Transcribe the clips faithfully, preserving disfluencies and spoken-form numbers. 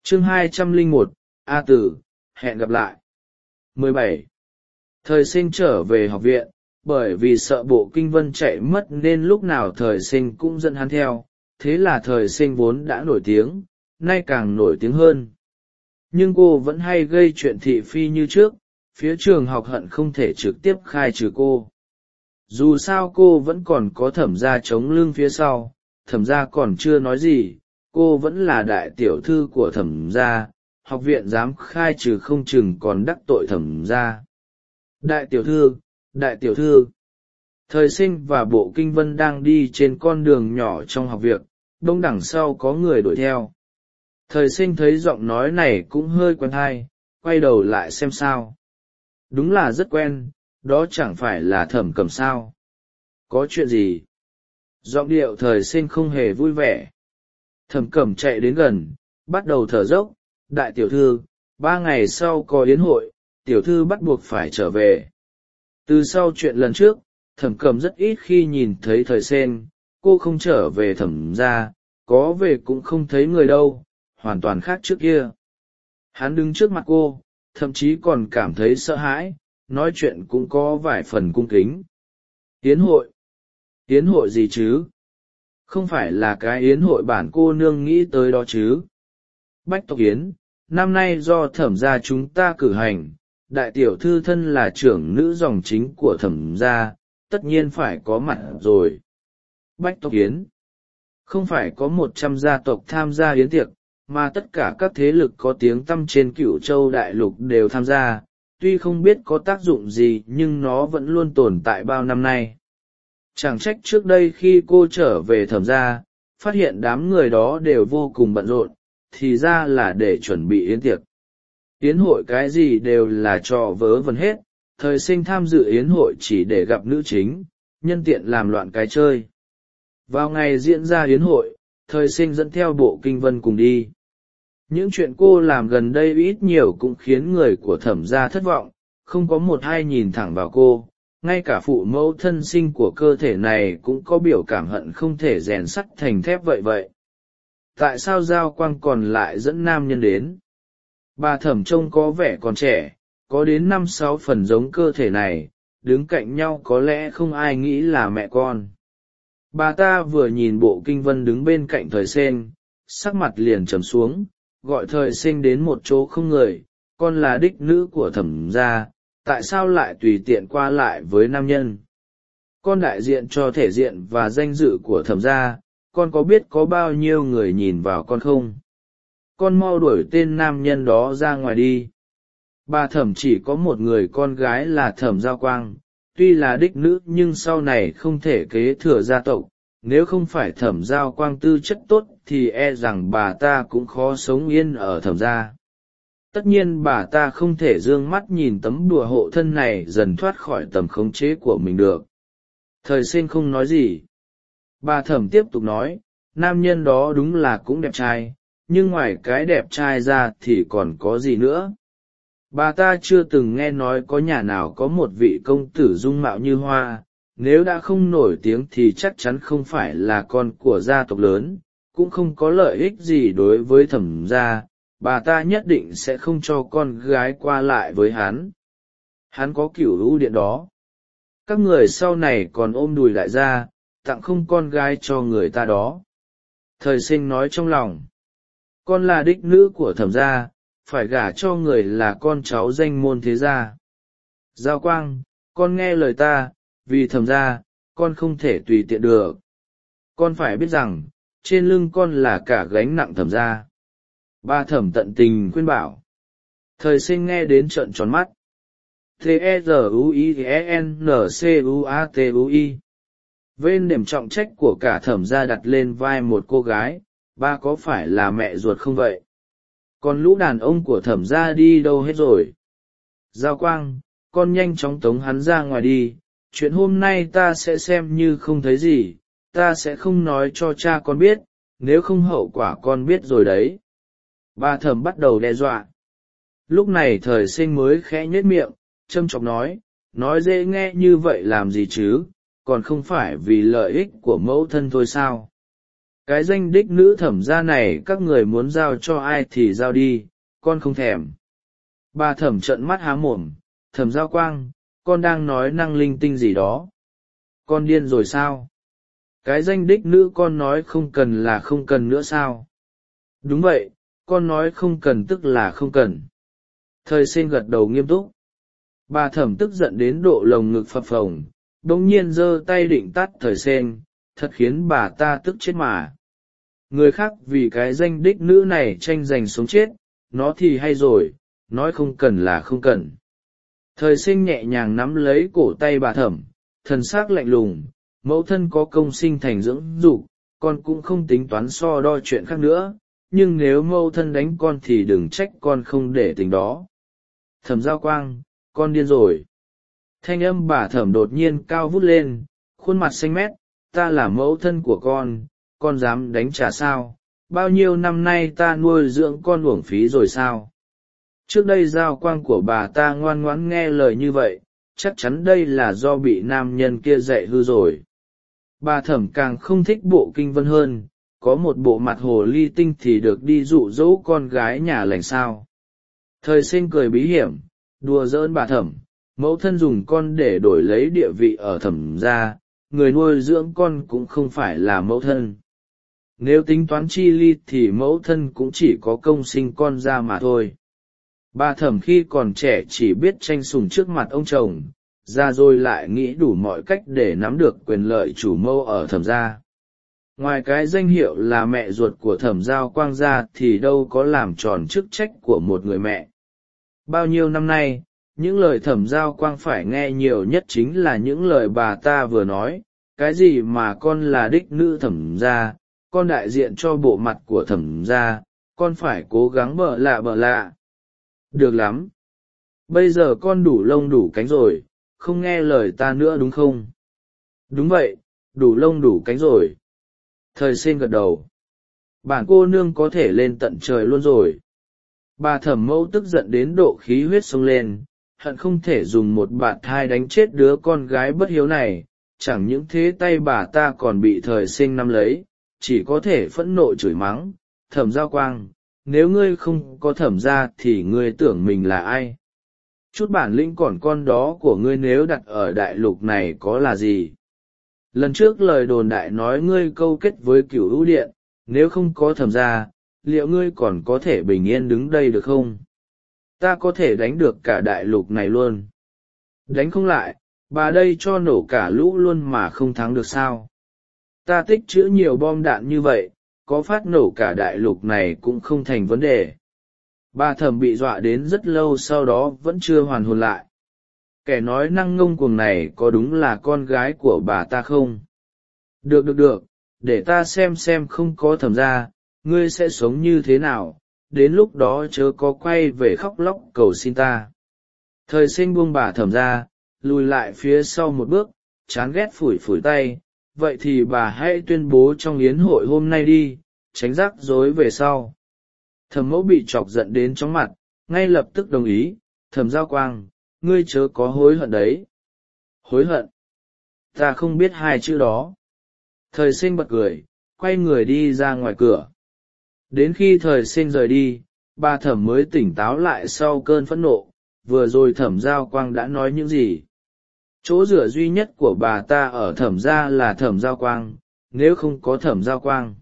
chương hai trăm lẻ một, A Tử, hẹn gặp lại. mười bảy. Thời sinh trở về học viện, bởi vì sợ bộ kinh vân chạy mất nên lúc nào thời sinh cũng dẫn hắn theo, thế là thời sinh vốn đã nổi tiếng, nay càng nổi tiếng hơn. Nhưng cô vẫn hay gây chuyện thị phi như trước, phía trường học hận không thể trực tiếp khai trừ cô. Dù sao cô vẫn còn có thẩm gia chống lưng phía sau, thẩm gia còn chưa nói gì, cô vẫn là đại tiểu thư của thẩm gia, học viện dám khai trừ không chừng còn đắc tội thẩm gia. Đại tiểu thư, đại tiểu thư. Thời sinh và bộ kinh vân đang đi trên con đường nhỏ trong học viện, đông đằng sau có người đuổi theo. Thời sinh thấy giọng nói này cũng hơi quen tai, quay đầu lại xem sao. Đúng là rất quen, đó chẳng phải là thẩm cẩm sao. Có chuyện gì? Giọng điệu thời sinh không hề vui vẻ. Thẩm cẩm chạy đến gần, bắt đầu thở dốc. Đại tiểu thư, ba ngày sau có yến hội, tiểu thư bắt buộc phải trở về. Từ sau chuyện lần trước, thẩm cẩm rất ít khi nhìn thấy thời sinh, cô không trở về thẩm gia, có về cũng không thấy người đâu, hoàn toàn khác trước kia. Hắn đứng trước mặt cô, thậm chí còn cảm thấy sợ hãi, nói chuyện cũng có vài phần cung kính. Yến hội? Yến hội gì chứ? Không phải là cái yến hội bản cô nương nghĩ tới đó chứ? Bách tộc yến, năm nay do thẩm gia chúng ta cử hành, đại tiểu thư thân là trưởng nữ dòng chính của thẩm gia, tất nhiên phải có mặt rồi. Bách tộc yến, không phải có một trăm gia tộc tham gia yến tiệc, mà tất cả các thế lực có tiếng tăm trên Cửu Châu đại lục đều tham gia, tuy không biết có tác dụng gì nhưng nó vẫn luôn tồn tại bao năm nay. Chẳng trách trước đây khi cô trở về thẩm gia, phát hiện đám người đó đều vô cùng bận rộn, thì ra là để chuẩn bị yến tiệc. Yến hội cái gì đều là trò vớ vẩn hết, thời sinh tham dự yến hội chỉ để gặp nữ chính, nhân tiện làm loạn cái chơi. Vào ngày diễn ra yến hội, thời sinh dẫn theo bộ kinh vân cùng đi. Những chuyện cô làm gần đây ít nhiều cũng khiến người của thẩm gia thất vọng, không có một ai nhìn thẳng vào cô, ngay cả phụ mẫu thân sinh của cơ thể này cũng có biểu cảm hận không thể rèn sắt thành thép vậy vậy. Tại sao Giao Quang còn lại dẫn nam nhân đến? Bà thẩm trông có vẻ còn trẻ, có đến năm sáu phần giống cơ thể này, đứng cạnh nhau có lẽ không ai nghĩ là mẹ con. Bà ta vừa nhìn bộ kinh vân đứng bên cạnh thời sen, sắc mặt liền trầm xuống, gọi thời sinh đến một chỗ không người, con là đích nữ của thẩm gia, tại sao lại tùy tiện qua lại với nam nhân? Con đại diện cho thể diện và danh dự của thẩm gia, con có biết có bao nhiêu người nhìn vào con không? Con mau đuổi tên nam nhân đó ra ngoài đi. Bà thẩm chỉ có một người con gái là thẩm Giao Quang, tuy là đích nữ nhưng sau này không thể kế thừa gia tộc, nếu không phải thẩm Giao Quang tư chất tốt thì e rằng bà ta cũng khó sống yên ở thẩm gia. Tất nhiên bà ta không thể d ư ơ n g mắt nhìn tấm đùa hộ thân này dần thoát khỏi tầm khống chế của mình được. Thời sinh không nói gì. Bà thẩm tiếp tục nói, nam nhân đó đúng là cũng đẹp trai, nhưng ngoài cái đẹp trai ra thì còn có gì nữa? Bà ta chưa từng nghe nói có nhà nào có một vị công tử dung mạo như hoa, nếu đã không nổi tiếng thì chắc chắn không phải là con của gia tộc lớn, cũng không có lợi ích gì đối với thẩm gia. Bà ta nhất định sẽ không cho con gái qua lại với hắn. Hắn có cửu lũ điện đó. Các người sau này còn ôm đùi đại gia, tặng không con gái cho người ta đó. Thời sinh nói trong lòng. Con là đích nữ của thẩm gia, phải gả cho người là con cháu danh môn thế gia. Giao Quang, con nghe lời ta, vì thẩm gia, con không thể tùy tiện được. Con phải biết rằng, trên lưng con là cả gánh nặng thẩm gia. Ba thẩm tận tình khuyên bảo. Thời sinh nghe đến trợn tròn mắt. T E R U I E N C U A T U I. Vên niềm trọng trách của cả thẩm gia đặt lên vai một cô gái, ba có phải là mẹ ruột không vậy? Còn lũ đàn ông của thẩm gia đi đâu hết rồi? Giao Quang, con nhanh chóng tống hắn ra ngoài đi, chuyện hôm nay ta sẽ xem như không thấy gì, ta sẽ không nói cho cha con biết, nếu không hậu quả con biết rồi đấy. Ba thẩm bắt đầu đe dọa. Lúc này thời sinh mới khẽ nhếch miệng, châm chọc nói, nói dễ nghe như vậy làm gì chứ, còn không phải vì lợi ích của mẫu thân thôi sao? cái danh đích nữ thẩm gia này các người muốn giao cho ai thì giao đi, con không thèm. Bà thẩm trợn mắt há mồm, thẩm giao quang, con đang nói năng linh tinh gì đó. Con điên rồi sao? Cái danh đích nữ con nói không cần là không cần nữa sao? Đúng vậy, con nói không cần tức là không cần. Thời Sinh gật đầu nghiêm túc. Bà thẩm tức giận đến độ lồng ngực phập phồng, bỗng nhiên giơ tay định tát Thời Sinh, thật khiến bà ta tức chết mà. Người khác vì cái danh đích nữ này tranh giành sống chết, nó thì hay rồi, nói không cần là không cần. Thời Sinh nhẹ nhàng nắm lấy cổ tay bà thẩm, thần s ắ c lạnh lùng, mẫu thân có công sinh thành dưỡng dục, con cũng không tính toán so đo chuyện khác nữa, nhưng nếu mẫu thân đánh con thì đừng trách con không để tình đó. Thẩm Giao Quang, con điên rồi. Thanh âm bà thẩm đột nhiên cao vút lên, khuôn mặt xanh mét, ta là mẫu thân của con, con dám đánh trả sao? Bao nhiêu năm nay ta nuôi dưỡng con uổng phí rồi sao? Trước đây Giao Quang của bà ta ngoan ngoãn nghe lời như vậy, chắc chắn đây là do bị nam nhân kia dạy hư rồi. Bà thẩm càng không thích bộ kinh vân hơn, có một bộ mặt hồ ly tinh thì được đi dụ dỗ con gái nhà lành sao. Thời Sinh cười bí hiểm, đùa giỡn bà thẩm, mẫu thân dùng con để đổi lấy địa vị ở thẩm gia, người nuôi dưỡng con cũng không phải là mẫu thân. Nếu tính toán chi ly thì mẫu thân cũng chỉ có công sinh con ra mà thôi. Bà thẩm khi còn trẻ chỉ biết tranh sủng trước mặt ông chồng, ra rồi lại nghĩ đủ mọi cách để nắm được quyền lợi chủ mẫu ở thẩm gia. Ngoài cái danh hiệu là mẹ ruột của thẩm Giao Quang ra thì đâu có làm tròn chức trách của một người mẹ. Bao nhiêu năm nay, những lời thẩm Giao Quang phải nghe nhiều nhất chính là những lời bà ta vừa nói, cái gì mà con là đích nữ thẩm gia, con đại diện cho bộ mặt của thẩm gia, con phải cố gắng bợ lạ bợ lạ. Được lắm. Bây giờ con đủ lông đủ cánh rồi, không nghe lời ta nữa đúng không? Đúng vậy, đủ lông đủ cánh rồi. Thời Sinh gật đầu. Bản cô nương có thể lên tận trời luôn rồi. Bà thẩm mẫu tức giận đến độ khí huyết sông lên, hận không thể dùng một bạt thai đánh chết đứa con gái bất hiếu này, chẳng những thế tay bà ta còn bị Thời Sinh nắm lấy, chỉ có thể phẫn nộ chửi mắng, Thẩm Giao Quang, nếu ngươi không có thẩm gia thì ngươi tưởng mình là ai? Chút bản lĩnh còn con đó của ngươi nếu đặt ở đại lục này có là gì? Lần trước lời đồn đại nói ngươi câu kết với Cửu Hữu Điện, nếu không có thẩm gia, liệu ngươi còn có thể bình yên đứng đây được không? Ta có thể đánh được cả đại lục này luôn. Đánh không lại, bà đây cho nổ cả lũ luôn mà không thắng được sao? Ta tích trữ nhiều bom đạn như vậy, có phát nổ cả đại lục này cũng không thành vấn đề. Bà thẩm bị dọa đến rất lâu sau đó vẫn chưa hoàn hồn lại. Kẻ nói năng ngông cuồng này có đúng là con gái của bà ta không? Được được được, để ta xem xem không có thẩm gia, ngươi sẽ sống như thế nào, đến lúc đó chớ có quay về khóc lóc cầu xin ta. Thời Sinh buông bà thẩm ra, lùi lại phía sau một bước, chán ghét phủi phủi tay, vậy thì bà hãy tuyên bố trong yến hội hôm nay đi, tránh rắc rối về sau. Thẩm mẫu bị chọc giận đến chóng mặt, ngay lập tức đồng ý, Thẩm Giao Quang, ngươi chớ có hối hận đấy. Hối hận? Ta không biết hai chữ đó. Thời Sinh bật cười, quay người đi ra ngoài cửa. Đến khi Thời Sinh rời đi, bà thẩm mới tỉnh táo lại sau cơn phẫn nộ, vừa rồi Thẩm Giao Quang đã nói những gì. Chỗ dựa duy nhất của bà ta ở thẩm gia là Thẩm Giao Quang, nếu không có Thẩm Giao Quang.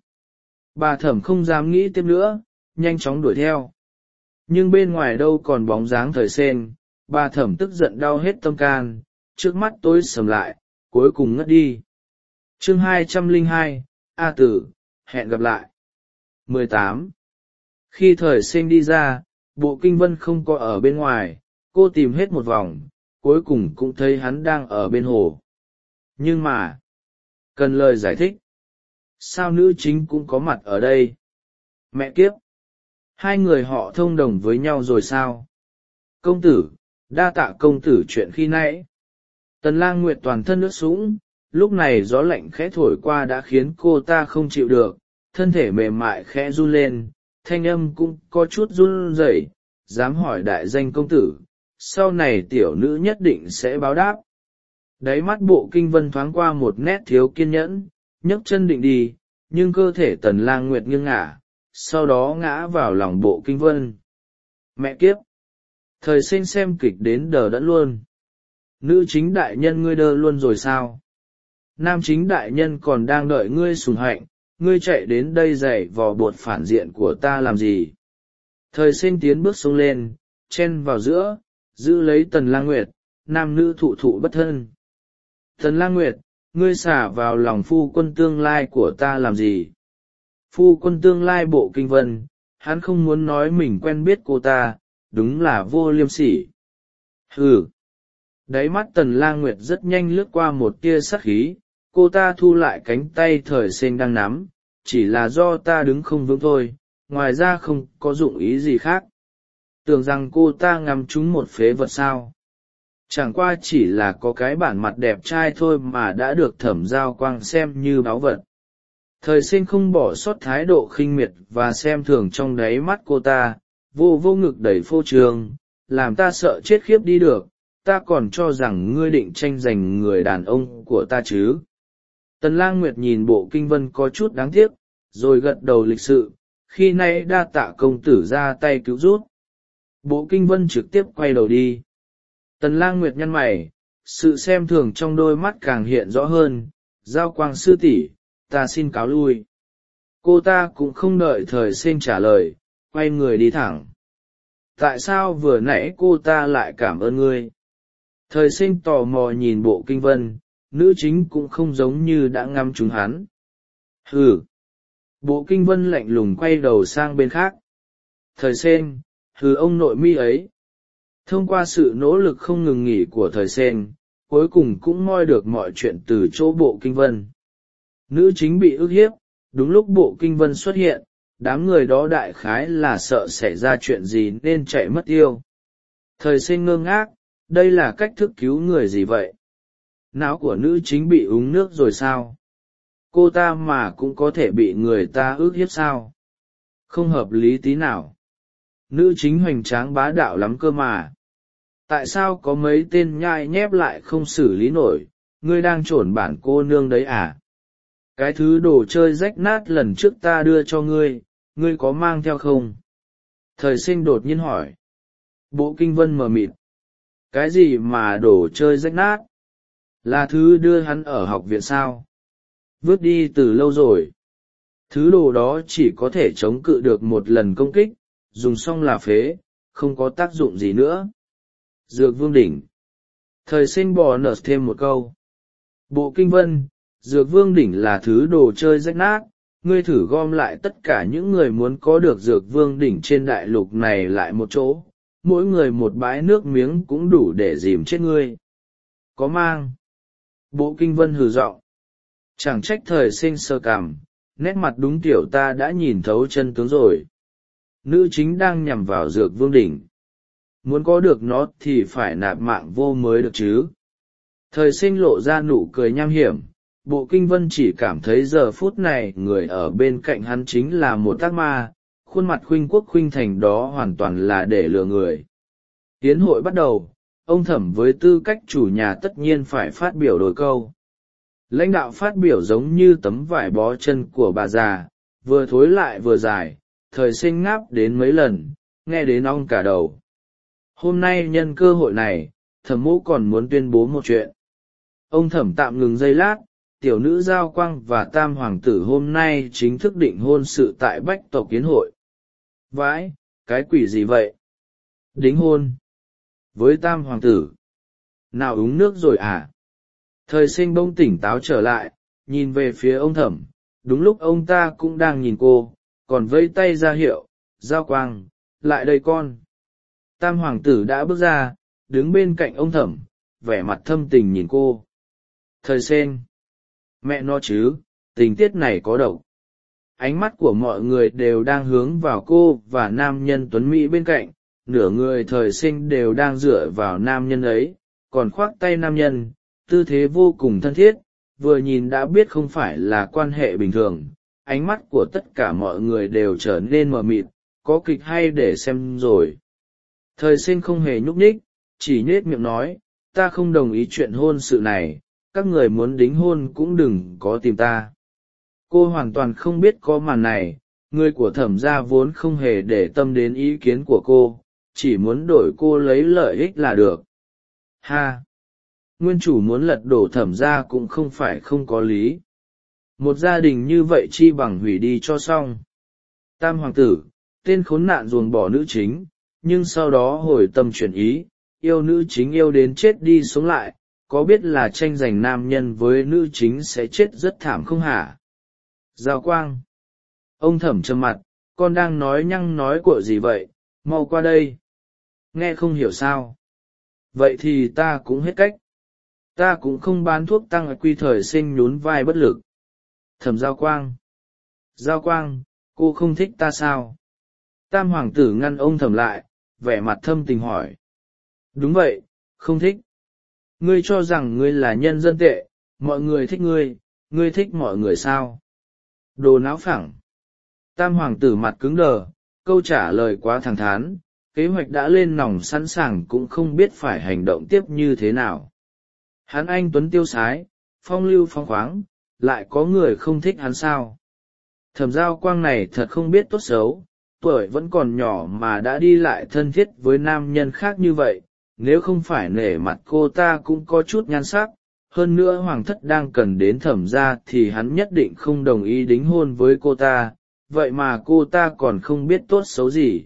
Bà thẩm không dám nghĩ tiếp nữa, nhanh chóng đuổi theo. Nhưng bên ngoài đâu còn bóng dáng Thời Sinh, bà thẩm tức giận đau hết tâm can, trước mắt tối sầm lại, cuối cùng ngất đi. Chương hai trăm lẻ hai, A Tử, hẹn gặp lại. mười tám. Khi Thời Sinh đi ra, Bộ Kinh Vân không có ở bên ngoài, cô tìm hết một vòng, cuối cùng cũng thấy hắn đang ở bên hồ. Nhưng mà, cần lời giải thích. Sao nữ chính cũng có mặt ở đây? Mẹ kiếp! Hai người họ thông đồng với nhau rồi sao? Công tử, đa tạ công tử chuyện khi nãy. Tần Lang Nguyệt toàn thân ướt sũng, lúc này gió lạnh khẽ thổi qua đã khiến cô ta không chịu được, thân thể mềm mại khẽ run lên, thanh âm cũng có chút run rẩy, dám hỏi đại danh công tử, sau này tiểu nữ nhất định sẽ báo đáp. Đáy mắt Bộ Kinh Vân thoáng qua một nét thiếu kiên nhẫn, nhấc chân định đi, nhưng cơ thể Tần Lang Nguyệt nghiêng ngả, sau đó ngã vào lòng Bộ Kinh Vân. Mẹ kiếp! Thời sinh xem kịch đến đờ đẫn luôn. Nữ chính đại nhân ngươi đơ luôn rồi sao? Nam chính đại nhân còn đang đợi ngươi sùng hạnh, ngươi chạy đến đây giày vò bột phản diện của ta làm gì? Thời sinh tiến bước xuống lên, chen vào giữa, giữ lấy Tần Lang Nguyệt, nam nữ thụ thụ bất thân. Tần Lang Nguyệt, ngươi xả vào lòng phu quân tương lai của ta làm gì? Phu quân tương lai Bộ Kinh Vân, hắn không muốn nói mình quen biết cô ta, đúng là vô liêm sỉ. Hừ! Đáy mắt Tần Lang Nguyệt rất nhanh lướt qua một tia sắc khí, cô ta thu lại cánh tay thời sinh đang nắm, chỉ là do ta đứng không vững thôi, ngoài ra không có dụng ý gì khác. Tưởng rằng cô ta ngắm trúng một phế vật sao? Chẳng qua chỉ là có cái bản mặt đẹp trai thôi mà đã được Thẩm Giao Quang xem như báu vật. Thời sinh không bỏ sót thái độ khinh miệt và xem thường trong đáy mắt cô ta, vô vô ngực đẩy phô trương, làm ta sợ chết khiếp đi được, ta còn cho rằng ngươi định tranh giành người đàn ông của ta chứ. Tần Lang Nguyệt nhìn Bộ Kinh Vân có chút đáng tiếc, rồi gật đầu lịch sự, khi nay đa tạ công tử ra tay cứu rút. Bộ Kinh Vân trực tiếp quay đầu đi. Tần Lang Nguyệt nhăn mày, sự xem thường trong đôi mắt càng hiện rõ hơn. Giao Quang sư tỷ, ta xin cáo lui. Cô ta cũng không đợi thời sinh trả lời, quay người đi thẳng. Tại sao vừa nãy cô ta lại cảm ơn ngươi? Thời sinh tò mò nhìn Bộ Kinh Vân, nữ chính cũng không giống như đã ngắm trúng hắn. Hừ! Bộ Kinh Vân lạnh lùng quay đầu sang bên khác. Thời sinh, hừ ông nội mi ấy. Thông qua sự nỗ lực không ngừng nghỉ của thời sinh, cuối cùng cũng moi được mọi chuyện từ chỗ Bộ Kinh Vân. Nữ chính bị ức hiếp, đúng lúc Bộ Kinh Vân xuất hiện, đám người đó đại khái là sợ xảy ra chuyện gì nên chạy mất tiêu. Thời sinh ngơ ngác, đây là cách thức cứu người gì vậy? Não của nữ chính bị uống nước rồi sao? Cô ta mà cũng có thể bị người ta ức hiếp sao? Không hợp lý tí nào. Nữ chính hoành tráng bá đạo lắm cơ mà. Tại sao có mấy tên nhai nhép lại không xử lý nổi? Ngươi đang trổn bản cô nương đấy à? Cái thứ đồ chơi rách nát lần trước ta đưa cho ngươi, ngươi có mang theo không? Thời sinh đột nhiên hỏi. Bộ Kinh Vân mờ mịt. Cái gì mà đồ chơi rách nát? Là thứ đưa hắn ở học viện sao? Vứt đi từ lâu rồi. Thứ đồ đó chỉ có thể chống cự được một lần công kích, dùng xong là phế, không có tác dụng gì nữa. Dược Vương Đỉnh. Thời sinh bò nở thêm một câu. Bộ Kinh Vân, Dược Vương Đỉnh là thứ đồ chơi rách nát, ngươi thử gom lại tất cả những người muốn có được Dược Vương Đỉnh trên đại lục này lại một chỗ, mỗi người một bãi nước miếng cũng đủ để dìm chết ngươi. Có mang. Bộ Kinh Vân hừ giọng. Chẳng trách thời sinh sơ cảm, nét mặt đúng tiểu ta đã nhìn thấu chân tướng rồi. Nữ chính đang nhằm vào Dược Vương Đỉnh. Muốn có được nó thì phải nạp mạng vô mới được chứ. Thời sinh lộ ra nụ cười nham hiểm. Bộ Kinh Vân chỉ cảm thấy giờ phút này người ở bên cạnh hắn chính là một ác ma, khuôn mặt khuynh quốc khuynh thành đó hoàn toàn là để lừa người. Tiến hội bắt đầu, ông Thẩm với tư cách chủ nhà tất nhiên phải phát biểu đôi câu. Lãnh đạo phát biểu giống như tấm vải bó chân của bà già, vừa thối lại vừa dài, thời sinh ngáp đến mấy lần, nghe đến ong cả đầu. Hôm nay nhân cơ hội này, Thẩm mỗ còn muốn tuyên bố một chuyện. Ông Thẩm tạm ngừng giây lát, tiểu nữ Giao Quang và Tam Hoàng tử hôm nay chính thức định hôn sự tại Bách tộc Kiến hội. Vãi, cái quỷ gì vậy? Đính hôn? Với Tam Hoàng tử? Nào uống nước rồi à? Thời sinh bỗng tỉnh táo trở lại, nhìn về phía ông Thẩm, đúng lúc ông ta cũng đang nhìn cô, còn vẫy tay ra hiệu, Giao Quang, lại đây con. Tam Hoàng tử đã bước ra, đứng bên cạnh ông Thẩm, vẻ mặt thâm tình nhìn cô. Thời sinh, mẹ nó chứ, tình tiết này có độc. Ánh mắt của mọi người đều đang hướng vào cô và nam nhân tuấn mỹ bên cạnh, nửa người thời sinh đều đang dựa vào nam nhân ấy, còn khoác tay nam nhân, tư thế vô cùng thân thiết, vừa nhìn đã biết không phải là quan hệ bình thường. Ánh mắt của tất cả mọi người đều trở nên mờ mịt, có kịch hay để xem rồi. Thời sinh không hề nhúc nhích, chỉ nhếch miệng nói, ta không đồng ý chuyện hôn sự này, các người muốn đính hôn cũng đừng có tìm ta. Cô hoàn toàn không biết có màn này, người của thẩm gia vốn không hề để tâm đến ý kiến của cô, chỉ muốn đổi cô lấy lợi ích là được. Ha! Nguyên chủ muốn lật đổ thẩm gia cũng không phải không có lý. Một gia đình như vậy chi bằng hủy đi cho xong. Tam hoàng tử, tên khốn nạn ruồng bỏ nữ chính, nhưng sau đó hồi tâm chuyển ý, yêu nữ chính yêu đến chết đi sống lại, có biết là tranh giành nam nhân với nữ chính sẽ chết rất thảm không hả? Giao Quang. Ông thẩm trầm mặt, con đang nói nhăng nói của gì vậy, mau qua đây. Nghe không hiểu sao. Vậy thì ta cũng hết cách. Ta cũng không bán thuốc tăng quy thời sinh nhún vai bất lực. Thẩm Giao Quang. Giao Quang, cô không thích ta sao? Tam hoàng tử ngăn ông thẩm lại, vẻ mặt thâm tình hỏi. Đúng vậy, không thích. Ngươi cho rằng ngươi là nhân dân tệ, mọi người thích ngươi, ngươi thích mọi người sao? Đồ náo phẳng. Tam hoàng tử mặt cứng đờ, câu trả lời quá thẳng thắn, kế hoạch đã lên nòng sẵn sàng cũng không biết phải hành động tiếp như thế nào. Hắn anh tuấn tiêu sái, phong lưu phong khoáng, lại có người không thích hắn sao? Thẩm Giao Quang này thật không biết tốt xấu, tuổi vẫn còn nhỏ mà đã đi lại thân thiết với nam nhân khác như vậy, nếu không phải nể mặt cô ta cũng có chút nhan sắc, hơn nữa hoàng thất đang cần đến thẩm gia thì hắn nhất định không đồng ý đính hôn với cô ta, vậy mà cô ta còn không biết tốt xấu gì.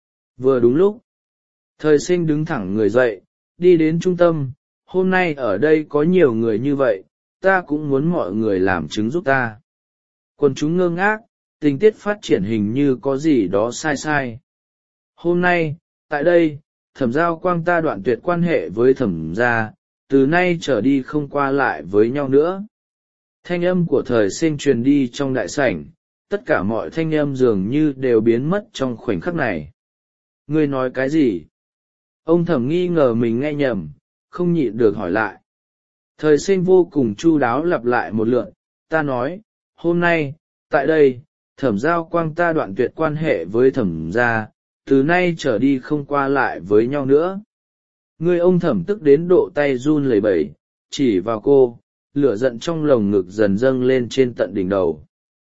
Vừa đúng lúc, thời sinh đứng thẳng người dậy, đi đến trung tâm, hôm nay ở đây có nhiều người như vậy, ta cũng muốn mọi người làm chứng giúp ta. Quần chúng ngơ ngác, tình tiết phát triển hình như có gì đó sai sai. Hôm nay, tại đây, thẩm Giao Quang ta đoạn tuyệt quan hệ với thẩm gia, từ nay trở đi không qua lại với nhau nữa. Thanh âm của thời sinh truyền đi trong đại sảnh, tất cả mọi thanh âm dường như đều biến mất trong khoảnh khắc này. Ngươi nói cái gì? Ông thẩm nghi ngờ mình nghe nhầm, không nhịn được hỏi lại. Thời sinh vô cùng chu đáo lặp lại một lượt, ta nói, hôm nay, tại đây, thẩm Giao Quang ta đoạn tuyệt quan hệ với thẩm gia, từ nay trở đi không qua lại với nhau nữa. Người ông thẩm tức đến độ tay run lẩy bẩy, chỉ vào cô, lửa giận trong lồng ngực dần dâng lên trên tận đỉnh đầu.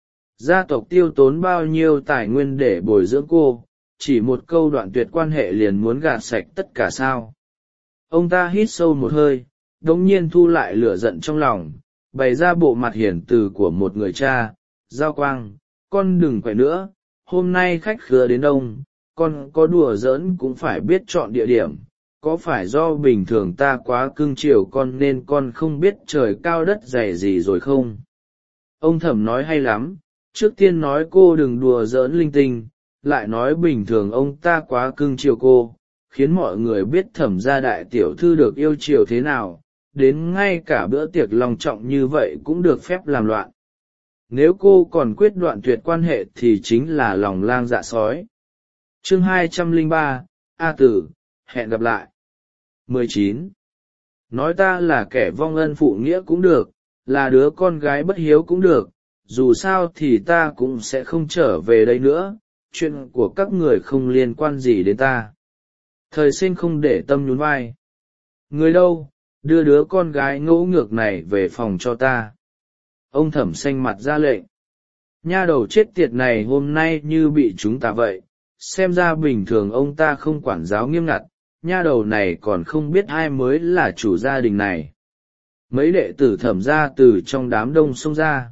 Gia tộc tiêu tốn bao nhiêu tài nguyên để bồi dưỡng cô, chỉ một câu đoạn tuyệt quan hệ liền muốn gạt sạch tất cả sao? Ông ta hít sâu một hơi, đống nhiên thu lại lửa giận trong lòng, bày ra bộ mặt hiển từ của một người cha. Giao Quang, con đừng quậy nữa, hôm nay khách khứa đến đông, con có đùa giỡn cũng phải biết chọn địa điểm, có phải do bình thường ta quá cưng chiều con nên con không biết trời cao đất dày gì rồi không? Ông thẩm nói hay lắm, trước tiên nói cô đừng đùa giỡn linh tinh, lại nói bình thường ông ta quá cưng chiều cô, khiến mọi người biết thẩm gia đại tiểu thư được yêu chiều thế nào, đến ngay cả bữa tiệc long trọng như vậy cũng được phép làm loạn. Nếu cô còn quyết đoạn tuyệt quan hệ thì chính là lòng lang dạ sói. Chương hai trăm lẻ ba, A Tử, hẹn gặp lại. mười chín. Nói ta là kẻ vong ân phụ nghĩa cũng được, là đứa con gái bất hiếu cũng được, dù sao thì ta cũng sẽ không trở về đây nữa, chuyện của các người không liên quan gì đến ta. Thời sinh không để tâm nhún vai. Người đâu, đưa đứa con gái ngỗ ngược này về phòng cho ta. Ông thẩm xanh mặt ra lệnh. Nha đầu chết tiệt này hôm nay như bị chúng ta vậy, xem ra bình thường ông ta không quản giáo nghiêm ngặt, nha đầu này còn không biết ai mới là chủ gia đình này. Mấy đệ tử thẩm ra từ trong đám đông xông ra.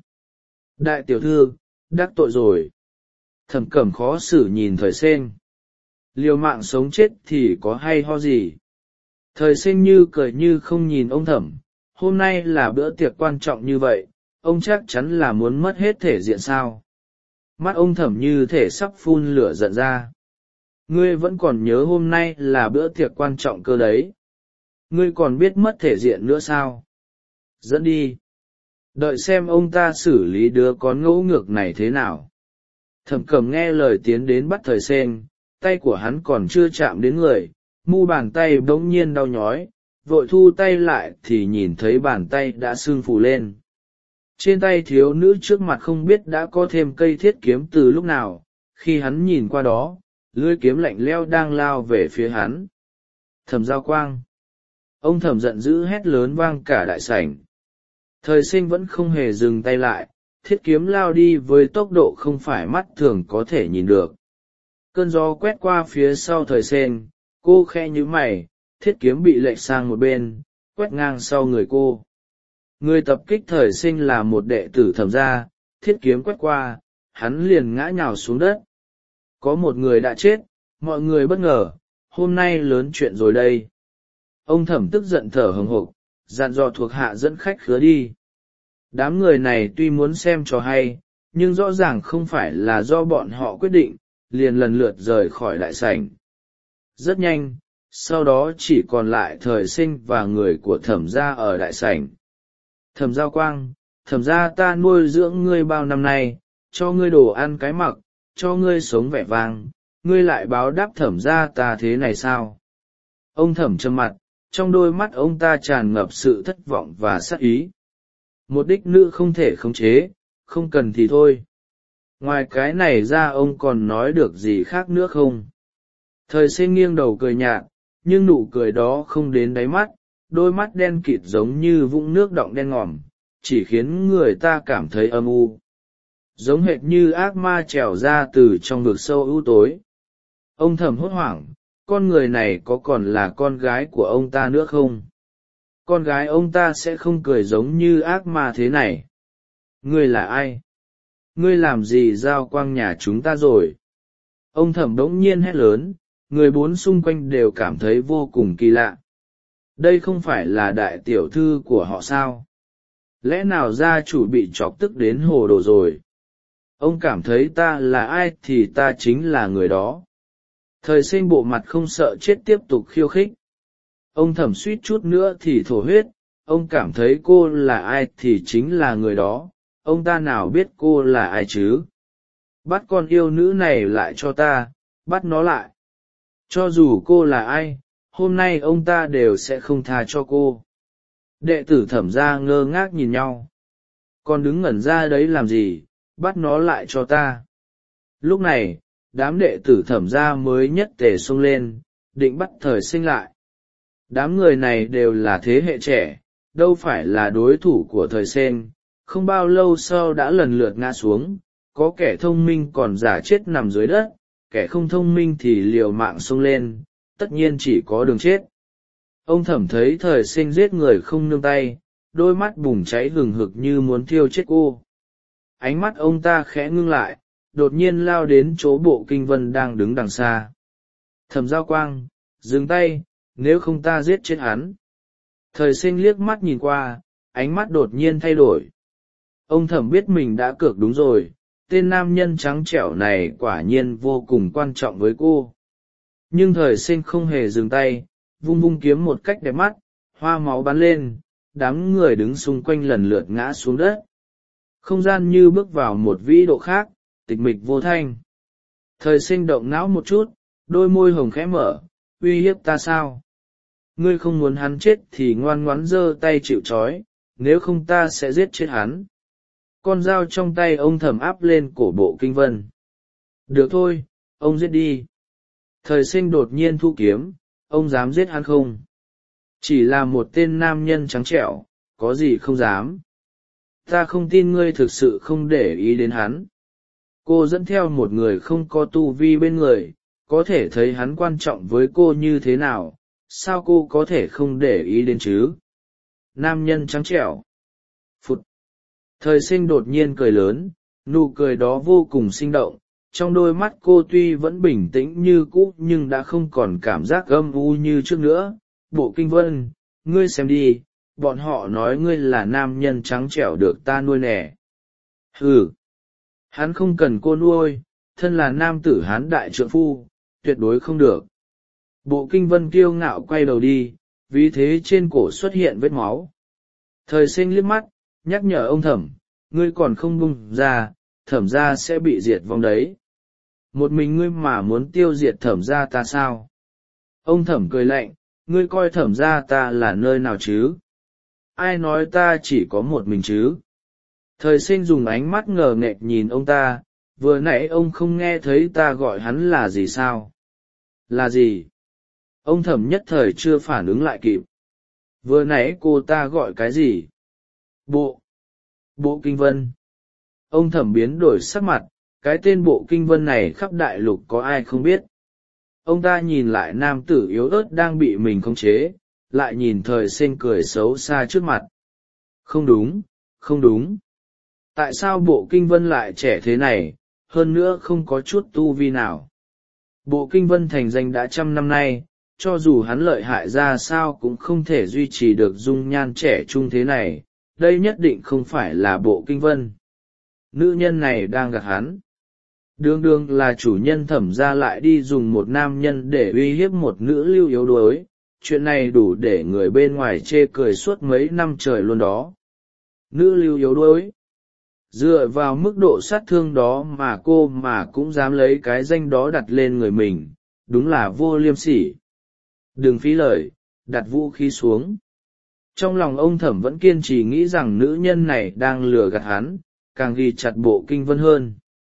Đại tiểu thư, đắc tội rồi. Thẩm cẩm khó xử nhìn thời sinh. Liều mạng sống chết thì có hay ho gì. Thời sinh như cười như không nhìn ông thẩm, hôm nay là bữa tiệc quan trọng như vậy, ông chắc chắn là muốn mất hết thể diện sao. Mắt ông thẩm như thể sắp phun lửa giận ra. Ngươi vẫn còn nhớ hôm nay là bữa tiệc quan trọng cơ đấy. Ngươi còn biết mất thể diện nữa sao? Dẫn đi. Đợi xem ông ta xử lý đứa con ngỗ ngược này thế nào. Thẩm cẩm nghe lời tiến đến bắt thời sen, tay của hắn còn chưa chạm đến người, mu bàn tay bỗng nhiên đau nhói, vội thu tay lại thì nhìn thấy bàn tay đã sưng phù lên. Trên tay thiếu nữ trước mặt không biết đã có thêm cây thiết kiếm từ lúc nào, khi hắn nhìn qua đó, lưỡi kiếm lạnh lẽo đang lao về phía hắn. Thẩm Giao Quang. Ông thẩm giận dữ hét lớn vang cả đại sảnh. Thời sinh vẫn không hề dừng tay lại, thiết kiếm lao đi với tốc độ không phải mắt thường có thể nhìn được. Cơn gió quét qua phía sau thời sên, cô khẽ nhíu mày, thiết kiếm bị lệch sang một bên, quét ngang sau người cô. Người tập kích thời sinh là một đệ tử Thẩm gia, thiết kiếm quét qua, hắn liền ngã nhào xuống đất. Có một người đã chết, mọi người bất ngờ, hôm nay lớn chuyện rồi đây. Ông Thẩm tức giận thở hổn hộc, dặn dò thuộc hạ dẫn khách khứa đi. Đám người này tuy muốn xem trò hay, nhưng rõ ràng không phải là do bọn họ quyết định, liền lần lượt rời khỏi đại sảnh. Rất nhanh, sau đó chỉ còn lại thời sinh và người của Thẩm gia ở đại sảnh. Thẩm Giao Quang, Thẩm gia ta nuôi dưỡng ngươi bao năm nay, cho ngươi đồ ăn cái mặc, cho ngươi sống vẻ vang, ngươi lại báo đáp Thẩm gia ta thế này sao? Ông Thẩm trầm mặt, trong đôi mắt ông ta tràn ngập sự thất vọng và sát ý. Một đích nữ không thể khống chế, không cần thì thôi. Ngoài cái này ra ông còn nói được gì khác nữa không? Thời sinh nghiêng đầu cười nhạt, nhưng nụ cười đó không đến đáy mắt, đôi mắt đen kịt giống như vũng nước đọng đen ngòm, chỉ khiến người ta cảm thấy âm u. Giống hệt như ác ma trèo ra từ trong vực sâu u tối. Ông Thẩm hốt hoảng, con người này có còn là con gái của ông ta nữa không? Con gái ông ta sẽ không cười giống như ác ma thế này. Ngươi là ai? Ngươi làm gì Giao Quang nhà chúng ta rồi? Ông Thẩm đống nhiên hét lớn, người bốn xung quanh đều cảm thấy vô cùng kỳ lạ. Đây không phải là đại tiểu thư của họ sao? Lẽ nào gia chủ bị chọc tức đến hồ đồ rồi? Ông cảm thấy ta là ai thì ta chính là người đó. Thời sinh bộ mặt không sợ chết tiếp tục khiêu khích. Ông Thẩm suýt chút nữa thì thổ huyết, ông cảm thấy cô là ai thì chính là người đó, ông ta nào biết cô là ai chứ? Bắt con yêu nữ này lại cho ta, bắt nó lại. Cho dù cô là ai, hôm nay ông ta đều sẽ không tha cho cô. Đệ tử Thẩm gia ngơ ngác nhìn nhau. Con đứng ngẩn ra đấy làm gì, bắt nó lại cho ta. Lúc này, đám đệ tử Thẩm gia mới nhất tề xông lên, định bắt thời sinh lại. Đám người này đều là thế hệ trẻ, đâu phải là đối thủ của thời sinh, không bao lâu sau đã lần lượt ngã xuống, có kẻ thông minh còn giả chết nằm dưới đất, kẻ không thông minh thì liều mạng xông lên, tất nhiên chỉ có đường chết. Ông Thẩm thấy thời sinh giết người không nương tay, đôi mắt bùng cháy hừng hực như muốn thiêu chết cô. Ánh mắt ông ta khẽ ngưng lại, đột nhiên lao đến chỗ Bộ Kinh Vân đang đứng đằng xa. Thẩm Giao Quang, dừng tay, nếu không ta giết chết hắn. Thời sinh liếc mắt nhìn qua, ánh mắt đột nhiên thay đổi. Ông Thẩm biết mình đã cược đúng rồi, tên nam nhân trắng trẻo này quả nhiên vô cùng quan trọng với cô. Nhưng thời sinh không hề dừng tay, vung vung kiếm một cách đẹp mắt, hoa máu bắn lên, đám người đứng xung quanh lần lượt ngã xuống đất. Không gian như bước vào một vĩ độ khác, tịch mịch vô thanh. Thời sinh động não một chút, đôi môi hồng khẽ mở, uy hiếp ta sao? Ngươi không muốn hắn chết thì ngoan ngoãn giơ tay chịu trói, nếu không ta sẽ giết chết hắn. Con dao trong tay ông Thẩm áp lên cổ Bộ Kinh Vân. Được thôi, ông giết đi. Thời sinh đột nhiên thu kiếm, ông dám giết hắn không? Chỉ là một tên nam nhân trắng trẻo, có gì không dám. Ta không tin ngươi thực sự không để ý đến hắn. Cô dẫn theo một người không có tu vi bên người, có thể thấy hắn quan trọng với cô như thế nào, sao cô có thể không để ý đến chứ? Nam nhân trắng trẻo. Phụt. Thời sinh đột nhiên cười lớn, nụ cười đó vô cùng sinh động, trong đôi mắt cô tuy vẫn bình tĩnh như cũ nhưng đã không còn cảm giác âm u như trước nữa. Bộ Kinh Vân, ngươi xem đi, bọn họ nói ngươi là nam nhân trắng trẻo được ta nuôi nẻ. Hừ, hắn không cần cô nuôi, thân là nam tử hán đại trượng phu, tuyệt đối không được. Bộ Kinh Vân kiêu ngạo quay đầu đi, vì thế trên cổ xuất hiện vết máu. Thời sinh liếc mắt, nhắc nhở ông Thẩm, ngươi còn không buông ra, Thẩm gia sẽ bị diệt vong đấy. Một mình ngươi mà muốn tiêu diệt Thẩm gia ta sao? Ông Thẩm cười lạnh, ngươi coi Thẩm gia ta là nơi nào chứ? Ai nói ta chỉ có một mình chứ? Thời sinh dùng ánh mắt ngờ nghệch nhìn ông ta, vừa nãy ông không nghe thấy ta gọi hắn là gì sao? Là gì? Ông Thẩm nhất thời chưa phản ứng lại kịp. Vừa nãy cô ta gọi cái gì? Bộ. Bộ Kinh Vân. Ông thẩm biến đổi sắc mặt, cái tên Bộ Kinh Vân này khắp đại lục có ai không biết. Ông ta nhìn lại nam tử yếu ớt đang bị mình khống chế, lại nhìn Thời Sinh cười xấu xa trước mặt. Không đúng, không đúng. Tại sao Bộ Kinh Vân lại trẻ thế này, hơn nữa không có chút tu vi nào? Bộ Kinh Vân thành danh đã trăm năm nay, cho dù hắn lợi hại ra sao cũng không thể duy trì được dung nhan trẻ trung thế này, đây nhất định không phải là Bộ Kinh Vân. Nữ nhân này đang gạt hắn. Đương đương là chủ nhân Thẩm gia lại đi dùng một nam nhân để uy hiếp một nữ lưu yếu đuối, chuyện này đủ để người bên ngoài chê cười suốt mấy năm trời luôn đó. Nữ lưu yếu đuối. Dựa vào mức độ sát thương đó mà cô mà cũng dám lấy cái danh đó đặt lên người mình, đúng là vô liêm sỉ. Đừng phí lời, đặt vũ khí xuống. Trong lòng ông Thẩm vẫn kiên trì nghĩ rằng nữ nhân này đang lừa gạt hắn, càng ghi chặt Bộ Kinh Vân hơn.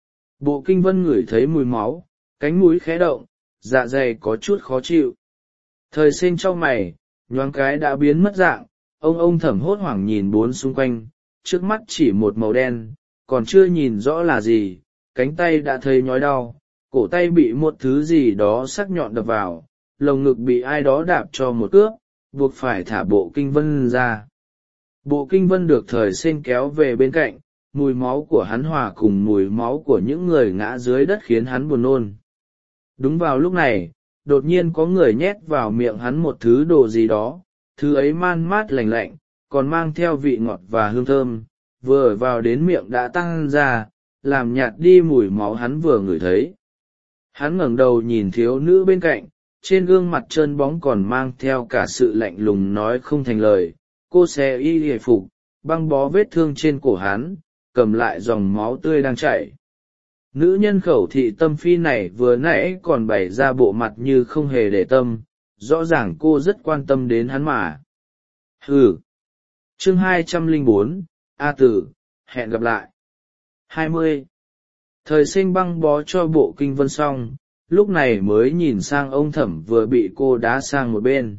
Bộ Kinh Vân ngửi thấy mùi máu, cánh mũi khẽ động, dạ dày có chút khó chịu. Thời Sinh trong mày, nhoáng cái đã biến mất dạng, ông ông Thẩm hốt hoảng nhìn bốn xung quanh, trước mắt chỉ một màu đen, còn chưa nhìn rõ là gì, cánh tay đã thấy nhói đau, cổ tay bị một thứ gì đó sắc nhọn đập vào, lồng ngực bị ai đó đạp cho một cước, buộc phải thả Bộ Kinh Vân ra. Bộ Kinh Vân được Thời Sinh kéo về bên cạnh, mùi máu của hắn hòa cùng mùi máu của những người ngã dưới đất khiến hắn buồn nôn. Đúng vào lúc này, đột nhiên có người nhét vào miệng hắn một thứ đồ gì đó, thứ ấy man mát lành lạnh, còn mang theo vị ngọt và hương thơm, vừa vào đến miệng đã tăng ra, làm nhạt đi mùi máu hắn vừa ngửi thấy. Hắn ngẩng đầu nhìn thiếu nữ bên cạnh, trên gương mặt trơn bóng còn mang theo cả sự lạnh lùng nói không thành lời. Cô xé y hề phục, băng bó vết thương trên cổ hắn, cầm lại dòng máu tươi đang chảy. Nữ nhân khẩu thị tâm phi này vừa nãy còn bày ra bộ mặt như không hề để tâm, rõ ràng cô rất quan tâm đến hắn mà. Hừ. Chương hai trăm lẻ bốn, A Tử, hẹn gặp lại. hai mươi. Thời Sinh băng bó cho Bộ Kinh Vân xong, lúc này mới nhìn sang ông Thẩm vừa bị cô đá sang một bên.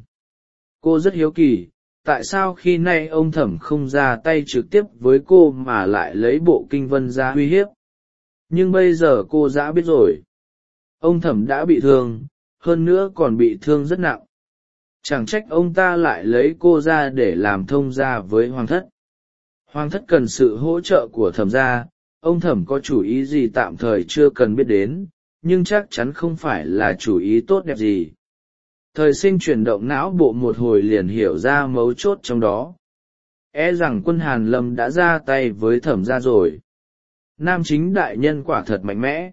Cô rất hiếu kỳ, tại sao khi nay ông Thẩm không ra tay trực tiếp với cô mà lại lấy Bộ Kinh Vân ra uy hiếp. Nhưng bây giờ cô đã biết rồi. Ông Thẩm đã bị thương, hơn nữa còn bị thương rất nặng. Chẳng trách ông ta lại lấy cô ra để làm thông gia với Hoàng thất. Hoàng thất cần sự hỗ trợ của Thẩm gia, ông Thẩm có chủ ý gì tạm thời chưa cần biết đến, nhưng chắc chắn không phải là chủ ý tốt đẹp gì. Thời Sinh chuyển động não bộ một hồi liền hiểu ra mấu chốt trong đó. E rằng quân Hàn Lâm đã ra tay với Thẩm gia rồi. Nam chính đại nhân quả thật mạnh mẽ.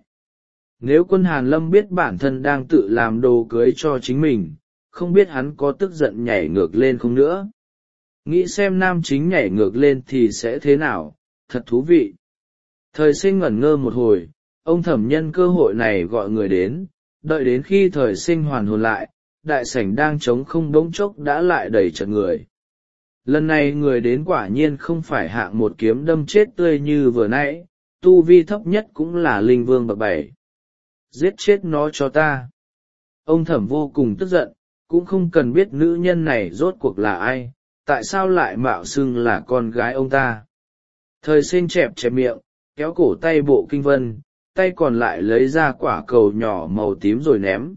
Nếu quân Hàn Lâm biết bản thân đang tự làm đồ cưới cho chính mình, không biết hắn có tức giận nhảy ngược lên không nữa. Nghĩ xem nam chính nhảy ngược lên thì sẽ thế nào, thật thú vị. Thời Sinh ngẩn ngơ một hồi, ông Thẩm nhân cơ hội này gọi người đến, đợi đến khi Thời Sinh hoàn hồn lại, đại sảnh đang trống không bỗng chốc đã lại đầy chật người. Lần này người đến quả nhiên không phải hạng một kiếm đâm chết tươi như vừa nãy, tu vi thấp nhất cũng là linh vương bậc bảy. Giết chết nó cho ta. Ông Thẩm vô cùng tức giận, cũng không cần biết nữ nhân này rốt cuộc là ai, tại sao lại mạo xưng là con gái ông ta. Thời Sinh chẹp chẹp miệng, kéo cổ tay Bộ Kinh Vân, tay còn lại lấy ra quả cầu nhỏ màu tím rồi ném.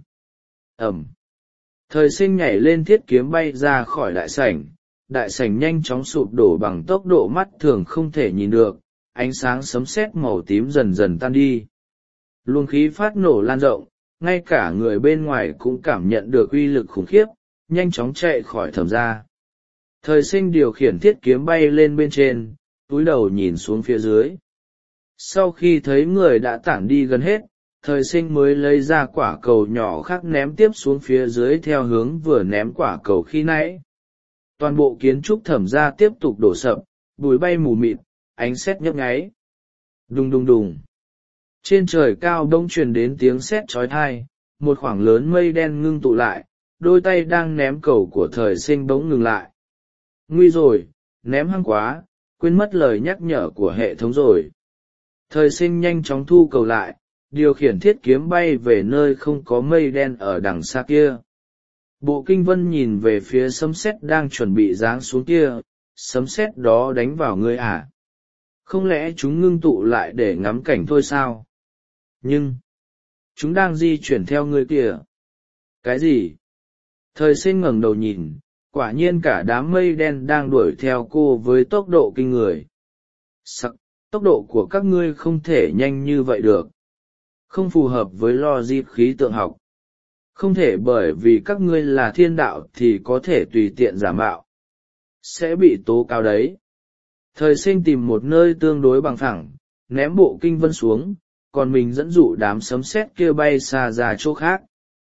Ẩm. Thời Sinh nhảy lên thiết kiếm bay ra khỏi đại sảnh, đại sảnh nhanh chóng sụp đổ bằng tốc độ mắt thường không thể nhìn được, ánh sáng sấm sét màu tím dần dần tan đi. Luồng khí phát nổ lan rộng, ngay cả người bên ngoài cũng cảm nhận được uy lực khủng khiếp, nhanh chóng chạy khỏi Thẩm gia. Thời Sinh điều khiển thiết kiếm bay lên bên trên, túi đầu nhìn xuống phía dưới. Sau khi thấy người đã tản đi gần hết, Thời Sinh mới lấy ra quả cầu nhỏ khác ném tiếp xuống phía dưới theo hướng vừa ném quả cầu khi nãy. Toàn bộ kiến trúc Thẩm gia tiếp tục đổ sập, bụi bay mù mịt, ánh sét nhấp nháy. Đùng đùng đùng. Trên trời cao bỗng truyền đến tiếng sét chói tai, một khoảng lớn mây đen ngưng tụ lại, đôi tay đang ném cầu của Thời Sinh bỗng ngừng lại. Nguy rồi, ném hăng quá, quên mất lời nhắc nhở của hệ thống rồi. Thời Sinh nhanh chóng thu cầu lại, điều khiển thiết kiếm bay về nơi không có mây đen ở đằng xa kia. Bộ Kinh Vân nhìn về phía sấm sét đang chuẩn bị giáng xuống kia, sấm sét đó đánh vào ngươi à? Không lẽ chúng ngưng tụ lại để ngắm cảnh thôi sao? Nhưng chúng đang di chuyển theo ngươi kìa. Cái gì? Thời sinh ngẩng đầu nhìn, quả nhiên cả đám mây đen đang đuổi theo cô với tốc độ kinh người. Sắc, tốc độ của các ngươi không thể nhanh như vậy được. Không phù hợp với logic khí tượng học. Không thể bởi vì các ngươi là thiên đạo thì có thể tùy tiện giả mạo. Sẽ bị tố cáo đấy. Thời sinh tìm một nơi tương đối bằng phẳng, ném bộ kinh vân xuống, còn mình dẫn dụ đám sấm sét kia bay xa ra chỗ khác.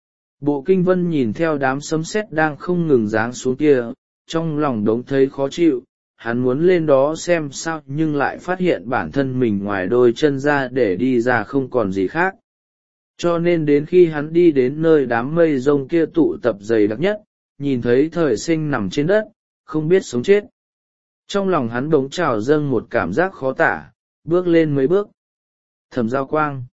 Bộ kinh vân nhìn theo đám sấm sét đang không ngừng giáng xuống kia, trong lòng đống thấy khó chịu, hắn muốn lên đó xem sao nhưng lại phát hiện bản thân mình ngoài đôi chân ra để đi ra không còn gì khác. Cho nên đến khi hắn đi đến nơi đám mây rông kia tụ tập dày đặc nhất, nhìn thấy thời sinh nằm trên đất, không biết sống chết. Trong lòng hắn bỗng trào dâng một cảm giác khó tả, bước lên mấy bước. Thẩm Giao Quang.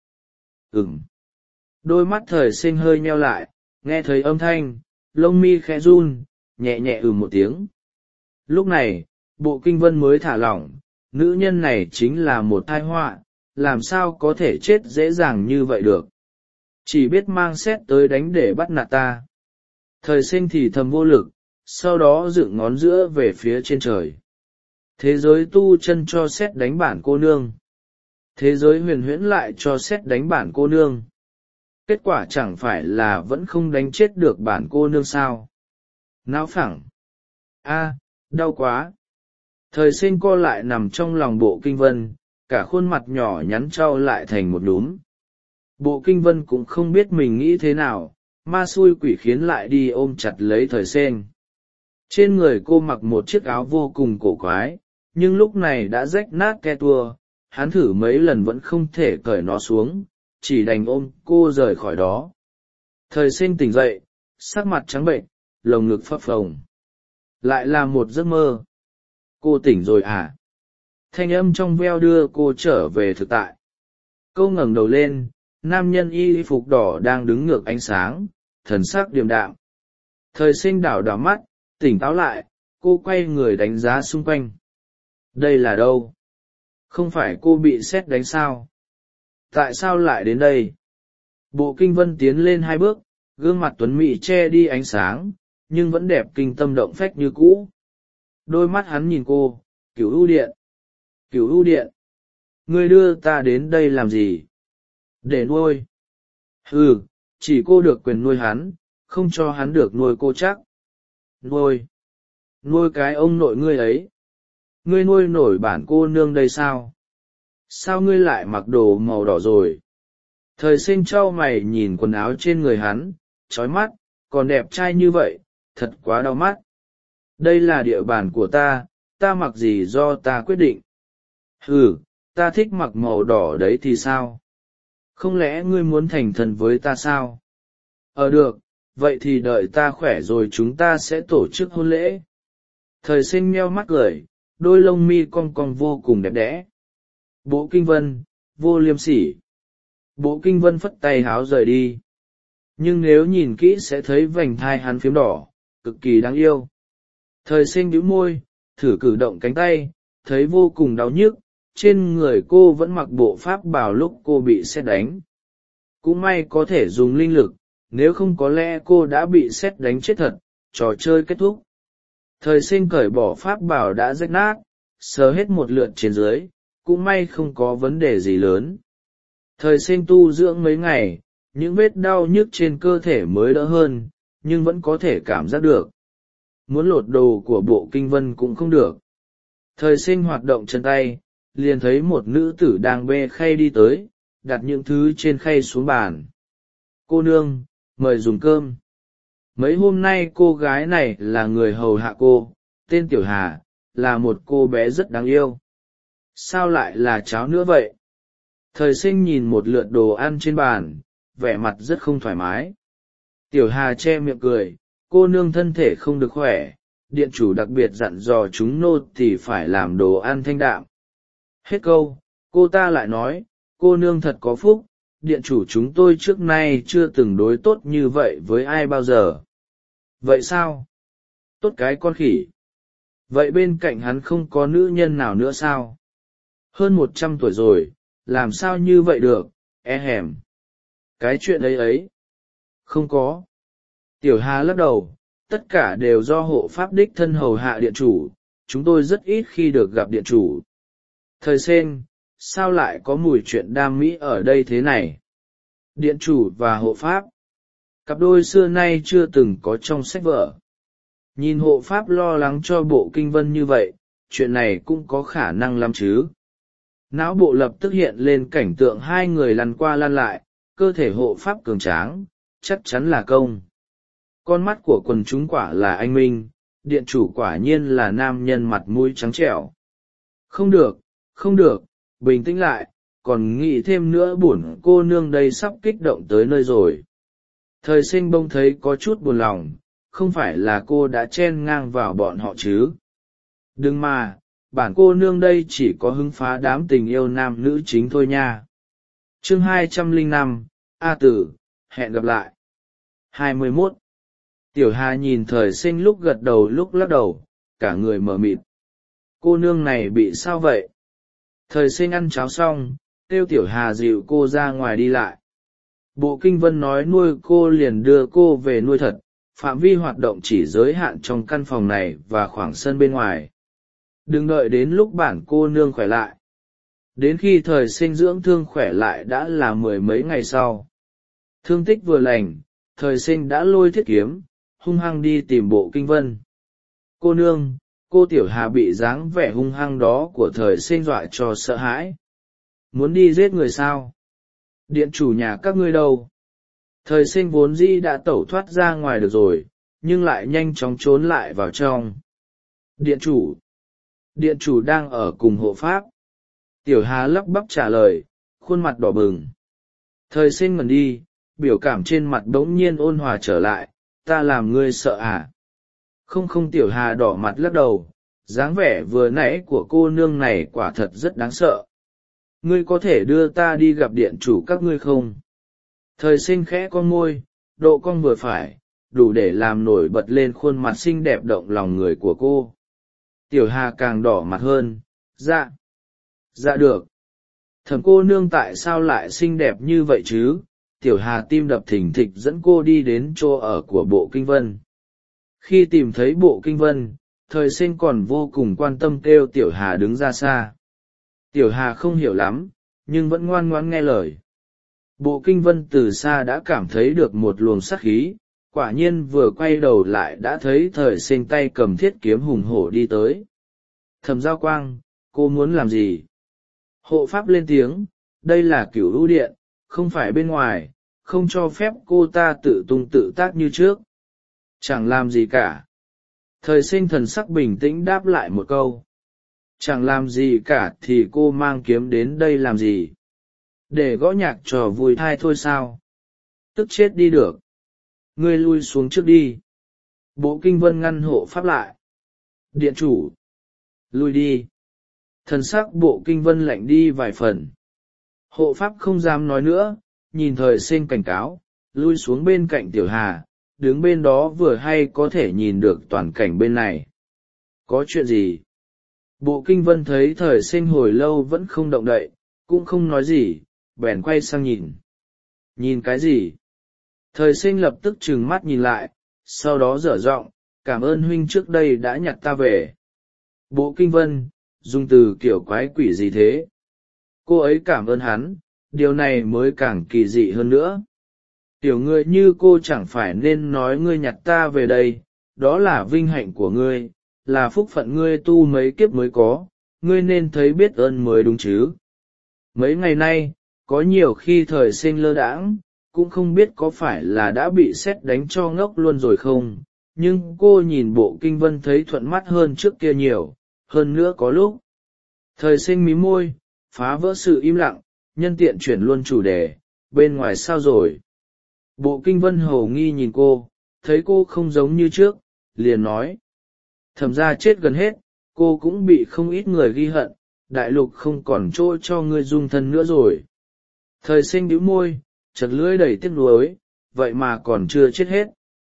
Ừm. Đôi mắt thời sinh hơi nheo lại, nghe thấy âm thanh, lông mi khẽ run, nhẹ nhẹ ừ một tiếng. Lúc này, bộ kinh vân mới thả lỏng, nữ nhân này chính là một tai họa, làm sao có thể chết dễ dàng như vậy được. Chỉ biết mang sét tới đánh để bắt nạt ta. Thời sinh thì thầm vô lực, sau đó dựng ngón giữa về phía trên trời. Thế giới tu chân cho sét đánh bản cô nương. Thế giới huyền huyễn lại cho sét đánh bản cô nương. Kết quả chẳng phải là vẫn không đánh chết được bản cô nương sao. Não phẳng. A, đau quá. Thời sinh co lại nằm trong lòng bộ kinh vân, cả khuôn mặt nhỏ nhắn trao lại thành một đúm. Bộ kinh vân cũng không biết mình nghĩ thế nào, ma xui quỷ khiến lại đi ôm chặt lấy thời sinh. Trên người cô mặc một chiếc áo vô cùng cổ quái, nhưng lúc này đã rách nát ke tua, hắn thử mấy lần vẫn không thể cởi nó xuống, chỉ đành ôm cô rời khỏi đó. Thời sinh tỉnh dậy, sắc mặt trắng bệnh, lồng ngực phập phồng. Lại là một giấc mơ. Cô tỉnh rồi à? Thanh âm trong veo đưa cô trở về thực tại. Cô ngẩng đầu lên, nam nhân y phục đỏ đang đứng ngược ánh sáng, thần sắc điềm đạm. Thời sinh đảo đảo mắt, tỉnh táo lại, cô quay người đánh giá xung quanh. Đây là đâu? Không phải cô bị sét đánh sao? Tại sao lại đến đây? Bộ kinh vân tiến lên hai bước, gương mặt tuấn mỹ che đi ánh sáng, nhưng vẫn đẹp kinh tâm động phách như cũ. Đôi mắt hắn nhìn cô, Cửu U Điện. Cửu U Điện. Ngươi đưa ta đến đây làm gì? Để nuôi. Ừ, chỉ cô được quyền nuôi hắn, không cho hắn được nuôi cô chắc. Nuôi. Nuôi cái ông nội ngươi ấy. Ngươi nuôi nổi bản cô nương đây sao? Sao ngươi lại mặc đồ màu đỏ rồi? Thời sinh trao mày nhìn quần áo trên người hắn, chói mắt, còn đẹp trai như vậy, thật quá đau mắt. Đây là địa bàn của ta, ta mặc gì do ta quyết định. Ừ, ta thích mặc màu đỏ đấy thì sao? Không lẽ ngươi muốn thành thần với ta sao? Ờ được, vậy thì đợi ta khỏe rồi chúng ta sẽ tổ chức hôn lễ. Thời sinh meo mắt cười, đôi lông mi cong cong vô cùng đẹp đẽ. Bộ kinh vân, vô liêm sỉ. Bộ kinh vân phất tay háo rời đi. Nhưng nếu nhìn kỹ sẽ thấy vành thai hắn phiếm đỏ, cực kỳ đáng yêu. Thời sinh bĩu môi, thử cử động cánh tay, thấy vô cùng đau nhức, trên người cô vẫn mặc bộ pháp bào lúc cô bị sét đánh. Cũng may có thể dùng linh lực, nếu không có lẽ cô đã bị sét đánh chết thật, trò chơi kết thúc. Thời sinh cởi bỏ pháp bào đã rách nát, sờ hết một lượt trên dưới, cũng may không có vấn đề gì lớn. Thời sinh tu dưỡng mấy ngày, những vết đau nhức trên cơ thể mới đỡ hơn, nhưng vẫn có thể cảm giác được. Muốn lột đồ của bộ kinh vân cũng không được. Thời sinh hoạt động chân tay, liền thấy một nữ tử đang bê khay đi tới, đặt những thứ trên khay xuống bàn. Cô nương, mời dùng cơm. Mấy hôm nay cô gái này là người hầu hạ cô, tên Tiểu Hà, là một cô bé rất đáng yêu. Sao lại là cháo nữa vậy? Thời sinh nhìn một lượt đồ ăn trên bàn, vẻ mặt rất không thoải mái. Tiểu Hà che miệng cười, cô nương thân thể không được khỏe, điện chủ đặc biệt dặn dò chúng nô thì phải làm đồ ăn thanh đạm. Hết câu, cô ta lại nói, cô nương thật có phúc, điện chủ chúng tôi trước nay chưa từng đối tốt như vậy với ai bao giờ. Vậy sao? Tốt cái con khỉ. Vậy bên cạnh hắn không có nữ nhân nào nữa sao? hơn một trăm tuổi rồi, làm sao như vậy được, e hèm. Cái chuyện ấy ấy. Không có. Tiểu Hà lắc đầu, tất cả đều do hộ pháp đích thân hầu hạ điện chủ, chúng tôi rất ít khi được gặp điện chủ. Thời sen, sao lại có mùi chuyện đam mỹ ở đây thế này? Điện chủ và hộ pháp. Cặp đôi xưa nay chưa từng có trong sách vở. Nhìn hộ pháp lo lắng cho bộ kinh vân như vậy, chuyện này cũng có khả năng lắm chứ. Não bộ lập tức hiện lên cảnh tượng hai người lăn qua lăn lại, cơ thể hộ pháp cường tráng, chắc chắn là công. Con mắt của quần chúng quả là anh minh, điện chủ quả nhiên là nam nhân mặt mũi trắng trẻo. Không được, không được, bình tĩnh lại, còn nghĩ thêm nữa bổn cô nương đây sắp kích động tới nơi rồi. Thời sinh bông thấy có chút buồn lòng, không phải là cô đã chen ngang vào bọn họ chứ. Đừng mà, bản cô nương đây chỉ có hứng phá đám tình yêu nam nữ chính thôi nha. Chương hai trăm lẻ năm, A Tử, hẹn gặp lại. hai mươi mốt. Tiểu Hà nhìn thời sinh lúc gật đầu lúc lắc đầu, cả người mờ mịt. Cô nương này bị sao vậy? Thời sinh ăn cháo xong, kêu Tiểu Hà dịu cô ra ngoài đi lại. Bộ kinh vân nói nuôi cô liền đưa cô về nuôi thật, phạm vi hoạt động chỉ giới hạn trong căn phòng này và khoảng sân bên ngoài. Đừng đợi đến lúc bản cô nương khỏe lại. Đến khi thời sinh dưỡng thương khỏe lại đã là mười mấy ngày sau. Thương tích vừa lành, thời sinh đã lôi thiết kiếm, hung hăng đi tìm bộ kinh vân. Cô nương, cô Tiểu Hà bị dáng vẻ hung hăng đó của thời sinh dọa cho sợ hãi. Muốn đi giết người sao? Điện chủ nhà các ngươi đâu? Thời sinh vốn dĩ đã tẩu thoát ra ngoài được rồi, nhưng lại nhanh chóng trốn lại vào trong. Điện chủ. Điện chủ đang ở cùng hộ pháp. Tiểu Hà lắp bắp trả lời, khuôn mặt đỏ bừng. Thời sinh ngẩn đi, biểu cảm trên mặt bỗng nhiên ôn hòa trở lại, ta làm ngươi sợ à? Không không. Tiểu Hà đỏ mặt lắc đầu, dáng vẻ vừa nãy của cô nương này quả thật rất đáng sợ. Ngươi có thể đưa ta đi gặp điện chủ các ngươi không? Thời sinh khẽ con môi, độ cong vừa phải, đủ để làm nổi bật lên khuôn mặt xinh đẹp động lòng người của cô. Tiểu Hà càng đỏ mặt hơn, dạ. Dạ được. Thầm cô nương tại sao lại xinh đẹp như vậy chứ? Tiểu Hà tim đập thình thịch dẫn cô đi đến chỗ ở của bộ kinh vân. Khi tìm thấy bộ kinh vân, thời sinh còn vô cùng quan tâm kêu Tiểu Hà đứng ra xa. Tiểu Hà không hiểu lắm, nhưng vẫn ngoan ngoãn nghe lời. Bộ kinh vân từ xa đã cảm thấy được một luồng sát khí, quả nhiên vừa quay đầu lại đã thấy thời sinh tay cầm thiết kiếm hùng hổ đi tới. Thẩm Giao Quang, cô muốn làm gì? Hộ pháp lên tiếng, đây là Cửu Lũ Điện, không phải bên ngoài, không cho phép cô ta tự tung tự tác như trước. Chẳng làm gì cả. Thời sinh thần sắc bình tĩnh đáp lại một câu. Chẳng làm gì cả thì cô mang kiếm đến đây làm gì? Để gõ nhạc trò vui thai thôi sao? Tức chết đi được. Ngươi lui xuống trước đi. Bộ kinh vân ngăn hộ pháp lại. Điện chủ. Lui đi. Thần sắc bộ kinh vân lạnh đi vài phần. Hộ pháp không dám nói nữa, nhìn thời sinh cảnh cáo, lui xuống bên cạnh Tiểu Hà, đứng bên đó vừa hay có thể nhìn được toàn cảnh bên này. Có chuyện gì? Bộ kinh vân thấy thời sinh hồi lâu vẫn không động đậy, cũng không nói gì, bèn quay sang nhìn. Nhìn cái gì? Thời sinh lập tức trừng mắt nhìn lại, sau đó dở giọng, cảm ơn huynh trước đây đã nhặt ta về. Bộ kinh vân, dùng từ kiểu quái quỷ gì thế? Cô ấy cảm ơn hắn, điều này mới càng kỳ dị hơn nữa. Tiểu ngươi như cô chẳng phải nên nói ngươi nhặt ta về đây, đó là vinh hạnh của ngươi, là phúc phận ngươi tu mấy kiếp mới có, ngươi nên thấy biết ơn mới đúng chứ. Mấy ngày nay, có nhiều khi thời sinh lơ đãng, cũng không biết có phải là đã bị sét đánh cho ngốc luôn rồi không, nhưng cô nhìn bộ kinh vân thấy thuận mắt hơn trước kia nhiều, hơn nữa có lúc. Thời sinh mím môi, phá vỡ sự im lặng, nhân tiện chuyển luôn chủ đề, bên ngoài sao rồi? Bộ kinh vân hầu nghi nhìn cô, thấy cô không giống như trước, liền nói. Thẩm ra chết gần hết, cô cũng bị không ít người ghi hận, đại lục không còn chỗ cho ngươi dung thân nữa rồi. Thời sinh bĩu môi, chật lưỡi đầy tiếc nuối, vậy mà còn chưa chết hết.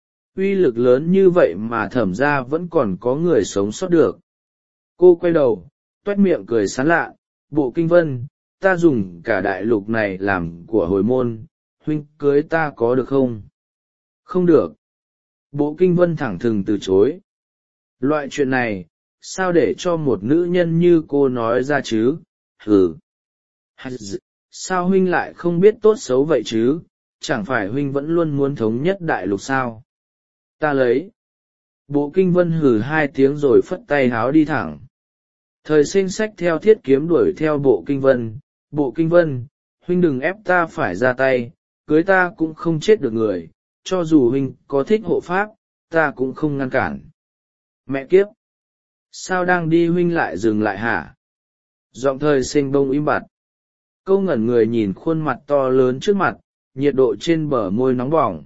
Uy lực lớn như vậy mà thẩm ra vẫn còn có người sống sót được. Cô quay đầu, toét miệng cười sán lạ, Bộ Kinh Vân, ta dùng cả đại lục này làm của hồi môn, huynh cưới ta có được không? Không được. Bộ Kinh Vân thẳng thừng từ chối. Loại chuyện này, sao để cho một nữ nhân như cô nói ra chứ? Hừ. Sao huynh lại không biết tốt xấu vậy chứ? Chẳng phải huynh vẫn luôn muốn thống nhất đại lục sao? Ta lấy. Bộ Kinh Vân hừ hai tiếng rồi phất tay háo đi thẳng. Thời sinh sách theo thiết kiếm đuổi theo Bộ Kinh Vân. Bộ Kinh Vân, huynh đừng ép ta phải ra tay, cưới ta cũng không chết được người, cho dù huynh có thích hộ pháp, ta cũng không ngăn cản. Mẹ kiếp! Sao đang đi huynh lại dừng lại hả? Giọng thời sinh bông im bặt. Câu ngẩn người nhìn khuôn mặt to lớn trước mặt, nhiệt độ trên bờ môi nóng bỏng.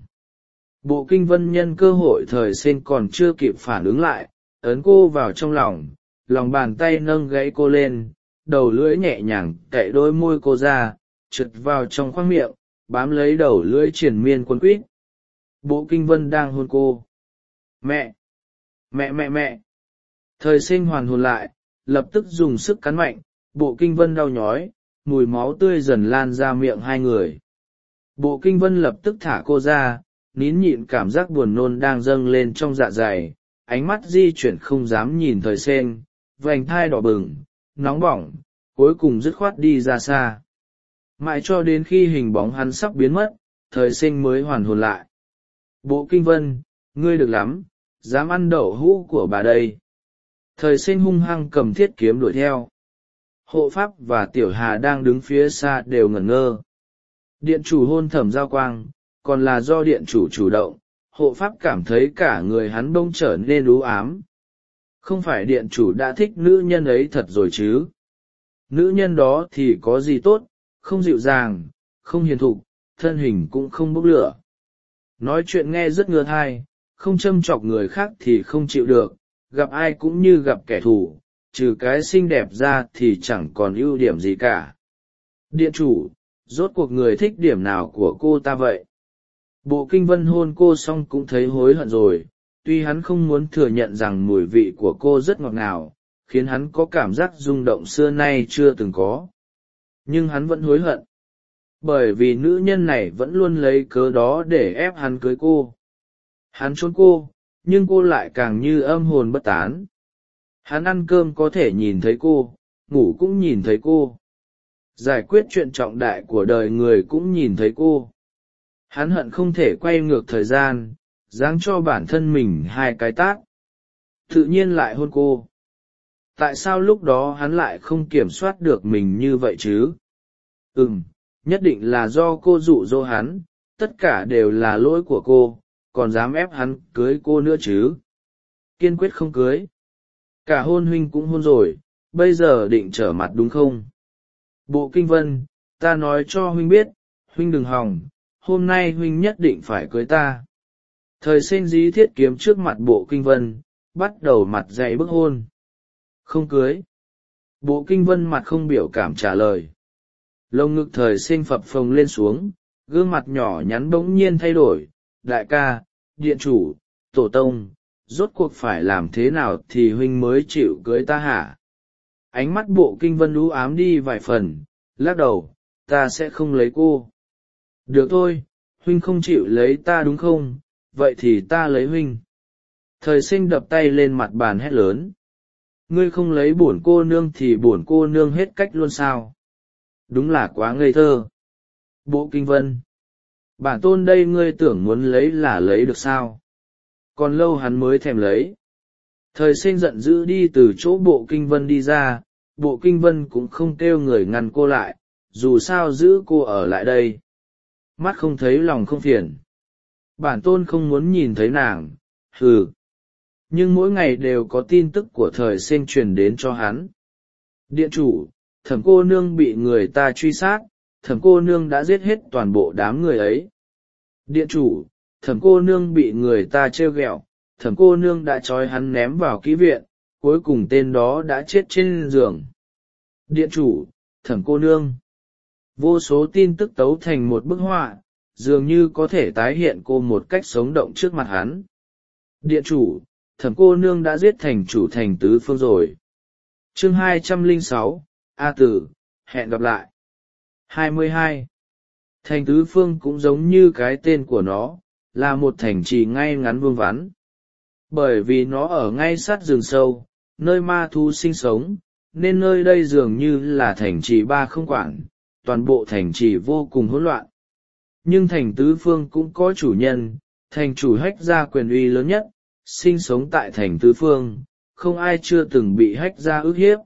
Bộ Kinh Vân nhân cơ hội thời sinh còn chưa kịp phản ứng lại, ấn cô vào trong lòng, lòng bàn tay nâng gãy cô lên, đầu lưỡi nhẹ nhàng cậy đôi môi cô ra, trượt vào trong khoang miệng, bám lấy đầu lưỡi triền miên quấn quýt. Bộ Kinh Vân đang hôn cô. Mẹ! Mẹ mẹ mẹ! Thời sinh hoàn hồn lại, lập tức dùng sức cắn mạnh, Bộ Kinh Vân đau nhói, mùi máu tươi dần lan ra miệng hai người. Bộ Kinh Vân lập tức thả cô ra, nín nhịn cảm giác buồn nôn đang dâng lên trong dạ dày, ánh mắt di chuyển không dám nhìn thời sinh, vành thai đỏ bừng, nóng bỏng, cuối cùng dứt khoát đi ra xa. Mãi cho đến khi hình bóng hắn sắp biến mất, thời sinh mới hoàn hồn lại. Bộ Kinh Vân, ngươi được lắm, dám ăn đậu hũ của bà đây. Thời sinh hung hăng cầm thiết kiếm đuổi theo. Hộ pháp và Tiểu Hà đang đứng phía xa đều ngẩn ngơ. Điện chủ hôn Thẩm Giao Quang, còn là do điện chủ chủ động, hộ pháp cảm thấy cả người hắn bỗng trở nên u ám. Không phải điện chủ đã thích nữ nhân ấy thật rồi chứ? Nữ nhân đó thì có gì tốt, không dịu dàng, không hiền thục, thân hình cũng không bốc lửa. Nói chuyện nghe rất ngứa tai, không châm chọc người khác thì không chịu được, gặp ai cũng như gặp kẻ thù, trừ cái xinh đẹp ra thì chẳng còn ưu điểm gì cả. Điện chủ, rốt cuộc người thích điểm nào của cô ta vậy? Bộ Kinh Vân hôn cô xong cũng thấy hối hận rồi, tuy hắn không muốn thừa nhận rằng mùi vị của cô rất ngọt ngào, khiến hắn có cảm giác rung động xưa nay chưa từng có. Nhưng hắn vẫn hối hận. Bởi vì nữ nhân này vẫn luôn lấy cớ đó để ép hắn cưới cô. Hắn trốn cô, nhưng cô lại càng như âm hồn bất tán. Hắn ăn cơm có thể nhìn thấy cô, ngủ cũng nhìn thấy cô. Giải quyết chuyện trọng đại của đời người cũng nhìn thấy cô. Hắn hận không thể quay ngược thời gian, giáng cho bản thân mình hai cái tát. Tự nhiên lại hôn cô. Tại sao lúc đó hắn lại không kiểm soát được mình như vậy chứ? Ừm, nhất định là do cô dụ dỗ hắn, tất cả đều là lỗi của cô, còn dám ép hắn cưới cô nữa chứ? Kiên quyết không cưới. Cả hôn huynh cũng hôn rồi, bây giờ định trở mặt đúng không? Bộ Kinh Vân, ta nói cho huynh biết, huynh đừng hòng, hôm nay huynh nhất định phải cưới ta. Thời sinh dí thiết kiếm trước mặt Bộ Kinh Vân, bắt đầu mặt dạy bức hôn. Không cưới. Bộ Kinh Vân mặt không biểu cảm trả lời. Lông ngực thời sinh phập phồng lên xuống, gương mặt nhỏ nhắn bỗng nhiên thay đổi. Đại ca, điện chủ, tổ tông, rốt cuộc phải làm thế nào thì huynh mới chịu cưới ta hả? Ánh mắt Bộ Kinh Vân u ám đi vài phần, lắc đầu, ta sẽ không lấy cô. Được thôi, huynh không chịu lấy ta đúng không, vậy thì ta lấy huynh. Thời sinh đập tay lên mặt bàn hét lớn. Ngươi không lấy bổn cô nương thì bổn cô nương hết cách luôn sao? Đúng là quá ngây thơ. Bộ Kinh Vân, bản tôn đây ngươi tưởng muốn lấy là lấy được sao? Còn lâu hắn mới thèm lấy. Thời sinh giận dữ đi từ chỗ Bộ Kinh Vân đi ra, Bộ Kinh Vân cũng không kêu người ngăn cô lại, dù sao giữ cô ở lại đây. Mắt không thấy lòng không phiền. Bản tôn không muốn nhìn thấy nàng, hừ. Nhưng mỗi ngày đều có tin tức của thời sinh truyền đến cho hắn. Điện chủ, Thẩm cô nương bị người ta truy sát, Thẩm cô nương đã giết hết toàn bộ đám người ấy. Điện chủ, Thẩm cô nương bị người ta trêu ghẹo, Thẩm cô nương đã trói hắn ném vào kỹ viện, cuối cùng tên đó đã chết trên giường. Điện chủ, Thẩm cô nương. Vô số tin tức tấu thành một bức họa, dường như có thể tái hiện cô một cách sống động trước mặt hắn. Điện chủ, Thẩm cô nương đã giết thành chủ thành tứ phương rồi. Chương hai trăm lẻ sáu, A Tử, hẹn gặp lại. hai mươi hai. Thành tứ phương cũng giống như cái tên của nó, là một thành trì ngay ngắn vuông vắn. Bởi vì nó ở ngay sát rừng sâu, nơi ma thú sinh sống, nên nơi đây dường như là thành trì ba không quản, toàn bộ thành trì vô cùng hỗn loạn. Nhưng thành tứ phương cũng có chủ nhân, thành chủ Hách gia quyền uy lớn nhất, sinh sống tại thành tứ phương, không ai chưa từng bị Hách gia ức hiếp.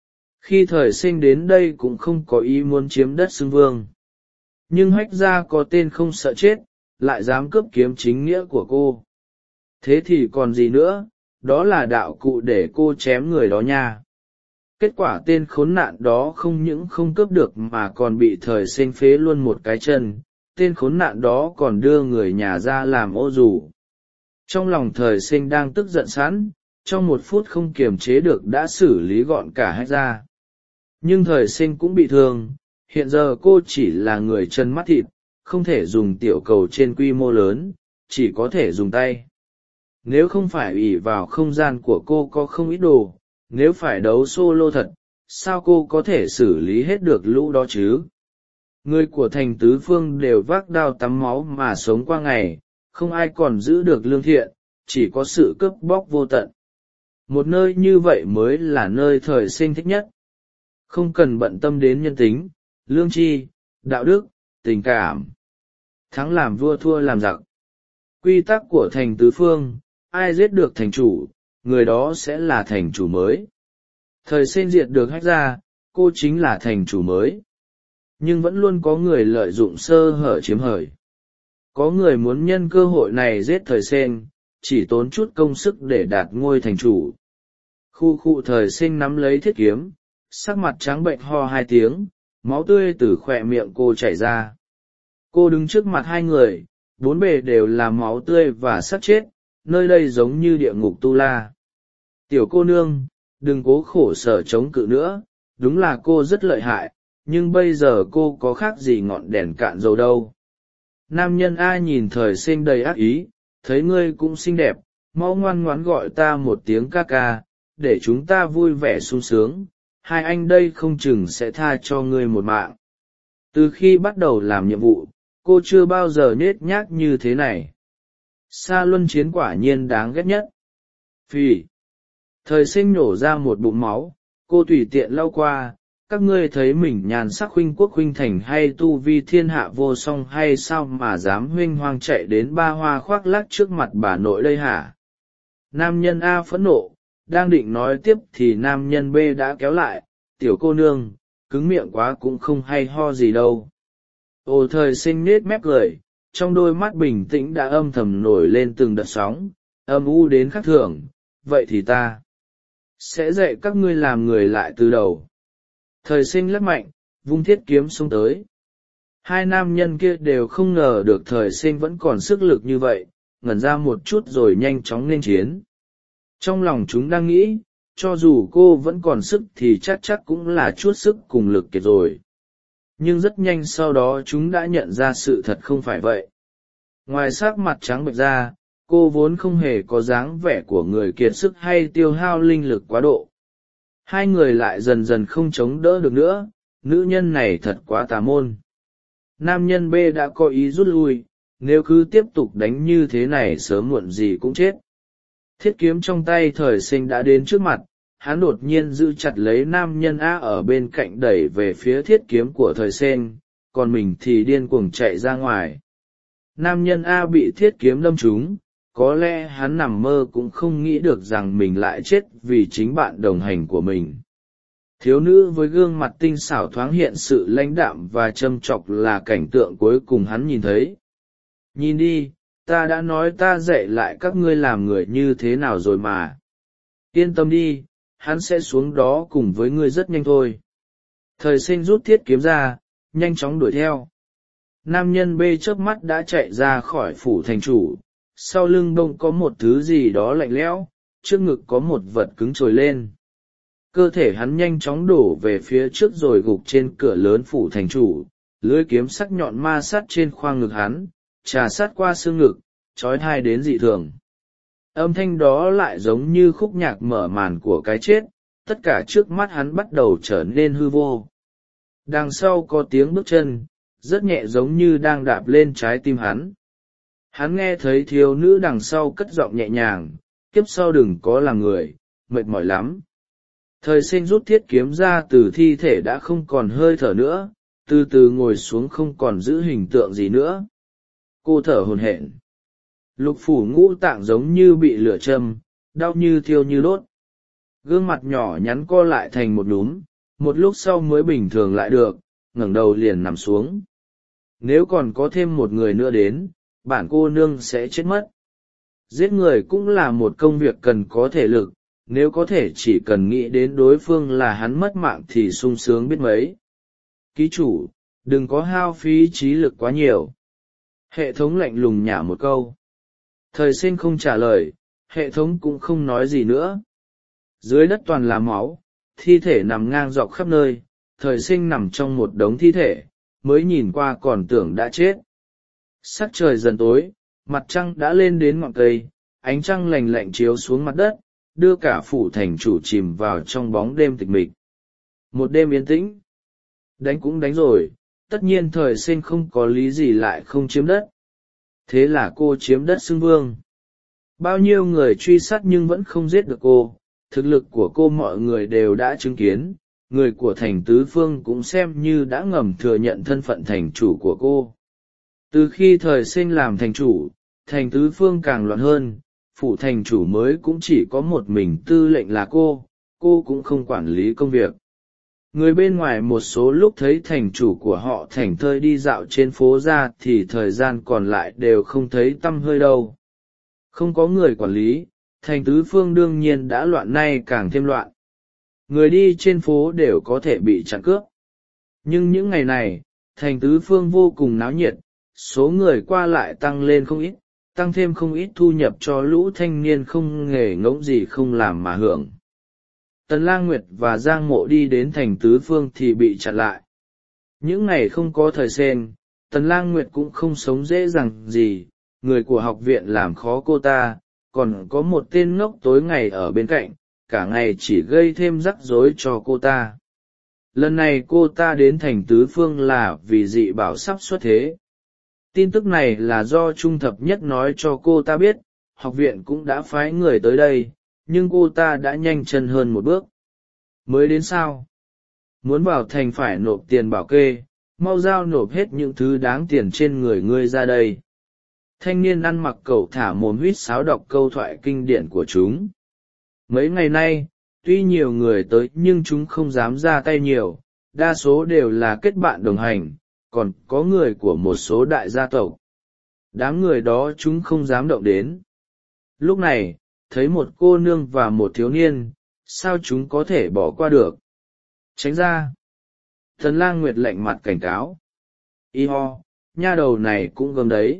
Khi thời sinh đến đây cũng không có ý muốn chiếm đất xưng vương. Nhưng Hách gia có tên không sợ chết, lại dám cướp kiếm chính nghĩa của cô. Thế thì còn gì nữa, đó là đạo cụ để cô chém người đó nha. Kết quả tên khốn nạn đó không những không cướp được mà còn bị thời sinh phế luôn một cái chân, tên khốn nạn đó còn đưa người nhà ra làm ô dù. Trong lòng thời sinh đang tức giận sẵn, trong một phút không kiềm chế được đã xử lý gọn cả Hách gia. Nhưng thời sinh cũng bị thương, hiện giờ cô chỉ là người chân mắt thịt, không thể dùng tiểu cầu trên quy mô lớn, chỉ có thể dùng tay. Nếu không phải ủy vào không gian của cô có không ít đồ, nếu phải đấu solo thật, sao cô có thể xử lý hết được lũ đó chứ? Người của thành tứ phương đều vác đao tắm máu mà sống qua ngày, không ai còn giữ được lương thiện, chỉ có sự cướp bóc vô tận. Một nơi như vậy mới là nơi thời sinh thích nhất. Không cần bận tâm đến nhân tính, lương tri, đạo đức, tình cảm. Thắng làm vua thua làm giặc. Quy tắc của thành tứ phương, ai giết được thành chủ, người đó sẽ là thành chủ mới. Thời sinh diệt được Hách gia, cô chính là thành chủ mới. Nhưng vẫn luôn có người lợi dụng sơ hở chiếm hời. Có người muốn nhân cơ hội này giết thời sinh, chỉ tốn chút công sức để đạt ngôi thành chủ. Khu khu thời sinh nắm lấy thiết kiếm, sắc mặt trắng bệnh ho hai tiếng, máu tươi từ khỏe miệng cô chảy ra. Cô đứng trước mặt hai người, bốn bề đều là máu tươi và xác chết, nơi đây giống như địa ngục tu la. Tiểu cô nương, đừng cố khổ sở chống cự nữa, đúng là cô rất lợi hại, nhưng bây giờ cô có khác gì ngọn đèn cạn dầu đâu. Nam nhân A nhìn thời sinh đầy ác ý, thấy ngươi cũng xinh đẹp, mau ngoan ngoãn gọi ta một tiếng ca ca, để chúng ta vui vẻ sung sướng, hai anh đây không chừng sẽ tha cho ngươi một mạng. Từ khi bắt đầu làm nhiệm vụ, cô chưa bao giờ nhết nhác như thế này. Sa luân chiến quả nhiên đáng ghét nhất. Phì. Thời sinh nổ ra một bụng máu, cô tùy tiện lau qua, các ngươi thấy mình nhàn sắc huynh quốc huynh thành hay tu vi thiên hạ vô song hay sao mà dám huynh hoang chạy đến ba hoa khoác lác trước mặt bà nội đây hả? Nam nhân A phẫn nộ, đang định nói tiếp thì nam nhân B đã kéo lại, tiểu cô nương, cứng miệng quá cũng không hay ho gì đâu. Ồ thời sinh nết mép cười, trong đôi mắt bình tĩnh đã âm thầm nổi lên từng đợt sóng, âm u đến khắc thường, vậy thì ta sẽ dạy các ngươi làm người lại từ đầu. Thời sinh lắc mạnh, vung thiết kiếm xông tới. Hai nam nhân kia đều không ngờ được thời sinh vẫn còn sức lực như vậy, ngẩn ra một chút rồi nhanh chóng nên chiến. Trong lòng chúng đang nghĩ, cho dù cô vẫn còn sức thì chắc chắc cũng là chút sức cùng lực kiệt rồi. Nhưng rất nhanh sau đó chúng đã nhận ra sự thật không phải vậy. Ngoài sắc mặt trắng bệch ra, cô vốn không hề có dáng vẻ của người kiệt sức hay tiêu hao linh lực quá độ. Hai người lại dần dần không chống đỡ được nữa, nữ nhân này thật quá tà môn. Nam nhân B đã có ý rút lui, nếu cứ tiếp tục đánh như thế này sớm muộn gì cũng chết. Thiết kiếm trong tay thời sinh đã đến trước mặt, hắn đột nhiên giữ chặt lấy nam nhân A ở bên cạnh đẩy về phía thiết kiếm của thời sinh, còn mình thì điên cuồng chạy ra ngoài. Nam nhân A bị thiết kiếm đâm trúng, có lẽ hắn nằm mơ cũng không nghĩ được rằng mình lại chết vì chính bạn đồng hành của mình. Thiếu nữ với gương mặt tinh xảo thoáng hiện sự lãnh đạm và châm chọc là cảnh tượng cuối cùng hắn nhìn thấy. Nhìn đi, ta đã nói ta dạy lại các ngươi làm người như thế nào rồi mà. Yên tâm đi, hắn sẽ xuống đó cùng với ngươi rất nhanh thôi. Thời sinh rút thiết kiếm ra, nhanh chóng đuổi theo. Nam nhân B chớp mắt đã chạy ra khỏi phủ thành chủ, sau lưng bông có một thứ gì đó lạnh lẽo, trước ngực có một vật cứng trồi lên. Cơ thể hắn nhanh chóng đổ về phía trước rồi gục trên cửa lớn phủ thành chủ, lưỡi kiếm sắc nhọn ma sát trên khoang ngực hắn, trà sát qua xương ngực, trói thai đến dị thường. Âm thanh đó lại giống như khúc nhạc mở màn của cái chết, tất cả trước mắt hắn bắt đầu trở nên hư vô. đằng sau có tiếng bước chân rất nhẹ giống như đang đạp lên trái tim hắn. Hắn nghe thấy thiếu nữ đằng sau cất giọng nhẹ nhàng, kiếp sau đừng có làm người, mệt mỏi lắm. Thời sinh rút thiết kiếm ra từ thi thể đã không còn hơi thở nữa, từ từ ngồi xuống không còn giữ hình tượng gì nữa. Cô thở hổn hển. Lục phủ ngũ tạng giống như bị lửa châm, đau như thiêu như đốt. Gương mặt nhỏ nhắn co lại thành một núm, một lúc sau mới bình thường lại được, ngẩng đầu liền nằm xuống. Nếu còn có thêm một người nữa đến, bản cô nương sẽ chết mất. Giết người cũng là một công việc cần có thể lực, nếu có thể chỉ cần nghĩ đến đối phương là hắn mất mạng thì sung sướng biết mấy. Ký chủ, đừng có hao phí trí lực quá nhiều. Hệ thống lạnh lùng nhả một câu. Thời sinh không trả lời, hệ thống cũng không nói gì nữa. Dưới đất toàn là máu, thi thể nằm ngang dọc khắp nơi, thời sinh nằm trong một đống thi thể, mới nhìn qua còn tưởng đã chết. Sắc trời dần tối, mặt trăng đã lên đến ngọn cây, ánh trăng lành lạnh chiếu xuống mặt đất, đưa cả phủ thành chủ chìm vào trong bóng đêm tịch mịch. Một đêm yên tĩnh. Đánh cũng đánh rồi, tất nhiên thời sinh không có lý gì lại không chiếm đất. Thế là cô chiếm đất xưng vương. Bao nhiêu người truy sát nhưng vẫn không giết được cô, thực lực của cô mọi người đều đã chứng kiến, người của thành tứ phương cũng xem như đã ngầm thừa nhận thân phận thành chủ của cô. Từ khi thời sinh làm thành chủ, thành tứ phương càng loạn hơn, phủ thành chủ mới cũng chỉ có một mình tư lệnh là cô, cô cũng không quản lý công việc. Người bên ngoài một số lúc thấy thành chủ của họ thảnh thơi đi dạo trên phố ra thì thời gian còn lại đều không thấy tăm hơi đâu. Không có người quản lý, thành tứ phương đương nhiên đã loạn, nay càng thêm loạn. Người đi trên phố đều có thể bị chặn cướp. Nhưng những ngày này, thành tứ phương vô cùng náo nhiệt, số người qua lại tăng lên không ít, tăng thêm không ít thu nhập cho lũ thanh niên không nghề ngỗng gì không làm mà hưởng. Tần Lang Nguyệt và Giang Mộ đi đến thành tứ phương thì bị chặn lại. Những ngày không có thời sen, Tần Lang Nguyệt cũng không sống dễ dàng gì, người của học viện làm khó cô ta, còn có một tên ngốc tối ngày ở bên cạnh, cả ngày chỉ gây thêm rắc rối cho cô ta. Lần này cô ta đến thành tứ phương là vì dị bảo sắp xuất thế. Tin tức này là do Trung Thập Nhất nói cho cô ta biết, học viện cũng đã phái người tới đây, nhưng cô ta đã nhanh chân hơn một bước. Mới đến sao? Muốn vào thành phải nộp tiền bảo kê, mau giao nộp hết những thứ đáng tiền trên người ngươi ra đây. Thanh niên ăn mặc cẩu thả mồm huýt sáo đọc câu thoại kinh điển của chúng. Mấy ngày nay, tuy nhiều người tới nhưng chúng không dám ra tay nhiều, đa số đều là kết bạn đồng hành, còn có người của một số đại gia tộc. Đám người đó chúng không dám động đến. Lúc này, thấy một cô nương và một thiếu niên, sao chúng có thể bỏ qua được? Tránh ra! Tần Lang Nguyệt lạnh mặt cảnh cáo. Y ho, nha đầu này cũng gớm đấy.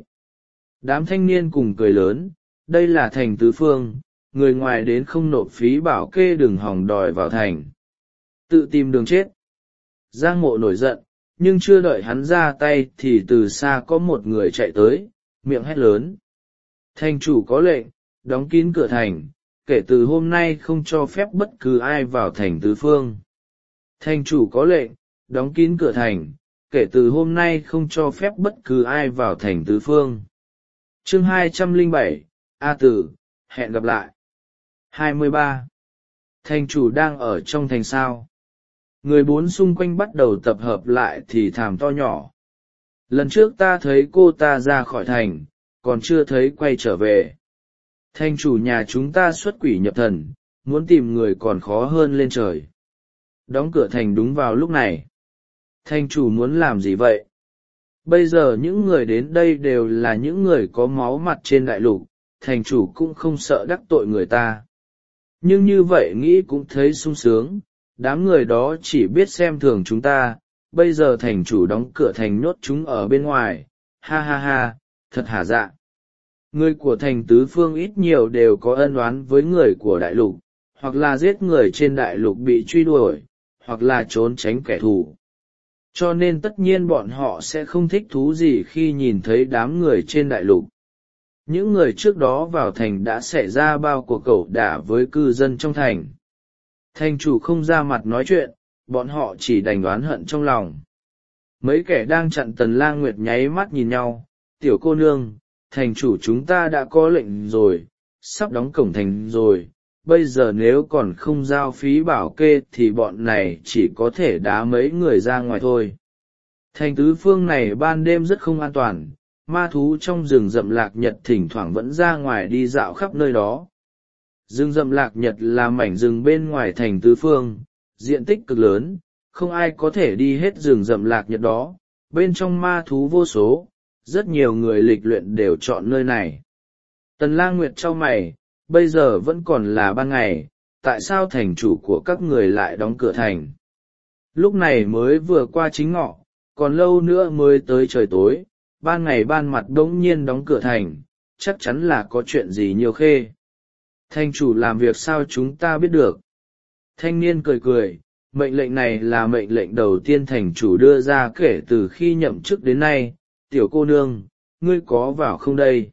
Đám thanh niên cùng cười lớn, đây là thành tứ phương, người ngoài đến không nộp phí bảo kê đừng hòng đòi vào thành. Tự tìm đường chết. Giang Mộ nổi giận, nhưng chưa đợi hắn ra tay thì từ xa có một người chạy tới, miệng hét lớn. Thành chủ có lệnh, đóng kín cửa thành, kể từ hôm nay không cho phép bất cứ ai vào thành tứ phương. Thành chủ có lệnh, đóng kín cửa thành, kể từ hôm nay không cho phép bất cứ ai vào thành tứ phương. Chương hai trăm lẻ bảy, A Tử, hẹn gặp lại. hai mươi ba. Thành chủ đang ở trong thành sao? Người bốn xung quanh bắt đầu tập hợp lại thì thảm to nhỏ. Lần trước ta thấy cô ta ra khỏi thành, còn chưa thấy quay trở về. Thành chủ nhà chúng ta xuất quỷ nhập thần, muốn tìm người còn khó hơn lên trời. Đóng cửa thành đúng vào lúc này. Thành chủ muốn làm gì vậy? Bây giờ những người đến đây đều là những người có máu mặt trên đại lục, thành chủ cũng không sợ đắc tội người ta. Nhưng như vậy nghĩ cũng thấy sung sướng, đám người đó chỉ biết xem thường chúng ta, bây giờ thành chủ đóng cửa thành nhốt chúng ở bên ngoài, ha ha ha, thật hả dạ. Người của thành tứ phương ít nhiều đều có ân oán với người của đại lục, hoặc là giết người trên đại lục bị truy đuổi, hoặc là trốn tránh kẻ thù. Cho nên tất nhiên bọn họ sẽ không thích thú gì khi nhìn thấy đám người trên đại lục. Những người trước đó vào thành đã xảy ra bao cuộc cẩu đả với cư dân trong thành. Thành chủ không ra mặt nói chuyện, bọn họ chỉ đành oán hận trong lòng. Mấy kẻ đang chặn Tần Lang Nguyệt nháy mắt nhìn nhau, tiểu cô nương, thành chủ chúng ta đã có lệnh rồi, sắp đóng cổng thành rồi, bây giờ nếu còn không giao phí bảo kê thì bọn này chỉ có thể đá mấy người ra ngoài thôi. Thành tứ phương này ban đêm rất không an toàn, ma thú trong rừng rậm Lạc Nhật thỉnh thoảng vẫn ra ngoài đi dạo khắp nơi đó. Rừng rậm Lạc Nhật là mảnh rừng bên ngoài thành tứ phương, diện tích cực lớn, không ai có thể đi hết rừng rậm Lạc Nhật đó, bên trong ma thú vô số, rất nhiều người lịch luyện đều chọn nơi này. Tần Lang Nguyệt chau mày, bây giờ vẫn còn là ban ngày, tại sao thành chủ của các người lại đóng cửa thành? Lúc này mới vừa qua chính ngọ, còn lâu nữa mới tới trời tối, ban ngày ban mặt bỗng nhiên đóng cửa thành, chắc chắn là có chuyện gì nhiều khê. Thành chủ làm việc sao chúng ta biết được? Thanh niên cười cười, mệnh lệnh này là mệnh lệnh đầu tiên thành chủ đưa ra kể từ khi nhậm chức đến nay. Tiểu cô nương, ngươi có vào không đây?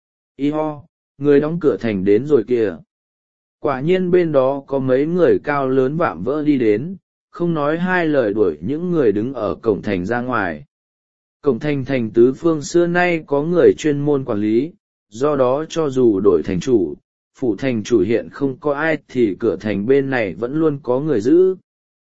Y ho, người đóng cửa thành đến rồi kìa. Quả nhiên bên đó có mấy người cao lớn vạm vỡ đi đến, không nói hai lời đuổi những người đứng ở cổng thành ra ngoài. Cổng thành thành tứ phương xưa nay có người chuyên môn quản lý, do đó cho dù đổi thành chủ, phủ thành chủ hiện không có ai thì cửa thành bên này vẫn luôn có người giữ.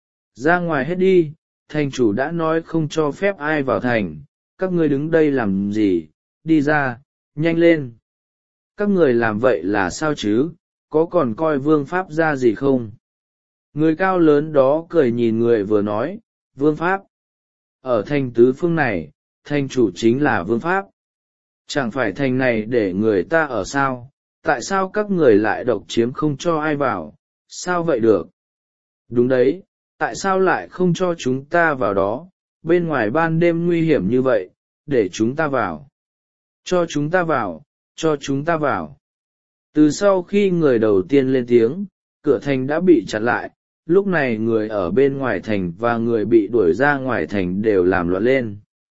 Ra ngoài hết đi, thành chủ đã nói không cho phép ai vào thành, các ngươi đứng đây làm gì, đi ra, nhanh lên. Các người làm vậy là sao chứ, có còn coi vương pháp ra gì không? Người cao lớn đó cười nhìn người vừa nói, vương pháp. Ở thành tứ phương này, thành chủ chính là vương pháp. Chẳng phải thành này để người ta ở sao, tại sao các người lại độc chiếm không cho ai vào, sao vậy được? Đúng đấy, tại sao lại không cho chúng ta vào đó, bên ngoài ban đêm nguy hiểm như vậy, để chúng ta vào. Cho chúng ta vào, cho chúng ta vào. Từ sau khi người đầu tiên lên tiếng, cửa thành đã bị chặn lại, lúc này người ở bên ngoài thành và người bị đuổi ra ngoài thành đều làm loạn lên.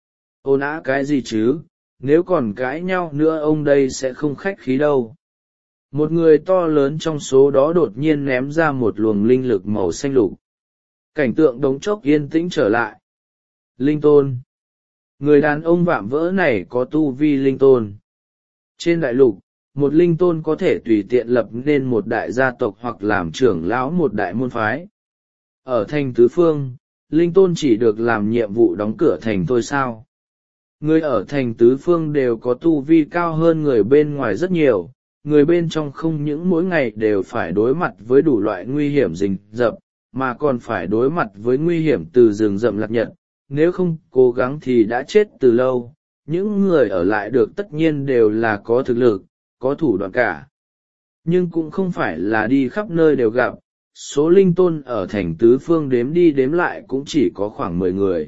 Ôn ã cái gì chứ, nếu còn cãi nhau nữa ông đây sẽ không khách khí đâu. Một người to lớn trong số đó đột nhiên ném ra một luồng linh lực màu xanh lục. Cảnh tượng đống chốc yên tĩnh trở lại. Linh tôn. Người đàn ông vạm vỡ này có tu vi linh tôn. Trên đại lục, một linh tôn có thể tùy tiện lập nên một đại gia tộc hoặc làm trưởng lão một đại môn phái. Ở thành tứ phương, linh tôn chỉ được làm nhiệm vụ đóng cửa thành thôi sao? Người ở thành tứ phương đều có tu vi cao hơn người bên ngoài rất nhiều, người bên trong không những mỗi ngày đều phải đối mặt với đủ loại nguy hiểm rình rập, mà còn phải đối mặt với nguy hiểm từ rừng rậm Lạc Nhật, nếu không cố gắng thì đã chết từ lâu. Những người ở lại được tất nhiên đều là có thực lực, có thủ đoạn cả. Nhưng cũng không phải là đi khắp nơi đều gặp, số linh tôn ở thành tứ phương đếm đi đếm lại cũng chỉ có khoảng mười người.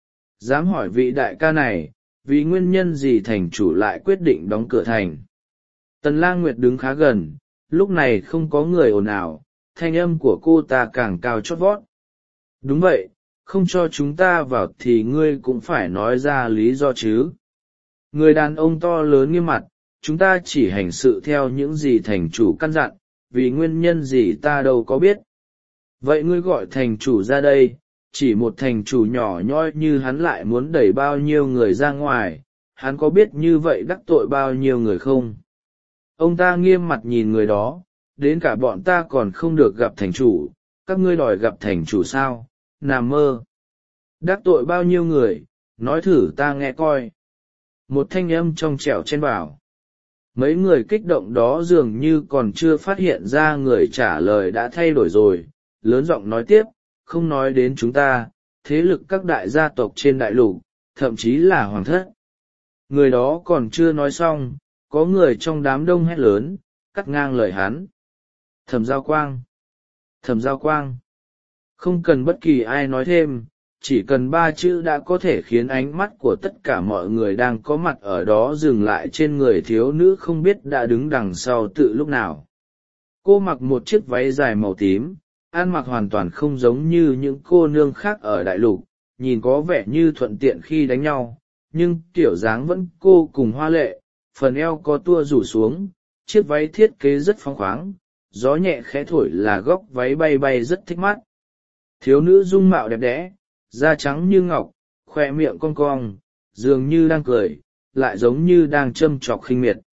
Dám hỏi vị đại ca này, vì nguyên nhân gì thành chủ lại quyết định đóng cửa thành? Tần Lang Nguyệt đứng khá gần, lúc này không có người ồn ào, thanh âm của cô ta càng cao chót vót. Đúng vậy, không cho chúng ta vào thì ngươi cũng phải nói ra lý do chứ. Người đàn ông to lớn nghiêm mặt, chúng ta chỉ hành sự theo những gì thành chủ căn dặn, vì nguyên nhân gì ta đâu có biết. Vậy ngươi gọi thành chủ ra đây, chỉ một thành chủ nhỏ nhoi như hắn lại muốn đẩy bao nhiêu người ra ngoài, hắn có biết như vậy đắc tội bao nhiêu người không? Ông ta nghiêm mặt nhìn người đó, đến cả bọn ta còn không được gặp thành chủ, các ngươi đòi gặp thành chủ sao, nằm mơ. Đắc tội bao nhiêu người, nói thử ta nghe coi. Một thanh âm trong trẻo chen bảo. Mấy người kích động đó dường như còn chưa phát hiện ra người trả lời đã thay đổi rồi, lớn giọng nói tiếp, không nói đến chúng ta, thế lực các đại gia tộc trên đại lục, thậm chí là hoàng thất. Người đó còn chưa nói xong, có người trong đám đông hét lớn, cắt ngang lời hắn. Thẩm Giao Quang! Thẩm Giao Quang! Không cần bất kỳ ai nói thêm, chỉ cần ba chữ đã có thể khiến ánh mắt của tất cả mọi người đang có mặt ở đó dừng lại trên người thiếu nữ không biết đã đứng đằng sau tự lúc nào. Cô mặc một chiếc váy dài màu tím, ăn mặc hoàn toàn không giống như những cô nương khác ở đại lục, nhìn có vẻ như thuận tiện khi đánh nhau, nhưng kiểu dáng vẫn cô cùng hoa lệ, phần eo có tua rủ xuống, chiếc váy thiết kế rất phóng khoáng, gió nhẹ khẽ thổi là góc váy bay bay rất thích mắt. Thiếu nữ dung mạo đẹp đẽ, da trắng như ngọc, khoe miệng cong cong, dường như đang cười, lại giống như đang châm chọc khinh miệt.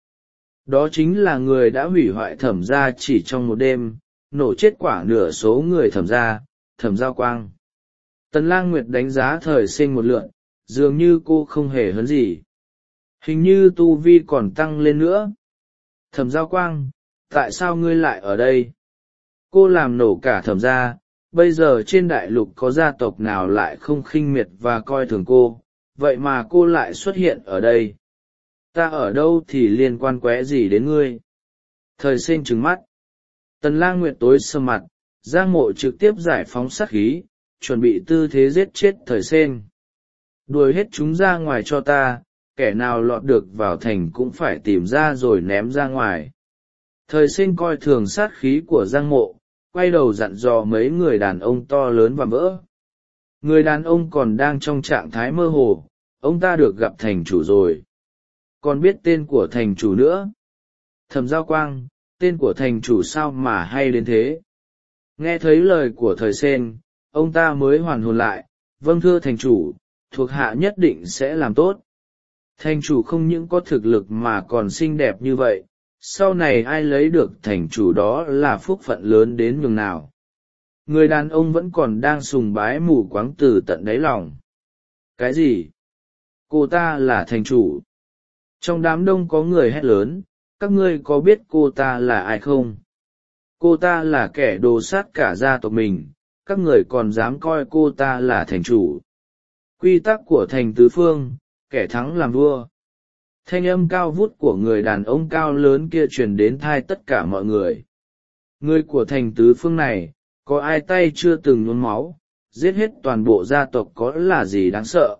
Đó chính là người đã hủy hoại Thẩm gia chỉ trong một đêm, nổ chết quả nửa số người Thẩm gia, Thẩm Giao Quang. Tần Lang Nguyệt đánh giá Thời Sinh một lượt, dường như cô không hề hấn gì. Hình như tu vi còn tăng lên nữa. Thẩm Giao Quang, tại sao ngươi lại ở đây? Cô làm nổ cả Thẩm gia, bây giờ trên đại lục có gia tộc nào lại không khinh miệt và coi thường cô, vậy mà cô lại xuất hiện ở đây. Ta ở đâu thì liên quan quẽ gì đến ngươi? Thời Sinh trừng mắt. Tần Lang Nguyệt tối sầm mặt, Giang Mộ trực tiếp giải phóng sát khí, chuẩn bị tư thế giết chết Thời Sinh. Đuổi hết chúng ra ngoài cho ta, kẻ nào lọt được vào thành cũng phải tìm ra rồi ném ra ngoài. Thời Sinh coi thường sát khí của Giang Mộ, quay đầu dặn dò mấy người đàn ông to lớn và vỡ. Người đàn ông còn đang trong trạng thái mơ hồ, ông ta được gặp thành chủ rồi. Còn biết tên của thành chủ nữa. Thẩm Giao Quang, tên của thành chủ sao mà hay đến thế? Nghe thấy lời của Thời Sinh, ông ta mới hoàn hồn lại. Vâng thưa thành chủ, thuộc hạ nhất định sẽ làm tốt. Thành chủ không những có thực lực mà còn xinh đẹp như vậy, sau này ai lấy được thành chủ đó là phúc phận lớn đến nhường nào. Người đàn ông vẫn còn đang sùng bái mù quáng từ tận đáy lòng. Cái gì? Cô ta là thành chủ? Trong đám đông có người hét lớn, các ngươi có biết cô ta là ai không? Cô ta là kẻ đồ sát cả gia tộc mình, các người còn dám coi cô ta là thành chủ. Quy tắc của thành tứ phương, kẻ thắng làm vua. Thanh âm cao vút của người đàn ông cao lớn kia truyền đến tai tất cả mọi người. Người của thành tứ phương này, có ai tay chưa từng nhuốm máu, giết hết toàn bộ gia tộc có là gì đáng sợ.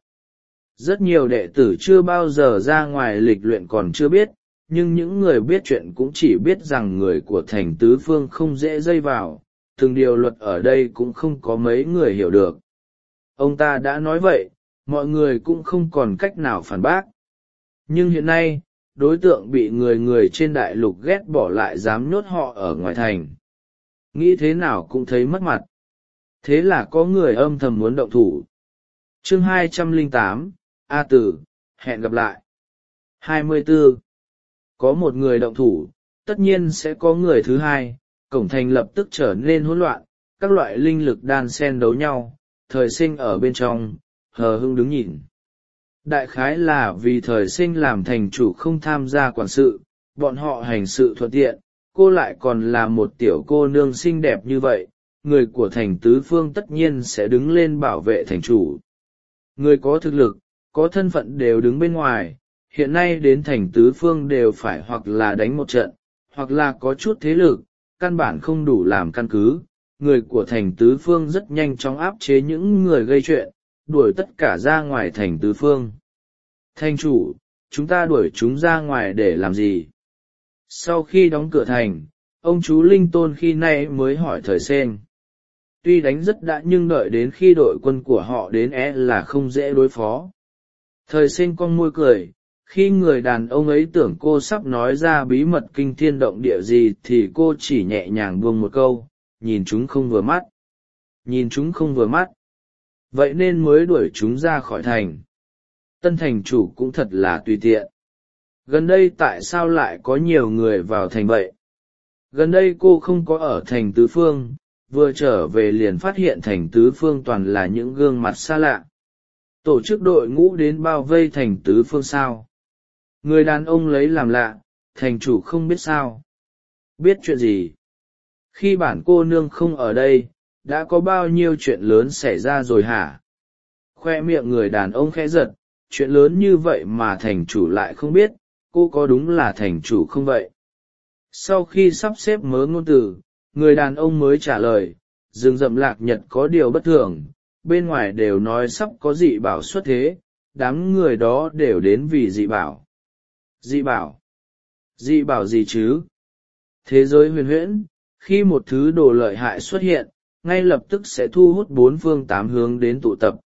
Rất nhiều đệ tử chưa bao giờ ra ngoài lịch luyện còn chưa biết, nhưng những người biết chuyện cũng chỉ biết rằng người của thành tứ phương không dễ dây vào, từng điều luật ở đây cũng không có mấy người hiểu được. Ông ta đã nói vậy, mọi người cũng không còn cách nào phản bác. Nhưng hiện nay, đối tượng bị người người trên đại lục ghét bỏ lại dám nhốt họ ở ngoài thành. Nghĩ thế nào cũng thấy mất mặt. Thế là có người âm thầm muốn động thủ. Chương hai trăm lẻ tám, A Tử, hẹn gặp lại. hai mươi tư. Có một người động thủ, tất nhiên sẽ có người thứ hai, cổng thành lập tức trở nên hỗn loạn, các loại linh lực đan xen đấu nhau, Thời Sinh ở bên trong, hờ hững đứng nhìn. Đại khái là vì Thời Sinh làm thành chủ không tham gia quản sự, bọn họ hành sự thuận tiện, cô lại còn là một tiểu cô nương xinh đẹp như vậy, người của thành tứ phương tất nhiên sẽ đứng lên bảo vệ thành chủ. Người có thực lực, có thân phận đều đứng bên ngoài, hiện nay đến thành tứ phương đều phải hoặc là đánh một trận, hoặc là có chút thế lực, căn bản không đủ làm căn cứ. Người của thành tứ phương rất nhanh chóng áp chế những người gây chuyện, đuổi tất cả ra ngoài thành tứ phương. Thành chủ, chúng ta đuổi chúng ra ngoài để làm gì? Sau khi đóng cửa thành, ông chú Linh Tôn khi nay mới hỏi Thời Sinh. Tuy đánh rất đã nhưng đợi đến khi đội quân của họ đến é là không dễ đối phó. Thời Sinh cong môi cười, khi người đàn ông ấy tưởng cô sắp nói ra bí mật kinh thiên động địa gì thì cô chỉ nhẹ nhàng buông một câu, nhìn chúng không vừa mắt. Nhìn chúng không vừa mắt. Vậy nên mới đuổi chúng ra khỏi thành. Tân thành chủ cũng thật là tùy tiện. Gần đây tại sao lại có nhiều người vào thành vậy? Gần đây cô không có ở thành tứ phương, vừa trở về liền phát hiện thành tứ phương toàn là những gương mặt xa lạ. Tổ chức đội ngũ đến bao vây thành tứ phương sao? Người đàn ông lấy làm lạ, thành chủ không biết sao? Biết chuyện gì? Khi bản cô nương không ở đây, đã có bao nhiêu chuyện lớn xảy ra rồi hả? Khoe miệng người đàn ông khẽ giật, chuyện lớn như vậy mà thành chủ lại không biết, cô có đúng là thành chủ không vậy? Sau khi sắp xếp mớ ngôn từ, người đàn ông mới trả lời, rừng rậm Lạc Nhật có điều bất thường, bên ngoài đều nói sắp có dị bảo xuất thế, đám người đó đều đến vì dị bảo. Dị bảo? Dị bảo gì chứ? Thế giới huyền huyễn, khi một thứ đồ lợi hại xuất hiện, ngay lập tức sẽ thu hút bốn phương tám hướng đến tụ tập.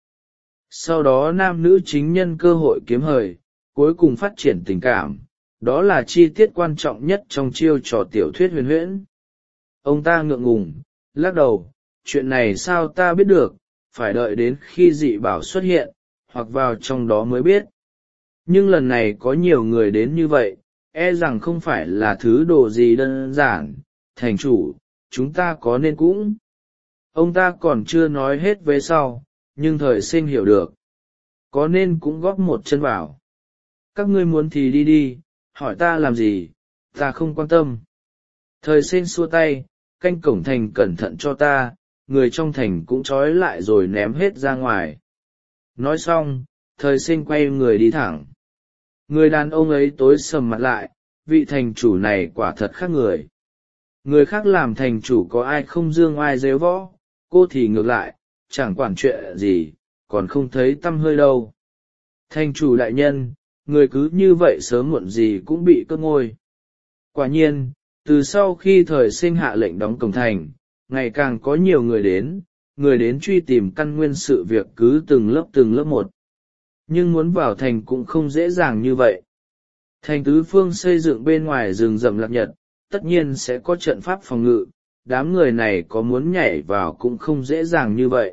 Sau đó nam nữ chính nhân cơ hội kiếm hời, cuối cùng phát triển tình cảm, đó là chi tiết quan trọng nhất trong chiêu trò tiểu thuyết huyền huyễn. Ông ta ngượng ngùng, lắc đầu, chuyện này sao ta biết được, phải đợi đến khi dị bảo xuất hiện hoặc vào trong đó mới biết. Nhưng lần này có nhiều người đến như vậy, e rằng không phải là thứ đồ gì đơn giản. Thành chủ, chúng ta có nên cũng. Ông ta còn chưa nói hết vế sau, nhưng thời sinh hiểu được. Có nên cũng góp một chân vào. Các ngươi muốn thì đi đi, hỏi ta làm gì, ta không quan tâm. Thời sinh xua tay, canh cổng thành cẩn thận cho ta, người trong thành cũng trói lại rồi ném hết ra ngoài. Nói xong, thời sinh quay người đi thẳng. Người đàn ông ấy tối sầm mặt lại, vị thành chủ này quả thật khác người. Người khác làm thành chủ có ai không dương ai dếu võ, cô thì ngược lại, chẳng quản chuyện gì, còn không thấy tăm hơi đâu. Thành chủ đại nhân, người cứ như vậy sớm muộn gì cũng bị cướp ngôi. Quả nhiên, từ sau khi thời sinh hạ lệnh đóng cổng thành, ngày càng có nhiều người đến, người đến truy tìm căn nguyên sự việc cứ từng lớp từng lớp một. Nhưng muốn vào thành cũng không dễ dàng như vậy. Thành tứ phương xây dựng bên ngoài rừng rậm lạc nhật, tất nhiên sẽ có trận pháp phòng ngự, đám người này có muốn nhảy vào cũng không dễ dàng như vậy.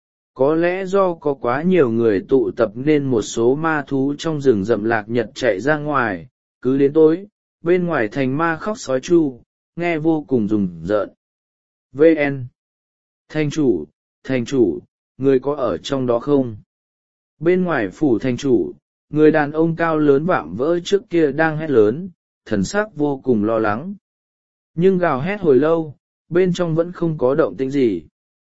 Có lẽ do có quá nhiều người tụ tập nên một số ma thú trong rừng rậm lạc nhật chạy ra ngoài, cứ đến tối, bên ngoài thành ma khóc sói chu, nghe vô cùng rùng rợn. vê en Thành chủ, thành chủ, người có ở trong đó không? Bên ngoài phủ thành chủ, người đàn ông cao lớn vạm vỡ trước kia đang hét lớn, thần sắc vô cùng lo lắng. Nhưng gào hét hồi lâu, bên trong vẫn không có động tĩnh gì.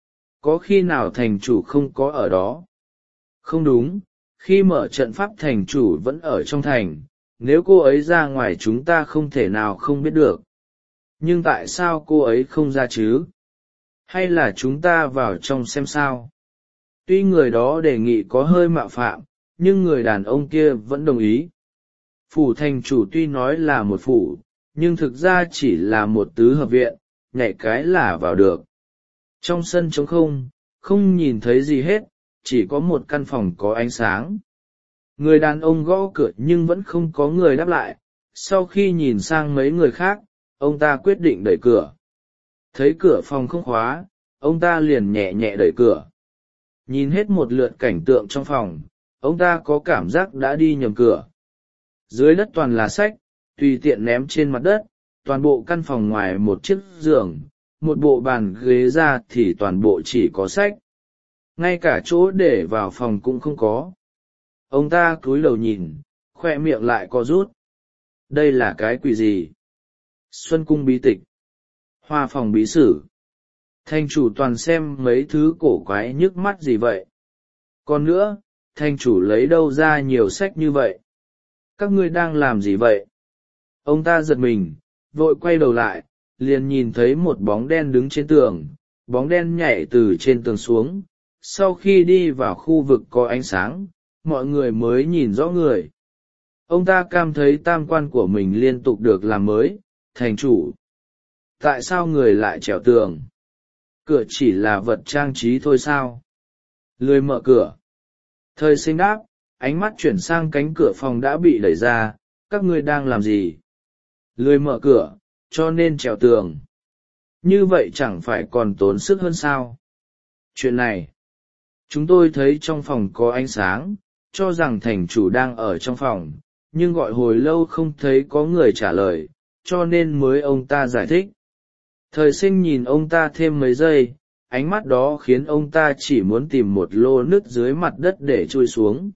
Có khi nào thành chủ không có ở đó? Không đúng, khi mở trận pháp thành chủ vẫn ở trong thành, nếu cô ấy ra ngoài chúng ta không thể nào không biết được. Nhưng tại sao cô ấy không ra chứ? Hay là chúng ta vào trong xem sao? Tuy người đó đề nghị có hơi mạo phạm, nhưng người đàn ông kia vẫn đồng ý. Phủ thành chủ tuy nói là một phủ, nhưng thực ra chỉ là một tứ hợp viện, nhảy cái là vào được. Trong sân trống không, không nhìn thấy gì hết, chỉ có một căn phòng có ánh sáng. Người đàn ông gõ cửa nhưng vẫn không có người đáp lại. Sau khi nhìn sang mấy người khác, ông ta quyết định đẩy cửa. Thấy cửa phòng không khóa, ông ta liền nhẹ nhẹ đẩy cửa. Nhìn hết một lượt cảnh tượng trong phòng, ông ta có cảm giác đã đi nhầm cửa. Dưới đất toàn là sách, tùy tiện ném trên mặt đất, toàn bộ căn phòng ngoài một chiếc giường, một bộ bàn ghế ra thì toàn bộ chỉ có sách. Ngay cả chỗ để vào phòng cũng không có. Ông ta cúi đầu nhìn, khoe miệng lại co rút. Đây là cái quỷ gì? Xuân cung bí tịch, hoa phòng bí sử. Thành chủ toàn xem mấy thứ cổ quái nhức mắt gì vậy? Còn nữa, thành chủ lấy đâu ra nhiều sách như vậy? Các ngươi đang làm gì vậy? Ông ta giật mình, vội quay đầu lại, liền nhìn thấy một bóng đen đứng trên tường, bóng đen nhảy từ trên tường xuống. Sau khi đi vào khu vực có ánh sáng, mọi người mới nhìn rõ người. Ông ta cảm thấy tam quan của mình liên tục được làm mới. Thành chủ, tại sao người lại trèo tường? Cửa chỉ là vật trang trí thôi sao? Lười mở cửa. Thời sinh đáp, ánh mắt chuyển sang cánh cửa phòng đã bị đẩy ra. Các ngươi đang làm gì? Lười mở cửa, cho nên trèo tường. Như vậy chẳng phải còn tốn sức hơn sao? Chuyện này, chúng tôi thấy trong phòng có ánh sáng, cho rằng thành chủ đang ở trong phòng, nhưng gọi hồi lâu không thấy có người trả lời, cho nên mới ông ta giải thích. Thời sinh nhìn ông ta thêm mấy giây, ánh mắt đó khiến ông ta chỉ muốn tìm một lô nứt dưới mặt đất để chui xuống.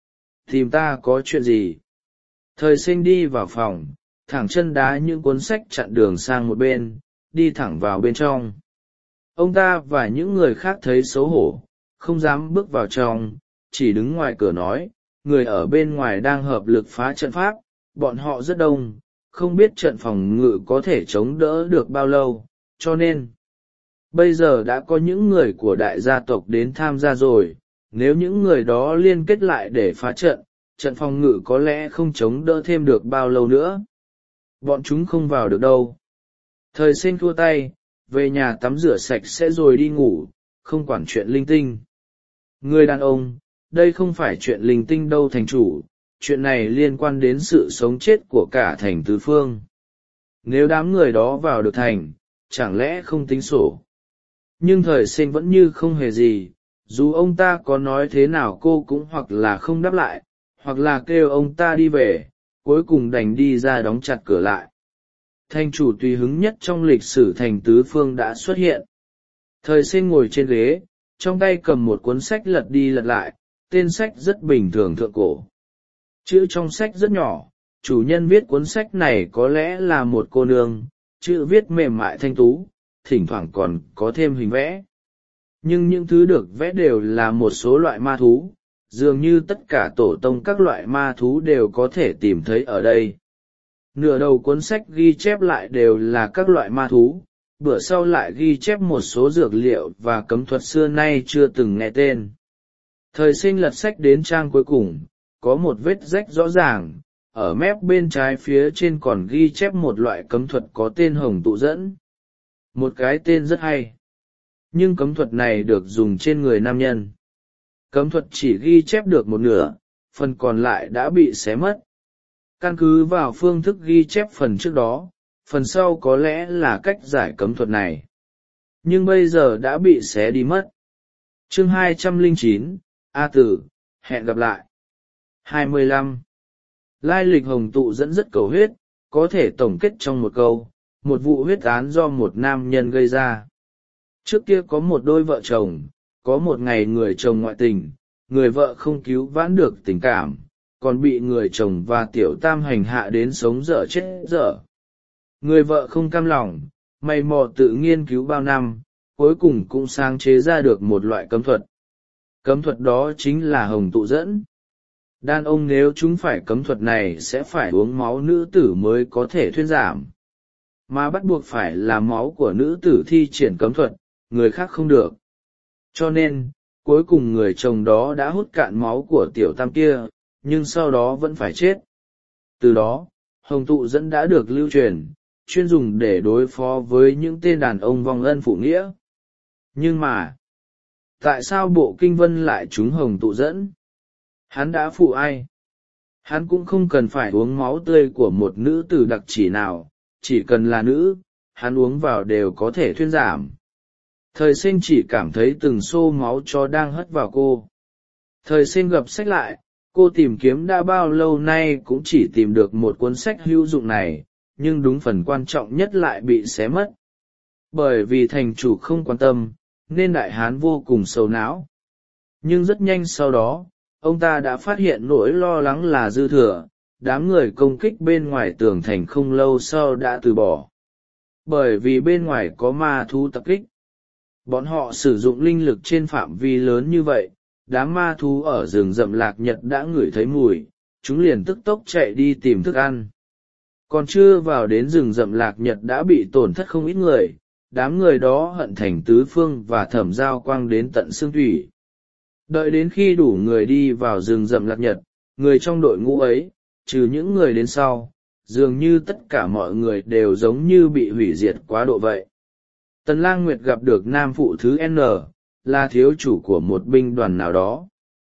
Tìm ta có chuyện gì? Thời sinh đi vào phòng, thẳng chân đá những cuốn sách chặn đường sang một bên, đi thẳng vào bên trong. Ông ta và những người khác thấy xấu hổ, không dám bước vào trong, chỉ đứng ngoài cửa nói, người ở bên ngoài đang hợp lực phá trận pháp, bọn họ rất đông, không biết trận phòng ngự có thể chống đỡ được bao lâu, cho nên bây giờ đã có những người của đại gia tộc đến tham gia rồi. Nếu những người đó liên kết lại để phá trận, trận phòng ngự có lẽ không chống đỡ thêm được bao lâu nữa. Bọn chúng không vào được đâu. Thời sinh thua tay, về nhà tắm rửa sạch sẽ rồi đi ngủ, không quản chuyện linh tinh. Người đàn ông, đây không phải chuyện linh tinh đâu thành chủ, chuyện này liên quan đến sự sống chết của cả thành tứ phương. Nếu đám người đó vào được thành, chẳng lẽ không tính sổ? Nhưng thời sinh vẫn như không hề gì, dù ông ta có nói thế nào cô cũng hoặc là không đáp lại, hoặc là kêu ông ta đi về, cuối cùng đành đi ra đóng chặt cửa lại. Thành chủ tùy hứng nhất trong lịch sử thành tứ phương đã xuất hiện. Thời sinh ngồi trên ghế, trong tay cầm một cuốn sách lật đi lật lại, tên sách rất bình thường thượng cổ. Chữ trong sách rất nhỏ, chủ nhân viết cuốn sách này có lẽ là một cô nương, chữ viết mềm mại thanh tú, thỉnh thoảng còn có thêm hình vẽ. Nhưng những thứ được vẽ đều là một số loại ma thú, dường như tất cả tổ tông các loại ma thú đều có thể tìm thấy ở đây. Nửa đầu cuốn sách ghi chép lại đều là các loại ma thú, bữa sau lại ghi chép một số dược liệu và cấm thuật xưa nay chưa từng nghe tên. Thời sinh lật sách đến trang cuối cùng, có một vết rách rõ ràng, ở mép bên trái phía trên còn ghi chép một loại cấm thuật có tên hồng tụ dẫn. Một cái tên rất hay. Nhưng cấm thuật này được dùng trên người nam nhân. Cấm thuật chỉ ghi chép được một nửa, phần còn lại đã bị xé mất. Căn cứ vào phương thức ghi chép phần trước đó, phần sau có lẽ là cách giải cấm thuật này. Nhưng bây giờ đã bị xé đi mất. Chương hai trăm lẻ chín, A Tử, hẹn gặp lại. hai mươi lăm. Lai lịch hồng tụ dẫn rất cầu huyết, có thể tổng kết trong một câu, một vụ huyết án do một nam nhân gây ra. Trước kia có một đôi vợ chồng, có một ngày người chồng ngoại tình, người vợ không cứu vãn được tình cảm, còn bị người chồng và tiểu tam hành hạ đến sống dở chết dở. Người vợ không cam lòng, mày mò tự nghiên cứu bao năm, cuối cùng cũng sáng chế ra được một loại cấm thuật. Cấm thuật đó chính là hồng tụ dẫn. Đàn ông nếu chúng phải cấm thuật này sẽ phải uống máu nữ tử mới có thể thuyên giảm. Mà bắt buộc phải là máu của nữ tử thi triển cấm thuật, người khác không được. Cho nên, cuối cùng người chồng đó đã hút cạn máu của tiểu tam kia, nhưng sau đó vẫn phải chết. Từ đó, hồng tụ dẫn đã được lưu truyền, chuyên dùng để đối phó với những tên đàn ông vong ân phụ nghĩa. Nhưng mà, tại sao bộ kinh vân lại trúng hồng tụ dẫn? Hắn đã phụ ai? Hắn cũng không cần phải uống máu tươi của một nữ tử đặc chỉ nào, chỉ cần là nữ, hắn uống vào đều có thể thuyên giảm. Thời sinh chỉ cảm thấy từng xô máu chó đang hất vào cô. Thời sinh gập sách lại, cô tìm kiếm đã bao lâu nay cũng chỉ tìm được một cuốn sách hữu dụng này, nhưng đúng phần quan trọng nhất lại bị xé mất. Bởi vì thành chủ không quan tâm, nên đại hán vô cùng sầu não. Nhưng rất nhanh sau đó, ông ta đã phát hiện nỗi lo lắng là dư thừa, đám người công kích bên ngoài tường thành không lâu sau đã từ bỏ. Bởi vì bên ngoài có ma thú tập kích. Bọn họ sử dụng linh lực trên phạm vi lớn như vậy, đám ma thú ở rừng rậm Lạc Nhật đã ngửi thấy mùi, chúng liền tức tốc chạy đi tìm thức ăn. Còn chưa vào đến rừng rậm Lạc Nhật đã bị tổn thất không ít người, đám người đó hận thành tứ phương và thẩm giao quang đến tận xương thủy. Đợi đến khi đủ người đi vào rừng rậm Lạc Nhật, người trong đội ngũ ấy, trừ những người đến sau, dường như tất cả mọi người đều giống như bị hủy diệt quá độ vậy. Tần Lang Nguyệt gặp được nam phụ thứ N, là thiếu chủ của một binh đoàn nào đó.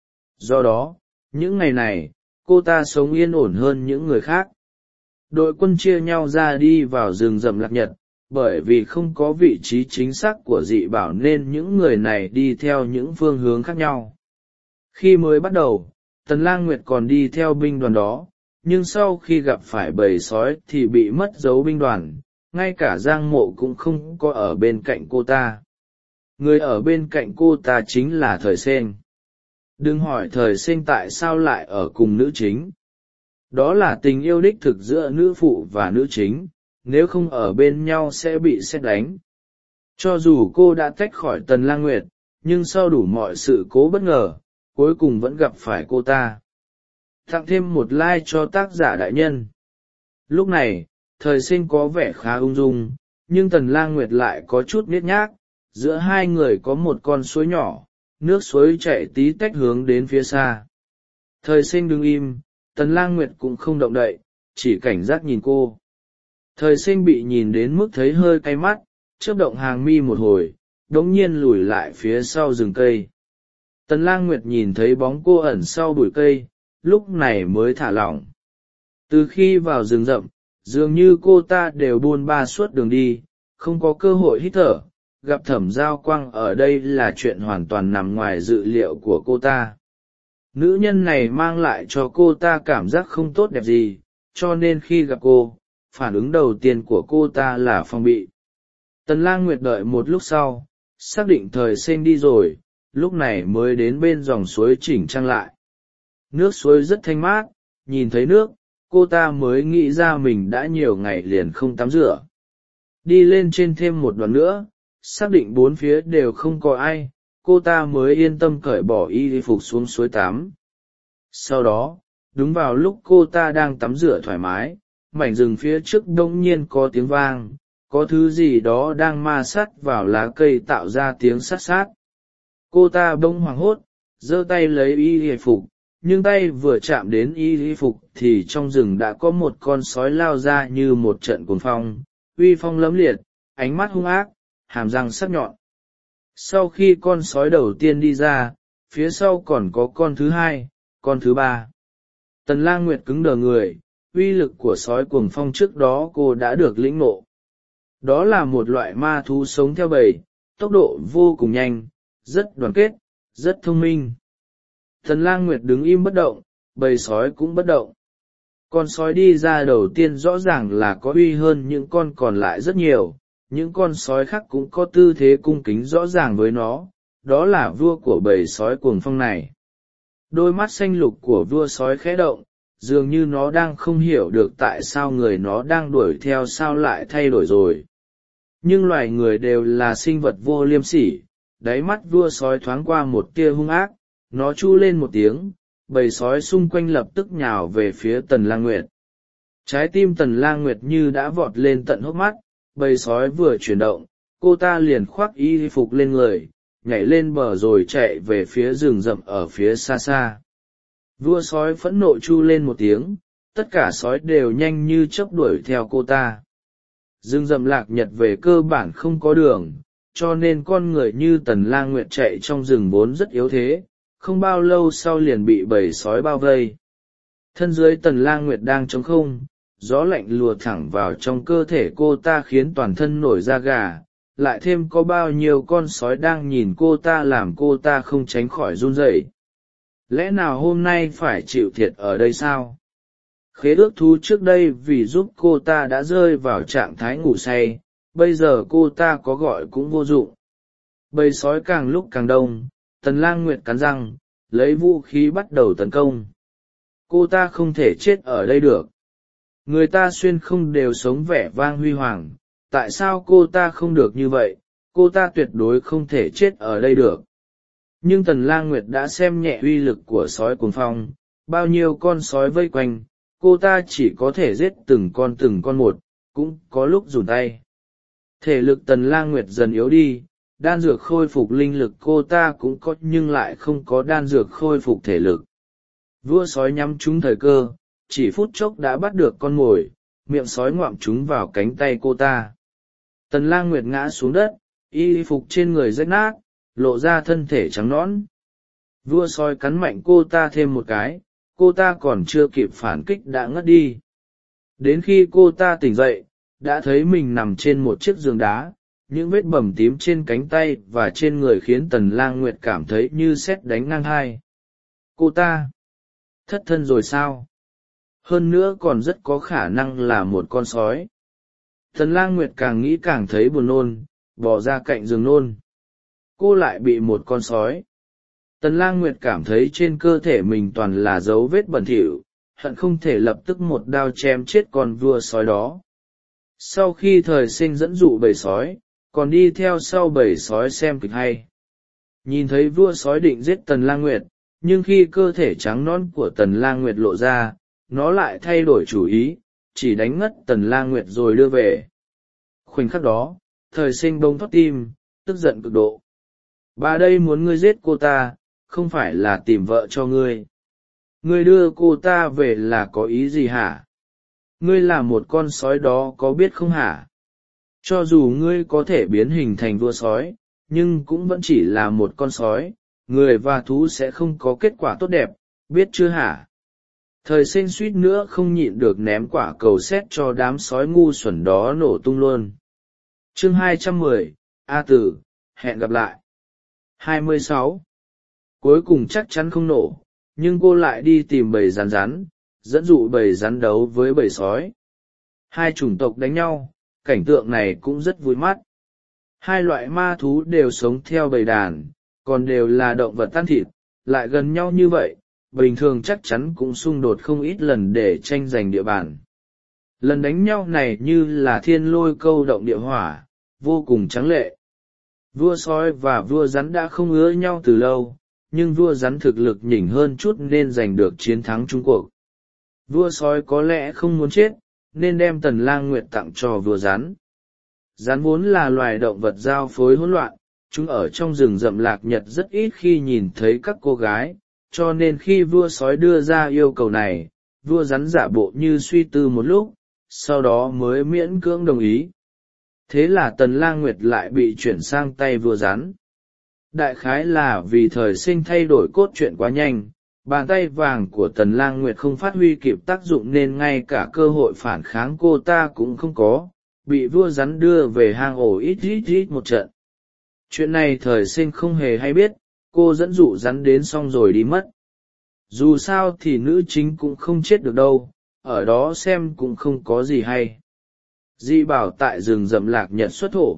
Do đó, những ngày này, cô ta sống yên ổn hơn những người khác. Đội quân chia nhau ra đi vào rừng rậm Lạc Nhật, bởi vì không có vị trí chính xác của dị bảo nên những người này đi theo những phương hướng khác nhau. Khi mới bắt đầu, Tần Lang Nguyệt còn đi theo binh đoàn đó, nhưng sau khi gặp phải bầy sói thì bị mất dấu binh đoàn, ngay cả Giang Mộ cũng không có ở bên cạnh cô ta. Người ở bên cạnh cô ta chính là Thời Sinh. Đừng hỏi Thời Sinh tại sao lại ở cùng nữ chính. Đó là tình yêu đích thực giữa nữ phụ và nữ chính, nếu không ở bên nhau sẽ bị sét đánh. Cho dù cô đã tách khỏi Tần Lang Nguyệt, nhưng sau đủ mọi sự cố bất ngờ, cuối cùng vẫn gặp phải cô ta. Tặng thêm một like cho tác giả đại nhân. Lúc này, Thời Sinh có vẻ khá ung dung, nhưng Tần Lang Nguyệt lại có chút nhếch nhác. Giữa hai người có một con suối nhỏ, nước suối chảy tí tách hướng đến phía xa. Thời Sinh đứng im, Tần Lang Nguyệt cũng không động đậy, chỉ cảnh giác nhìn cô. Thời Sinh bị nhìn đến mức thấy hơi cay mắt, chớp động hàng mi một hồi, đống nhiên lùi lại phía sau rừng cây. Tần Lang Nguyệt nhìn thấy bóng cô ẩn sau bụi cây, lúc này mới thả lỏng. Từ khi vào rừng rậm, dường như cô ta đều buôn ba suốt đường đi, không có cơ hội hít thở, gặp Thẩm Giao Quang ở đây là chuyện hoàn toàn nằm ngoài dự liệu của cô ta. Nữ nhân này mang lại cho cô ta cảm giác không tốt đẹp gì, cho nên khi gặp cô, phản ứng đầu tiên của cô ta là phòng bị. Tần Lang Nguyệt đợi một lúc sau, xác định thời sinh đi rồi, lúc này mới đến bên dòng suối chỉnh trang lại. Nước suối rất thanh mát, nhìn thấy nước, cô ta mới nghĩ ra mình đã nhiều ngày liền không tắm rửa. Đi lên trên thêm một đoạn nữa, xác định bốn phía đều không có ai, cô ta mới yên tâm cởi bỏ y phục xuống suối tắm. Sau đó, đúng vào lúc cô ta đang tắm rửa thoải mái, mảnh rừng phía trước bỗng nhiên có tiếng vang, có thứ gì đó đang ma sát vào lá cây tạo ra tiếng sát sát. Cô ta bỗng hoảng hốt, giơ tay lấy y phục, nhưng tay vừa chạm đến y phục thì trong rừng đã có một con sói lao ra như một trận cuồng phong, uy phong lẫm liệt, ánh mắt hung ác, hàm răng sắc nhọn. Sau khi con sói đầu tiên đi ra, phía sau còn có con thứ hai, con thứ ba. Tần Lang Nguyệt cứng đờ người, uy lực của sói cuồng phong trước đó cô đã được lĩnh ngộ. Đó là một loại ma thú sống theo bầy, tốc độ vô cùng nhanh, rất đoàn kết, rất thông minh. Tần Lang Nguyệt đứng im bất động, bầy sói cũng bất động. Con sói đi ra đầu tiên rõ ràng là có uy hơn những con còn lại rất nhiều, những con sói khác cũng có tư thế cung kính rõ ràng với nó, đó là vua của bầy sói cuồng phong này. Đôi mắt xanh lục của vua sói khẽ động, dường như nó đang không hiểu được tại sao người nó đang đuổi theo sao lại thay đổi rồi. Nhưng loài người đều là sinh vật vô liêm sỉ, đáy mắt vua sói thoáng qua một tia hung ác, nó chu lên một tiếng, bầy sói xung quanh lập tức nhào về phía Tần Lang Nguyệt. Trái tim Tần Lang Nguyệt như đã vọt lên tận hốc mắt, bầy sói vừa chuyển động, cô ta liền khoác y phục lên người, nhảy lên bờ rồi chạy về phía rừng rậm ở phía xa xa. Vua sói phẫn nộ chu lên một tiếng, tất cả sói đều nhanh như chớp đuổi theo cô ta. Rừng rậm lạc nhật về cơ bản không có đường, cho nên con người như Tần Lang Nguyệt chạy trong rừng vốn rất yếu thế, không bao lâu sau liền bị bầy sói bao vây. Thân dưới Tần Lang Nguyệt đang trống không, gió lạnh lùa thẳng vào trong cơ thể cô ta khiến toàn thân nổi da gà, lại thêm có bao nhiêu con sói đang nhìn cô ta làm cô ta không tránh khỏi run rẩy. Lẽ nào hôm nay phải chịu thiệt ở đây sao? Khế ước thú trước đây vì giúp cô ta đã rơi vào trạng thái ngủ say, bây giờ cô ta có gọi cũng vô dụng. Bầy sói càng lúc càng đông, Tần Lang Nguyệt cắn răng, lấy vũ khí bắt đầu tấn công. Cô ta không thể chết ở đây được. Người ta xuyên không đều sống vẻ vang huy hoàng, tại sao cô ta không được như vậy? Cô ta tuyệt đối không thể chết ở đây được. Nhưng Tần Lang Nguyệt đã xem nhẹ uy lực của sói cuồng phong, bao nhiêu con sói vây quanh, cô ta chỉ có thể giết từng con từng con một, cũng có lúc rủn tay. Thể lực Tần Lang Nguyệt dần yếu đi, đan dược khôi phục linh lực cô ta cũng có nhưng lại không có đan dược khôi phục thể lực. Vua sói nhắm trúng thời cơ, chỉ phút chốc đã bắt được con mồi, miệng sói ngoạm trúng vào cánh tay cô ta. Tần Lang Nguyệt ngã xuống đất, y phục trên người rách nát, lộ ra thân thể trắng nõn. Vua sói cắn mạnh cô ta thêm một cái, cô ta còn chưa kịp phản kích đã ngất đi. Đến khi cô ta tỉnh dậy, đã thấy mình nằm trên một chiếc giường đá, những vết bầm tím trên cánh tay và trên người khiến Tần Lang Nguyệt cảm thấy như sét đánh ngang hai. Cô ta thất thân rồi sao? Hơn nữa còn rất có khả năng là một con sói. Tần Lang Nguyệt càng nghĩ càng thấy buồn nôn, bỏ ra cạnh giường nôn. Cô lại bị một con sói. Tần Lang Nguyệt cảm thấy trên cơ thể mình toàn là dấu vết bẩn thỉu, hận không thể lập tức một đao chém chết con vua sói đó. Sau khi thời sinh dẫn dụ bầy sói, còn đi theo sau bầy sói xem kịch hay. Nhìn thấy vua sói định giết Tần Lang Nguyệt, nhưng khi cơ thể trắng nõn của Tần Lang Nguyệt lộ ra, nó lại thay đổi chủ ý, chỉ đánh ngất Tần Lang Nguyệt rồi đưa về. Khoảnh khắc đó, thời sinh bỗng thót tim, tức giận cực độ. Bà đây muốn ngươi giết cô ta, không phải là tìm vợ cho ngươi. Ngươi đưa cô ta về là có ý gì hả? Ngươi là một con sói đó có biết không hả? Cho dù ngươi có thể biến hình thành vua sói, nhưng cũng vẫn chỉ là một con sói, người và thú sẽ không có kết quả tốt đẹp, biết chưa hả? Thời sinh suýt nữa không nhịn được ném quả cầu sét cho đám sói ngu xuẩn đó nổ tung luôn. Chương hai trăm mười, A Tử, hẹn gặp lại. hai mươi sáu. Cuối cùng chắc chắn không nổ, nhưng cô lại đi tìm bầy rắn rắn, dẫn dụ bầy rắn đấu với bầy sói. Hai chủng tộc đánh nhau, cảnh tượng này cũng rất vui mắt. Hai loại ma thú đều sống theo bầy đàn, còn đều là động vật tan thịt, lại gần nhau như vậy, bình thường chắc chắn cũng xung đột không ít lần để tranh giành địa bàn. Lần đánh nhau này như là thiên lôi câu động địa hỏa, vô cùng tráng lệ. Vua sói và vua rắn đã không ưa nhau từ lâu, nhưng vua rắn thực lực nhỉnh hơn chút nên giành được chiến thắng chung cuộc. Vua sói có lẽ không muốn chết, nên đem Tần Lang Nguyệt tặng cho vua rắn. Rắn vốn là loài động vật giao phối hỗn loạn, chúng ở trong rừng rậm Lạc Nhật rất ít khi nhìn thấy các cô gái, cho nên khi vua sói đưa ra yêu cầu này, vua rắn giả bộ như suy tư một lúc, sau đó mới miễn cưỡng đồng ý. Thế là Tần Lang Nguyệt lại bị chuyển sang tay vua rắn. Đại khái là vì thời sinh thay đổi cốt truyện quá nhanh, bàn tay vàng của Tần Lang Nguyệt không phát huy kịp tác dụng nên ngay cả cơ hội phản kháng cô ta cũng không có, bị vua rắn đưa về hang ổ ít ít ít một trận. Chuyện này thời sinh không hề hay biết, cô dẫn dụ rắn đến xong rồi đi mất. Dù sao thì nữ chính cũng không chết được đâu, ở đó xem cũng không có gì hay. Di bảo tại rừng rậm Lạc Nhật xuất thổ.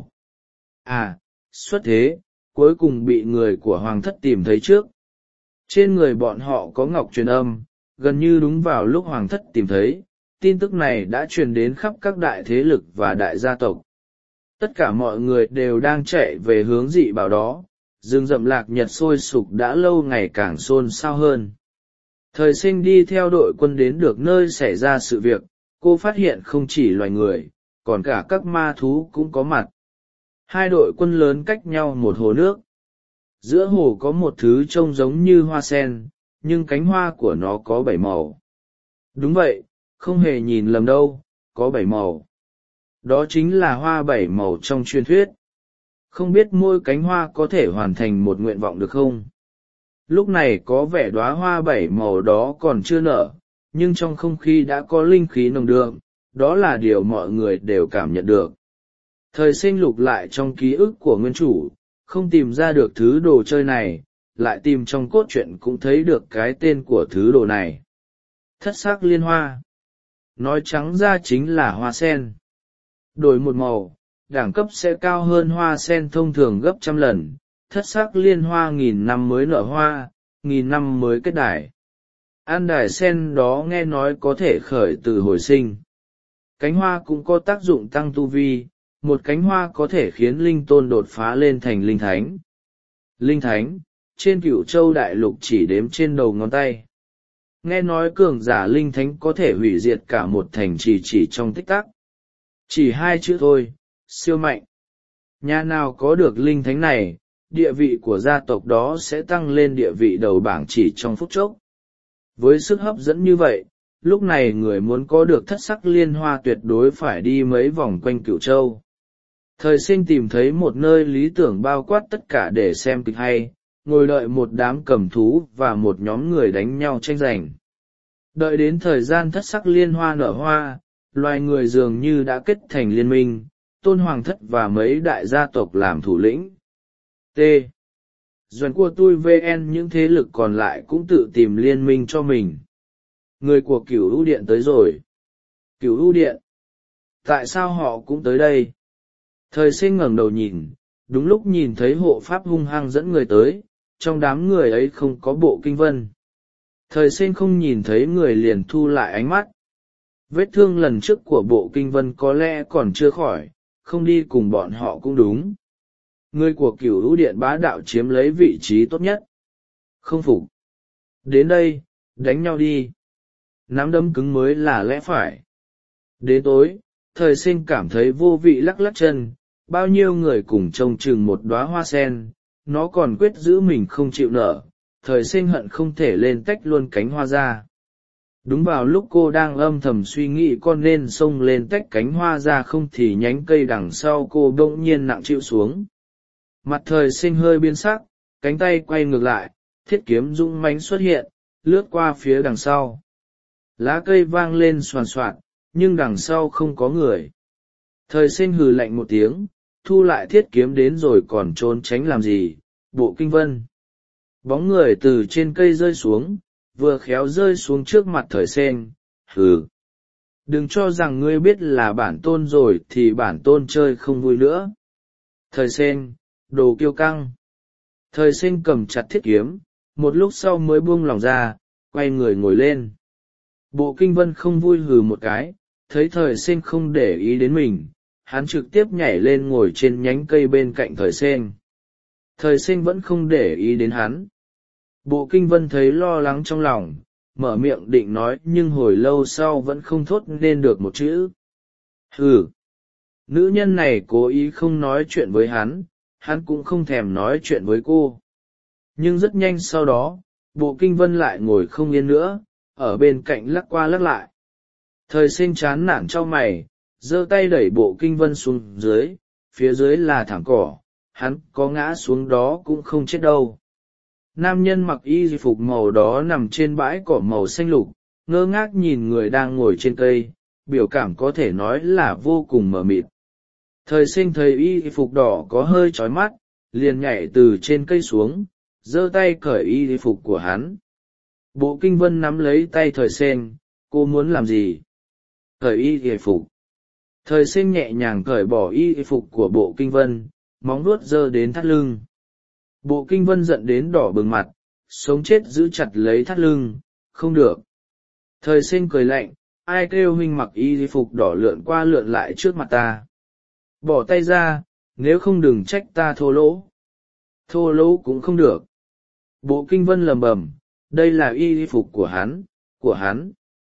À, xuất thế, cuối cùng bị người của hoàng thất tìm thấy trước. Trên người bọn họ có ngọc truyền âm, gần như đúng vào lúc hoàng thất tìm thấy, tin tức này đã truyền đến khắp các đại thế lực và đại gia tộc. Tất cả mọi người đều đang chạy về hướng dị bảo đó, rừng rậm Lạc Nhật sôi sục đã lâu ngày càng xôn xao hơn. Thời sinh đi theo đội quân đến được nơi xảy ra sự việc, cô phát hiện không chỉ loài người, còn cả các ma thú cũng có mặt. Hai đội quân lớn cách nhau một hồ nước. Giữa hồ có một thứ trông giống như hoa sen, nhưng cánh hoa của nó có bảy màu. Đúng vậy, không hề nhìn lầm đâu, có bảy màu. Đó chính là hoa bảy màu trong truyền thuyết. Không biết mỗi cánh hoa có thể hoàn thành một nguyện vọng được không? Lúc này có vẻ đóa hoa bảy màu đó còn chưa nở, nhưng trong không khí đã có linh khí nồng đượm, đó là điều mọi người đều cảm nhận được. Thời sinh lục lại trong ký ức của nguyên chủ, không tìm ra được thứ đồ chơi này, lại tìm trong cốt truyện cũng thấy được cái tên của thứ đồ này. Thất sắc liên hoa. Nói trắng ra chính là hoa sen. Đổi một màu, đẳng cấp sẽ cao hơn hoa sen thông thường gấp trăm lần. Thất sắc liên hoa nghìn năm mới nở hoa, nghìn năm mới kết đài. Ăn đài sen đó nghe nói có thể khởi từ hồi sinh. Cánh hoa cũng có tác dụng tăng tu vi, một cánh hoa có thể khiến linh tôn đột phá lên thành linh thánh. Linh thánh, trên Cửu Châu đại lục chỉ đếm trên đầu ngón tay. Nghe nói cường giả linh thánh có thể hủy diệt cả một thành trì chỉ trong tích tắc. Chỉ hai chữ thôi, siêu mạnh. Nhà nào có được linh thánh này, địa vị của gia tộc đó sẽ tăng lên địa vị đầu bảng chỉ trong phút chốc. Với sức hấp dẫn như vậy, lúc này người muốn có được thất sắc liên hoa tuyệt đối phải đi mấy vòng quanh Cửu Châu. Thời sinh tìm thấy một nơi lý tưởng bao quát tất cả để xem kịch hay, ngồi đợi một đám cầm thú và một nhóm người đánh nhau tranh giành. Đợi đến thời gian thất sắc liên hoa nở hoa, loài người dường như đã kết thành liên minh, Tôn Hoàng thất và mấy đại gia tộc làm thủ lĩnh. T. Doanh của tôi vn những thế lực còn lại cũng tự tìm liên minh cho mình. Người của Cửu U Điện tới rồi. Cửu U Điện? Tại sao họ cũng tới đây? Thời sinh ngẩng đầu nhìn, đúng lúc nhìn thấy hộ pháp hung hăng dẫn người tới, trong đám người ấy không có Bộ Kinh Vân. Thời sinh không nhìn thấy người liền thu lại ánh mắt. Vết thương lần trước của Bộ Kinh Vân có lẽ còn chưa khỏi, không đi cùng bọn họ cũng đúng. Người của Cửu U Điện bá đạo chiếm lấy vị trí tốt nhất. Không phục. Đến đây, đánh nhau đi. Nắm đấm cứng mới là lẽ phải. Đến tối, thời sinh cảm thấy vô vị lắc lắc chân, bao nhiêu người cùng trông chừng một đóa hoa sen, nó còn quyết giữ mình không chịu nở, thời sinh hận không thể lên tách luôn cánh hoa ra. Đúng vào lúc cô đang âm thầm suy nghĩ con nên xông lên tách cánh hoa ra không thì nhánh cây đằng sau cô bỗng nhiên nặng chịu xuống. Mặt thời sinh hơi biến sắc, cánh tay quay ngược lại, thiết kiếm dũng mãnh xuất hiện, lướt qua phía đằng sau. Lá cây vang lên xoàn xoạt, nhưng đằng sau không có người. Thời sinh hừ lạnh một tiếng, thu lại thiết kiếm đến rồi còn trốn tránh làm gì, Bộ Kinh Vân. Bóng người từ trên cây rơi xuống, vừa khéo rơi xuống trước mặt Thời Sen. Hừ, đừng cho rằng ngươi biết là bản tôn rồi thì bản tôn chơi không vui nữa. Thời Sen, đồ kiêu căng. Thời Sen cầm chặt thiết kiếm, một lúc sau mới buông lòng ra, quay người ngồi lên. Bộ Kinh Vân không vui hừ một cái, thấy Thời Sen không để ý đến mình, hắn trực tiếp nhảy lên ngồi trên nhánh cây bên cạnh Thời Sen. Thời Sen vẫn không để ý đến hắn. Bộ Kinh Vân thấy lo lắng trong lòng, mở miệng định nói nhưng hồi lâu sau vẫn không thốt nên được một chữ. Hừ, nữ nhân này cố ý không nói chuyện với hắn, hắn cũng không thèm nói chuyện với cô. Nhưng rất nhanh sau đó, Bộ Kinh Vân lại ngồi không yên nữa, ở bên cạnh lắc qua lắc lại. Thời Sen chán nản trao mày, giơ tay đẩy Bộ Kinh Vân xuống dưới, phía dưới là thảm cỏ, hắn có ngã xuống đó cũng không chết đâu. Nam nhân mặc y phục màu đó nằm trên bãi cỏ màu xanh lục, ngơ ngác nhìn người đang ngồi trên cây, biểu cảm có thể nói là vô cùng mờ mịt. Thời Sen thấy y phục đỏ có hơi chói mắt, liền nhảy từ trên cây xuống, giơ tay cởi y phục của hắn. Bộ Kinh Vân nắm lấy tay Thời Sen, cô muốn làm gì? Cởi y phục. Thời Sen nhẹ nhàng cởi bỏ y phục của Bộ Kinh Vân, móng vuốt giơ đến thắt lưng. Bộ Kinh Vân giận đến đỏ bừng mặt, sống chết giữ chặt lấy thắt lưng, không được. Thời Sen cười lạnh, ai kêu huynh mặc y phục đỏ lượn qua lượn lại trước mặt ta. Bỏ tay ra, nếu không đừng trách ta thô lỗ. Thô lỗ cũng không được. Bộ Kinh Vân lầm bầm, đây là y phục của hắn, của hắn.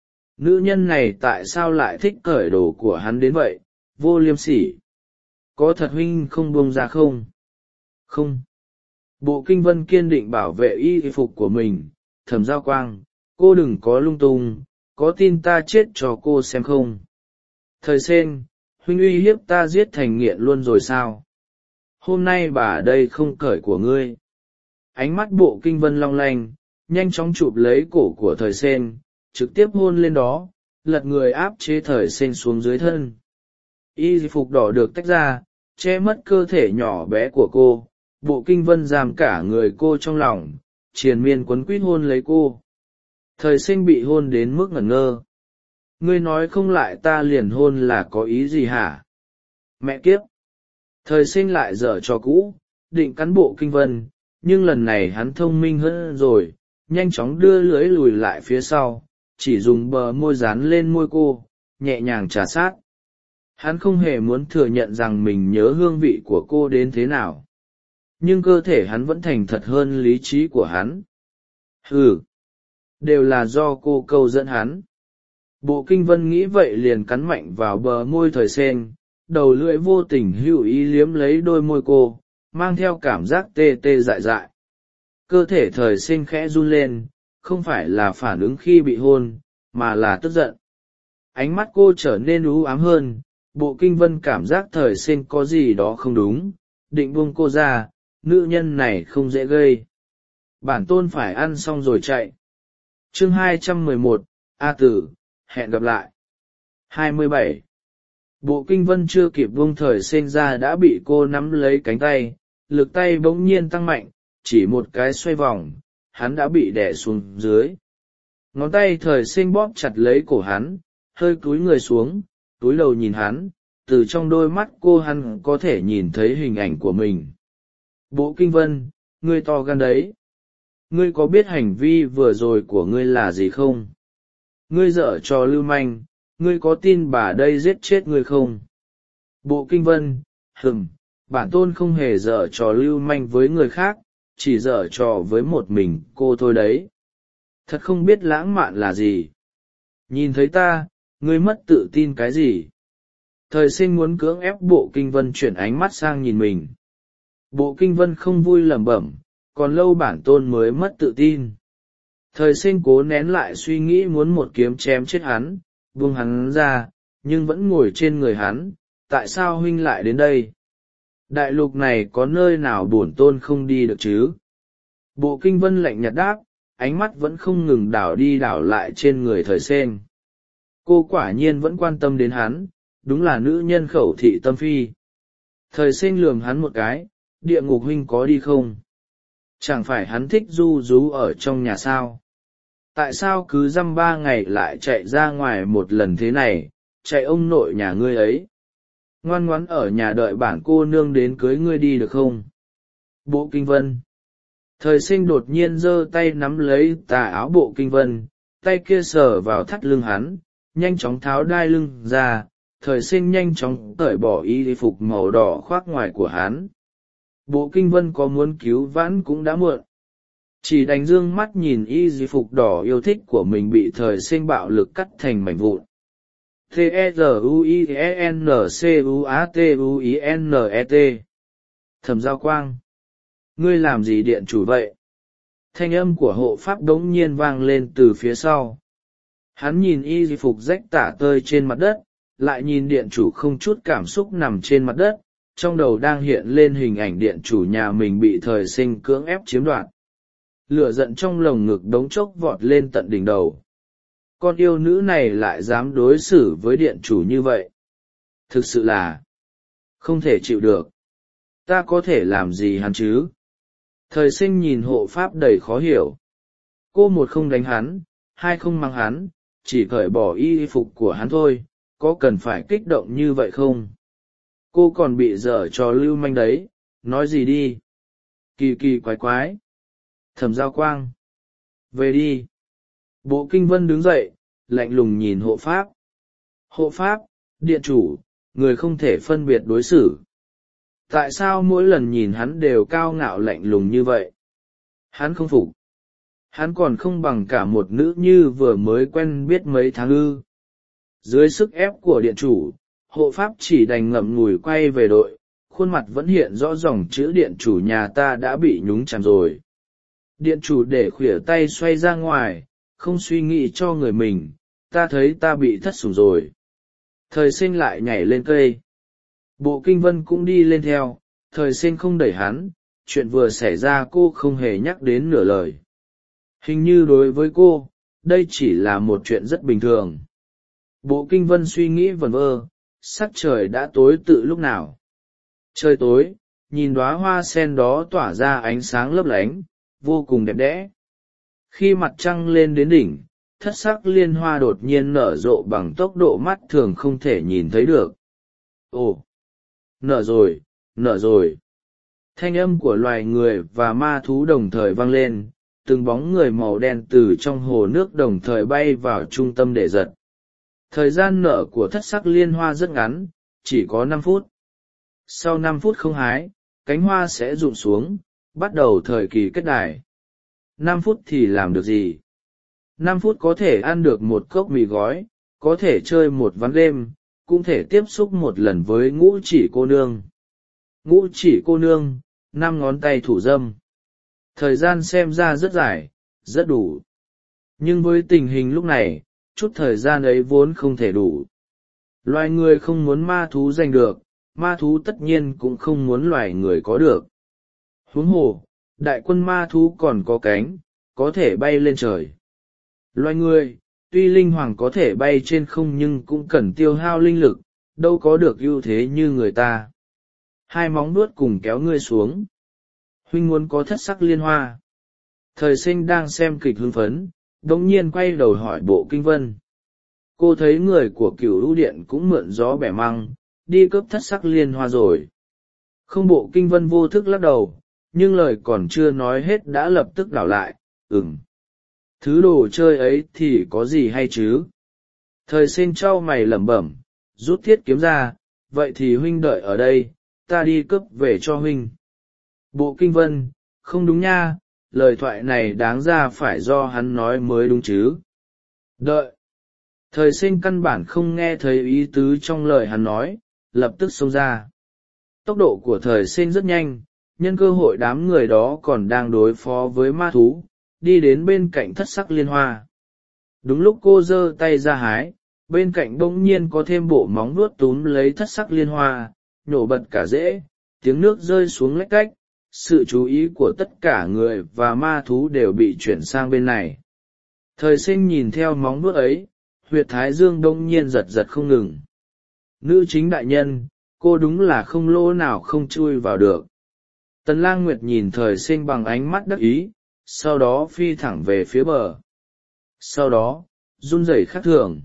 Nữ nhân này tại sao lại thích cởi đồ của hắn đến vậy, vô liêm sỉ. Có thật huynh không buông ra không? Không. Bộ Kinh Vân kiên định bảo vệ y phục của mình, Thẩm Giao Quang, cô đừng có lung tung, có tin ta chết cho cô xem không? Thời Sen, huynh uy hiếp ta giết thành nghiện luôn rồi sao? Hôm nay bà đây không cởi của ngươi. Ánh mắt Bộ Kinh Vân long lanh, nhanh chóng chụp lấy cổ của Thời Sen, trực tiếp hôn lên đó, lật người áp chế Thời Sen xuống dưới thân. Y phục đỏ được tách ra, che mất cơ thể nhỏ bé của cô. Bộ Kinh Vân giam cả người cô trong lòng, triền miên quấn quýt hôn lấy cô. Thời Sen bị hôn đến mức ngẩn ngơ. Ngươi nói không lại ta liền hôn là có ý gì hả? Mẹ kiếp! Thời Sen lại dở trò cũ, định cắn Bộ Kinh Vân, nhưng lần này hắn thông minh hơn rồi, nhanh chóng đưa lưỡi lùi lại phía sau, chỉ dùng bờ môi dán lên môi cô, nhẹ nhàng trà sát. Hắn không hề muốn thừa nhận rằng mình nhớ hương vị của cô đến thế nào. Nhưng cơ thể hắn vẫn thành thật hơn lý trí của hắn. Hừ, đều là do cô câu dẫn hắn. Bộ Kinh Vân nghĩ vậy liền cắn mạnh vào bờ môi Thời Sen, đầu lưỡi vô tình hữu ý liếm lấy đôi môi cô, mang theo cảm giác tê tê dại dại. Cơ thể Thời Sen khẽ run lên, không phải là phản ứng khi bị hôn, mà là tức giận. Ánh mắt cô trở nên u ám hơn, Bộ Kinh Vân cảm giác Thời Sen có gì đó không đúng, định buông cô ra. Nữ nhân này không dễ gây. Bản tôn phải ăn xong rồi chạy. Chương hai trăm mười một, A Tử, hẹn gặp lại. hai mươi bảy. Bộ Kinh Vân chưa kịp buông Thời Sen ra đã bị cô nắm lấy cánh tay, lực tay bỗng nhiên tăng mạnh, chỉ một cái xoay vòng, hắn đã bị đè xuống dưới. Ngón tay Thời Sen bóp chặt lấy cổ hắn, hơi cúi người xuống, túi đầu nhìn hắn, từ trong đôi mắt cô hắn có thể nhìn thấy hình ảnh của mình. Bộ Kinh Vân, ngươi to gan đấy. Ngươi có biết hành vi vừa rồi của ngươi là gì không? Ngươi dở trò lưu manh, ngươi có tin bà đây giết chết ngươi không? Bộ Kinh Vân, hừm, bản tôn không hề dở trò lưu manh với người khác, chỉ dở trò với một mình cô thôi đấy. Thật không biết lãng mạn là gì. Nhìn thấy ta, ngươi mất tự tin cái gì? Thời Sen muốn cưỡng ép Bộ Kinh Vân chuyển ánh mắt sang nhìn mình. Bộ Kinh Vân không vui lẩm bẩm, còn lâu bản tôn mới mất tự tin. Thời Sen cố nén lại suy nghĩ muốn một kiếm chém chết hắn, buông hắn ra, nhưng vẫn ngồi trên người hắn. Tại sao huynh lại đến đây? Đại lục này có nơi nào bổn tôn không đi được chứ? Bộ Kinh Vân lạnh nhạt đáp, ánh mắt vẫn không ngừng đảo đi đảo lại trên người Thời Sen. Cô quả nhiên vẫn quan tâm đến hắn, đúng là nữ nhân khẩu thị tâm phi. Thời sinh lườm hắn một cái, địa ngục huynh có đi không? Chẳng phải hắn thích du rú ở trong nhà sao? Tại sao cứ dăm ba ngày lại chạy ra ngoài một lần thế này, chạy ông nội nhà ngươi ấy? Ngoan ngoãn ở nhà đợi bản cô nương đến cưới ngươi đi được không? Bộ Kinh Vân. Thời sinh đột nhiên giơ tay nắm lấy tà áo Bộ Kinh Vân, tay kia sờ vào thắt lưng hắn, nhanh chóng tháo đai lưng ra. Thời sinh nhanh chóng cởi bỏ y phục màu đỏ khoác ngoài của hắn. Bộ Kinh Vân có muốn cứu vãn cũng đã muộn, chỉ đành dương mắt nhìn y phục đỏ yêu thích của mình bị thời sinh bạo lực cắt thành mảnh vụn. T E R U I E N C U A T U I N E T. Thẩm Giao Quang, ngươi làm gì điện chủ vậy? Thanh âm của hộ pháp đống nhiên vang lên từ phía sau. Hắn nhìn y phục rách tả tơi trên mặt đất, lại nhìn điện chủ không chút cảm xúc nằm trên mặt đất, trong đầu đang hiện lên hình ảnh điện chủ nhà mình bị thời sinh cưỡng ép chiếm đoạt. Lửa giận trong lồng ngực đống chốc vọt lên tận đỉnh đầu. Con yêu nữ này lại dám đối xử với điện chủ như vậy. Thực sự là không thể chịu được. Ta có thể làm gì hắn chứ? Thời sinh nhìn hộ pháp đầy khó hiểu. Cô một không đánh hắn, hai không mang hắn, chỉ cởi bỏ y phục của hắn thôi, có cần phải kích động như vậy không? Cô còn bị dở trò lưu manh đấy, nói gì đi? Kỳ kỳ quái quái. Thẩm Giao Quang, về đi. Bộ Kinh Vân đứng dậy, lạnh lùng nhìn hộ pháp. Hộ pháp, điện chủ, người không thể phân biệt đối xử. Tại sao mỗi lần nhìn hắn đều cao ngạo lạnh lùng như vậy? Hắn không phục. Hắn còn không bằng cả một nữ như vừa mới quen biết mấy tháng ư. Dưới sức ép của điện chủ, hộ pháp chỉ đành ngậm ngùi quay về đội, khuôn mặt vẫn hiện rõ dòng chữ điện chủ nhà ta đã bị nhúng chàm rồi. Điện chủ để khuỷa tay xoay ra ngoài, không suy nghĩ cho người mình, ta thấy ta bị thất sủng rồi. Thời sinh lại nhảy lên cây. Bộ Kinh Vân cũng đi lên theo, thời sinh không đẩy hắn, chuyện vừa xảy ra cô không hề nhắc đến nửa lời. Hình như đối với cô, đây chỉ là một chuyện rất bình thường. Bộ Kinh Vân suy nghĩ vẩn vơ, sắc trời đã tối tự lúc nào. Trời tối, nhìn đóa hoa sen đó tỏa ra ánh sáng lấp lánh, vô cùng đẹp đẽ. Khi mặt trăng lên đến đỉnh, thất sắc liên hoa đột nhiên nở rộ bằng tốc độ mắt thường không thể nhìn thấy được. Ồ! Nở rồi, nở rồi. Thanh âm của loài người và ma thú đồng thời vang lên, từng bóng người màu đen từ trong hồ nước đồng thời bay vào trung tâm để giật. Thời gian nở của thất sắc liên hoa rất ngắn, chỉ có năm phút. Sau năm phút không hái, cánh hoa sẽ rụng xuống, bắt đầu thời kỳ kết đài. Năm phút thì làm được gì? Năm phút có thể ăn được một cốc mì gói, có thể chơi một ván game, cũng thể tiếp xúc một lần với ngũ chỉ cô nương. Ngũ chỉ cô nương, năm ngón tay thủ dâm. Thời gian xem ra rất dài, rất đủ. Nhưng với tình hình lúc này, chút thời gian ấy vốn không thể đủ. Loài người không muốn ma thú giành được, ma thú tất nhiên cũng không muốn loài người có được. Huống hồ, đại quân ma thú còn có cánh, có thể bay lên trời. Loài người, tuy linh hoàng có thể bay trên không nhưng cũng cần tiêu hao linh lực, đâu có được ưu thế như người ta. Hai móng vuốt cùng kéo ngươi xuống. Huynh muốn có thất sắc liên hoa. Thời sinh đang xem kịch hưng phấn, đống nhiên quay đầu hỏi Bộ Kinh Vân. Cô thấy người của Cửu Lũ Điện cũng mượn gió bẻ măng, đi cướp thất sắc liên hoa rồi. Không. Bộ Kinh Vân vô thức lắc đầu, nhưng lời còn chưa nói hết đã lập tức đảo lại, ừm. Thứ đồ chơi ấy thì có gì hay chứ? Thời sinh trao mày lẩm bẩm, rút thiết kiếm ra, vậy thì huynh đợi ở đây, ta đi cướp về cho huynh. Bộ Kinh Vân, không đúng nha, lời thoại này đáng ra phải do hắn nói mới đúng chứ. Đợi. Thời sinh căn bản không nghe thấy ý tứ trong lời hắn nói, lập tức xông ra. Tốc độ của thời sinh rất nhanh, nhân cơ hội đám người đó còn đang đối phó với ma thú, đi đến bên cạnh thất sắc liên hoa. Đúng lúc cô giơ tay ra hái, bên cạnh bỗng nhiên có thêm bộ móng vuốt túm lấy thất sắc liên hoa, nhổ bật cả rễ, tiếng nước rơi xuống lách cách, sự chú ý của tất cả người và ma thú đều bị chuyển sang bên này. Thời sinh nhìn theo móng vuốt ấy, huyệt thái dương đông nhiên giật giật không ngừng. Nữ chính đại nhân, cô đúng là không lỗ nào không chui vào được. Tần Lang Nguyệt nhìn thời sinh bằng ánh mắt đắc ý, sau đó phi thẳng về phía bờ. Sau đó, run rẩy khác thường.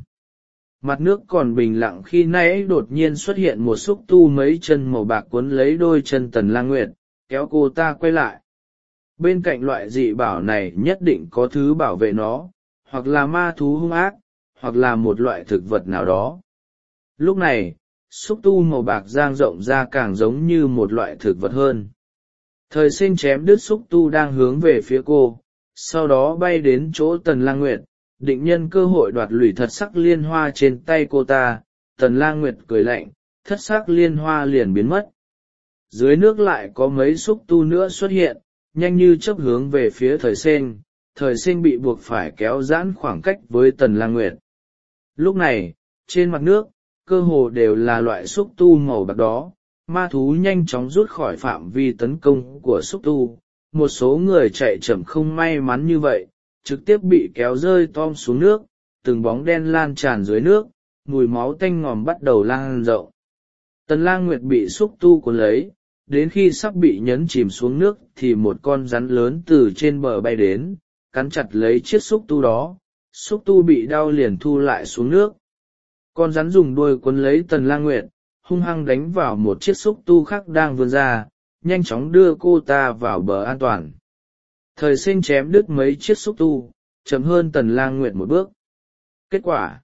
Mặt nước còn bình lặng khi nãy đột nhiên xuất hiện một xúc tu mấy chân màu bạc cuốn lấy đôi chân Tần Lang Nguyệt, kéo cô ta quay lại. Bên cạnh loại dị bảo này nhất định có thứ bảo vệ nó, hoặc là ma thú hung ác, hoặc là một loại thực vật nào đó. Lúc này, xúc tu màu bạc dang rộng ra càng giống như một loại thực vật hơn. Thời sinh chém đứt xúc tu đang hướng về phía cô, sau đó bay đến chỗ Tần Lang Nguyệt, định nhân cơ hội đoạt lụy thật sắc liên hoa trên tay cô ta. Tần Lang Nguyệt cười lạnh, thất sắc liên hoa liền biến mất. Dưới nước lại có mấy xúc tu nữa xuất hiện, nhanh như chớp hướng về phía thời sinh. Thời sinh bị buộc phải kéo giãn khoảng cách với Tần Lang Nguyệt. Lúc này, trên mặt nước, cơ hồ đều là loại xúc tu màu bạc đó. Ma thú nhanh chóng rút khỏi phạm vi tấn công của xúc tu. Một số người chạy chậm không may mắn như vậy, trực tiếp bị kéo rơi tom xuống nước, từng bóng đen lan tràn dưới nước, mùi máu tanh ngòm bắt đầu lan rộng. Tần Lang Nguyệt bị xúc tu cuốn lấy, đến khi sắp bị nhấn chìm xuống nước thì một con rắn lớn từ trên bờ bay đến, cắn chặt lấy chiếc xúc tu đó. Xúc tu bị đau liền thu lại xuống nước. Con rắn dùng đuôi cuốn lấy Tần Lang Nguyệt, hung hăng đánh vào một chiếc xúc tu khác đang vươn ra, nhanh chóng đưa cô ta vào bờ an toàn. Thời sinh chém đứt mấy chiếc xúc tu, chậm hơn Tần Lang Nguyệt một bước. Kết quả,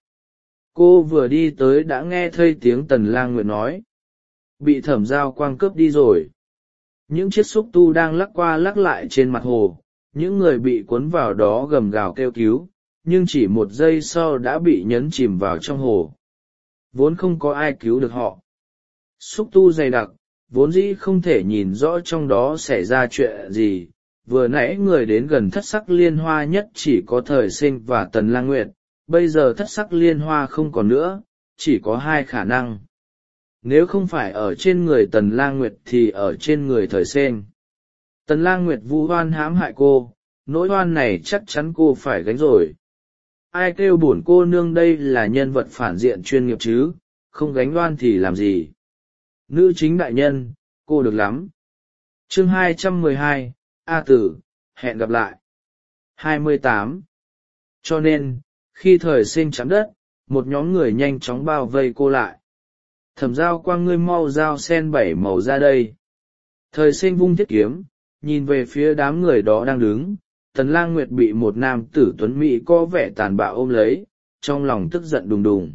cô vừa đi tới đã nghe thấy tiếng Tần Lang Nguyệt nói: bị Thẩm Giao Quang cướp đi rồi. Những chiếc xúc tu đang lắc qua lắc lại trên mặt hồ, những người bị cuốn vào đó gầm gào kêu cứu, nhưng chỉ một giây sau đã bị nhấn chìm vào trong hồ. Vốn không có ai cứu được họ. Xúc tu dày đặc, vốn dĩ không thể nhìn rõ trong đó xảy ra chuyện gì. Vừa nãy người đến gần thất sắc liên hoa nhất chỉ có thời sinh và Tần Lang Nguyệt, bây giờ thất sắc liên hoa không còn nữa, chỉ có hai khả năng. Nếu không phải ở trên người Tần Lang Nguyệt thì ở trên người thời sinh. Tần Lang Nguyệt vu oan hãm hại cô, nỗi oan này chắc chắn cô phải gánh rồi. Ai kêu bổn cô nương đây là nhân vật phản diện chuyên nghiệp chứ, không gánh oan thì làm gì. Nữ chính đại nhân, cô được lắm. Chương hai trăm mười hai, A Tử, hẹn gặp lại. hai mươi tám. Cho nên, khi thời sinh chạm đất, một nhóm người nhanh chóng bao vây cô lại. Thẩm Giao Quang, ngươi mau giao sen bảy màu ra đây. Thời sinh vung thiết kiếm, nhìn về phía đám người đó đang đứng. Tần Lang Nguyệt bị một nam tử tuấn mỹ có vẻ tàn bạo ôm lấy, trong lòng tức giận đùng đùng.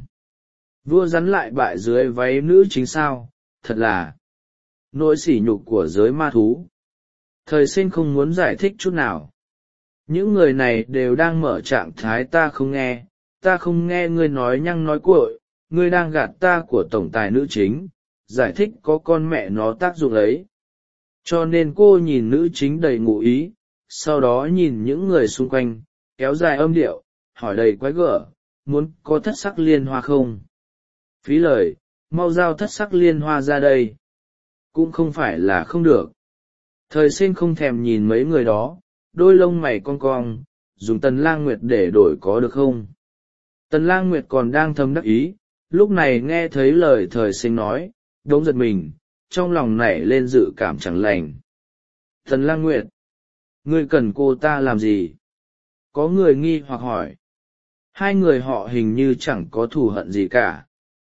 Vua rắn lại bại dưới váy nữ chính sao, thật là nỗi sỉ nhục của giới ma thú. Thời sinh không muốn giải thích chút nào. Những người này đều đang mở trạng thái ta không nghe, ta không nghe ngươi nói nhăng nói cuội, ngươi đang gạt ta của tổng tài nữ chính, giải thích có con mẹ nó tác dụng ấy. Cho nên cô nhìn nữ chính đầy ngụ ý, sau đó nhìn những người xung quanh, kéo dài âm điệu, hỏi đầy quái gở, muốn có thất sắc liên hoa không? Phí lời, mau giao thất sắc liên hoa ra đây. Cũng không phải là không được. Thời sinh không thèm nhìn mấy người đó, đôi lông mày cong cong, dùng Tần Lang Nguyệt để đổi có được không? Tần Lang Nguyệt còn đang thầm đắc ý, lúc này nghe thấy lời thời sinh nói, đống giật mình, trong lòng nảy lên dự cảm chẳng lành. Tần Lang Nguyệt, ngươi cần cô ta làm gì? Có người nghi hoặc hỏi. Hai người họ hình như chẳng có thù hận gì cả.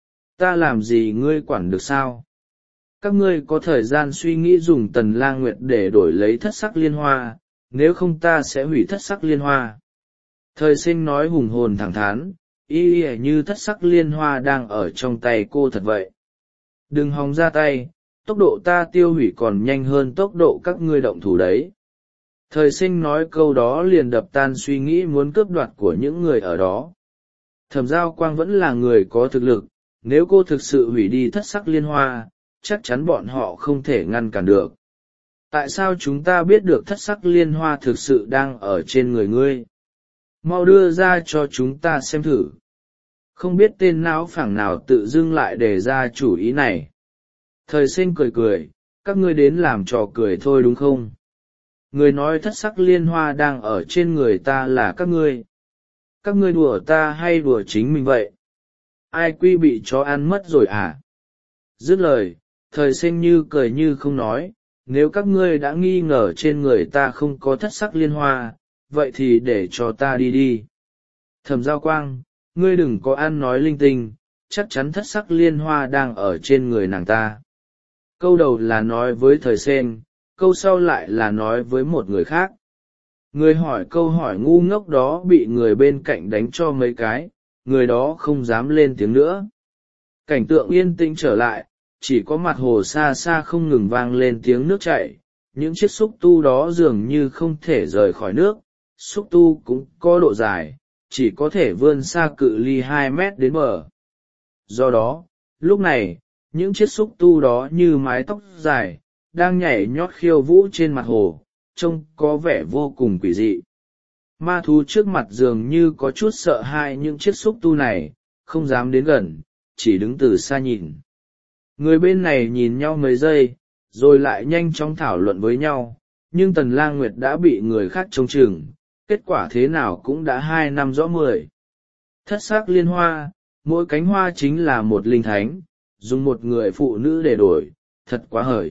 Ta làm gì ngươi quản được sao? Các ngươi có thời gian suy nghĩ dùng Tần Lang Nguyệt để đổi lấy thất sắc liên hoa, nếu không ta sẽ hủy thất sắc liên hoa. Thời sinh nói hùng hồn thẳng thắn, y y như thất sắc liên hoa đang ở trong tay cô thật vậy. Đừng hòng ra tay, tốc độ ta tiêu hủy còn nhanh hơn tốc độ các ngươi động thủ đấy. Thời sinh nói câu đó liền đập tan suy nghĩ muốn cướp đoạt của những người ở đó. Thẩm Giao Quang vẫn là người có thực lực, nếu cô thực sự hủy đi thất sắc liên hoa, chắc chắn bọn họ không thể ngăn cản được. Tại sao chúng ta biết được thất sắc liên hoa thực sự đang ở trên người ngươi? Mau đưa ra cho chúng ta xem thử. Không biết tên não phẳng nào tự dưng lại đề ra chủ ý này. Thời sinh cười cười, các ngươi đến làm trò cười thôi đúng không? Người nói thất sắc liên hoa đang ở trên người ta là các ngươi. Các ngươi đùa ta hay đùa chính mình vậy? Ai quy bị chó ăn mất rồi à? Dứt lời, Thời sinh như cười như không nói, nếu các ngươi đã nghi ngờ trên người ta không có thất sắc liên hoa, vậy thì để cho ta đi đi. Thẩm Giao Quang, ngươi đừng có ăn nói linh tinh, chắc chắn thất sắc liên hoa đang ở trên người nàng ta. Câu đầu là nói với thời sen, câu sau lại là nói với một người khác. Người hỏi câu hỏi ngu ngốc đó bị người bên cạnh đánh cho mấy cái, người đó không dám lên tiếng nữa. Cảnh tượng yên tĩnh trở lại, chỉ có mặt hồ xa xa không ngừng vang lên tiếng nước chảy, những chiếc xúc tu đó dường như không thể rời khỏi nước, xúc tu cũng có độ dài, chỉ có thể vươn xa cự ly hai mét đến bờ. Do đó, lúc này, những chiếc xúc tu đó như mái tóc dài, đang nhảy nhót khiêu vũ trên mặt hồ, trông có vẻ vô cùng quỷ dị. Ma thú trước mặt dường như có chút sợ hãi những chiếc xúc tu này, không dám đến gần, chỉ đứng từ xa nhìn. Người bên này nhìn nhau mấy giây, rồi lại nhanh chóng thảo luận với nhau, nhưng Tần Lang Nguyệt đã bị người khác trông chừng, kết quả thế nào cũng đã hai năm rõ mười. Thất sắc liên hoa, mỗi cánh hoa chính là một linh thánh, dùng một người phụ nữ để đổi, thật quá hời.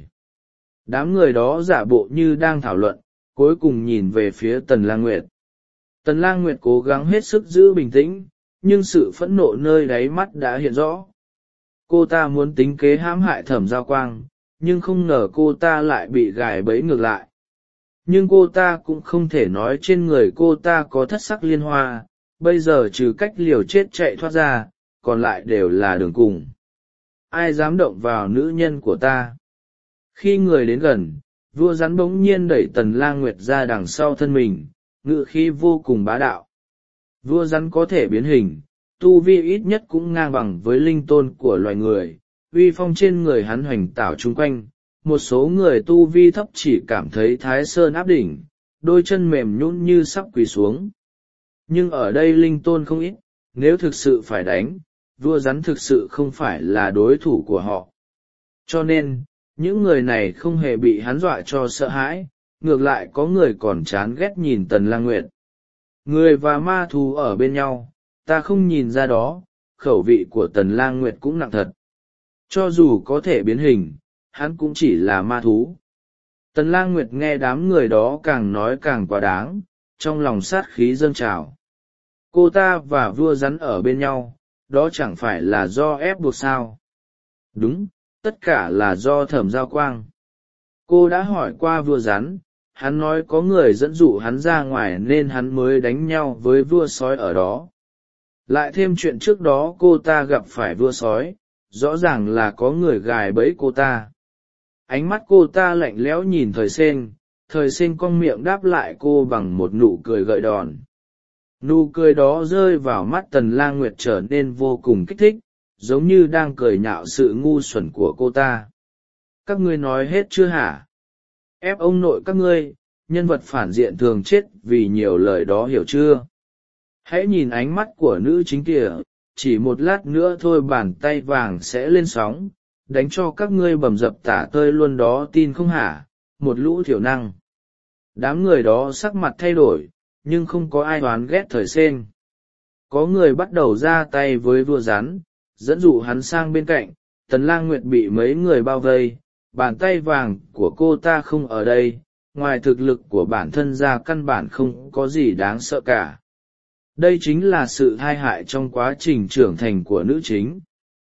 Đám người đó giả bộ như đang thảo luận, cuối cùng nhìn về phía Tần Lang Nguyệt. Tần Lang Nguyệt cố gắng hết sức giữ bình tĩnh, nhưng sự phẫn nộ nơi đáy mắt đã hiện rõ. Cô ta muốn tính kế hãm hại Thẩm Giao Quang, nhưng không ngờ cô ta lại bị gài bẫy ngược lại. Nhưng cô ta cũng không thể nói trên người cô ta có thất sắc liên hoa, bây giờ trừ cách liều chết chạy thoát ra, còn lại đều là đường cùng. Ai dám động vào nữ nhân của ta? Khi người đến gần, vua rắn bỗng nhiên đẩy Tần Lang Nguyệt ra đằng sau thân mình, ngự khí vô cùng bá đạo. Vua rắn có thể biến hình, tu vi ít nhất cũng ngang bằng với linh tôn của loài người, uy phong trên người hắn hoành tảo chung quanh. Một số người tu vi thấp chỉ cảm thấy thái sơn áp đỉnh, đôi chân mềm nhũn như sắp quỳ xuống. Nhưng ở đây linh tôn không ít, nếu thực sự phải đánh, vua rắn thực sự không phải là đối thủ của họ. Cho nên, những người này không hề bị hắn dọa cho sợ hãi, ngược lại có người còn chán ghét nhìn Tần Lang Nguyệt. Người và ma thú ở bên nhau, ta không nhìn ra đó, khẩu vị của Tần Lang Nguyệt cũng nặng thật. Cho dù có thể biến hình, hắn cũng chỉ là ma thú. Tần Lang Nguyệt nghe đám người đó càng nói càng quá đáng, trong lòng sát khí dâng trào. Cô ta và vua rắn ở bên nhau, đó chẳng phải là do ép buộc sao? Đúng, tất cả là do Thẩm Giao Quang. Cô đã hỏi qua vua rắn, hắn nói có người dẫn dụ hắn ra ngoài nên hắn mới đánh nhau với vua sói ở đó. Lại thêm chuyện trước đó cô ta gặp phải vua sói, rõ ràng là có người gài bẫy cô ta. Ánh mắt cô ta lạnh lẽo nhìn thời sen, thời sen cong miệng đáp lại cô bằng một nụ cười gợi đòn. Nụ cười đó rơi vào mắt Tần Lang Nguyệt trở nên vô cùng kích thích, giống như đang cười nhạo sự ngu xuẩn của cô ta. Các ngươi nói hết chưa hả? Ép ông nội các ngươi, nhân vật phản diện thường chết vì nhiều lời đó hiểu chưa? Hãy nhìn ánh mắt của nữ chính kìa, chỉ một lát nữa thôi bàn tay vàng sẽ lên sóng, đánh cho các ngươi bầm dập tả tơi luôn đó, tin không hả? Một lũ thiểu năng. Đám người đó sắc mặt thay đổi, nhưng không có ai oán ghét thời sen. Có người bắt đầu ra tay với vua rắn, dẫn dụ hắn sang bên cạnh. Tần Lang Nguyệt bị mấy người bao vây, bàn tay vàng của cô ta không ở đây, ngoài thực lực của bản thân ra căn bản không có gì đáng sợ cả. Đây chính là sự tai hại trong quá trình trưởng thành của nữ chính.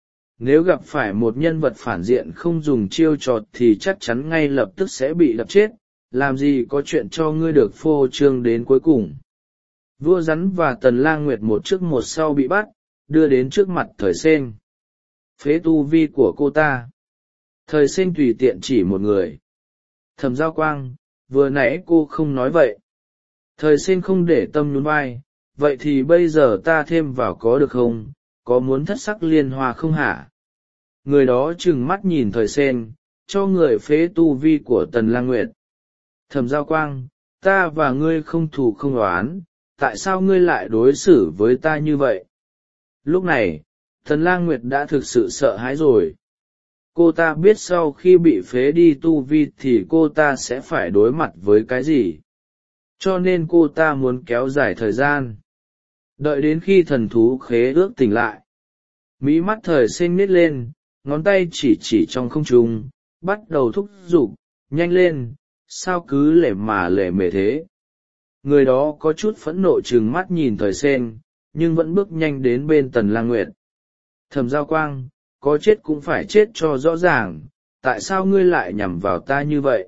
Nếu gặp phải một nhân vật phản diện không dùng chiêu trò thì chắc chắn ngay lập tức sẽ bị đập chết, làm gì có chuyện cho ngươi được phô trương đến cuối cùng. Vua rắn và Tần Lang Nguyệt một trước một sau bị bắt, đưa đến trước mặt thời sen. Phế tu vi của cô ta. Thời sen tùy tiện chỉ một người. Thẩm Giao Quang, vừa nãy cô không nói vậy. Thời sen không để tâm nhún vai, vậy thì bây giờ ta thêm vào có được không, có muốn thất sắc liên hoa không hả? Người đó trừng mắt nhìn thời sen, cho người phế tu vi của Tần Lang Nguyệt. Thẩm Giao Quang, ta và ngươi không thù không oán, tại sao ngươi lại đối xử với ta như vậy? Lúc này, Tần Lang Nguyệt đã thực sự sợ hãi rồi. Cô ta biết sau khi bị phế đi tu vi thì cô ta sẽ phải đối mặt với cái gì. Cho nên cô ta muốn kéo dài thời gian. Đợi đến khi thần thú khế ước tỉnh lại. Mí mắt thời sen nít lên, ngón tay chỉ chỉ trong không trung, bắt đầu thúc giục, nhanh lên, sao cứ lể mà lể mề thế. Người đó có chút phẫn nộ trừng mắt nhìn thời sen, nhưng vẫn bước nhanh đến bên Tần Lang Nguyệt. Thẩm Giao Quang, có chết cũng phải chết cho rõ ràng, tại sao ngươi lại nhằm vào ta như vậy?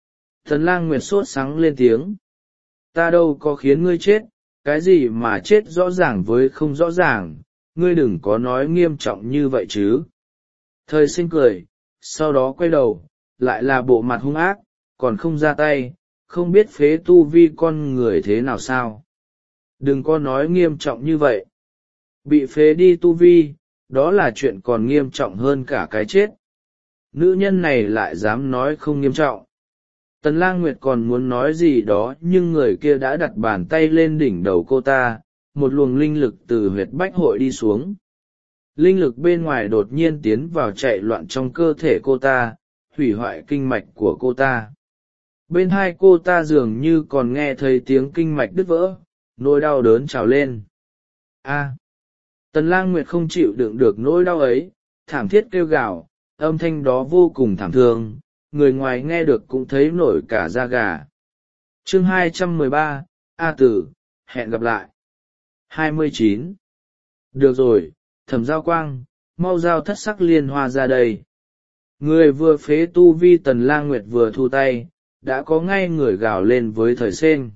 Tần Lang Nguyệt sốt sắng lên tiếng. Ta đâu có khiến ngươi chết, cái gì mà chết rõ ràng với không rõ ràng, ngươi đừng có nói nghiêm trọng như vậy chứ. Thời sinh cười, sau đó quay đầu, lại là bộ mặt hung ác, còn không ra tay, không biết phế tu vi con người thế nào sao. Đừng có nói nghiêm trọng như vậy. Bị phế đi tu vi, đó là chuyện còn nghiêm trọng hơn cả cái chết. Nữ nhân này lại dám nói không nghiêm trọng. Tần Lang Nguyệt còn muốn nói gì đó nhưng người kia đã đặt bàn tay lên đỉnh đầu cô ta, một luồng linh lực từ huyệt bách hội đi xuống. Linh lực bên ngoài đột nhiên tiến vào chạy loạn trong cơ thể cô ta, hủy hoại kinh mạch của cô ta. Bên hai cô ta dường như còn nghe thấy tiếng kinh mạch đứt vỡ, nỗi đau đớn trào lên. A! Tần Lang Nguyệt không chịu đựng được nỗi đau ấy, thảm thiết kêu gào, âm thanh đó vô cùng thảm thương, người ngoài nghe được cũng thấy nổi cả da gà. Chương hai trăm mười ba, A Tử, hẹn gặp lại. hai mươi chín. Được rồi, Thẩm Giao Quang, mau giao thất sắc liên hoa ra đây. Người vừa phế tu vi Tần Lang Nguyệt vừa thu tay, đã có ngay người gào lên với thời sen.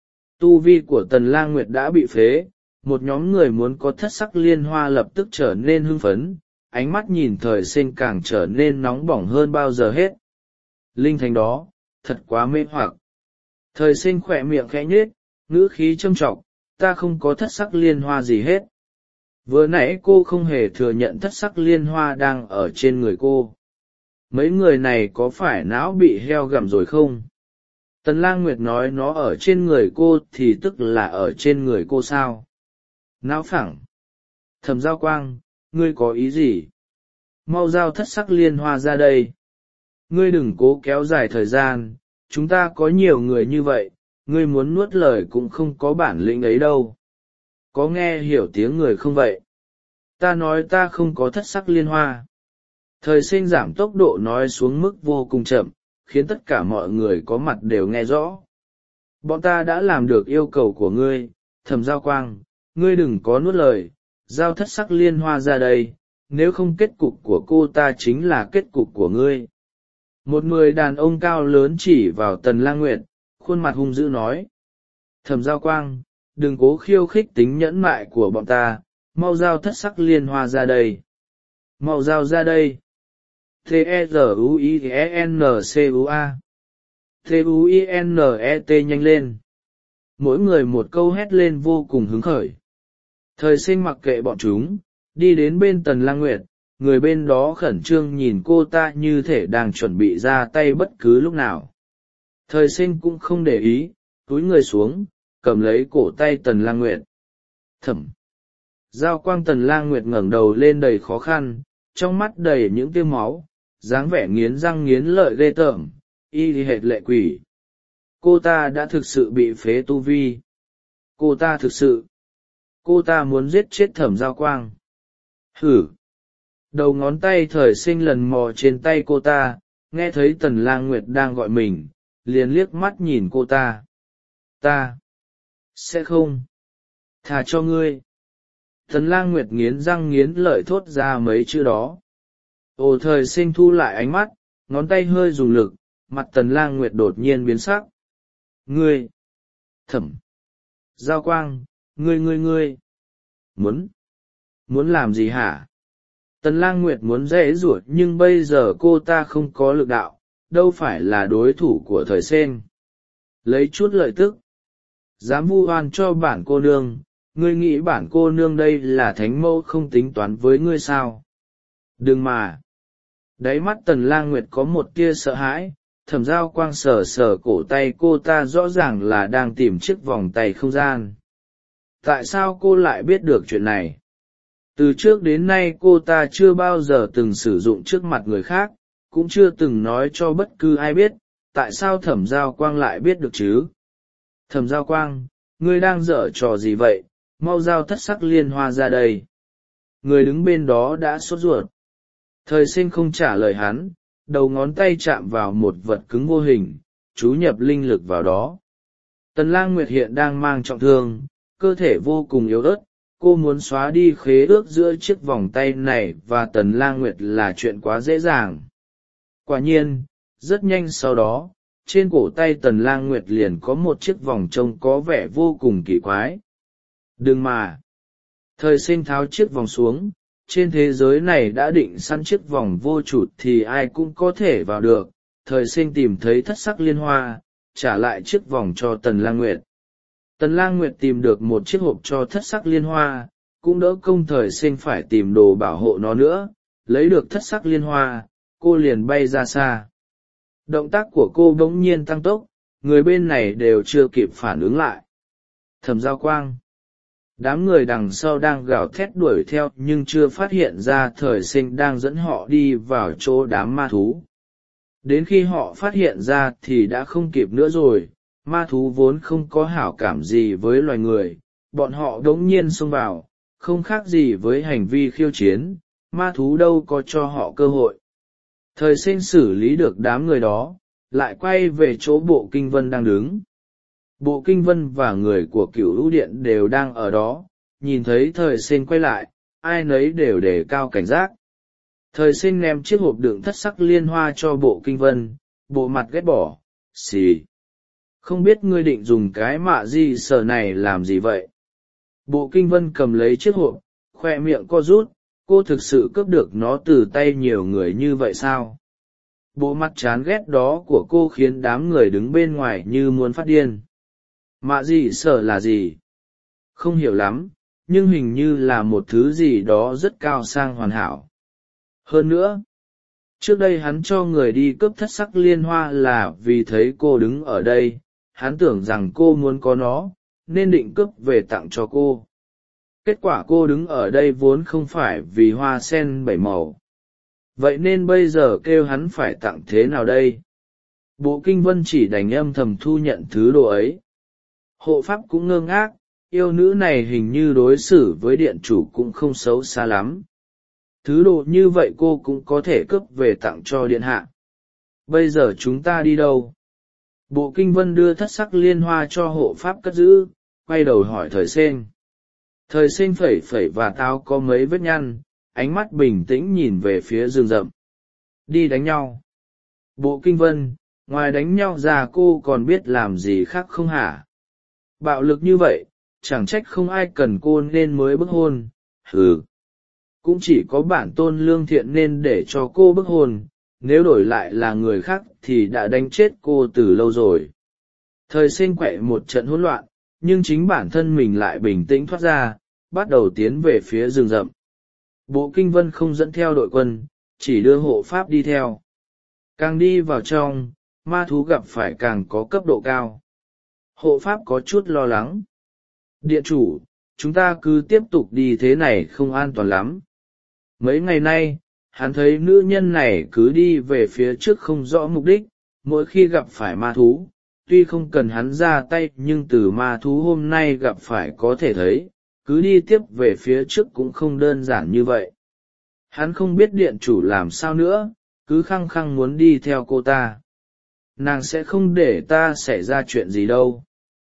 Tu vi của Tần Lang Nguyệt đã bị phế, một nhóm người muốn có thất sắc liên hoa lập tức trở nên hưng phấn, ánh mắt nhìn thời sen càng trở nên nóng bỏng hơn bao giờ hết. Linh thành đó, thật quá mê hoặc. Thời sen khỏe miệng khẽ nhếch, ngữ khí châm trọng, ta không có thất sắc liên hoa gì hết. Vừa nãy cô không hề thừa nhận thất sắc liên hoa đang ở trên người cô. Mấy người này có phải não bị heo gặm rồi không? Tần Lang Nguyệt nói nó ở trên người cô thì tức là ở trên người cô sao? Não phẳng. Thẩm Giao Quang, ngươi có ý gì? Mau giao thất sắc liên hoa ra đây. Ngươi đừng cố kéo dài thời gian, chúng ta có nhiều người như vậy, ngươi muốn nuốt lời cũng không có bản lĩnh ấy đâu. Có nghe hiểu tiếng người không vậy? Ta nói ta không có thất sắc liên hoa. Thời sinh giảm tốc độ nói xuống mức vô cùng chậm, khiến tất cả mọi người có mặt đều nghe rõ. Bọn ta đã làm được yêu cầu của ngươi, Thẩm Giao Quang, ngươi đừng có nuốt lời, giao thất sắc liên hoa ra đây, nếu không kết cục của cô ta chính là kết cục của ngươi. Một người đàn ông cao lớn chỉ vào Tần Lang Nguyệt, khuôn mặt hung dữ nói. Thẩm Giao Quang, đừng cố khiêu khích tính nhẫn mại của bọn ta, mau giao thất sắc liên hoa ra đây. Mau giao ra đây. T-E-Z-U-I-E-N-C-U-A T-U-I-N-E-T nhanh lên. Mỗi người một câu hét lên vô cùng hứng khởi. Thời sinh mặc kệ bọn chúng, đi đến bên Tần Lang Nguyệt, người bên đó khẩn trương nhìn cô ta như thể đang chuẩn bị ra tay bất cứ lúc nào. Thời sinh cũng không để ý, túi người xuống, cầm lấy cổ tay Tần Lang Nguyệt. Thẩm Giao Quang. Tần Lang Nguyệt ngẩng đầu lên đầy khó khăn, trong mắt đầy những tia máu, dáng vẻ nghiến răng nghiến lợi ghê tởm, y hệt lệ quỷ. Cô ta đã thực sự bị phế tu vi. Cô ta thực sự. Cô ta muốn giết chết Thẩm Giao Quang. Hử. Đầu ngón tay thời sinh lần mò trên tay cô ta, nghe thấy Tần Lang Nguyệt đang gọi mình, liền liếc mắt nhìn cô ta. Ta. Sẽ không. Thà cho ngươi. Tần Lang Nguyệt nghiến răng nghiến lợi thốt ra mấy chữ đó. Ồ, thời sinh thu lại ánh mắt, ngón tay hơi dùng lực, mặt Tần Lang Nguyệt đột nhiên biến sắc. Ngươi! Thẩm! Giao Quang! Ngươi ngươi ngươi! Muốn! Muốn làm gì hả? Tần Lang Nguyệt muốn dễ ruột nhưng bây giờ cô ta không có lực đạo, đâu phải là đối thủ của thời sen. Lấy chút lợi tức. Dám vu oan cho bản cô nương, ngươi nghĩ bản cô nương đây là thánh mẫu không tính toán với ngươi sao? Đừng mà! Đáy mắt Tần Lang Nguyệt có một tia sợ hãi, Thẩm Giao Quang sờ sờ cổ tay cô ta rõ ràng là đang tìm chiếc vòng tay không gian. Tại sao cô lại biết được chuyện này? Từ trước đến nay cô ta chưa bao giờ từng sử dụng trước mặt người khác, cũng chưa từng nói cho bất cứ ai biết, tại sao Thẩm Giao Quang lại biết được chứ? Thẩm Giao Quang, ngươi đang giở trò gì vậy, mau giao thất sắc liên hoa ra đây. Người đứng bên đó đã sốt ruột. Thời sinh không trả lời hắn, đầu ngón tay chạm vào một vật cứng vô hình, chú nhập linh lực vào đó. Tần Lang Nguyệt hiện đang mang trọng thương, cơ thể vô cùng yếu ớt, cô muốn xóa đi khế ước giữa chiếc vòng tay này và Tần Lang Nguyệt là chuyện quá dễ dàng. Quả nhiên, rất nhanh sau đó, trên cổ tay Tần Lang Nguyệt liền có một chiếc vòng trông có vẻ vô cùng kỳ quái. Đừng mà! Thời sinh tháo chiếc vòng xuống, trên thế giới này đã định sẵn chiếc vòng vô chủ thì ai cũng có thể vào được. Thời sinh tìm thấy thất sắc liên hoa, trả lại chiếc vòng cho Tần Lang Nguyệt. Tần Lang Nguyệt tìm được một chiếc hộp cho thất sắc liên hoa, cũng đỡ công thời sinh phải tìm đồ bảo hộ nó nữa. Lấy được thất sắc liên hoa, cô liền bay ra xa. Động tác của cô bỗng nhiên tăng tốc, người bên này đều chưa kịp phản ứng lại. Thẩm Giao Quang. Đám người đằng sau đang gào thét đuổi theo nhưng chưa phát hiện ra thời sinh đang dẫn họ đi vào chỗ đám ma thú. Đến khi họ phát hiện ra thì đã không kịp nữa rồi, ma thú vốn không có hảo cảm gì với loài người, bọn họ đống nhiên xông vào, không khác gì với hành vi khiêu chiến, ma thú đâu có cho họ cơ hội. Thời sinh xử lý được đám người đó, lại quay về chỗ Bộ Kinh Vân đang đứng. Bộ Kinh Vân và người của Cửu Lũ Điện đều đang ở đó, nhìn thấy thời sinh quay lại, ai nấy đều đề cao cảnh giác. Thời sinh ném chiếc hộp đựng thất sắc liên hoa cho Bộ Kinh Vân, bộ mặt ghét bỏ, xì. Không biết ngươi định dùng cái mạ di sở này làm gì vậy? Bộ Kinh Vân cầm lấy chiếc hộp, khoe miệng co rút, cô thực sự cướp được nó từ tay nhiều người như vậy sao? Bộ mặt chán ghét đó của cô khiến đám người đứng bên ngoài như muốn phát điên. Mạ di sở là gì? Không hiểu lắm, nhưng hình như là một thứ gì đó rất cao sang hoàn hảo. Hơn nữa, trước đây hắn cho người đi cướp thất sắc liên hoa là vì thấy cô đứng ở đây, hắn tưởng rằng cô muốn có nó, nên định cướp về tặng cho cô. Kết quả cô đứng ở đây vốn không phải vì hoa sen bảy màu. Vậy nên bây giờ kêu hắn phải tặng thế nào đây? Bộ Kinh Vân chỉ đành âm thầm thu nhận thứ đồ ấy. Hộ pháp cũng ngơ ngác, yêu nữ này hình như đối xử với điện chủ cũng không xấu xa lắm. Thứ đồ như vậy cô cũng có thể cướp về tặng cho điện hạ. Bây giờ chúng ta đi đâu? Bộ Kinh Vân đưa thất sắc liên hoa cho hộ pháp cất giữ, quay đầu hỏi thời sinh. Thời sinh phẩy phẩy và táo có mấy vết nhăn, ánh mắt bình tĩnh nhìn về phía rừng rậm. Đi đánh nhau. Bộ Kinh Vân, ngoài đánh nhau ra cô còn biết làm gì khác không hả? Bạo lực như vậy, chẳng trách không ai cần cô nên mới bức hôn, hừ. Cũng chỉ có bản tôn lương thiện nên để cho cô bức hôn, nếu đổi lại là người khác thì đã đánh chết cô từ lâu rồi. Thời sinh quậy một trận hỗn loạn, nhưng chính bản thân mình lại bình tĩnh thoát ra, bắt đầu tiến về phía rừng rậm. Bộ Kinh Vân không dẫn theo đội quân, chỉ đưa hộ pháp đi theo. Càng đi vào trong, ma thú gặp phải càng có cấp độ cao. Hộ pháp có chút lo lắng. Điện chủ, chúng ta cứ tiếp tục đi thế này không an toàn lắm. Mấy ngày nay, hắn thấy nữ nhân này cứ đi về phía trước không rõ mục đích, mỗi khi gặp phải ma thú, tuy không cần hắn ra tay nhưng từ ma thú hôm nay gặp phải có thể thấy, cứ đi tiếp về phía trước cũng không đơn giản như vậy. Hắn không biết điện chủ làm sao nữa, cứ khăng khăng muốn đi theo cô ta. Nàng sẽ không để ta xảy ra chuyện gì đâu.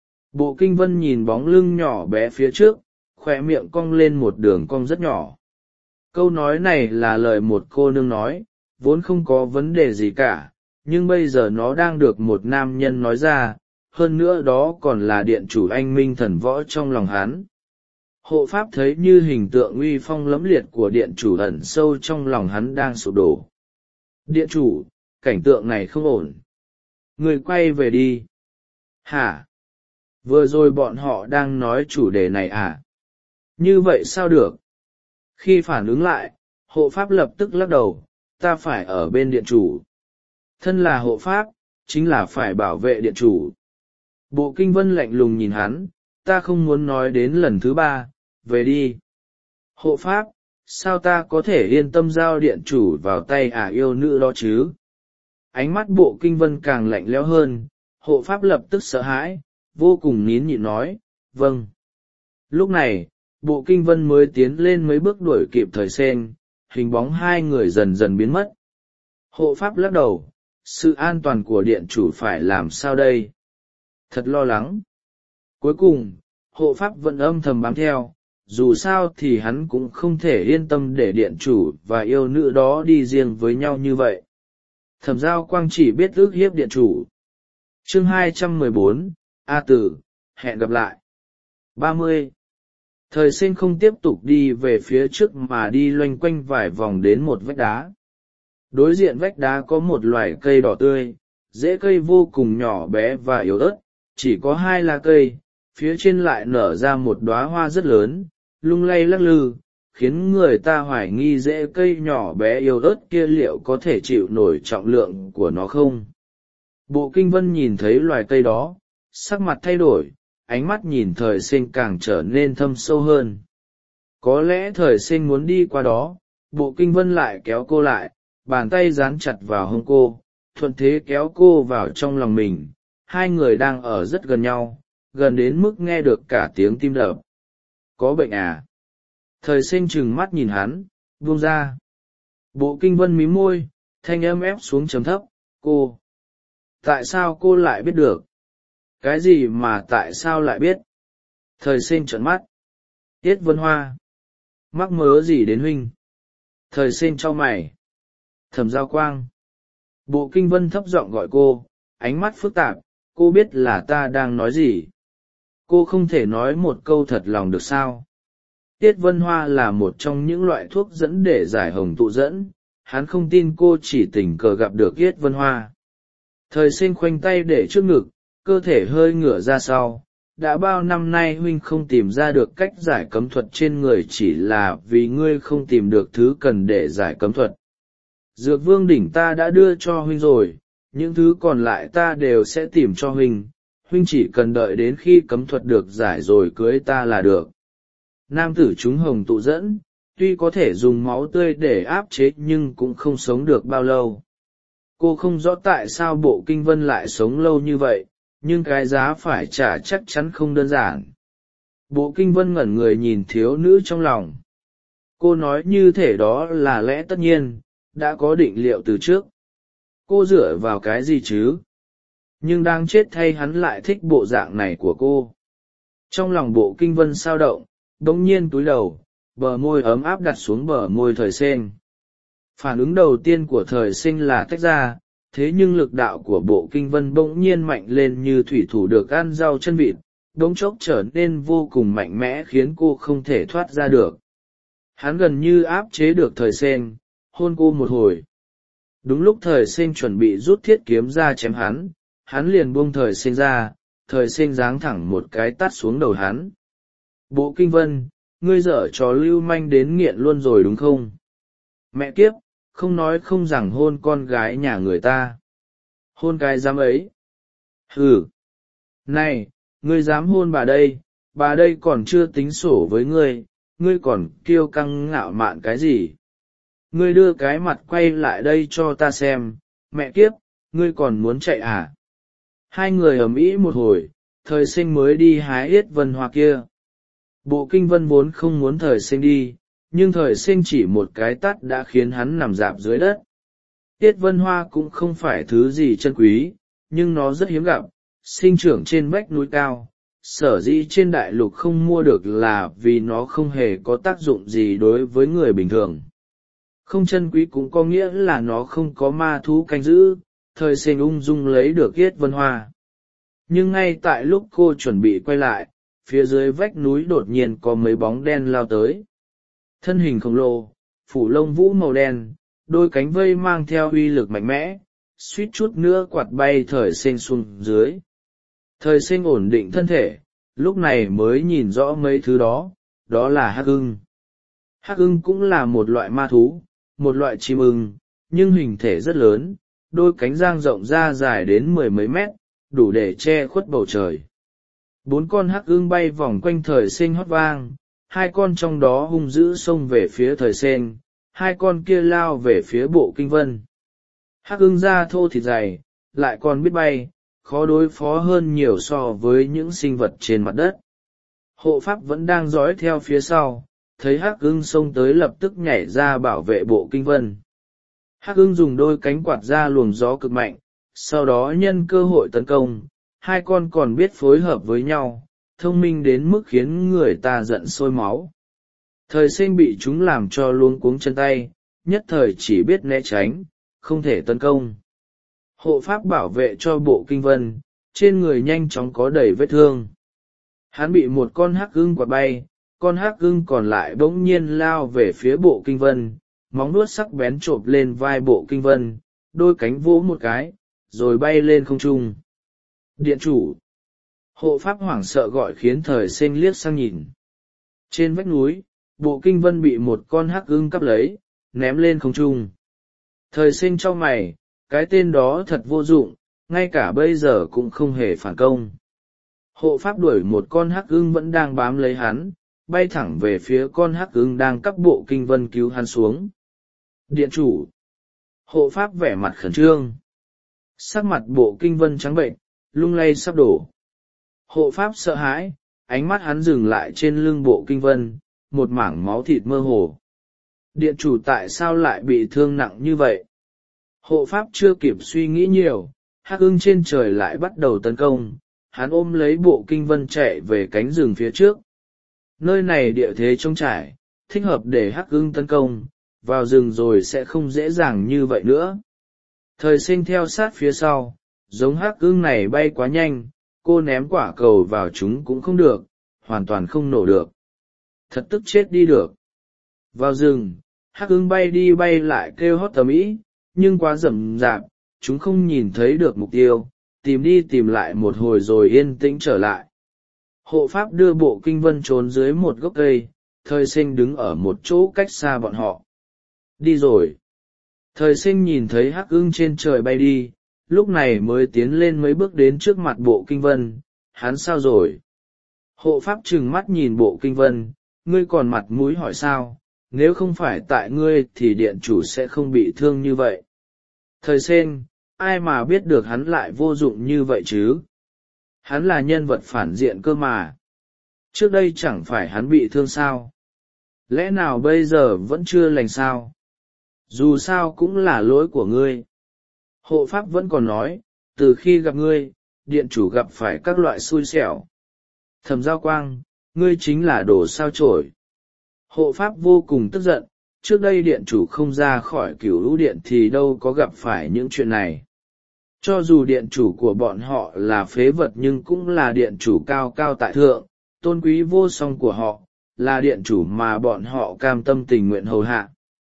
Bộ Kinh Vân nhìn bóng lưng nhỏ bé phía trước, khỏe miệng cong lên một đường cong rất nhỏ. Câu nói này là lời một cô nương nói, vốn không có vấn đề gì cả, nhưng bây giờ nó đang được một nam nhân nói ra, hơn nữa đó còn là điện chủ anh minh thần võ trong lòng hắn. Hộ pháp thấy như hình tượng uy phong lẫm liệt của điện chủ ẩn sâu trong lòng hắn đang sụp đổ. Điện chủ, cảnh tượng này không ổn. Người quay về đi. Hả? Vừa rồi bọn họ đang nói chủ đề này à? Như vậy sao được? Khi phản ứng lại, hộ pháp lập tức lắc đầu, ta phải ở bên điện chủ. Thân là hộ pháp, chính là phải bảo vệ điện chủ. Bộ Kinh Vân lạnh lùng nhìn hắn, ta không muốn nói đến lần thứ ba, về đi. Hộ pháp, sao ta có thể yên tâm giao điện chủ vào tay ả yêu nữ đó chứ? Ánh mắt Bộ Kinh Vân càng lạnh lẽo hơn, hộ pháp lập tức sợ hãi, vô cùng nín nhịn nói, vâng. Lúc này, Bộ Kinh Vân mới tiến lên mấy bước đuổi kịp thời sen, hình bóng hai người dần dần biến mất. Hộ pháp lắc đầu, sự an toàn của điện chủ phải làm sao đây? Thật lo lắng. Cuối cùng, hộ pháp vẫn âm thầm bám theo, dù sao thì hắn cũng không thể yên tâm để điện chủ và yêu nữ đó đi riêng với nhau như vậy. Thẩm Giao Quang chỉ biết ức hiếp điện chủ. Chương hai trăm mười bốn, A Tử, hẹn gặp lại. ba mươi. Thời sinh không tiếp tục đi về phía trước mà đi loanh quanh vài vòng đến một vách đá. Đối diện vách đá có một loài cây đỏ tươi, rễ cây vô cùng nhỏ bé và yếu ớt, chỉ có hai lá cây, phía trên lại nở ra một đóa hoa rất lớn, lung lay lắc lư, khiến người ta hoài nghi rễ cây nhỏ bé yếu ớt kia liệu có thể chịu nổi trọng lượng của nó không. Bộ Kinh Vân nhìn thấy loài cây đó, sắc mặt thay đổi, ánh mắt nhìn thời sinh càng trở nên thâm sâu hơn. Có lẽ thời sinh muốn đi qua đó, Bộ Kinh Vân lại kéo cô lại, bàn tay dán chặt vào hông cô, thuận thế kéo cô vào trong lòng mình. Hai người đang ở rất gần nhau, gần đến mức nghe được cả tiếng tim đập. Có bệnh à? Thời sinh trừng mắt nhìn hắn, buông ra. Bộ Kinh Vân mím môi, thanh âm ép xuống trầm thấp, cô. Tại sao cô lại biết được? Cái gì mà tại sao lại biết? Thời sinh trợn mắt. Tiết Vân Hoa. Mắc mớ gì đến huynh? Thời sinh chau mày. Thẩm Giao Quang. Bộ Kinh Vân thấp giọng gọi cô, ánh mắt phức tạp, cô biết là ta đang nói gì. Cô không thể nói một câu thật lòng được sao? Tiết Vân Hoa là một trong những loại thuốc dẫn để giải hồng tụ dẫn, hắn không tin cô chỉ tình cờ gặp được Tiết Vân Hoa. Thời sinh khoanh tay để trước ngực, cơ thể hơi ngửa ra sau. Đã bao năm nay huynh không tìm ra được cách giải cấm thuật trên người chỉ là vì ngươi không tìm được thứ cần để giải cấm thuật. Dược vương đỉnh ta đã đưa cho huynh rồi, những thứ còn lại ta đều sẽ tìm cho huynh, huynh chỉ cần đợi đến khi cấm thuật được giải rồi cưới ta là được. Nam tử chúng hồng tụ dẫn, tuy có thể dùng máu tươi để áp chế nhưng cũng không sống được bao lâu. Cô không rõ tại sao Bộ Kinh Vân lại sống lâu như vậy, nhưng cái giá phải trả chắc chắn không đơn giản. Bộ Kinh Vân ngẩn người nhìn thiếu nữ trong lòng. Cô nói như thể đó là lẽ tất nhiên, đã có định liệu từ trước. Cô dựa vào cái gì chứ? Nhưng đang chết thay hắn lại thích bộ dạng này của cô. Trong lòng Bộ Kinh Vân sao động, bỗng nhiên túi đầu, bờ môi ấm áp đặt xuống bờ môi thời sinh. Phản ứng đầu tiên của thời sinh là tách ra, thế nhưng lực đạo của Bộ Kinh Vân bỗng nhiên mạnh lên như thủy thủ được ăn rau chân vịt, bỗng chốc trở nên vô cùng mạnh mẽ khiến cô không thể thoát ra được. Hắn gần như áp chế được thời sinh, hôn cô một hồi. Đúng lúc thời sinh chuẩn bị rút thiết kiếm ra chém hắn, hắn liền buông thời sinh ra, thời sinh giáng thẳng một cái tát xuống đầu hắn. Bộ Kinh Vân, ngươi dở trò lưu manh đến nghiện luôn rồi đúng không? Mẹ kiếp, không nói không rằng hôn con gái nhà người ta. Hôn cái dám ấy. Hừ. Này, ngươi dám hôn bà đây, bà đây còn chưa tính sổ với ngươi, ngươi còn kiêu căng ngạo mạn cái gì? Ngươi đưa cái mặt quay lại đây cho ta xem, mẹ kiếp, ngươi còn muốn chạy à? Hai người ầm ĩ một hồi, thời sinh mới đi hái Yết Vân Hoa kia. Bộ Kinh Vân vốn không muốn thời sinh đi, nhưng thời sinh chỉ một cái tát đã khiến hắn nằm rạp dưới đất. Yết Vân Hoa cũng không phải thứ gì chân quý, nhưng nó rất hiếm gặp, sinh trưởng trên vách núi cao. Sở dĩ trên đại lục không mua được là vì nó không hề có tác dụng gì đối với người bình thường. Không chân quý cũng có nghĩa là nó không có ma thú canh giữ, thời sinh ung dung lấy được Yết Vân Hoa. Nhưng ngay tại lúc cô chuẩn bị quay lại, phía dưới vách núi đột nhiên có mấy bóng đen lao tới. Thân hình khổng lồ, phủ lông vũ màu đen, đôi cánh vây mang theo uy lực mạnh mẽ, suýt chút nữa quạt bay thời sinh xuống dưới. Thời sinh ổn định thân thể, lúc này mới nhìn rõ mấy thứ đó, đó là hắc ưng. Hắc ưng cũng là một loại ma thú, một loại chim ưng, nhưng hình thể rất lớn, đôi cánh dang rộng ra dài đến mười mấy mét, đủ để che khuất bầu trời. Bốn con hắc ưng bay vòng quanh thời sinh hót vang, hai con trong đó hung dữ xông về phía thời sinh, hai con kia lao về phía Bộ Kinh Vân. Hắc ưng da thô thịt dày, lại còn biết bay, khó đối phó hơn nhiều so với những sinh vật trên mặt đất. Hộ pháp vẫn đang dõi theo phía sau, thấy hắc ưng xông tới lập tức nhảy ra bảo vệ bộ kinh vân. Hắc ưng dùng đôi cánh quạt ra luồng gió cực mạnh, sau đó nhân cơ hội tấn công. Hai con còn biết phối hợp với nhau, thông minh đến mức khiến người ta giận sôi máu. Thời sinh bị chúng làm cho luống cuống chân tay, nhất thời chỉ biết né tránh, không thể tấn công. Hộ pháp bảo vệ cho bộ kinh vân, trên người nhanh chóng có đầy vết thương. Hắn bị một con hắc ưng quạt bay, con hắc ưng còn lại bỗng nhiên lao về phía bộ kinh vân, móng vuốt sắc bén chộp lên vai bộ kinh vân, đôi cánh vỗ một cái, rồi bay lên không trung. Điện chủ! Hộ pháp hoảng sợ gọi khiến thời sinh liếc sang nhìn. Trên vách núi, bộ kinh vân bị một con hắc ưng cắp lấy, ném lên không trung. Thời sinh cho mày, cái tên đó thật vô dụng, ngay cả bây giờ cũng không hề phản công. Hộ pháp đuổi một con hắc ưng vẫn đang bám lấy hắn, bay thẳng về phía con hắc ưng đang cắp bộ kinh vân cứu hắn xuống. Điện chủ! Hộ pháp vẻ mặt khẩn trương. Sắc mặt bộ kinh vân trắng bệnh, lung lay sắp đổ. Hộ pháp sợ hãi, ánh mắt hắn dừng lại trên lưng bộ kinh vân, một mảng máu thịt mơ hồ. Điện chủ tại sao lại bị thương nặng như vậy? Hộ pháp chưa kịp suy nghĩ nhiều, hắc ưng trên trời lại bắt đầu tấn công, hắn ôm lấy bộ kinh vân chạy về cánh rừng phía trước. Nơi này địa thế trống trải, thích hợp để hắc ưng tấn công, vào rừng rồi sẽ không dễ dàng như vậy nữa. Thời sinh theo sát phía sau, giống hắc ưng này bay quá nhanh, cô ném quả cầu vào chúng cũng không được, hoàn toàn không nổ được. Thật tức chết đi được. Vào rừng, hắc ưng bay đi bay lại kêu hót ầm ĩ, nhưng quá rậm rạp, chúng không nhìn thấy được mục tiêu, tìm đi tìm lại một hồi rồi yên tĩnh trở lại. Hộ pháp đưa bộ kinh vân trốn dưới một gốc cây, thời sinh đứng ở một chỗ cách xa bọn họ. Đi rồi. Thời sinh nhìn thấy hắc ưng trên trời bay đi, lúc này mới tiến lên mấy bước đến trước mặt bộ kinh vân. Hắn sao rồi? Hộ pháp trừng mắt nhìn bộ kinh vân, ngươi còn mặt mũi hỏi sao? Nếu không phải tại ngươi thì điện chủ sẽ không bị thương như vậy. Thời sinh, ai mà biết được hắn lại vô dụng như vậy chứ? Hắn là nhân vật phản diện cơ mà. Trước đây chẳng phải hắn bị thương sao? Lẽ nào bây giờ vẫn chưa lành sao? Dù sao cũng là lỗi của ngươi. Hộ pháp vẫn còn nói, từ khi gặp ngươi, điện chủ gặp phải các loại xui xẻo. Thẩm Giao Quang, ngươi chính là đồ sao chổi. Hộ pháp vô cùng tức giận, trước đây điện chủ không ra khỏi cửu lũ điện thì đâu có gặp phải những chuyện này. Cho dù điện chủ của bọn họ là phế vật nhưng cũng là điện chủ cao cao tại thượng, tôn quý vô song của họ, là điện chủ mà bọn họ cam tâm tình nguyện hầu hạ.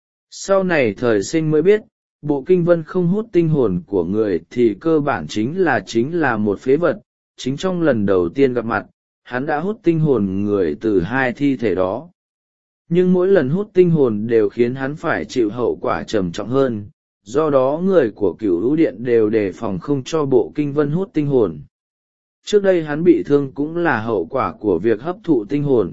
Sau này thời sinh mới biết, bộ kinh vân không hút tinh hồn của người thì cơ bản chính là chính là một phế vật. Chính trong lần đầu tiên gặp mặt, hắn đã hút tinh hồn người từ hai thi thể đó. Nhưng mỗi lần hút tinh hồn đều khiến hắn phải chịu hậu quả trầm trọng hơn, do đó người của cửu lũ điện đều đề phòng không cho bộ kinh vân hút tinh hồn. Trước đây hắn bị thương cũng là hậu quả của việc hấp thụ tinh hồn.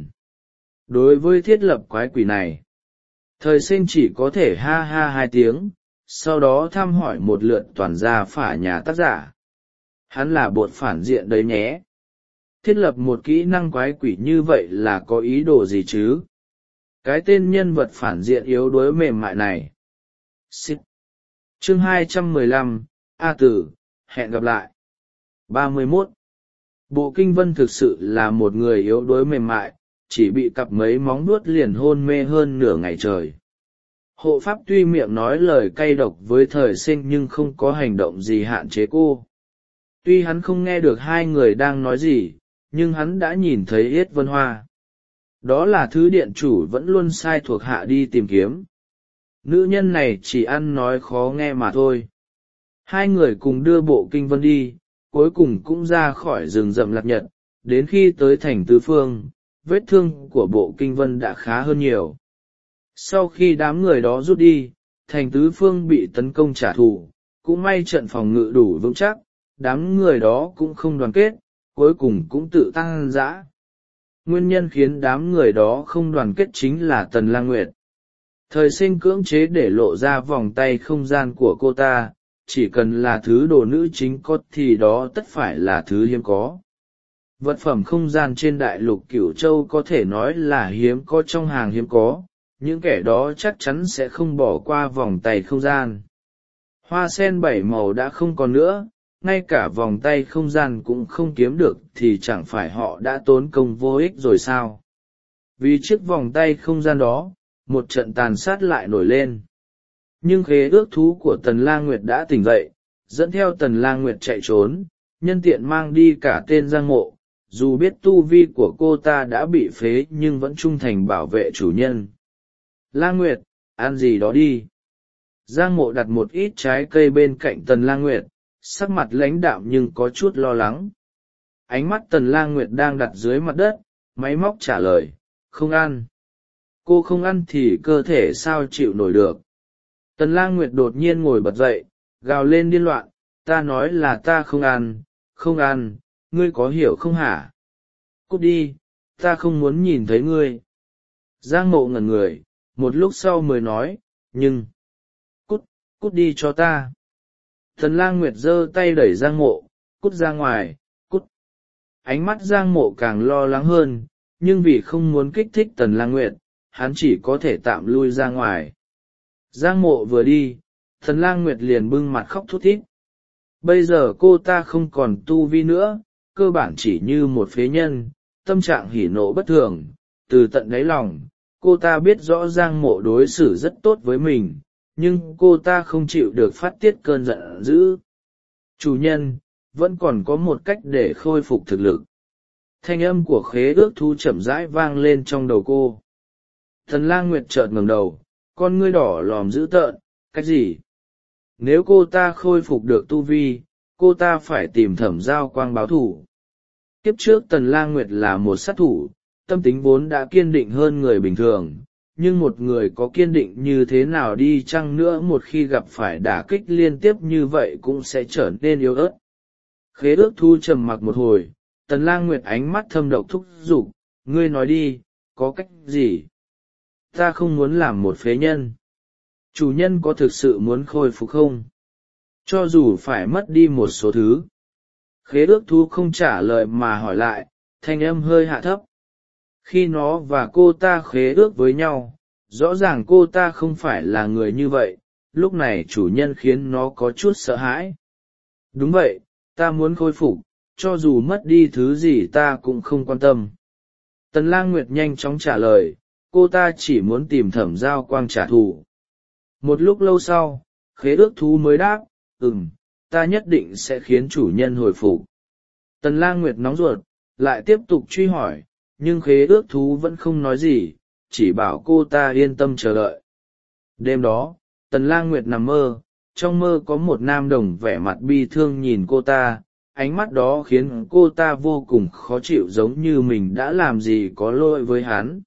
Đối với thiết lập quái quỷ này, thời sinh chỉ có thể ha ha hai tiếng, sau đó thăm hỏi một lượt toàn gia phả nhà tác giả. Hắn là bột phản diện đấy nhé. Thiết lập một kỹ năng quái quỷ như vậy là có ý đồ gì chứ? Cái tên nhân vật phản diện yếu đuối mềm mại này. Xích. Chương hai trăm mười lăm, A Tử, hẹn gặp lại. ba mươi mốt. Bộ kinh vân thực sự là một người yếu đuối mềm mại, chỉ bị cặp mấy móng vuốt liền hôn mê hơn nửa ngày trời. Hộ pháp tuy miệng nói lời cay độc với thời sinh nhưng không có hành động gì hạn chế cô. Tuy hắn không nghe được hai người đang nói gì, nhưng hắn đã nhìn thấy Yết Vân Hoa. Đó là thứ điện chủ vẫn luôn sai thuộc hạ đi tìm kiếm. Nữ nhân này chỉ ăn nói khó nghe mà thôi. Hai người cùng đưa bộ kinh vân đi, cuối cùng cũng ra khỏi rừng rậm lạc nhật, đến khi tới thành Tứ Phương, vết thương của bộ kinh vân đã khá hơn nhiều. Sau khi đám người đó rút đi, thành Tứ Phương bị tấn công trả thù, cũng may trận phòng ngự đủ vững chắc, đám người đó cũng không đoàn kết, cuối cùng cũng tự tăng dã. Nguyên nhân khiến đám người đó không đoàn kết chính là Tần Lang Nguyệt. Thời sinh cưỡng chế để lộ ra vòng tay không gian của cô ta, chỉ cần là thứ đồ nữ chính có thì đó tất phải là thứ hiếm có. vật phẩm không gian trên đại lục Cửu Châu có thể nói là hiếm có trong hàng hiếm có, những kẻ đó chắc chắn sẽ không bỏ qua vòng tay không gian. Hoa sen bảy màu đã không còn nữa, ngay cả vòng tay không gian cũng không kiếm được thì chẳng phải họ đã tốn công vô ích rồi sao? Vì chiếc vòng tay không gian đó, một trận tàn sát lại nổi lên. Nhưng khế ước thú của Tần Lang Nguyệt đã tỉnh dậy, dẫn theo Tần Lang Nguyệt chạy trốn, nhân tiện mang đi cả tên Giang Mộ. Dù biết tu vi của cô ta đã bị phế nhưng vẫn trung thành bảo vệ chủ nhân. Lang Nguyệt, ăn gì đó đi. Giang Mộ đặt một ít trái cây bên cạnh Tần Lang Nguyệt, sắc mặt lãnh đạm nhưng có chút lo lắng. Ánh mắt Tần Lang Nguyệt đang đặt dưới mặt đất, máy móc trả lời, không ăn. Cô không ăn thì cơ thể sao chịu nổi được. Tần Lang Nguyệt đột nhiên ngồi bật dậy, gào lên điên loạn, ta nói là ta không ăn, không ăn, ngươi có hiểu không hả? Cút đi, ta không muốn nhìn thấy ngươi. Giang Mộ ngẩn người, một lúc sau mới nói, nhưng... Cút, cút đi cho ta. Tần Lang Nguyệt giơ tay đẩy Giang Mộ, cút ra ngoài, cút. Ánh mắt Giang Mộ càng lo lắng hơn, nhưng vì không muốn kích thích Tần Lang Nguyệt, hắn chỉ có thể tạm lui ra ngoài. Giang Mộ vừa đi, Tần Lang Nguyệt liền bưng mặt khóc thút thít. Bây giờ cô ta không còn tu vi nữa, cơ bản chỉ như một phế nhân, tâm trạng hỉ nộ bất thường. Từ tận đáy lòng, cô ta biết rõ Giang Mộ đối xử rất tốt với mình, nhưng cô ta không chịu được phát tiết cơn giận dữ. Chủ nhân, vẫn còn có một cách để khôi phục thực lực. Thanh âm của khế ước thú chậm rãi vang lên trong đầu cô. Tần Lang Nguyệt chợt ngẩng đầu, con ngươi đỏ lòm dữ tợn, cách gì? Nếu cô ta khôi phục được tu vi, cô ta phải tìm Thẩm Giao Quang báo thù. Kiếp trước Tần Lang Nguyệt là một sát thủ, tâm tính vốn đã kiên định hơn người bình thường, nhưng một người có kiên định như thế nào đi chăng nữa một khi gặp phải đả kích liên tiếp như vậy cũng sẽ trở nên yếu ớt. Khế ước thu trầm mặc một hồi, Tần Lang Nguyệt ánh mắt thâm độc thúc giục, ngươi nói đi, có cách gì? Ta không muốn làm một phế nhân. Chủ nhân có thực sự muốn khôi phục không? Cho dù phải mất đi một số thứ. Khế ước thú không trả lời mà hỏi lại, thanh âm hơi hạ thấp. Khi nó và cô ta khế ước với nhau, rõ ràng cô ta không phải là người như vậy, lúc này chủ nhân khiến nó có chút sợ hãi. Đúng vậy, ta muốn khôi phục, cho dù mất đi thứ gì ta cũng không quan tâm. Tần Lang Nguyệt nhanh chóng trả lời, cô ta chỉ muốn tìm Thẩm Giao Quang trả thù. Một lúc lâu sau, khế ước thú mới đáp, ừm, ta nhất định sẽ khiến chủ nhân hồi phục. Tần Lang Nguyệt nóng ruột, lại tiếp tục truy hỏi, nhưng khế ước thú vẫn không nói gì, chỉ bảo cô ta yên tâm chờ đợi. Đêm đó, Tần Lang Nguyệt nằm mơ, trong mơ có một nam đồng vẻ mặt bi thương nhìn cô ta, ánh mắt đó khiến cô ta vô cùng khó chịu giống như mình đã làm gì có lỗi với hắn.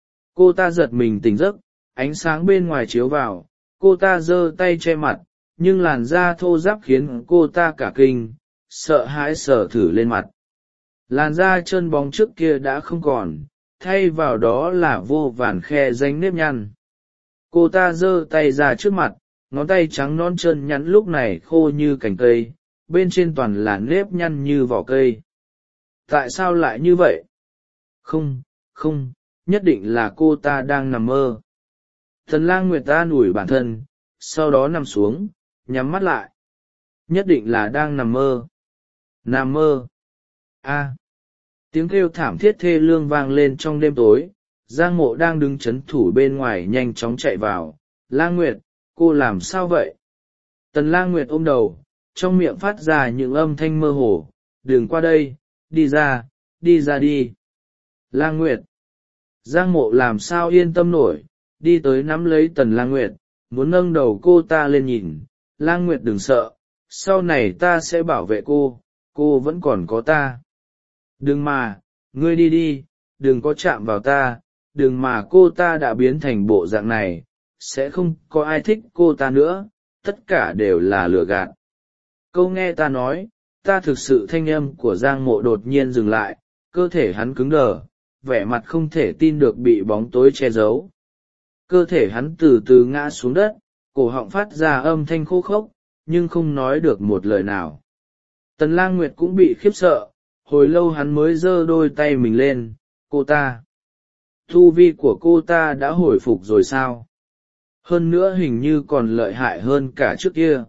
Cô ta giật mình tỉnh giấc, ánh sáng bên ngoài chiếu vào, cô ta giơ tay che mặt, nhưng làn da thô ráp khiến cô ta cả kinh, sợ hãi sờ thử lên mặt. Làn da trơn bóng trước kia đã không còn, thay vào đó là vô vàn khe rãnh nếp nhăn. Cô ta giơ tay ra trước mặt, ngón tay trắng nõn trơn nhắn lúc này khô như cành cây, bên trên toàn là nếp nhăn như vỏ cây. Tại sao lại như vậy? Không, không, nhất định là cô ta đang nằm mơ. Tần Lang Nguyệt an ủi bản thân, sau đó nằm xuống, nhắm mắt lại. Nhất định là đang nằm mơ. Nằm mơ. A. Tiếng kêu thảm thiết thê lương vang lên trong đêm tối. Giang Mộ đang đứng chấn thủ bên ngoài nhanh chóng chạy vào. Lang Nguyệt, cô làm sao vậy? Tần Lang Nguyệt ôm đầu, trong miệng phát ra những âm thanh mơ hồ. Đừng qua đây, đi ra, đi ra đi. Lang Nguyệt. Giang Mộ làm sao yên tâm nổi, đi tới nắm lấy Tần Lang Nguyệt, muốn nâng đầu cô ta lên nhìn. Lang Nguyệt đừng sợ, sau này ta sẽ bảo vệ cô, cô vẫn còn có ta. Đừng mà, ngươi đi đi, đừng có chạm vào ta, đừng mà cô ta đã biến thành bộ dạng này, sẽ không có ai thích cô ta nữa, tất cả đều là lừa gạt. Câu nghe ta nói, ta thực sự thanh âm của Giang Mộ đột nhiên dừng lại, cơ thể hắn cứng đờ, vẻ mặt không thể tin được bị bóng tối che giấu. Cơ thể hắn từ từ ngã xuống đất, cổ họng phát ra âm thanh khô khốc, nhưng không nói được một lời nào. Tần Lang Nguyệt cũng bị khiếp sợ, hồi lâu hắn mới giơ đôi tay mình lên. Cô ta, tu vi của cô ta đã hồi phục rồi sao? Hơn nữa hình như còn lợi hại hơn cả trước kia.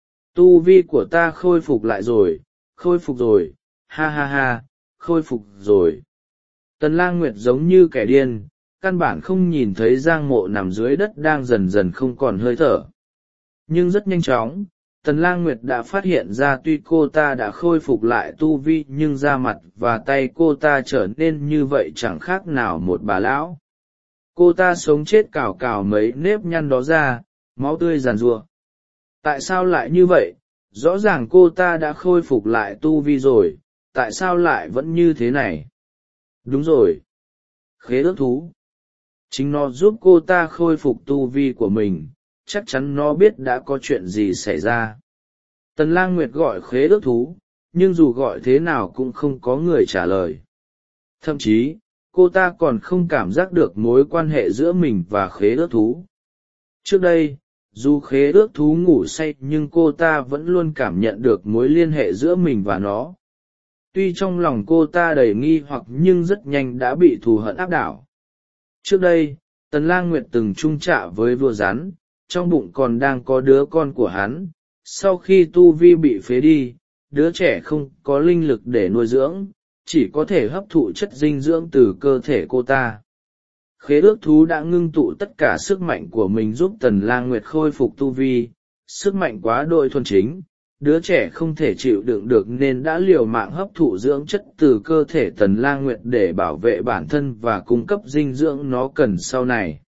Tu vi của ta khôi phục lại rồi, khôi phục rồi, ha ha ha, khôi phục rồi. Tần Lang Nguyệt giống như kẻ điên, căn bản không nhìn thấy Giang Mộ nằm dưới đất đang dần dần không còn hơi thở. Nhưng rất nhanh chóng, Tần Lang Nguyệt đã phát hiện ra tuy cô ta đã khôi phục lại tu vi nhưng da mặt và tay cô ta trở nên như vậy chẳng khác nào một bà lão. Cô ta sống chết cào cào mấy nếp nhăn đó ra, máu tươi giàn giụa. Tại sao lại như vậy? Rõ ràng cô ta đã khôi phục lại tu vi rồi, tại sao lại vẫn như thế này? Đúng rồi. Khế ước thú. Chính nó giúp cô ta khôi phục tu vi của mình, chắc chắn nó biết đã có chuyện gì xảy ra. Tần Lang Nguyệt gọi khế ước thú, nhưng dù gọi thế nào cũng không có người trả lời. Thậm chí, cô ta còn không cảm giác được mối quan hệ giữa mình và khế ước thú. Trước đây, dù khế ước thú ngủ say nhưng cô ta vẫn luôn cảm nhận được mối liên hệ giữa mình và nó. Tuy trong lòng cô ta đầy nghi hoặc nhưng rất nhanh đã bị thù hận áp đảo. Trước đây, Tần Lang Nguyệt từng chung trạ với vua rắn, trong bụng còn đang có đứa con của hắn. Sau khi tu vi bị phế đi, đứa trẻ không có linh lực để nuôi dưỡng, chỉ có thể hấp thụ chất dinh dưỡng từ cơ thể cô ta. Khế ước thú đã ngưng tụ tất cả sức mạnh của mình giúp Tần Lang Nguyệt khôi phục tu vi, sức mạnh quá đỗi thuần chính, đứa trẻ không thể chịu đựng được nên đã liều mạng hấp thụ dưỡng chất từ cơ thể Tần Lang Nguyệt để bảo vệ bản thân và cung cấp dinh dưỡng nó cần sau này.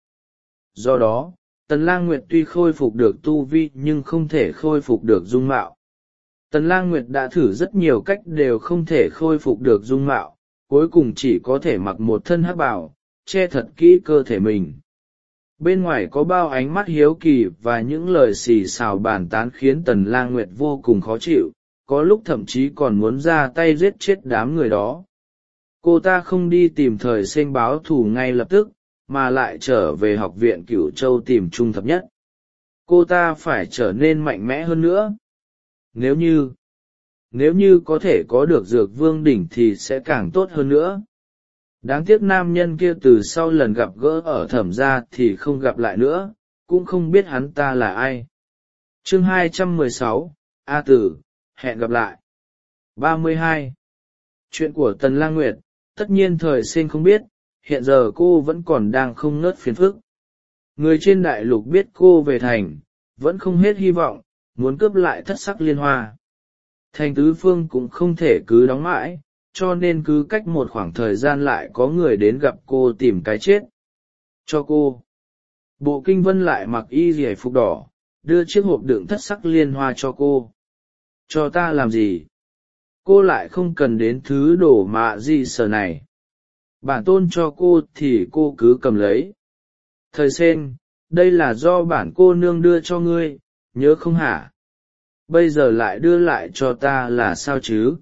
Do đó, Tần Lang Nguyệt tuy khôi phục được tu vi nhưng không thể khôi phục được dung mạo. Tần Lang Nguyệt đã thử rất nhiều cách đều không thể khôi phục được dung mạo, cuối cùng chỉ có thể mặc một thân hắc bào, che thật kỹ cơ thể mình. Bên ngoài có bao ánh mắt hiếu kỳ và những lời xì xào bàn tán khiến Tần Lang Nguyệt vô cùng khó chịu, có lúc thậm chí còn muốn ra tay giết chết đám người đó. Cô ta không đi tìm Thời Sinh báo thù ngay lập tức, mà lại trở về học viện Cửu Châu tìm Trung Thập Nhất. Cô ta phải trở nên mạnh mẽ hơn nữa. Nếu như, nếu như có thể có được Dược Vương đỉnh thì sẽ càng tốt hơn nữa. Đáng tiếc nam nhân kia từ sau lần gặp gỡ ở Thẩm gia thì không gặp lại nữa, cũng không biết hắn ta là ai. Chương hai trăm mười sáu, A Tử, hẹn gặp lại. ba mươi hai. Chuyện của Tần Lang Nguyệt, tất nhiên Thời Sinh không biết, hiện giờ cô vẫn còn đang không ngớt phiền phức. Người trên đại lục biết cô về thành, vẫn không hết hy vọng, muốn cướp lại thất sắc liên hoa. Thành tứ phương cũng không thể cứ đóng mãi, cho nên cứ cách một khoảng thời gian lại có người đến gặp cô tìm cái chết cho cô. Bộ Kinh Vân lại mặc y rìa phục đỏ, đưa chiếc hộp đựng thất sắc liên hoa cho cô. Cho ta làm gì? Cô lại không cần đến thứ đồ mạ gì sờ này. Bản tôn cho cô thì cô cứ cầm lấy. Thời Sen, đây là do bản cô nương đưa cho ngươi, nhớ không hả? Bây giờ lại đưa lại cho ta là sao chứ?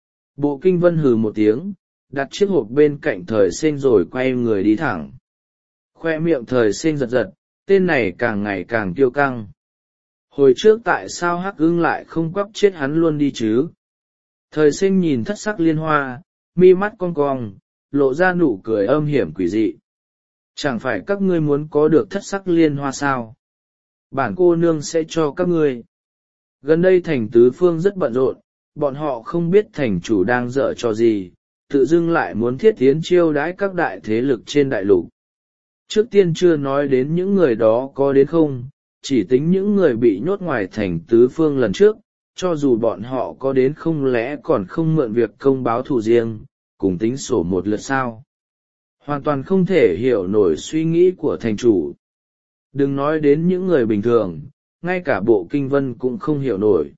Bộ Kinh Vân hừ một tiếng, đặt chiếc hộp bên cạnh Thời Sen rồi quay người đi thẳng. Khoe miệng Thời Sen giật giật, tên này càng ngày càng kiêu căng. Hồi trước tại sao Hắc Ưng lại không quắp chết hắn luôn đi chứ? Thời Sen nhìn thất sắc liên hoa, mi mắt cong cong, lộ ra nụ cười âm hiểm quỷ dị. Chẳng phải các ngươi muốn có được thất sắc liên hoa sao? Bản cô nương sẽ cho các ngươi. Gần đây thành tứ phương rất bận rộn, bọn họ không biết thành chủ đang dở trò gì, tự dưng lại muốn thiết tiến chiêu đãi các đại thế lực trên đại lục. Trước tiên chưa nói đến những người đó có đến không, chỉ tính những người bị nhốt ngoài thành tứ phương lần trước, cho dù bọn họ có đến không lẽ còn không mượn việc công báo thù riêng, cùng tính sổ một lượt sao. Hoàn toàn không thể hiểu nổi suy nghĩ của thành chủ. Đừng nói đến những người bình thường, ngay cả Bộ Kinh Vân cũng không hiểu nổi.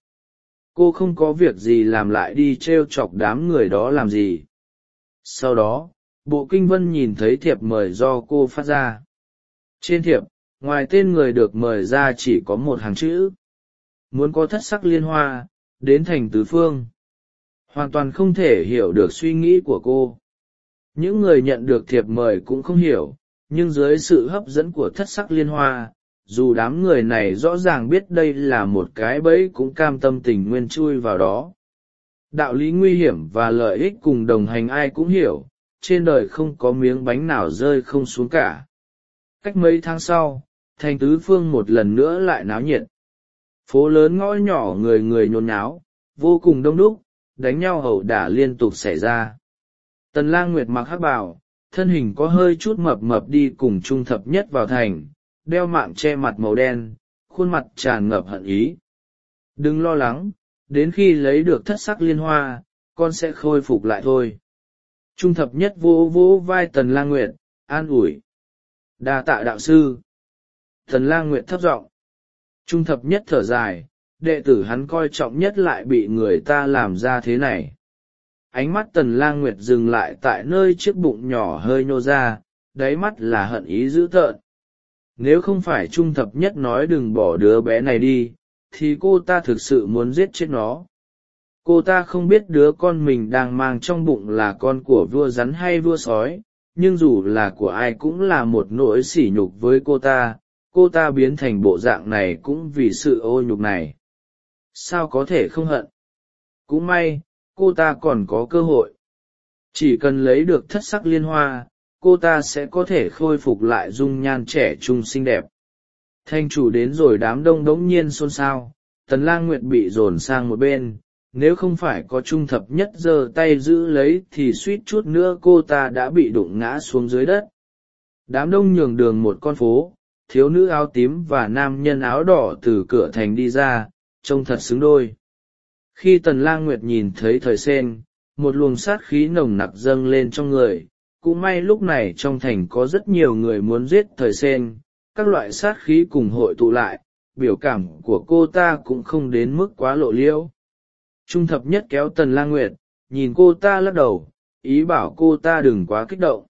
Cô không có việc gì làm lại đi trêu chọc đám người đó làm gì. Sau đó, Bộ Kinh Vân nhìn thấy thiệp mời do cô phát ra. Trên thiệp, ngoài tên người được mời ra chỉ có một hàng chữ. Muốn có thất sắc liên hoa, đến thành tứ phương. Hoàn toàn không thể hiểu được suy nghĩ của cô. Những người nhận được thiệp mời cũng không hiểu, nhưng dưới sự hấp dẫn của thất sắc liên hoa, dù đám người này rõ ràng biết đây là một cái bẫy cũng cam tâm tình nguyên chui vào đó. đạo lý nguy hiểm và lợi ích cùng đồng hành ai cũng hiểu, trên đời không có miếng bánh nào rơi không xuống cả. Cách mấy tháng sau, thành tứ phương một lần nữa lại náo nhiệt. Phố lớn ngõ nhỏ người người nhốn nháo, vô cùng đông đúc, đánh nhau ẩu đả liên tục xảy ra. Tần Lang Nguyệt mặc hắc bào, thân hình có hơi chút mập mập đi cùng Trung Thập Nhất vào thành, đeo mạng che mặt màu đen, khuôn mặt tràn ngập hận ý. Đừng lo lắng, đến khi lấy được thất sắc liên hoa, con sẽ khôi phục lại thôi. Trung Thập Nhất vỗ vỗ vai Tần Lang Nguyệt, an ủi. Đa tạ đạo sư. Tần Lang Nguyệt thấp giọng. Trung Thập Nhất thở dài, đệ tử hắn coi trọng nhất lại bị người ta làm ra thế này. Ánh mắt Tần Lang Nguyệt dừng lại tại nơi chiếc bụng nhỏ hơi nhô ra, đáy mắt là hận ý dữ tợn. Nếu không phải Trung Thập Nhất nói đừng bỏ đứa bé này đi, thì cô ta thực sự muốn giết chết nó. Cô ta không biết đứa con mình đang mang trong bụng là con của vua rắn hay vua sói, nhưng dù là của ai cũng là một nỗi sỉ nhục với cô ta, cô ta biến thành bộ dạng này cũng vì sự ô nhục này. Sao có thể không hận? Cũng may, cô ta còn có cơ hội. Chỉ cần lấy được thất sắc liên hoa, cô ta sẽ có thể khôi phục lại dung nhan trẻ trung xinh đẹp. Thanh chủ đến rồi đám đông đống nhiên xôn xao, Tần Lang Nguyệt bị dồn sang một bên, nếu không phải có Trung Thập Nhất giơ tay giữ lấy thì suýt chút nữa cô ta đã bị đụng ngã xuống dưới đất. Đám đông nhường đường một con phố, thiếu nữ áo tím và nam nhân áo đỏ từ cửa thành đi ra, trông thật xứng đôi. Khi Tần Lang Nguyệt nhìn thấy Thời Sen, một luồng sát khí nồng nặc dâng lên trong người. Cũng may lúc này trong thành có rất nhiều người muốn giết Thời Sen, các loại sát khí cùng hội tụ lại, biểu cảm của cô ta cũng không đến mức quá lộ liễu. Trung Thập Nhất kéo Tần Lang Nguyệt, nhìn cô ta lắc đầu, ý bảo cô ta đừng quá kích động.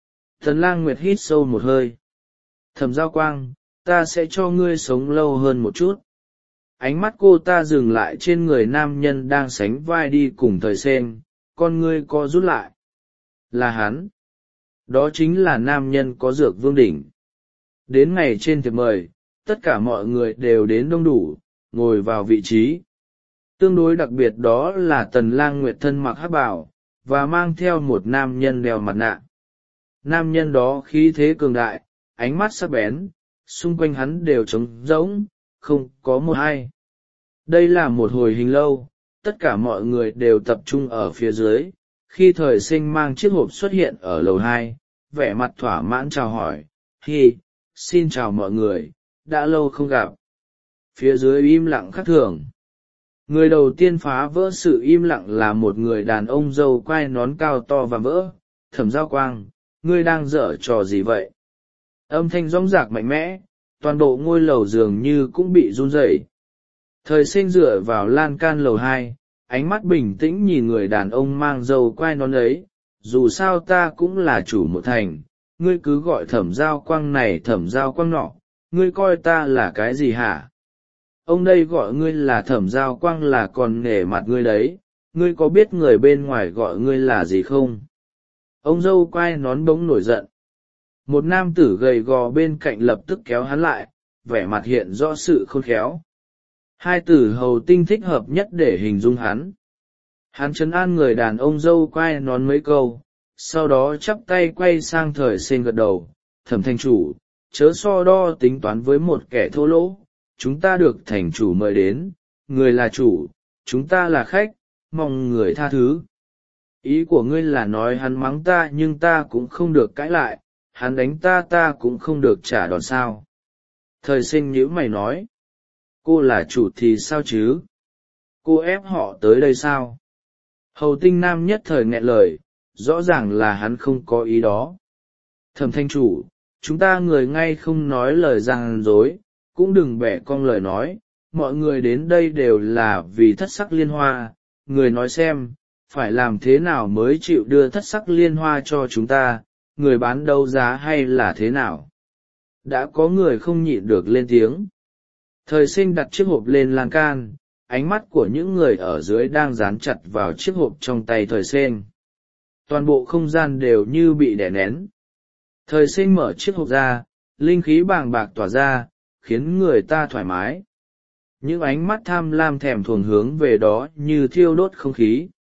Tần Lang Nguyệt hít sâu một hơi. Thẩm Giao Quang, ta sẽ cho ngươi sống lâu hơn một chút. Ánh mắt cô ta dừng lại trên người nam nhân đang sánh vai đi cùng Thời Sen, con ngươi co rút lại. Là hắn. Đó chính là nam nhân có dược vương đỉnh. Đến ngày trên thiệp mời, tất cả mọi người đều đến đông đủ, ngồi vào vị trí. Tương đối đặc biệt đó là Tần Lang Nguyệt thân mặc hắc bào, và mang theo một nam nhân đeo mặt nạ. Nam nhân đó khí thế cường đại, ánh mắt sắc bén, xung quanh hắn đều trống rỗng, không có một ai. Đây là một hồi hình lâu, tất cả mọi người đều tập trung ở phía dưới. Khi Thời Sinh mang chiếc hộp xuất hiện ở lầu hai, vẻ mặt thỏa mãn chào hỏi, hi, xin chào mọi người, đã lâu không gặp. Phía dưới im lặng khác thường. Người đầu tiên phá vỡ sự im lặng là một người đàn ông râu quai nón cao to và vỡ. Thẩm Giao Quang, ngươi đang dở trò gì vậy? Âm thanh rõng rạc mạnh mẽ, toàn bộ ngôi lầu dường như cũng bị run rẩy. Thời Sinh dựa vào lan can lầu hai, ánh mắt bình tĩnh nhìn người đàn ông mang râu quai nón ấy. Dù sao ta cũng là chủ một thành, ngươi cứ gọi Thẩm Giao Quang này Thẩm Giao Quang nọ, ngươi coi ta là cái gì hả? Ông đây gọi ngươi là Thẩm Giao Quang là còn nể mặt ngươi đấy, ngươi có biết người bên ngoài gọi ngươi là gì không? Ông râu quai nón bỗng nổi giận. Một nam tử gầy gò bên cạnh lập tức kéo hắn lại, vẻ mặt hiện rõ sự khôn khéo. Hai từ hầu tinh thích hợp nhất để hình dung hắn. Hắn trấn an người đàn ông râu quai nón mấy câu, sau đó chắp tay quay sang Thời Sinh gật đầu. Thẩm thành chủ, chớ so đo tính toán với một kẻ thô lỗ, chúng ta được thành chủ mời đến, người là chủ, chúng ta là khách, mong người tha thứ. Ý của ngươi là nói hắn mắng ta nhưng ta cũng không được cãi lại, hắn đánh ta ta cũng không được trả đòn sao? Thời Sinh nhíu mày nói. Cô là chủ thì sao chứ? Cô ép họ tới đây sao? Hầu tinh nam nhất thời nghẹn lời, rõ ràng là hắn không có ý đó. Thẩm thanh chủ, chúng ta người ngay không nói lời gian dối, cũng đừng bẻ cong lời nói, mọi người đến đây đều là vì thất sắc liên hoa, người nói xem, phải làm thế nào mới chịu đưa thất sắc liên hoa cho chúng ta, người bán đấu giá hay là thế nào? Đã có người không nhịn được lên tiếng. Thời Sinh đặt chiếc hộp lên lan can, ánh mắt của những người ở dưới đang dán chặt vào chiếc hộp trong tay Thời Sinh. Toàn bộ không gian đều như bị đè nén. Thời Sinh mở chiếc hộp ra, linh khí bàng bạc tỏa ra, khiến người ta thoải mái. Những ánh mắt tham lam thèm thuồng hướng về đó như thiêu đốt không khí.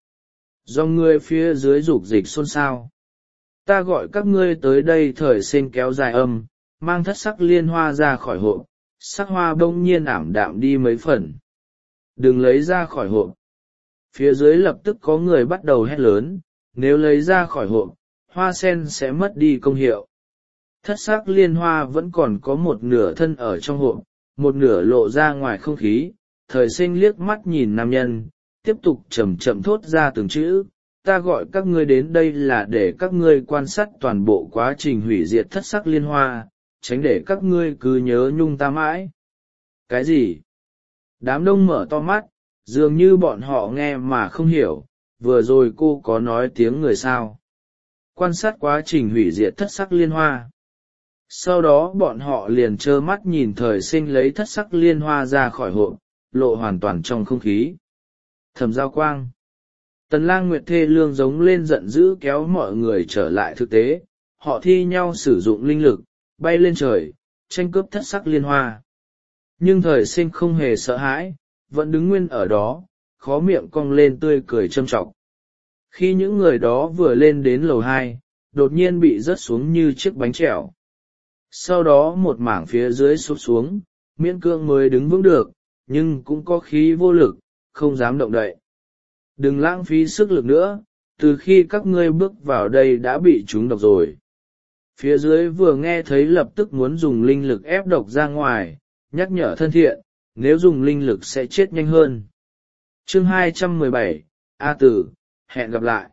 Do người phía dưới rục dịch xôn xao. Ta gọi các ngươi tới đây. Thời sinh kéo dài âm, mang thất sắc liên hoa ra khỏi hộp, sắc hoa bỗng nhiên ảm đạm đi mấy phần. Đừng lấy ra khỏi hộp. Phía dưới lập tức có người bắt đầu hét lớn, nếu lấy ra khỏi hộp, hoa sen sẽ mất đi công hiệu. Thất sắc liên hoa vẫn còn có một nửa thân ở trong hộp, một nửa lộ ra ngoài không khí. Thời sinh liếc mắt nhìn nam nhân, tiếp tục chậm chậm thốt ra từng chữ. Ta gọi các ngươi đến đây là để các ngươi quan sát toàn bộ quá trình hủy diệt thất sắc liên hoa, tránh để các ngươi cứ nhớ nhung ta mãi. Cái gì? Đám đông mở to mắt, dường như bọn họ nghe mà không hiểu, vừa rồi cô có nói tiếng người sao? Quan sát quá trình hủy diệt thất sắc liên hoa. Sau đó bọn họ liền trơ mắt nhìn thời sinh lấy thất sắc liên hoa ra khỏi hộp, lộ hoàn toàn trong không khí. Thẩm Giao Quang. Tần Lang Nguyệt thê lương giống lên giận dữ kéo mọi người trở lại thực tế, họ thi nhau sử dụng linh lực, bay lên trời, tranh cướp thất sắc liên hoa. Nhưng thời sinh không hề sợ hãi, vẫn đứng nguyên ở đó, khó miệng cong lên tươi cười châm chọc. Khi những người đó vừa lên đến lầu hai, đột nhiên bị rớt xuống như chiếc bánh trèo. Sau đó một mảng phía dưới sụp xuống, miễn cưỡng mới đứng vững được, nhưng cũng có khí vô lực, không dám động đậy. Đừng lãng phí sức lực nữa, từ khi các ngươi bước vào đây đã bị trúng độc rồi. Phía dưới vừa nghe thấy lập tức muốn dùng linh lực ép độc ra ngoài, nhắc nhở thân thiện, nếu dùng linh lực sẽ chết nhanh hơn. Chương hai trăm mười bảy, A Tử, hẹn gặp lại.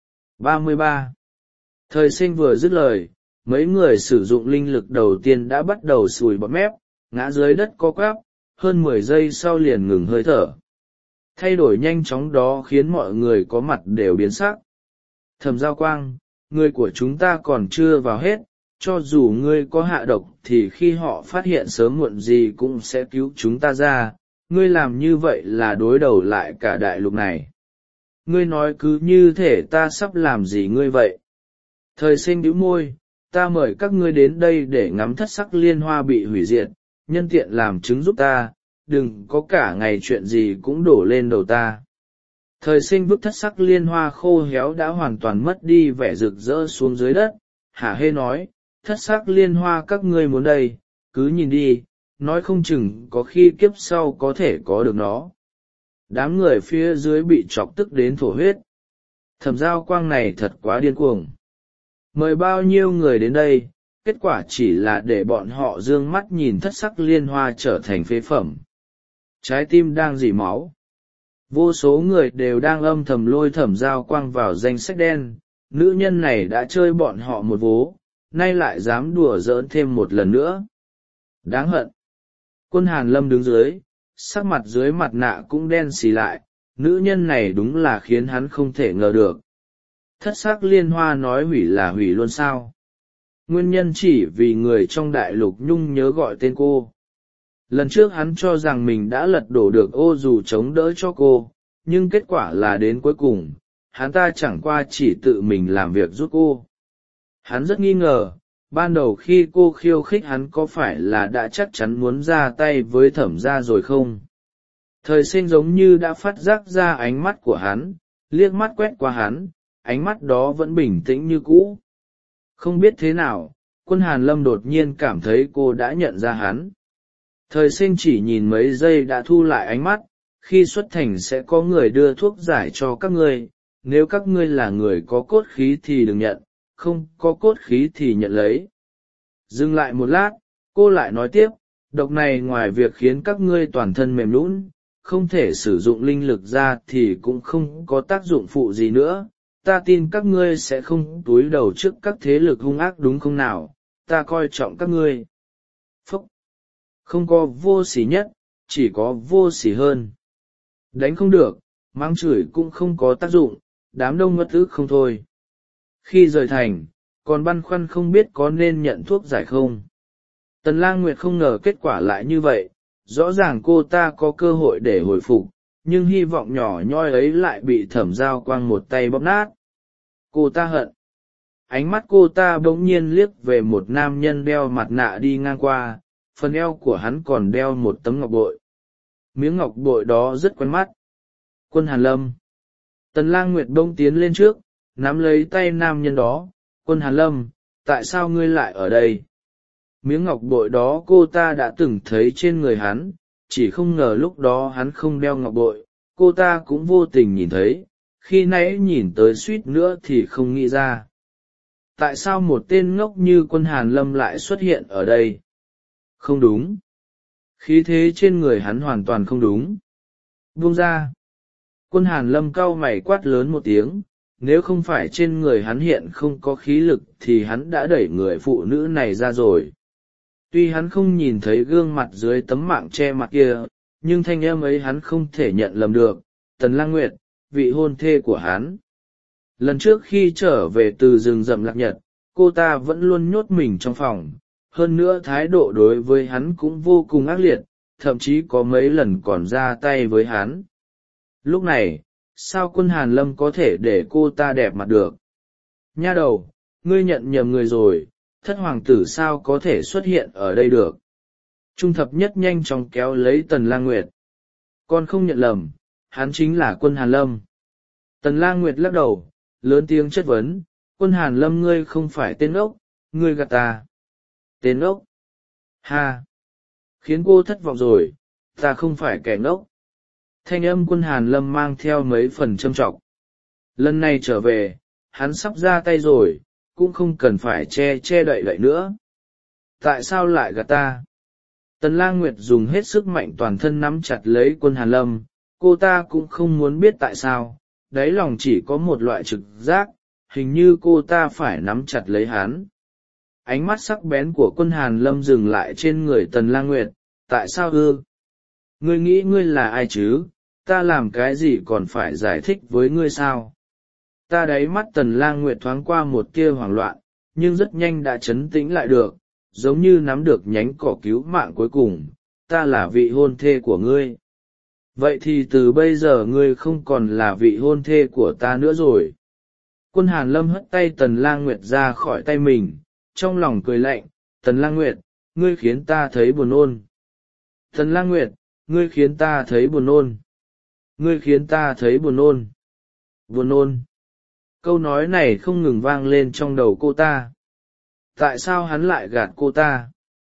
ba mươi ba. Thời sinh vừa dứt lời, mấy người sử dụng linh lực đầu tiên đã bắt đầu sùi bọt mép, ngã dưới đất co quắp, hơn mười giây sau liền ngừng hơi thở. Thay đổi nhanh chóng đó khiến mọi người có mặt đều biến sắc. Thẩm Giao Quang, người của chúng ta còn chưa vào hết, cho dù ngươi có hạ độc thì khi họ phát hiện sớm muộn gì cũng sẽ cứu chúng ta ra, ngươi làm như vậy là đối đầu lại cả đại lục này. Ngươi nói cứ như thể ta sắp làm gì ngươi vậy. Thời sinh bĩu môi, ta mời các ngươi đến đây để ngắm thất sắc liên hoa bị hủy diệt, nhân tiện làm chứng giúp ta, đừng có cả ngày chuyện gì cũng đổ lên đầu ta. Thời sinh vứt thất sắc liên hoa khô héo đã hoàn toàn mất đi vẻ rực rỡ xuống dưới đất, hả hê nói, thất sắc liên hoa các ngươi muốn đây, cứ nhìn đi, nói không chừng có khi kiếp sau có thể có được nó. Đám người phía dưới bị chọc tức đến thổ huyết. Thẩm Giao Quang này thật quá điên cuồng. Mời bao nhiêu người đến đây, kết quả chỉ là để bọn họ dương mắt nhìn thất sắc liên hoa trở thành phế phẩm. Trái tim đang rỉ máu. Vô số người đều đang âm thầm lôi Thẩm Giao Quang vào danh sách đen, nữ nhân này đã chơi bọn họ một vố, nay lại dám đùa giỡn thêm một lần nữa. Đáng hận. Quân Hàn Lâm đứng dưới, sắc mặt dưới mặt nạ cũng đen xì lại, nữ nhân này đúng là khiến hắn không thể ngờ được. Thất sắc liên hoa nói hủy là hủy luôn sao? Nguyên nhân chỉ vì người trong đại lục nhung nhớ gọi tên cô. Lần trước hắn cho rằng mình đã lật đổ được ô dù chống đỡ cho cô, nhưng kết quả là đến cuối cùng, hắn ta chẳng qua chỉ tự mình làm việc giúp cô. Hắn rất nghi ngờ, ban đầu khi cô khiêu khích hắn có phải là đã chắc chắn muốn ra tay với Thẩm gia rồi không? Thời sinh giống như đã phát giác ra ánh mắt của hắn, liếc mắt quét qua hắn, ánh mắt đó vẫn bình tĩnh như cũ. Không biết thế nào, Quân Hàn Lâm đột nhiên cảm thấy cô đã nhận ra hắn. Thời sinh chỉ nhìn mấy giây đã thu lại ánh mắt, khi xuất thành sẽ có người đưa thuốc giải cho các ngươi, nếu các ngươi là người có cốt khí thì đừng nhận, không có cốt khí thì nhận lấy. Dừng lại một lát, cô lại nói tiếp, độc này ngoài việc khiến các ngươi toàn thân mềm nhũn, không thể sử dụng linh lực ra thì cũng không có tác dụng phụ gì nữa, ta tin các ngươi sẽ không túi đầu trước các thế lực hung ác đúng không nào, ta coi trọng các ngươi. Phúc! Không có vô sỉ nhất, chỉ có vô sỉ hơn. Đánh không được, mắng chửi cũng không có tác dụng, đám đông ngất ức không thôi. Khi rời thành, còn băn khoăn không biết có nên nhận thuốc giải không. Tần Lang Nguyệt không ngờ kết quả lại như vậy, rõ ràng cô ta có cơ hội để hồi phục, nhưng hy vọng nhỏ nhoi ấy lại bị Thẩm Giao Quang một tay bóp nát. Cô ta hận. Ánh mắt cô ta bỗng nhiên liếc về một nam nhân đeo mặt nạ đi ngang qua, phần eo của hắn còn đeo một tấm ngọc bội. Miếng ngọc bội đó rất quen mắt. Quân Hàn Lâm. Tần Lang Nguyệt bỗng tiến lên trước, nắm lấy tay nam nhân đó. Quân Hàn Lâm, tại sao ngươi lại ở đây? Miếng ngọc bội đó cô ta đã từng thấy trên người hắn, chỉ không ngờ lúc đó hắn không đeo ngọc bội, cô ta cũng vô tình nhìn thấy, khi nãy nhìn tới suýt nữa thì không nghĩ ra. Tại sao một tên ngốc như Quân Hàn Lâm lại xuất hiện ở đây? Không đúng. Khí thế trên người hắn hoàn toàn không đúng. Buông ra. Quân Hàn Lâm cau mày quát lớn một tiếng, nếu không phải trên người hắn hiện không có khí lực thì hắn đã đẩy người phụ nữ này ra rồi. Tuy hắn không nhìn thấy gương mặt dưới tấm mạng che mặt kia, nhưng thanh âm ấy hắn không thể nhận lầm được. Tần Lang Nguyệt, vị hôn thê của hắn. Lần trước khi trở về từ rừng rậm Lạc Nhật, cô ta vẫn luôn nhốt mình trong phòng, hơn nữa thái độ đối với hắn cũng vô cùng ác liệt, thậm chí có mấy lần còn ra tay với hắn. Lúc này, sao Quân Hàn Lâm có thể để cô ta đẹp mặt được? Nha đầu, ngươi nhận nhầm người rồi, thất hoàng tử sao có thể xuất hiện ở đây được? Trung thập nhất nhanh chóng kéo lấy Tần Lang Nguyệt. Con không nhận lầm, hắn chính là Quân Hàn Lâm. Tần Lang Nguyệt lắc đầu, lớn tiếng chất vấn, Quân Hàn Lâm ngươi không phải tên ốc, ngươi gạt ta. Tên ốc? Ha! Khiến cô thất vọng rồi, ta không phải kẻ ngốc. Thanh âm Quân Hàn Lâm mang theo mấy phần châm trọng. Lần này trở về, hắn sắp ra tay rồi, cũng không cần phải che che đậy đậy nữa. Tại sao lại gạt ta? Tần Lang Nguyệt dùng hết sức mạnh toàn thân nắm chặt lấy Quân Hàn Lâm, cô ta cũng không muốn biết tại sao, đáy lòng chỉ có một loại trực giác, hình như cô ta phải nắm chặt lấy hắn. Ánh mắt sắc bén của Quân Hàn Lâm dừng lại trên người Tần Lang Nguyệt, tại sao ư? Ngươi nghĩ ngươi là ai chứ, ta làm cái gì còn phải giải thích với ngươi sao? Ta đáy mắt Tần Lang Nguyệt thoáng qua một tia hoảng loạn, nhưng rất nhanh đã trấn tĩnh lại được, giống như nắm được nhánh cỏ cứu mạng cuối cùng, ta là vị hôn thê của ngươi. Vậy thì từ bây giờ ngươi không còn là vị hôn thê của ta nữa rồi. Quân Hàn Lâm hất tay Tần Lang Nguyệt ra khỏi tay mình, trong lòng cười lạnh, Tần Lang Nguyệt, ngươi khiến ta thấy buồn nôn. Tần Lang Nguyệt, ngươi khiến ta thấy buồn nôn. Ngươi khiến ta thấy buồn nôn. Buồn nôn. Câu nói này không ngừng vang lên trong đầu cô ta. Tại sao hắn lại gạt cô ta?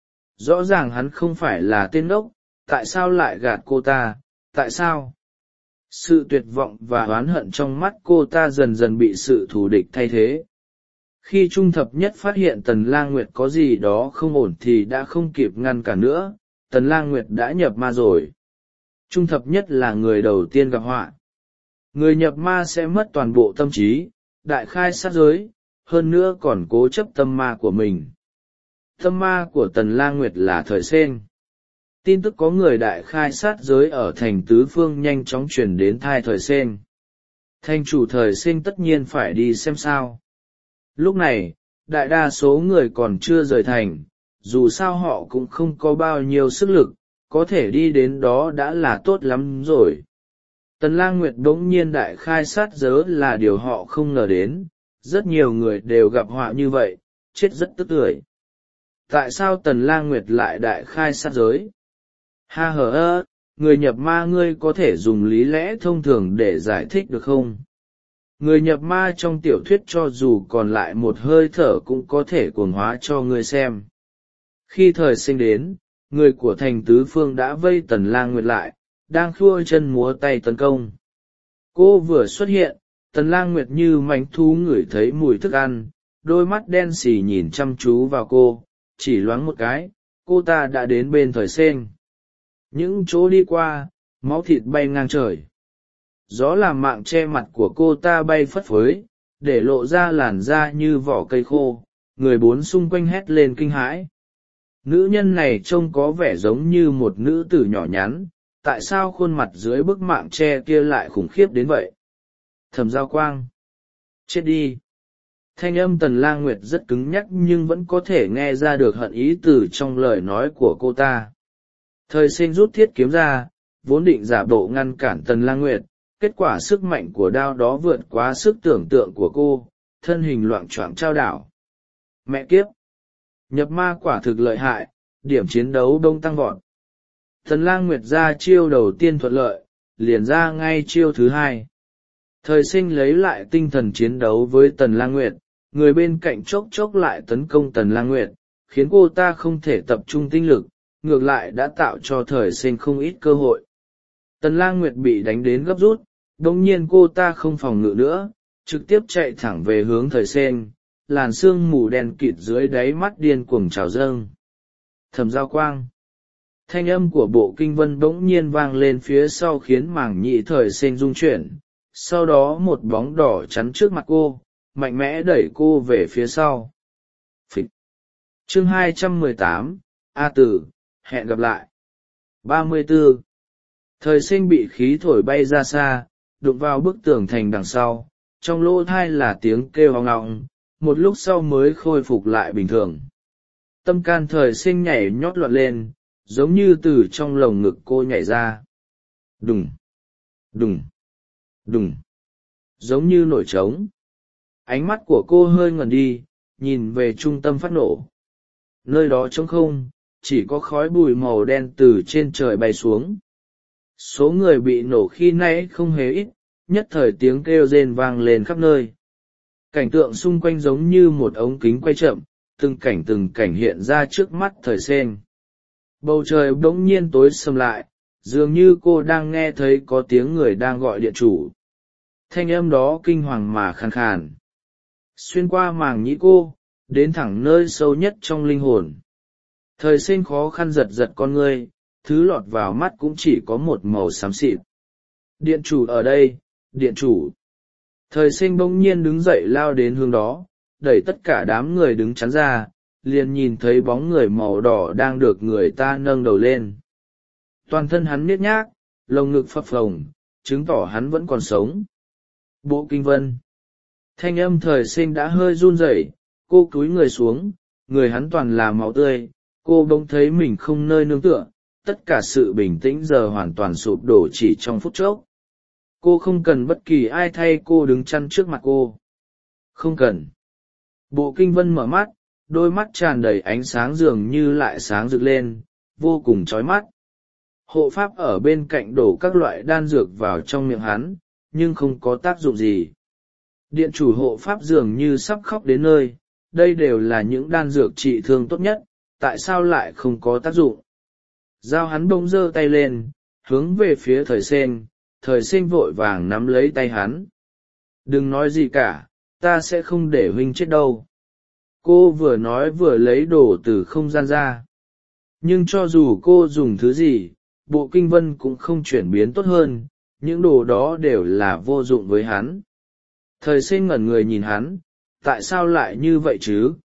Rõ ràng hắn không phải là tên đốc, tại sao lại gạt cô ta, tại sao? Sự tuyệt vọng và oán hận trong mắt cô ta dần dần bị sự thù địch thay thế. Khi Trung Thập Nhất phát hiện Tần Lang Nguyệt có gì đó không ổn thì đã không kịp ngăn cản nữa, Tần Lang Nguyệt đã nhập ma rồi. Trung Thập Nhất là người đầu tiên gặp họa. Người nhập ma sẽ mất toàn bộ tâm trí, đại khai sát giới, hơn nữa còn cố chấp tâm ma của mình. Tâm ma của Tần Lang Nguyệt là Thời Sen. Tin tức có người đại khai sát giới ở thành Tứ Phương nhanh chóng truyền đến tai Thời Sen. Thành chủ Thời Sen tất nhiên phải đi xem sao. Lúc này, đại đa số người còn chưa rời thành, dù sao họ cũng không có bao nhiêu sức lực, có thể đi đến đó đã là tốt lắm rồi. Tần Lang Nguyệt bỗng nhiên đại khai sát giới là điều họ không ngờ đến, rất nhiều người đều gặp họa như vậy, chết rất tức tưởi. Tại sao Tần Lang Nguyệt lại đại khai sát giới? Ha hờ ơ, người nhập ma ngươi có thể dùng lý lẽ thông thường để giải thích được không? Người nhập ma trong tiểu thuyết cho dù còn lại một hơi thở cũng có thể cuồng hóa cho ngươi xem. Khi Thời Sinh đến, người của thành Tứ Phương đã vây Tần Lang Nguyệt lại, đang khua chân múa tay tấn công. Cô vừa xuất hiện, Tần Lang Nguyệt như mánh thú ngửi thấy mùi thức ăn, đôi mắt đen sì nhìn chăm chú vào cô, chỉ loáng một cái, cô ta đã đến bên Thời Sinh. Những chỗ đi qua, máu thịt bay ngang trời. Gió làm mạng che mặt của cô ta bay phất phới, để lộ ra làn da như vỏ cây khô, người bốn xung quanh hét lên kinh hãi. Nữ nhân này trông có vẻ giống như một nữ tử nhỏ nhắn, tại sao khuôn mặt dưới bức mạng che kia lại khủng khiếp đến vậy? Thẩm Giao Quang. Chết đi. Thanh âm Tần Lang Nguyệt rất cứng nhắc nhưng vẫn có thể nghe ra được hận ý từ trong lời nói của cô ta. Thời Sinh rút thiết kiếm ra, vốn định giả bộ ngăn cản Tần Lang Nguyệt, kết quả sức mạnh của đao đó vượt quá sức tưởng tượng của cô, thân hình loạng choạng trao đảo. Mẹ kiếp! Nhập ma quả thực lợi hại, điểm chiến đấu đông tăng vọt. Tần Lang Nguyệt ra chiêu đầu tiên thuận lợi, liền ra ngay chiêu thứ hai. Thời sinh lấy lại tinh thần chiến đấu với Tần Lang Nguyệt, người bên cạnh chốc chốc lại tấn công Tần Lang Nguyệt, khiến cô ta không thể tập trung tinh lực, ngược lại đã tạo cho thời sinh không ít cơ hội. Tần Lang Nguyệt bị đánh đến gấp rút, đồng nhiên cô ta không phòng ngự nữa, trực tiếp chạy thẳng về hướng thời sinh, làn sương mù đen kịt dưới đáy mắt điên cuồng trào dâng. Thẩm Giao Quang. Thanh âm của bộ kinh vân bỗng nhiên vang lên phía sau khiến mảng nhị thời sinh rung chuyển, sau đó một bóng đỏ chắn trước mặt cô, mạnh mẽ đẩy cô về phía sau. Phịch. Chương hai trăm mười tám, A Tử, hẹn gặp lại. ba mươi tư. Thời sinh bị khí thổi bay ra xa, đụng vào bức tường thành đằng sau, trong lỗ thai là tiếng kêu hoang ngọng, một lúc sau mới khôi phục lại bình thường. Tâm can thời sinh nhảy nhót loạn lên, giống như từ trong lồng ngực cô nhảy ra. Đùng, đùng, đùng, giống như nổi trống. Ánh mắt của cô hơi ngẩn đi, nhìn về trung tâm phát nổ. Nơi đó trống không, chỉ có khói bụi màu đen từ trên trời bay xuống. Số người bị nổ khi nãy không hề ít, nhất thời tiếng kêu rên vang lên khắp nơi. Cảnh tượng xung quanh giống như một ống kính quay chậm, từng cảnh từng cảnh hiện ra trước mắt thời sinh. Bầu trời bỗng nhiên tối sầm lại, dường như cô đang nghe thấy có tiếng người đang gọi điện chủ. Thanh âm đó kinh hoàng mà khàn khàn, xuyên qua màng nhĩ cô, đến thẳng nơi sâu nhất trong linh hồn. Thời sinh khó khăn giật giật con ngươi, thứ lọt vào mắt cũng chỉ có một màu xám xịt. Điện chủ ở đây, điện chủ. Thời sinh bỗng nhiên đứng dậy lao đến hướng đó, đẩy tất cả đám người đứng chắn ra, liền nhìn thấy bóng người màu đỏ đang được người ta nâng đầu lên. Toàn thân hắn nhếch nhác, lồng ngực phập phồng, chứng tỏ hắn vẫn còn sống. Bộ kinh vân. Thanh âm thời sinh đã hơi run rẩy, cô cúi người xuống, người hắn toàn là máu tươi, cô bỗng thấy mình không nơi nương tựa, tất cả sự bình tĩnh giờ hoàn toàn sụp đổ chỉ trong phút chốc. Cô không cần bất kỳ ai thay cô đứng chắn trước mặt cô. Không cần. Bộ kinh vân mở mắt, đôi mắt tràn đầy ánh sáng dường như lại sáng rực lên, vô cùng chói mắt. Hộ pháp ở bên cạnh đổ các loại đan dược vào trong miệng hắn, nhưng không có tác dụng gì. Điện chủ hộ pháp dường như sắp khóc đến nơi, đây đều là những đan dược trị thương tốt nhất, tại sao lại không có tác dụng? Giao hắn bỗng giơ tay lên, hướng về phía thời sinh, thời sinh vội vàng nắm lấy tay hắn. Đừng nói gì cả, ta sẽ không để huynh chết đâu. Cô vừa nói vừa lấy đồ từ không gian ra. Nhưng cho dù cô dùng thứ gì, bộ kinh vân cũng không chuyển biến tốt hơn, những đồ đó đều là vô dụng với hắn. Thời sinh ngẩn người nhìn hắn, tại sao lại như vậy chứ?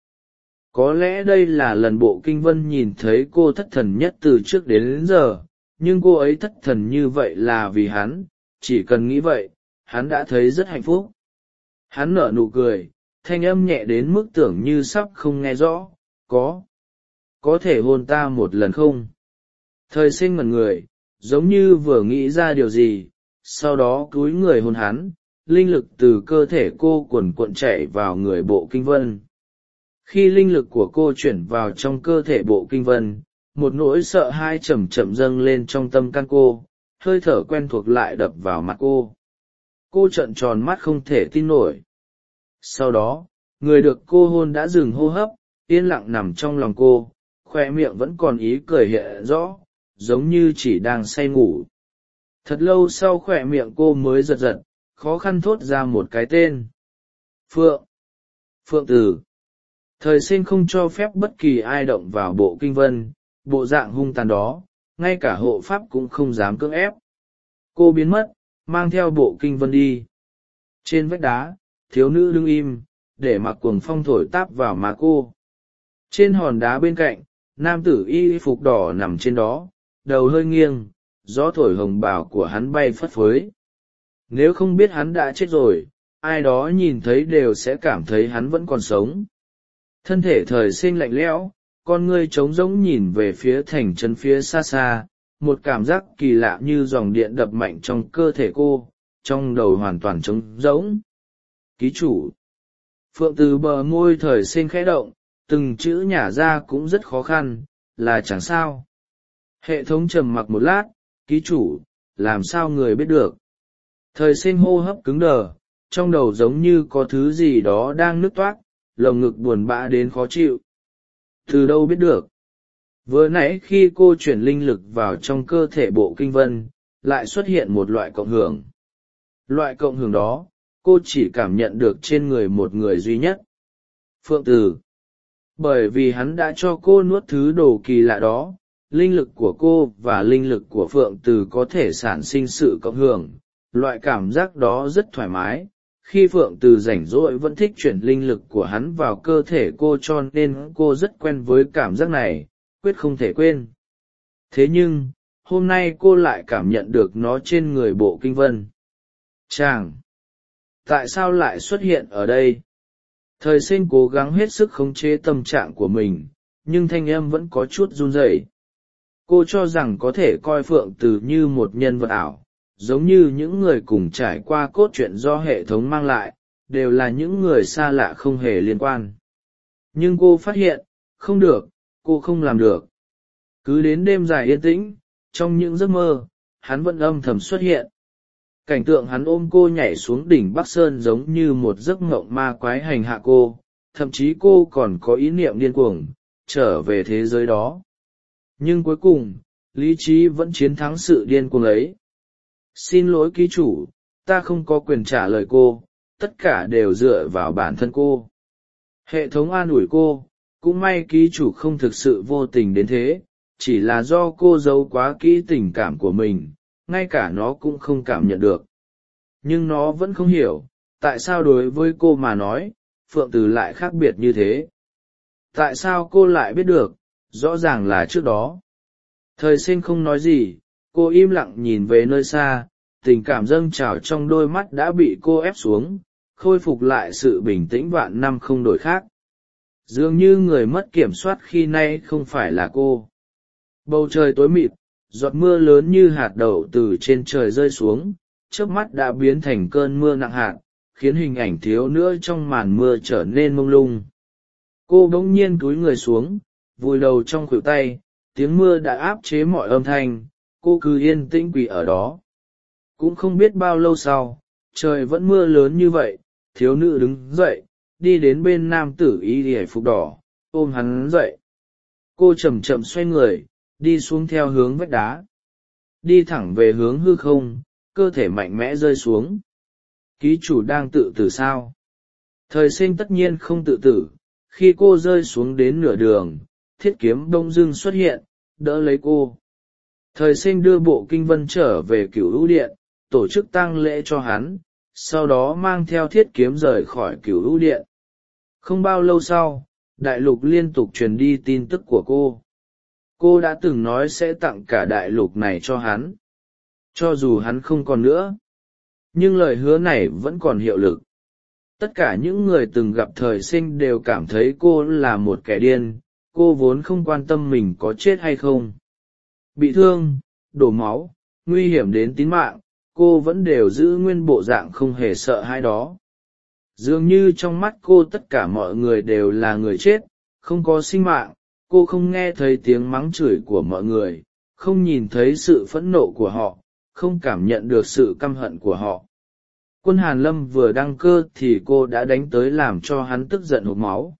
Có lẽ đây là lần bộ kinh vân nhìn thấy cô thất thần nhất từ trước đến, đến giờ, nhưng cô ấy thất thần như vậy là vì hắn, chỉ cần nghĩ vậy, hắn đã thấy rất hạnh phúc. Hắn nở nụ cười, thanh âm nhẹ đến mức tưởng như sắp không nghe rõ, có. Có thể hôn ta một lần không? Thời sinh ngẩn người, giống như vừa nghĩ ra điều gì, sau đó cúi người hôn hắn, linh lực từ cơ thể cô cuồn cuộn chạy vào người bộ kinh vân. Khi linh lực của cô chuyển vào trong cơ thể bộ kinh vân, một nỗi sợ hãi chậm chậm dâng lên trong tâm can cô, hơi thở quen thuộc lại đập vào mặt cô. Cô trợn tròn mắt không thể tin nổi. Sau đó, người được cô hôn đã dừng hô hấp, yên lặng nằm trong lòng cô, khoe miệng vẫn còn ý cười hiện rõ, giống như chỉ đang say ngủ. Thật lâu sau khoe miệng cô mới giật giật, khó khăn thốt ra một cái tên. Phượng. Phượng Tử. Thời sinh không cho phép bất kỳ ai động vào bộ kinh vân, bộ dạng hung tàn đó, ngay cả hộ pháp cũng không dám cưỡng ép. Cô biến mất, mang theo bộ kinh vân đi. Trên vách đá, thiếu nữ đứng im, để mặc cuồng phong thổi táp vào má cô. Trên hòn đá bên cạnh, nam tử y phục đỏ nằm trên đó, đầu hơi nghiêng, gió thổi hồng bào của hắn bay phất phới. Nếu không biết hắn đã chết rồi, ai đó nhìn thấy đều sẽ cảm thấy hắn vẫn còn sống. Thân thể thời sinh lạnh lẽo, con ngươi trống rỗng nhìn về phía thành trấn phía xa xa, một cảm giác kỳ lạ như dòng điện đập mạnh trong cơ thể cô, trong đầu hoàn toàn trống rỗng. Ký chủ. Phượng từ bờ môi thời sinh khẽ động, từng chữ nhả ra cũng rất khó khăn, là chẳng sao. Hệ thống trầm mặc một lát, ký chủ, làm sao người biết được? Thời sinh hô hấp cứng đờ, trong đầu giống như có thứ gì đó đang nứt toác, lồng ngực buồn bã đến khó chịu. Từ đâu biết được? Vừa nãy khi cô chuyển linh lực vào trong cơ thể bộ kinh vân, lại xuất hiện một loại cộng hưởng. Loại cộng hưởng đó, cô chỉ cảm nhận được trên người một người duy nhất. Phượng Từ. Bởi vì hắn đã cho cô nuốt thứ đồ kỳ lạ đó, linh lực của cô và linh lực của Phượng Từ có thể sản sinh sự cộng hưởng. Loại cảm giác đó rất thoải mái. Khi Phượng Từ rảnh rỗi vẫn thích chuyển linh lực của hắn vào cơ thể cô, cho nên cô rất quen với cảm giác này, quyết không thể quên. Thế nhưng, hôm nay cô lại cảm nhận được nó trên người bộ kinh vân. Chàng! Tại sao lại xuất hiện ở đây? Thời sinh cố gắng hết sức khống chế tâm trạng của mình, nhưng thanh âm vẫn có chút run rẩy. Cô cho rằng có thể coi Phượng Từ như một nhân vật ảo, giống như những người cùng trải qua cốt truyện do hệ thống mang lại, đều là những người xa lạ không hề liên quan. Nhưng cô phát hiện, không được, cô không làm được. Cứ đến đêm dài yên tĩnh, trong những giấc mơ, hắn vẫn âm thầm xuất hiện. Cảnh tượng hắn ôm cô nhảy xuống đỉnh Bắc Sơn giống như một giấc mộng ma quái hành hạ cô, thậm chí cô còn có ý niệm điên cuồng, trở về thế giới đó. Nhưng cuối cùng, lý trí vẫn chiến thắng sự điên cuồng ấy. Xin lỗi ký chủ, ta không có quyền trả lời cô, tất cả đều dựa vào bản thân cô. Hệ thống an ủi cô, cũng may ký chủ không thực sự vô tình đến thế, chỉ là do cô giấu quá kỹ tình cảm của mình, ngay cả nó cũng không cảm nhận được. Nhưng nó vẫn không hiểu, tại sao đối với cô mà nói, Phượng Từ lại khác biệt như thế. Tại sao cô lại biết được, rõ ràng là trước đó. Thời sinh không nói gì, cô im lặng nhìn về nơi xa, tình cảm dâng trào trong đôi mắt đã bị cô ép xuống, khôi phục lại sự bình tĩnh vạn năm không đổi khác. Dường như người mất kiểm soát khi nay không phải là cô. Bầu trời tối mịt, giọt mưa lớn như hạt đậu từ trên trời rơi xuống, chớp mắt đã biến thành cơn mưa nặng hạt, khiến hình ảnh thiếu nữa trong màn mưa trở nên mông lung. Cô bỗng nhiên cúi người xuống, vùi đầu trong khuỷu tay, tiếng mưa đã áp chế mọi âm thanh, cô cứ yên tĩnh quỳ ở đó. Cũng không biết bao lâu sau, trời vẫn mưa lớn như vậy, thiếu nữ đứng dậy, đi đến bên nam tử y hề phục đỏ, ôm hắn dậy. Cô chậm chậm xoay người, đi xuống theo hướng vách đá. Đi thẳng về hướng hư không, cơ thể mạnh mẽ rơi xuống. Ký chủ đang tự tử sao? Thời sinh tất nhiên không tự tử, khi cô rơi xuống đến nửa đường, thiết kiếm đông dưng xuất hiện, đỡ lấy cô. Thời sinh đưa bộ kinh vân trở về Cửu Hữu Điện, tổ chức tang lễ cho hắn, sau đó mang theo thiết kiếm rời khỏi Cửu Hữu Điện. Không bao lâu sau, đại lục liên tục truyền đi tin tức của cô. Cô đã từng nói sẽ tặng cả đại lục này cho hắn, cho dù hắn không còn nữa. Nhưng lời hứa này vẫn còn hiệu lực. Tất cả những người từng gặp thời sinh đều cảm thấy cô là một kẻ điên, cô vốn không quan tâm mình có chết hay không. Bị thương, đổ máu, nguy hiểm đến tính mạng, cô vẫn đều giữ nguyên bộ dạng không hề sợ hãi đó. Dường như trong mắt cô tất cả mọi người đều là người chết, không có sinh mạng. Cô không nghe thấy tiếng mắng chửi của mọi người, không nhìn thấy sự phẫn nộ của họ, không cảm nhận được sự căm hận của họ. Quân Hàn Lâm vừa đăng cơ thì cô đã đánh tới làm cho hắn tức giận hộc máu.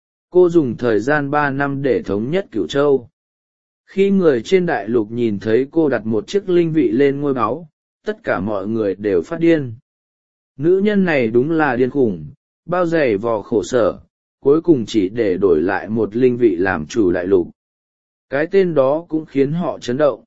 Cô dùng thời gian ba năm để thống nhất Cửu Châu. Khi người trên đại lục nhìn thấy cô đặt một chiếc linh vị lên ngôi báu, tất cả mọi người đều phát điên. Nữ nhân này đúng là điên khủng, bao giày vò khổ sở, cuối cùng chỉ để đổi lại một linh vị làm chủ đại lục. Cái tên đó cũng khiến họ chấn động.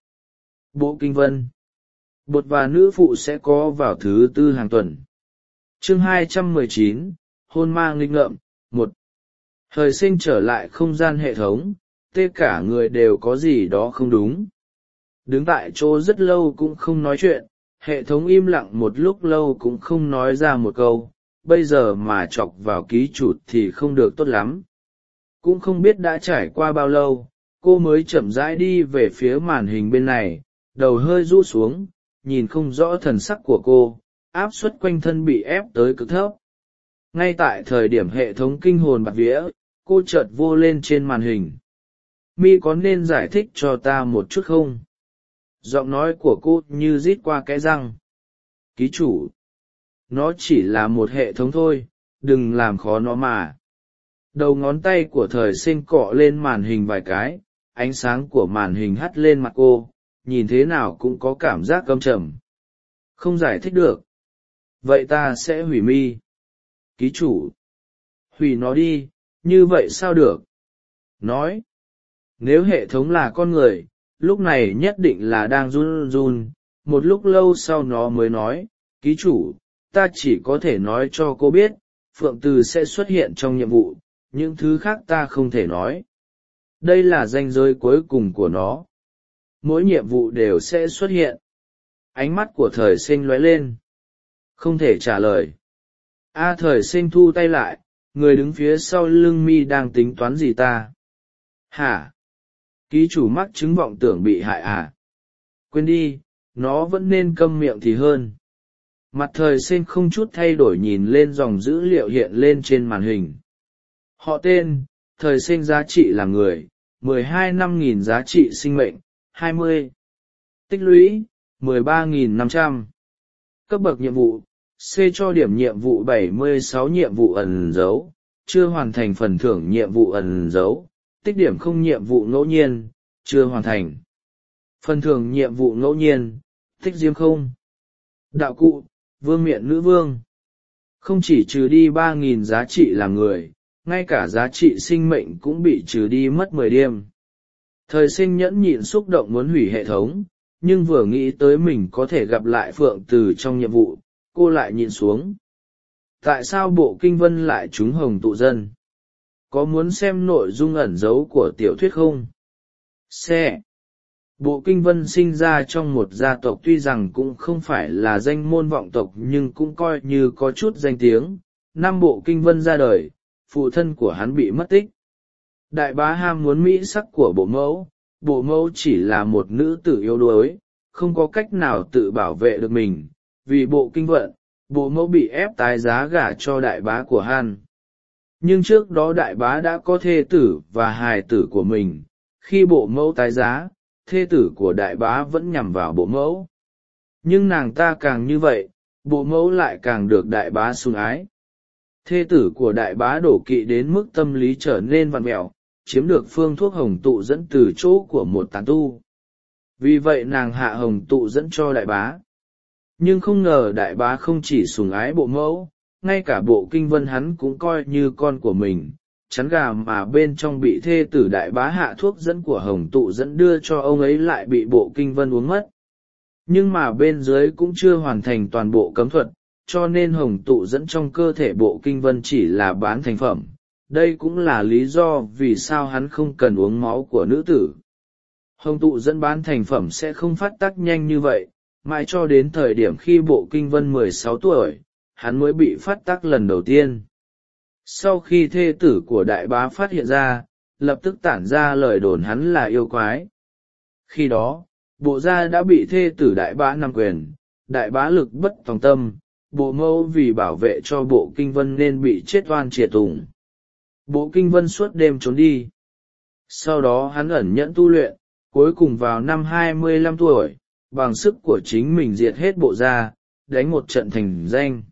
Bộ kinh vân. Bột và nữ phụ sẽ có vào thứ tư hàng tuần. Chương hai trăm mười chín, hôn ma nghịch ngợm. Một. Thời sinh trở lại không gian hệ thống, tất cả người đều có gì đó không đúng. Đứng tại chỗ rất lâu cũng không nói chuyện, hệ thống im lặng một lúc lâu cũng không nói ra một câu, bây giờ mà chọc vào ký chủ thì không được tốt lắm. Cũng không biết đã trải qua bao lâu, cô mới chậm rãi đi về phía màn hình bên này, đầu hơi rũ xuống, nhìn không rõ thần sắc của cô, áp suất quanh thân bị ép tới cực thấp. Ngay tại thời điểm hệ thống kinh hồn bạt vía, cô chợt vô lên trên màn hình. Mi có nên giải thích cho ta một chút không? Giọng nói của cô như rít qua cái răng. ký chủ. Nó chỉ là một hệ thống thôi, đừng làm khó nó mà. Đầu ngón tay của thời sinh cọ lên màn hình vài cái, ánh sáng của màn hình hắt lên mặt cô, nhìn thế nào cũng có cảm giác căm trầm. Không giải thích được. Vậy ta sẽ hủy mi. Ký chủ. Hủy nó đi, như vậy sao được? Nói. Nếu hệ thống là con người, lúc này nhất định là đang run run, một lúc lâu sau nó mới nói, ký chủ, ta chỉ có thể nói cho cô biết, Phượng Từ sẽ xuất hiện trong nhiệm vụ, những thứ khác ta không thể nói. Đây là ranh giới cuối cùng của nó. Mỗi nhiệm vụ đều sẽ xuất hiện. Ánh mắt của thời sinh lóe lên. Không thể trả lời. A thời sinh thu tay lại, người đứng phía sau lưng mi đang tính toán gì ta? Hả? Ký chủ mắc chứng vọng tưởng bị hại à? Quên đi, nó vẫn nên câm miệng thì hơn. Mặt thời sinh không chút thay đổi nhìn lên dòng dữ liệu hiện lên trên màn hình. Họ tên, thời sinh giá trị là người, mười hai năm nghìn giá trị sinh mệnh, hai mươi. Tích lũy, mười ba nghìn năm trăm. Cấp bậc nhiệm vụ, C cho điểm nhiệm vụ bảy mươi sáu nhiệm vụ ẩn dấu, chưa hoàn thành phần thưởng nhiệm vụ ẩn dấu, tích điểm không nhiệm vụ ngẫu nhiên, chưa hoàn thành. Phần thưởng nhiệm vụ ngẫu nhiên, tích diêm không. Đạo cụ, vương miện nữ vương. Không chỉ trừ đi ba nghìn giá trị làm người, ngay cả giá trị sinh mệnh cũng bị trừ đi mất mười điểm. Thời sinh nhẫn nhịn xúc động muốn hủy hệ thống, nhưng vừa nghĩ tới mình có thể gặp lại Phượng Từ trong nhiệm vụ, cô lại nhịn xuống. Tại sao bộ kinh vân lại trúng hồng tụ dân? Có muốn xem nội dung ẩn dấu của tiểu thuyết không? Xe. Bộ kinh vân sinh ra trong một gia tộc tuy rằng cũng không phải là danh môn vọng tộc nhưng cũng coi như có chút danh tiếng. Năm bộ kinh vân ra đời, phụ thân của hắn bị mất tích. Đại bá ham muốn mỹ sắc của bộ mẫu, bộ mẫu chỉ là một nữ tử yếu đuối, không có cách nào tự bảo vệ được mình. Vì bộ kinh vận, bộ mẫu bị ép tái giá gả cho đại bá của hắn. Nhưng trước đó đại bá đã có thê tử và hài tử của mình, khi bộ mẫu tái giá, thê tử của đại bá vẫn nhằm vào bộ mẫu. Nhưng nàng ta càng như vậy, bộ mẫu lại càng được đại bá sủng ái. Thê tử của đại bá đổ kỵ đến mức tâm lý trở nên vặn vẹo, chiếm được phương thuốc hồng tụ dẫn từ chỗ của một tán tu. Vì vậy nàng hạ hồng tụ dẫn cho đại bá. Nhưng không ngờ đại bá không chỉ sủng ái bộ mẫu, ngay cả bộ kinh vân hắn cũng coi như con của mình, chắn gà mà bên trong bị thê tử đại bá hạ thuốc dẫn của hồng tụ dẫn đưa cho ông ấy lại bị bộ kinh vân uống mất. Nhưng mà bên dưới cũng chưa hoàn thành toàn bộ cấm thuật, cho nên hồng tụ dẫn trong cơ thể bộ kinh vân chỉ là bán thành phẩm. Đây cũng là lý do vì sao hắn không cần uống máu của nữ tử. Hồng tụ dẫn bán thành phẩm sẽ không phát tác nhanh như vậy, mãi cho đến thời điểm khi bộ kinh vân mười sáu tuổi, hắn mới bị phát tác lần đầu tiên. Sau khi thê tử của đại bá phát hiện ra, lập tức tản ra lời đồn hắn là yêu quái. Khi đó, bộ gia đã bị thê tử đại bá nắm quyền, đại bá lực bất tòng tâm, bộ mẫu vì bảo vệ cho bộ kinh vân nên bị chết oan triệt tùng. Bộ kinh vân suốt đêm trốn đi. Sau đó hắn ẩn nhẫn tu luyện, cuối cùng vào năm hai mươi lăm tuổi, bằng sức của chính mình diệt hết bộ gia, đánh một trận thành danh.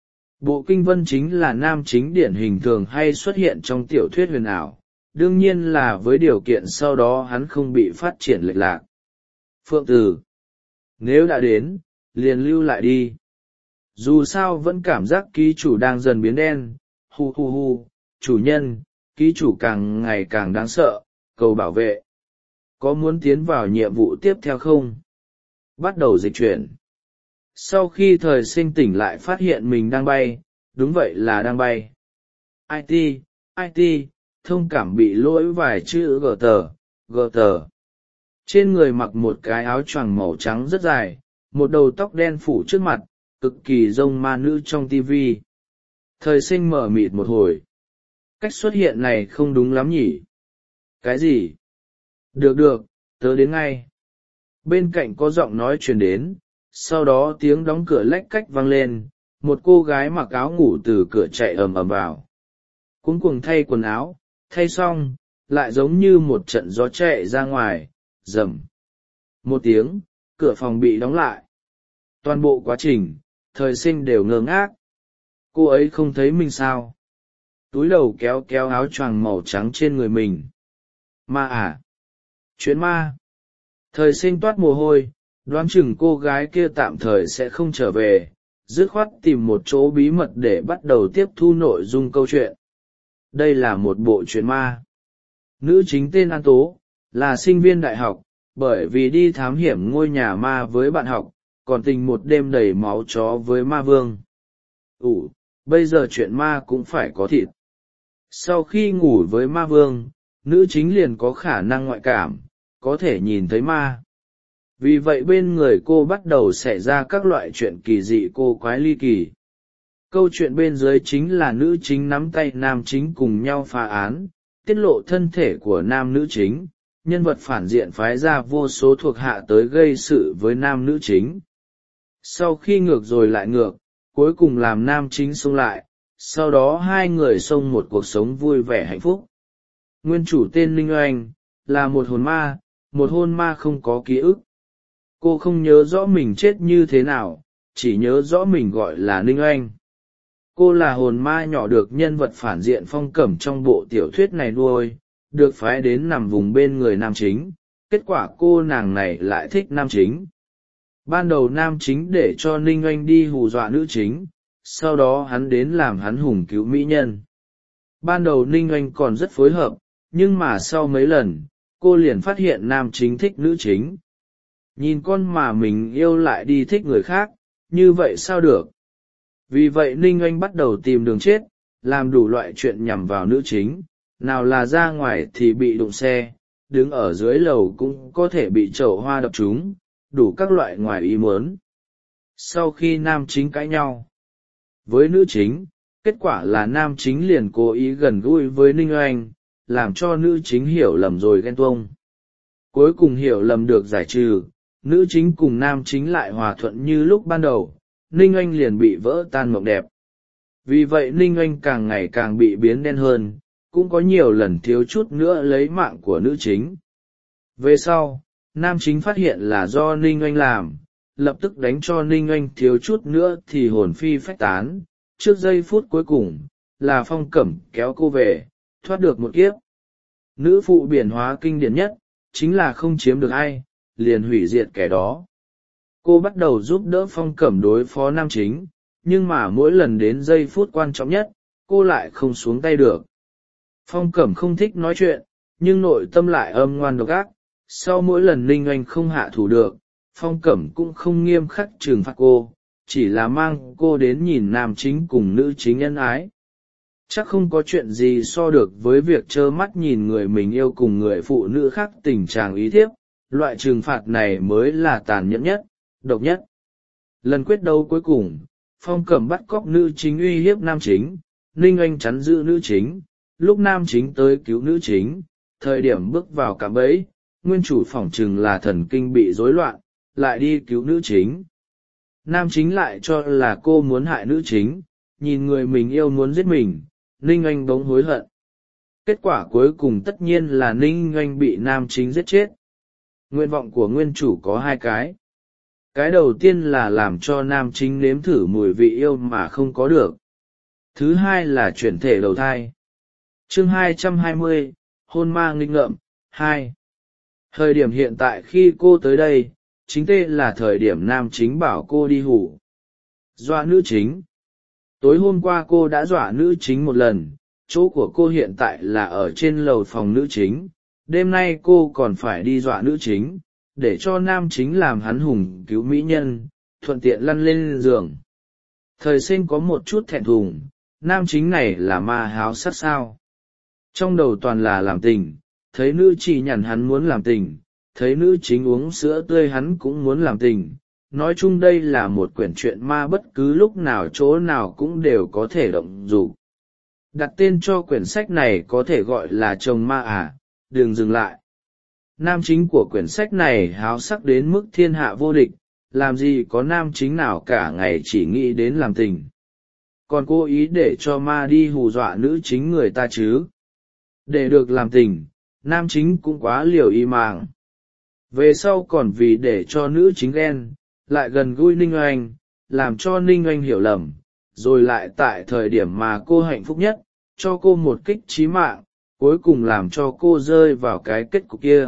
Bộ kinh vân chính là nam chính điển hình thường hay xuất hiện trong tiểu thuyết huyền ảo, đương nhiên là với điều kiện sau đó hắn không bị phát triển lệch lạc. Phượng Từ, nếu đã đến, liền lưu lại đi. Dù sao vẫn cảm giác ký chủ đang dần biến đen, hu hu hu, chủ nhân, ký chủ càng ngày càng đáng sợ, cầu bảo vệ. Có muốn tiến vào nhiệm vụ tiếp theo không? Bắt đầu dịch chuyển. Sau khi thời sinh tỉnh lại phát hiện mình đang bay, đúng vậy là đang bay. i tê, i tê, thông cảm bị lỗi vài chữ gờ tờ, gờ tờ. Trên người mặc một cái áo choàng màu trắng rất dài, một đầu tóc đen phủ trước mặt, cực kỳ giống ma nữ trong tivi. Thời sinh mở mịt một hồi. Cách xuất hiện này không đúng lắm nhỉ? Cái gì? Được được, tớ đến ngay. Bên cạnh có giọng nói truyền đến, sau đó tiếng đóng cửa lách cách vang lên, một cô gái mặc áo ngủ từ cửa chạy ầm ầm vào. Cuống cuồng thay quần áo, thay xong, lại giống như một trận gió chạy ra ngoài, rầm. Một tiếng, cửa phòng bị đóng lại. Toàn bộ quá trình, thời sinh đều ngơ ngác. Cô ấy không thấy mình sao? Túi đầu kéo kéo áo choàng màu trắng trên người mình. Ma à? Chuyện ma? Thời sinh toát mồ hôi, đoán chừng cô gái kia tạm thời sẽ không trở về, dứt khoát tìm một chỗ bí mật để bắt đầu tiếp thu nội dung câu chuyện. Đây là một bộ truyện ma. Nữ chính tên An Tố, là sinh viên đại học, bởi vì đi thám hiểm ngôi nhà ma với bạn học, còn tình một đêm đầy máu chó với ma vương. Ủa, bây giờ chuyện ma cũng phải có thịt. Sau khi ngủ với ma vương, nữ chính liền có khả năng ngoại cảm, có thể nhìn thấy ma. Vì vậy bên người cô bắt đầu xảy ra các loại chuyện kỳ dị cô quái ly kỳ. Câu chuyện bên dưới chính là nữ chính nắm tay nam chính cùng nhau phá án, tiết lộ thân thể của nam nữ chính, nhân vật phản diện phái ra vô số thuộc hạ tới gây sự với nam nữ chính. Sau khi ngược rồi lại ngược, cuối cùng làm nam chính xông lại, sau đó hai người xông một cuộc sống vui vẻ hạnh phúc. Nguyên chủ tên Ninh Oanh, là một hồn ma, một hồn ma không có ký ức. Cô không nhớ rõ mình chết như thế nào, chỉ nhớ rõ mình gọi là Ninh Oanh. Cô là hồn ma nhỏ được nhân vật phản diện Phong Cẩm trong bộ tiểu thuyết này nuôi, được phái đến nằm vùng bên người nam chính, kết quả cô nàng này lại thích nam chính. Ban đầu nam chính để cho Ninh Oanh đi hù dọa nữ chính, sau đó hắn đến làm hắn hùng cứu mỹ nhân. Ban đầu Ninh Oanh còn rất phối hợp, nhưng mà sau mấy lần, cô liền phát hiện nam chính thích nữ chính. Nhìn con mà mình yêu lại đi thích người khác, như vậy sao được? Vì vậy Ninh Oanh bắt đầu tìm đường chết, làm đủ loại chuyện nhằm vào nữ chính, nào là ra ngoài thì bị đụng xe, đứng ở dưới lầu cũng có thể bị chậu hoa đập trúng, đủ các loại ngoài ý muốn. Sau khi nam chính cãi nhau với nữ chính, kết quả là nam chính liền cố ý gần gũi với Ninh Oanh, làm cho nữ chính hiểu lầm rồi ghen tuông. Cuối cùng hiểu lầm được giải trừ, nữ chính cùng nam chính lại hòa thuận như lúc ban đầu, Ninh Oanh liền bị vỡ tan mộng đẹp. Vì vậy Ninh Oanh càng ngày càng bị biến đen hơn, cũng có nhiều lần thiếu chút nữa lấy mạng của nữ chính. Về sau, nam chính phát hiện là do Ninh Oanh làm, lập tức đánh cho Ninh Oanh thiếu chút nữa thì hồn phi phách tán. Trước giây phút cuối cùng, là Phong Cẩm kéo cô về, thoát được một kiếp. Nữ phụ biển hóa kinh điển nhất, chính là không chiếm được ai, liền hủy diệt kẻ đó. Cô bắt đầu giúp đỡ Phong Cẩm đối phó nam chính, nhưng mà mỗi lần đến giây phút quan trọng nhất, cô lại không xuống tay được. Phong Cẩm không thích nói chuyện, nhưng nội tâm lại âm ngoan độc ác. Sau mỗi lần Ninh Oanh không hạ thủ được, Phong Cẩm cũng không nghiêm khắc trừng phạt cô, chỉ là mang cô đến nhìn nam chính cùng nữ chính ân ái. Chắc không có chuyện gì so được với việc trơ mắt nhìn người mình yêu cùng người phụ nữ khác tình trạng ý thiếp, loại trừng phạt này mới là tàn nhẫn nhất, độc nhất. Lần quyết đấu cuối cùng, Phong Cẩm bắt cóc nữ chính uy hiếp nam chính, Ninh Oanh chắn giữ nữ chính, lúc nam chính tới cứu nữ chính, thời điểm bước vào cạm bẫy, nguyên chủ phỏng chừng là thần kinh bị rối loạn, lại đi cứu nữ chính. Nam chính lại cho là cô muốn hại nữ chính, nhìn người mình yêu muốn giết mình, Ninh Oanh bỗng hối hận. Kết quả cuối cùng tất nhiên là Ninh Oanh bị nam chính giết chết. Nguyện vọng của nguyên chủ có hai cái. Cái đầu tiên là làm cho nam chính nếm thử mùi vị yêu mà không có được. Thứ hai là chuyển thể đầu thai. Chương hai trăm hai mươi, hôn ma nghịch ngợm, hai. Thời điểm hiện tại khi cô tới đây, chính tê là thời điểm nam chính bảo cô đi hủ dọa nữ chính. Tối hôm qua cô đã dọa nữ chính một lần, chỗ của cô hiện tại là ở trên lầu phòng nữ chính, đêm nay cô còn phải đi dọa nữ chính, để cho nam chính làm hắn hùng cứu mỹ nhân, thuận tiện lăn lên giường. Thời sinh có một chút thẹn thùng, nam chính này là ma háo sắc sao. Trong đầu toàn là làm tình, thấy nữ chỉ nhằn hắn muốn làm tình, thấy nữ chính uống sữa tươi hắn cũng muốn làm tình. Nói chung đây là một quyển truyện ma bất cứ lúc nào chỗ nào cũng đều có thể động dục. Đặt tên cho quyển sách này có thể gọi là chồng ma à, đừng dừng lại. Nam chính của quyển sách này háo sắc đến mức thiên hạ vô địch, làm gì có nam chính nào cả ngày chỉ nghĩ đến làm tình. Còn cố ý để cho ma đi hù dọa nữ chính người ta chứ. Để được làm tình, nam chính cũng quá liều y màng. Về sau còn vì để cho nữ chính ghen, lại gần gũi Ninh Oanh, làm cho ninh oanh hiểu lầm, rồi lại tại thời điểm mà cô hạnh phúc nhất cho cô một kích chí mạng, cuối cùng làm cho cô rơi vào cái kết cục kia.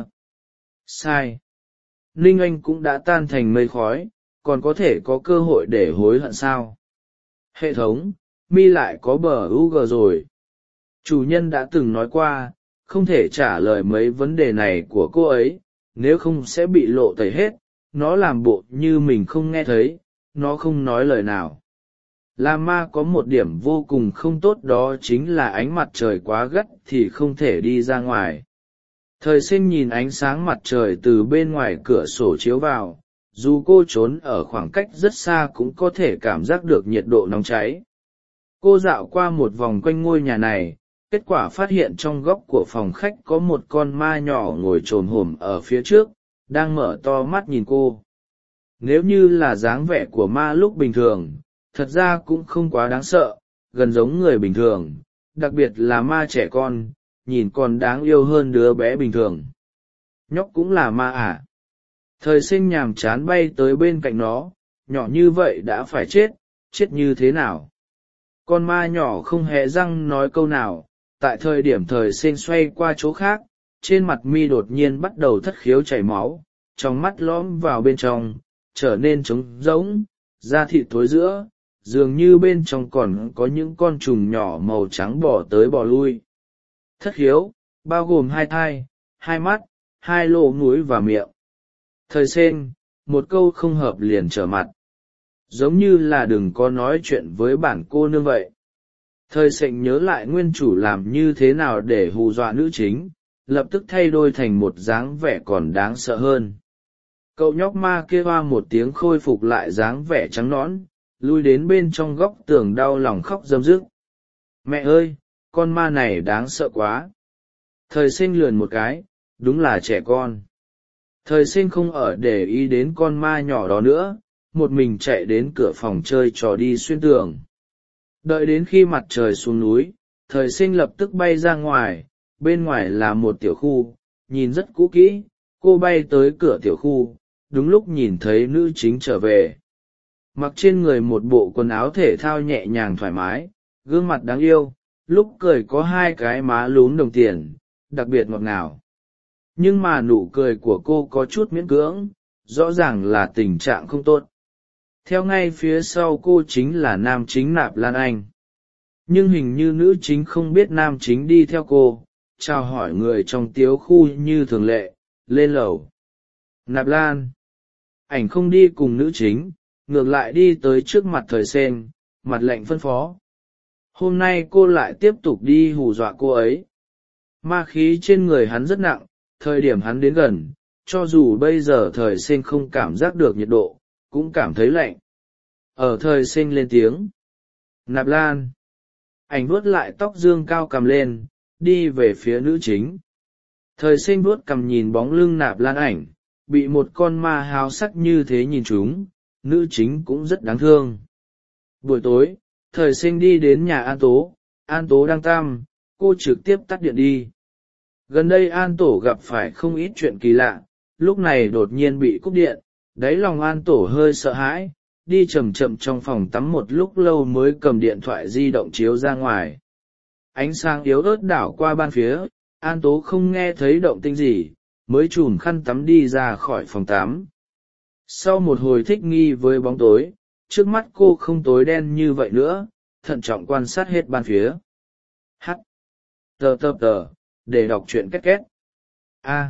Sai. Ninh oanh cũng đã tan thành mây khói, còn có thể có cơ hội để hối hận sao? Hệ thống, mi lại có bờ u g rồi. Chủ nhân đã từng nói qua, không thể trả lời mấy vấn đề này của cô ấy, nếu không sẽ bị lộ tẩy hết. Nó làm bộ như mình không nghe thấy, nó không nói lời nào. Là ma có một điểm vô cùng không tốt, đó chính là ánh mặt trời quá gắt thì không thể đi ra ngoài. Thời sinh nhìn ánh sáng mặt trời từ bên ngoài cửa sổ chiếu vào, dù cô trốn ở khoảng cách rất xa cũng có thể cảm giác được nhiệt độ nóng cháy. Cô dạo qua một vòng quanh ngôi nhà này, kết quả phát hiện trong góc của phòng khách có một con ma nhỏ ngồi chồm hổm ở phía trước, đang mở to mắt nhìn cô. Nếu như là dáng vẻ của ma lúc bình thường, thật ra cũng không quá đáng sợ, gần giống người bình thường, đặc biệt là ma trẻ con, nhìn còn đáng yêu hơn đứa bé bình thường. Nhóc cũng là ma à? Thời sinh nhàm chán bay tới bên cạnh nó, nhỏ như vậy đã phải chết, chết như thế nào? Con ma nhỏ không hé răng nói câu nào, tại thời điểm thời sinh xoay qua chỗ khác, trên mặt mi đột nhiên bắt đầu thất khiếu chảy máu, trong mắt lõm vào bên trong, trở nên trống rỗng, da thịt thối rữa, dường như bên trong còn có những con trùng nhỏ màu trắng bò tới bò lui. Thất khiếu, bao gồm hai thai, hai mắt, hai lỗ mũi và miệng. Thời sen, một câu không hợp liền trở mặt. Giống như là đừng có nói chuyện với bản cô nương vậy. Thời sệnh nhớ lại nguyên chủ làm như thế nào để hù dọa nữ chính, lập tức thay đổi thành một dáng vẻ còn đáng sợ hơn. Cậu nhóc ma kia hoa một tiếng khôi phục lại dáng vẻ trắng nõn, lui đến bên trong góc tường đau lòng khóc rơm rức. Mẹ ơi, con ma này đáng sợ quá. Thời sinh lườn một cái, đúng là trẻ con. Thời sinh không ở để ý đến con ma nhỏ đó nữa, một mình chạy đến cửa phòng chơi trò đi xuyên tường. Đợi đến khi mặt trời xuống núi, thời sinh lập tức bay ra ngoài, bên ngoài là một tiểu khu, nhìn rất cũ kỹ. Cô bay tới cửa tiểu khu, đúng lúc nhìn thấy nữ chính trở về. Mặc trên người một bộ quần áo thể thao nhẹ nhàng thoải mái, gương mặt đáng yêu, lúc cười có hai cái má lún đồng tiền, đặc biệt ngọt ngào. Nhưng mà nụ cười của cô có chút miễn cưỡng, rõ ràng là tình trạng không tốt. Theo ngay phía sau cô chính là nam chính Nạp Lan Anh. Nhưng hình như nữ chính không biết nam chính đi theo cô, chào hỏi người trong tiếu khu như thường lệ, lên lầu. Nạp Lan. Ảnh không đi cùng nữ chính, ngược lại đi tới trước mặt thời sen, mặt lạnh phân phó. Hôm nay cô lại tiếp tục đi hù dọa cô ấy. Ma khí trên người hắn rất nặng, thời điểm hắn đến gần, cho dù bây giờ thời sen không cảm giác được nhiệt độ, cũng cảm thấy lạnh. Ở thời sen lên tiếng. Nạp Lan. Ảnh vuốt lại tóc dương cao cầm lên, đi về phía nữ chính. Thời sinh vuốt cầm nhìn bóng lưng Nạp Lan Ảnh, bị một con ma háo sắc như thế nhìn chúng, nữ chính cũng rất đáng thương. Buổi tối, thời sinh đi đến nhà An Tố, An Tố đang tăm, cô trực tiếp tắt điện đi. Gần đây An Tổ gặp phải không ít chuyện kỳ lạ, lúc này đột nhiên bị cúp điện, đáy lòng An Tổ hơi sợ hãi, đi chậm chậm trong phòng tắm một lúc lâu mới cầm điện thoại di động chiếu ra ngoài. Ánh sáng yếu ớt đảo qua ban phía, An Tố không nghe thấy động tĩnh gì, mới chùm khăn tắm đi ra khỏi phòng tắm. Sau một hồi thích nghi với bóng tối, trước mắt cô không tối đen như vậy nữa, thận trọng quan sát hết ban phía. Hắt! Tờ tờ tờ, để đọc truyện két két. A!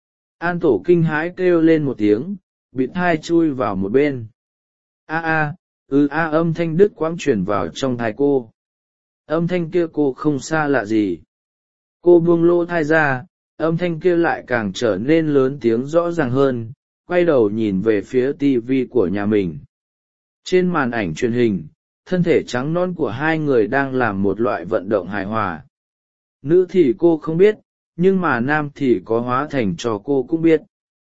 An Tổ kinh hãi kêu lên một tiếng, bịt tai chui vào một bên. A a, ư a âm thanh đứt quãng chuyển vào trong tai cô. Âm thanh kia cô không xa lạ gì. Cô buông lỗ tai ra, âm thanh kia lại càng trở nên lớn tiếng rõ ràng hơn, quay đầu nhìn về phía tivi của nhà mình. Trên màn ảnh truyền hình, thân thể trắng non của hai người đang làm một loại vận động hài hòa. Nữ thì cô không biết, nhưng mà nam thì có hóa thành cho cô cũng biết.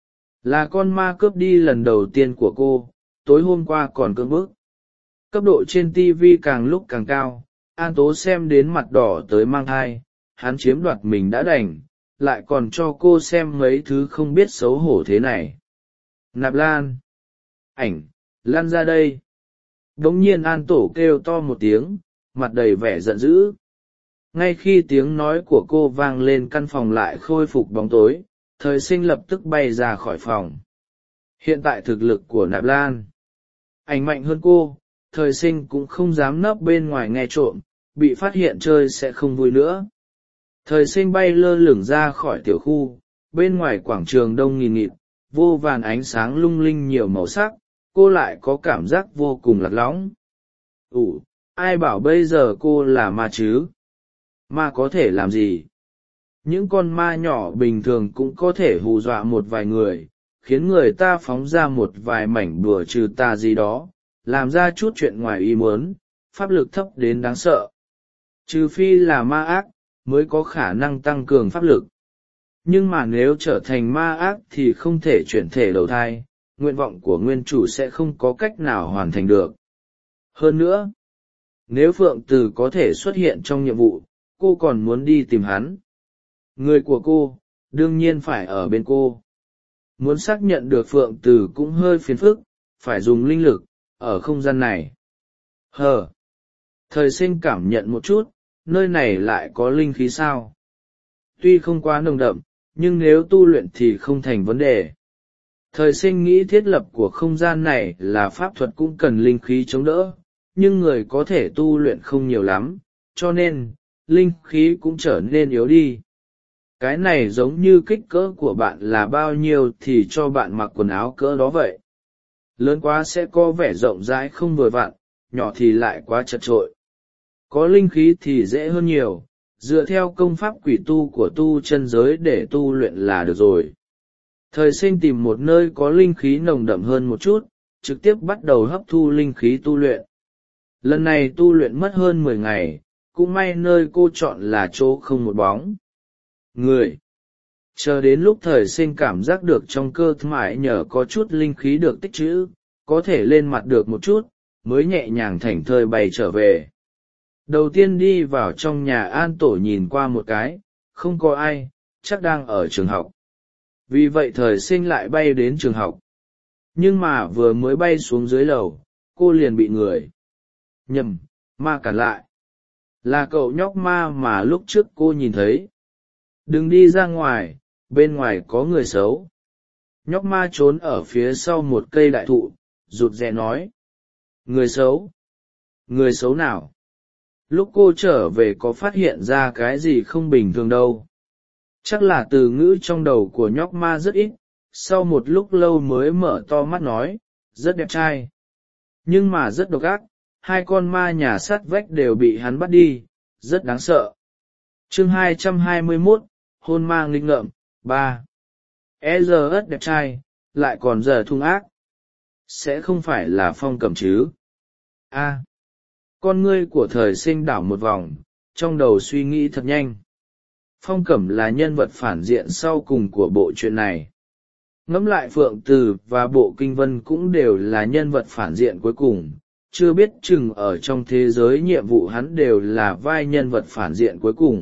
Là con ma cướp đi lần đầu tiên của cô, tối hôm qua còn cưỡng bức. Cấp độ trên tivi càng lúc càng cao, An Tố xem đến mặt đỏ tới mang thai, hắn chiếm đoạt mình đã đành, lại còn cho cô xem mấy thứ không biết xấu hổ thế này. Nạp Lan. Ảnh, Lan ra đây. đ ỗ n g nhiên An Tổ kêu to một tiếng, mặt đầy vẻ giận dữ. Ngay khi tiếng nói của cô vang lên, căn phòng lại khôi phục bóng tối. Thời Sinh lập tức bay ra khỏi phòng. Hiện tại thực lực của Nạp Lan ảnh mạnh hơn cô, Thời Sinh cũng không dám nấp bên ngoài nghe trộm, bị phát hiện chơi sẽ không vui nữa. Thời Sinh bay lơ lửng ra khỏi tiểu khu, bên ngoài quảng trường đông nghìn nghịt, vô vàn ánh sáng lung linh nhiều màu sắc, cô lại có cảm giác vô cùng lạc lõng. Ủa, ai bảo bây giờ cô là ma chứ? Ma có thể làm gì? Những con ma nhỏ bình thường cũng có thể hù dọa một vài người, khiến người ta phóng ra một vài mảnh đùa trừ tà gì đó, làm ra chút chuyện ngoài ý muốn, pháp lực thấp đến đáng sợ. Trừ phi là ma ác, mới có khả năng tăng cường pháp lực. Nhưng mà nếu trở thành ma ác thì không thể chuyển thể đầu thai, nguyện vọng của nguyên chủ sẽ không có cách nào hoàn thành được. Hơn nữa, nếu Phượng Từ có thể xuất hiện trong nhiệm vụ, cô còn muốn đi tìm hắn. Người của cô, đương nhiên phải ở bên cô. Muốn xác nhận được Phượng Từ cũng hơi phiền phức, phải dùng linh lực, ở không gian này. Hờ! Thời Sinh cảm nhận một chút, nơi này lại có linh khí sao? Tuy không quá nồng đậm, nhưng nếu tu luyện thì không thành vấn đề. Thời Sinh nghĩ thiết lập của không gian này là pháp thuật cũng cần linh khí chống đỡ, nhưng người có thể tu luyện không nhiều lắm, cho nên, linh khí cũng trở nên yếu đi. Cái này giống như kích cỡ của bạn là bao nhiêu thì cho bạn mặc quần áo cỡ đó vậy. Lớn quá sẽ có vẻ rộng rãi không vừa vặn, nhỏ thì lại quá chật trội. Có linh khí thì dễ hơn nhiều, dựa theo công pháp quỷ tu của tu chân giới để tu luyện là được rồi. Thời Sinh tìm một nơi có linh khí nồng đậm hơn một chút, trực tiếp bắt đầu hấp thu linh khí tu luyện. Lần này tu luyện mất hơn mười ngày, cũng may nơi cô chọn là chỗ không một bóng người. Chờ đến lúc Thời Sinh cảm giác được trong cơ mãi nhờ có chút linh khí được tích trữ, có thể lên mặt được một chút, mới nhẹ nhàng thảnh thơi bay trở về. Đầu tiên đi vào trong nhà An Tổ nhìn qua một cái, không có ai, chắc đang ở trường học. Vì vậy Thời Sinh lại bay đến trường học. Nhưng mà vừa mới bay xuống dưới lầu, cô liền bị người nhầm ma cản lại. Là cậu nhóc ma mà lúc trước cô nhìn thấy. Đừng đi ra ngoài, bên ngoài có người xấu. Nhóc ma trốn ở phía sau một cây đại thụ, rụt rè nói. Người xấu? Người xấu nào? Lúc cô trở về có phát hiện ra cái gì không bình thường đâu. Chắc là từ ngữ trong đầu của nhóc ma rất ít, sau một lúc lâu mới mở to mắt nói, rất đẹp trai. Nhưng mà rất độc ác, hai con ma nhà sát vách đều bị hắn bắt đi, rất đáng sợ. Chương hai trăm hai mươi mốt, hôn ma nghịch ngợm, ba. E giờ ớt đẹp trai, lại còn giờ thung ác. Sẽ không phải là Phong Cẩm chứ? A. Con ngươi của Thời Sinh đảo một vòng, trong đầu suy nghĩ thật nhanh. Phong Cẩm là nhân vật phản diện sau cùng của bộ truyện này. Ngẫm lại Phượng Từ và Bộ Kinh Vân cũng đều là nhân vật phản diện cuối cùng, chưa biết chừng ở trong thế giới nhiệm vụ hắn đều là vai nhân vật phản diện cuối cùng.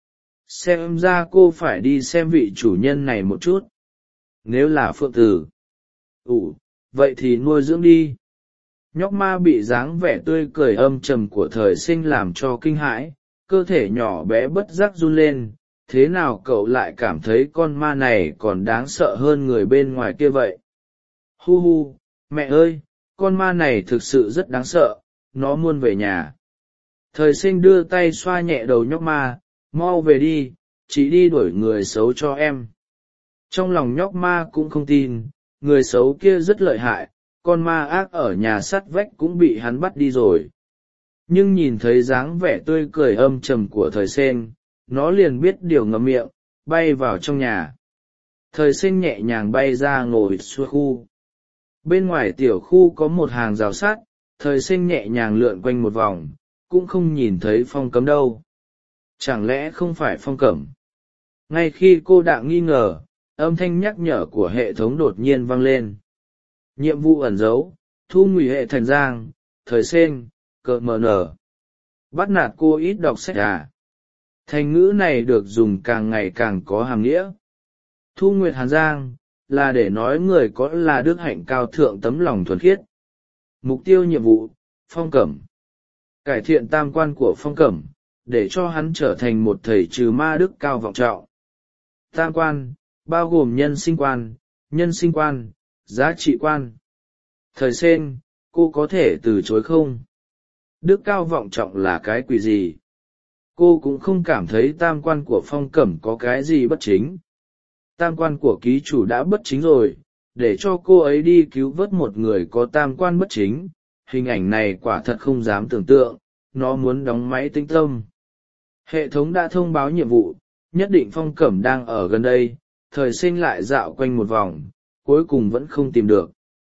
Xem ra cô phải đi xem vị chủ nhân này một chút. Nếu là Phượng Từ, ủ, vậy thì nuôi dưỡng đi. Nhóc ma bị dáng vẻ tươi cười âm trầm của Thời Sinh làm cho kinh hãi, cơ thể nhỏ bé bất giác run lên. Thế nào cậu lại cảm thấy con ma này còn đáng sợ hơn người bên ngoài kia vậy? Hu hu, mẹ ơi, con ma này thực sự rất đáng sợ, nó muốn về nhà. Thời Sinh đưa tay xoa nhẹ đầu nhóc ma, mau về đi, chỉ đi đuổi người xấu cho em. Trong lòng nhóc ma cũng không tin, người xấu kia rất lợi hại, con ma ác ở nhà sắt vách cũng bị hắn bắt đi rồi. Nhưng nhìn thấy dáng vẻ tươi cười âm trầm của Thời Sinh, nó liền biết điều ngậm miệng, bay vào trong nhà. Thời Sinh nhẹ nhàng bay ra ngồi xuôi khu. Bên ngoài tiểu khu có một hàng rào sắt, Thời Sinh nhẹ nhàng lượn quanh một vòng, cũng không nhìn thấy Phong Cấm đâu. Chẳng lẽ không phải Phong Cẩm? Ngay khi cô đang nghi ngờ, âm thanh nhắc nhở của hệ thống đột nhiên vang lên. Nhiệm vụ ẩn giấu, thu ngụy hệ thành giang, Thời Sinh, cờ mờ nở. Bắt nạt cô ít đọc sách à? Thành ngữ này được dùng càng ngày càng có hàm nghĩa. Thu Nguyệt Hàn Giang, là để nói người có là đức hạnh cao thượng tấm lòng thuần khiết. Mục tiêu nhiệm vụ, Phong Cẩm. Cải thiện tam quan của Phong Cẩm, để cho hắn trở thành một thầy trừ ma đức cao vọng trọng. Tam quan, bao gồm nhân sinh quan, nhân sinh quan, giá trị quan. Thời sen, cô có thể từ chối không? Đức cao vọng trọng là cái quỷ gì? Cô cũng không cảm thấy tam quan của Phong Cẩm có cái gì bất chính. Tam quan của ký chủ đã bất chính rồi, để cho cô ấy đi cứu vớt một người có tam quan bất chính. Hình ảnh này quả thật không dám tưởng tượng, nó muốn đóng máy tĩnh tâm. Hệ thống đã thông báo nhiệm vụ, nhất định Phong Cẩm đang ở gần đây. Thời sinh lại dạo quanh một vòng, cuối cùng vẫn không tìm được.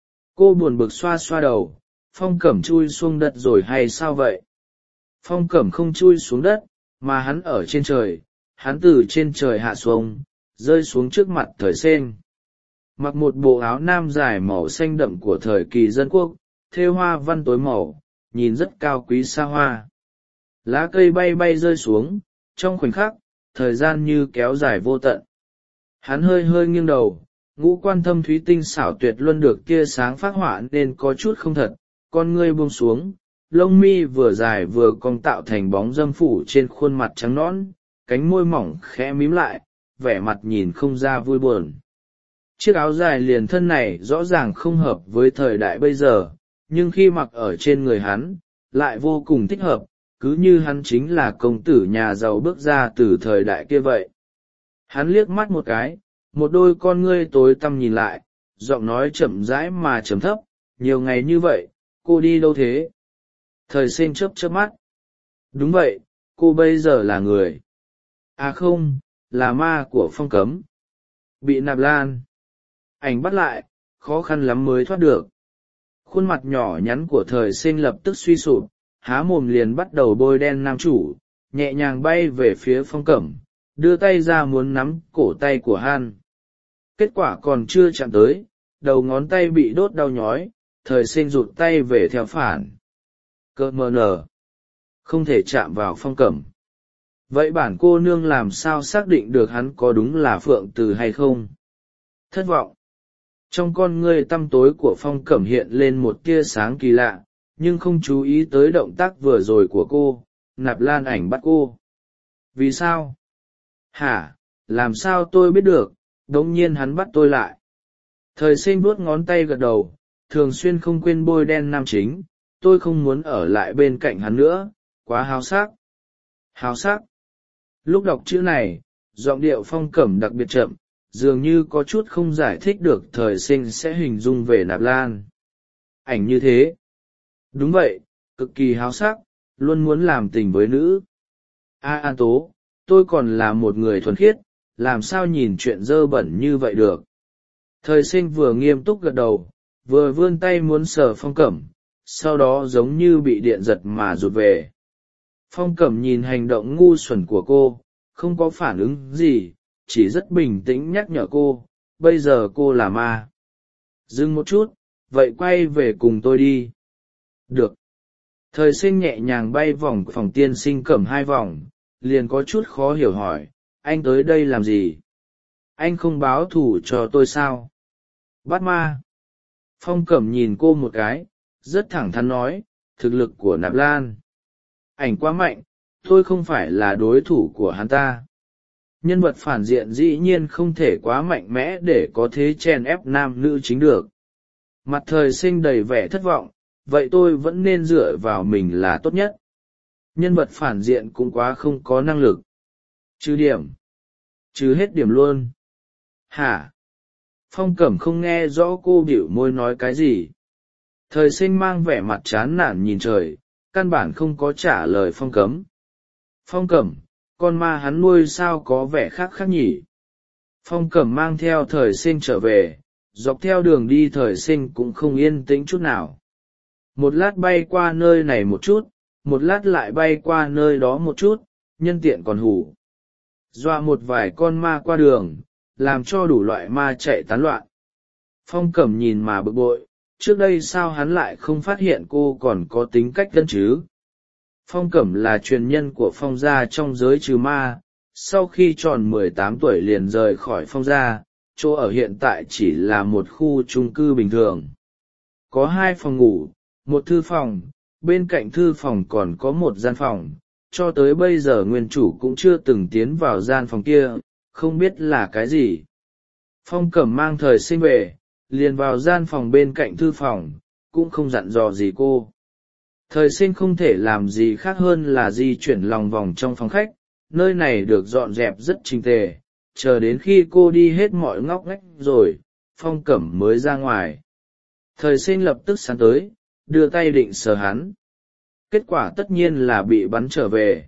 Cô buồn bực xoa xoa đầu, Phong Cẩm chui xuống đất rồi hay sao vậy? Phong Cẩm không chui xuống đất, mà hắn ở trên trời, hắn từ trên trời hạ xuống, rơi xuống trước mặt thời sen. Mặc một bộ áo nam dài màu xanh đậm của thời kỳ dân quốc, thêu hoa văn tối màu, nhìn rất cao quý xa hoa. Lá cây bay bay rơi xuống, trong khoảnh khắc, thời gian như kéo dài vô tận. Hắn hơi hơi nghiêng đầu, ngũ quan thâm thúy tinh xảo tuyệt luân được tia sáng phác họa nên có chút không thật, con ngươi buông xuống, lông mi vừa dài vừa cong tạo thành bóng dâm phủ trên khuôn mặt trắng nõn, cánh môi mỏng khẽ mím lại, vẻ mặt nhìn không ra vui buồn. Chiếc áo dài liền thân này rõ ràng không hợp với thời đại bây giờ, nhưng khi mặc ở trên người hắn, lại vô cùng thích hợp, cứ như hắn chính là công tử nhà giàu bước ra từ thời đại kia vậy. Hắn liếc mắt một cái, một đôi con ngươi tối tăm nhìn lại, giọng nói chậm rãi mà trầm thấp, nhiều ngày như vậy, cô đi đâu thế? Thời sinh chớp chớp mắt. Đúng vậy, cô bây giờ là người. À không, là ma của Phong Cấm. Bị nạp lan. Ảnh bắt lại, khó khăn lắm mới thoát được. Khuôn mặt nhỏ nhắn của thời sinh lập tức suy sụp, há mồm liền bắt đầu bôi đen nam chủ, nhẹ nhàng bay về phía Phong Cẩm, đưa tay ra muốn nắm cổ tay của hắn. Kết quả còn chưa chạm tới, đầu ngón tay bị đốt đau nhói, thời sinh rụt tay về theo phản. Cơ mờ nở. Không thể chạm vào Phong Cẩm. Vậy bản cô nương làm sao xác định được hắn có đúng là Phượng Từ hay không? Thất vọng. Trong con ngươi tăm tối của Phong Cẩm hiện lên một tia sáng kỳ lạ, nhưng không chú ý tới động tác vừa rồi của cô, nạp lan ảnh bắt cô. Vì sao? Hả, làm sao tôi biết được, đống nhiên hắn bắt tôi lại. Thời sinh vuốt ngón tay gật đầu, thường xuyên không quên bôi đen nam chính, tôi không muốn ở lại bên cạnh hắn nữa, quá háo sắc. Háo sắc. Lúc đọc chữ này, giọng điệu Phong Cẩm đặc biệt chậm, dường như có chút không giải thích được thời sinh sẽ hình dung về nạp lan. Ảnh như thế. Đúng vậy, cực kỳ háo sắc, luôn muốn làm tình với nữ. A An Tố, tôi còn là một người thuần khiết, làm sao nhìn chuyện dơ bẩn như vậy được. Thời sinh vừa nghiêm túc gật đầu, vừa vươn tay muốn sờ Phong Cẩm, sau đó giống như bị điện giật mà rụt về. Phong Cẩm nhìn hành động ngu xuẩn của cô, không có phản ứng gì, chỉ rất bình tĩnh nhắc nhở cô, bây giờ cô là ma. Dừng một chút, vậy quay về cùng tôi đi. Được. Thời sinh nhẹ nhàng bay vòng phòng tiên sinh Cẩm hai vòng, liền có chút khó hiểu hỏi, anh tới đây làm gì? Anh không báo thù cho tôi sao? Bắt ma. Phong Cẩm nhìn cô một cái, rất thẳng thắn nói, thực lực của nạp lan. Ảnh quá mạnh, tôi không phải là đối thủ của hắn ta. Nhân vật phản diện dĩ nhiên không thể quá mạnh mẽ để có thế chèn ép nam nữ chính được. Mặt thời sinh đầy vẻ thất vọng, vậy tôi vẫn nên dựa vào mình là tốt nhất. Nhân vật phản diện cũng quá không có năng lực. Trừ điểm. Trừ hết điểm luôn. Hả? Phong Cẩm không nghe rõ cô bĩu môi nói cái gì. Thời sinh mang vẻ mặt chán nản nhìn trời, căn bản không có trả lời Phong Cẩm. Phong Cẩm, con ma hắn nuôi sao có vẻ khác khác nhỉ? Phong Cẩm mang theo thời sinh trở về, dọc theo đường đi thời sinh cũng không yên tĩnh chút nào. Một lát bay qua nơi này một chút, một lát lại bay qua nơi đó một chút, nhân tiện còn hù dọa một vài con ma qua đường, làm cho đủ loại ma chạy tán loạn. Phong Cẩm nhìn mà bực bội, trước đây sao hắn lại không phát hiện cô còn có tính cách dân chứ? Phong Cẩm là truyền nhân của Phong gia trong giới trừ ma, sau khi tròn mười tám tuổi liền rời khỏi Phong gia, chỗ ở hiện tại chỉ là một khu chung cư bình thường. Có hai phòng ngủ, một thư phòng, bên cạnh thư phòng còn có một gian phòng, cho tới bây giờ nguyên chủ cũng chưa từng tiến vào gian phòng kia, không biết là cái gì. Phong Cẩm mang Thời Sinh về, liền vào gian phòng bên cạnh thư phòng, cũng không dặn dò gì cô. Thời Sinh không thể làm gì khác hơn là di chuyển lòng vòng trong phòng khách, nơi này được dọn dẹp rất chỉnh tề, chờ đến khi cô đi hết mọi ngóc ngách rồi, Phong Cẩm mới ra ngoài. Thời Sinh lập tức sán tới, đưa tay định sờ hắn. Kết quả tất nhiên là bị bắn trở về.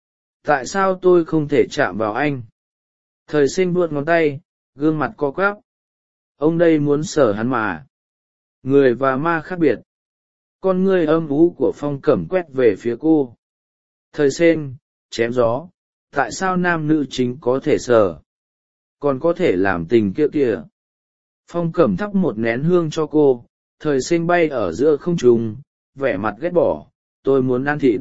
Tại sao tôi không thể chạm vào anh? Thời Sinh buốt ngón tay, gương mặt co quắp. Ông đây muốn sờ hắn mà. Người và ma khác biệt. Con ngươi âm u của Phong Cẩm quét về phía cô. Thời Sinh, chém gió, tại sao nam nữ chính có thể sờ, còn có thể làm tình kia kìa. Phong Cẩm thắp một nén hương cho cô. Thời Sinh bay ở giữa không trung, vẻ mặt ghét bỏ, tôi muốn ăn thịt.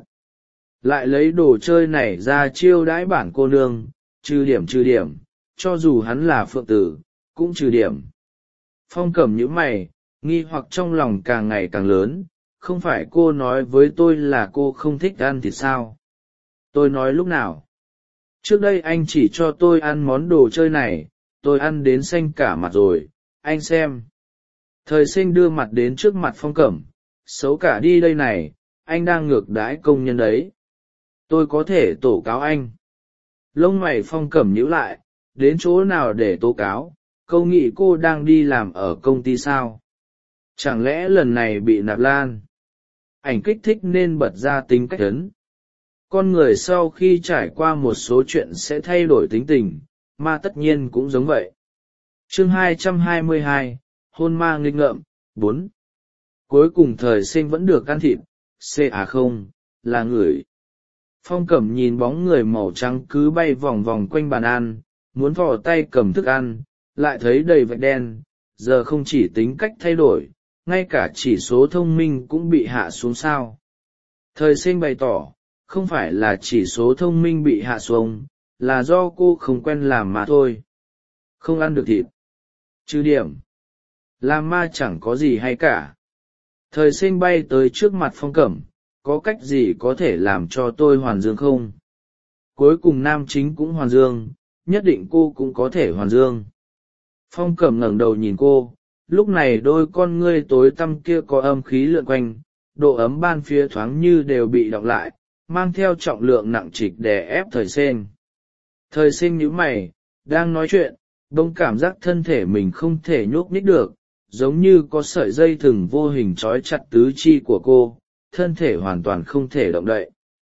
Lại lấy đồ chơi này ra chiêu đãi bản cô nương, trừ điểm trừ điểm, cho dù hắn là phượng tử, cũng trừ điểm. Phong Cẩm nhíu mày, nghi hoặc trong lòng càng ngày càng lớn, không phải cô nói với tôi là cô không thích ăn thịt sao? Tôi nói lúc nào? Trước đây anh chỉ cho tôi ăn món đồ chơi này, tôi ăn đến xanh cả mặt rồi, anh xem. Thời Sinh đưa mặt đến trước mặt Phong Cẩm, xấu cả đi đây này, anh đang ngược đãi công nhân đấy. Tôi có thể tố cáo anh. Lông mày Phong Cẩm nhíu lại, đến chỗ nào để tố cáo, câu nghĩ cô đang đi làm ở công ty sao? Chẳng lẽ lần này bị nạp lan? Ảnh kích thích nên bật ra tính cách ấn. Con người sau khi trải qua một số chuyện sẽ thay đổi tính tình, mà tất nhiên cũng giống vậy. Chương hai trăm hai mươi hai, hôn ma nghịch ngợm, bốn. Cuối cùng Thời Sinh vẫn được ăn thịt, c à không, là người. Phong Cẩm nhìn bóng người màu trắng cứ bay vòng vòng quanh bàn ăn, muốn vò tay cầm thức ăn, lại thấy đầy vạch đen, giờ không chỉ tính cách thay đổi, ngay cả chỉ số thông minh cũng bị hạ xuống sao. Thời Sinh bày tỏ, không phải là chỉ số thông minh bị hạ xuống, là do cô không quen làm mà thôi. Không ăn được thịt. Trừ điểm. Làm ma chẳng có gì hay cả. Thời Sinh bay tới trước mặt Phong Cẩm, có cách gì có thể làm cho tôi hoàn dương không? Cuối cùng nam chính cũng hoàn dương, nhất định cô cũng có thể hoàn dương. Phong Cẩm ngẩng đầu nhìn cô, lúc này đôi con ngươi tối tăm kia có âm khí lượn quanh, độ ấm ban phía thoáng như đều bị đọng lại, mang theo trọng lượng nặng trịch đè ép Thời Sinh. Thời Sinh nhíu mày, đang nói chuyện, bỗng cảm giác thân thể mình không thể nhúc nhích được, giống như có sợi dây thừng vô hình trói chặt tứ chi của cô, thân thể hoàn toàn không thể động đậy.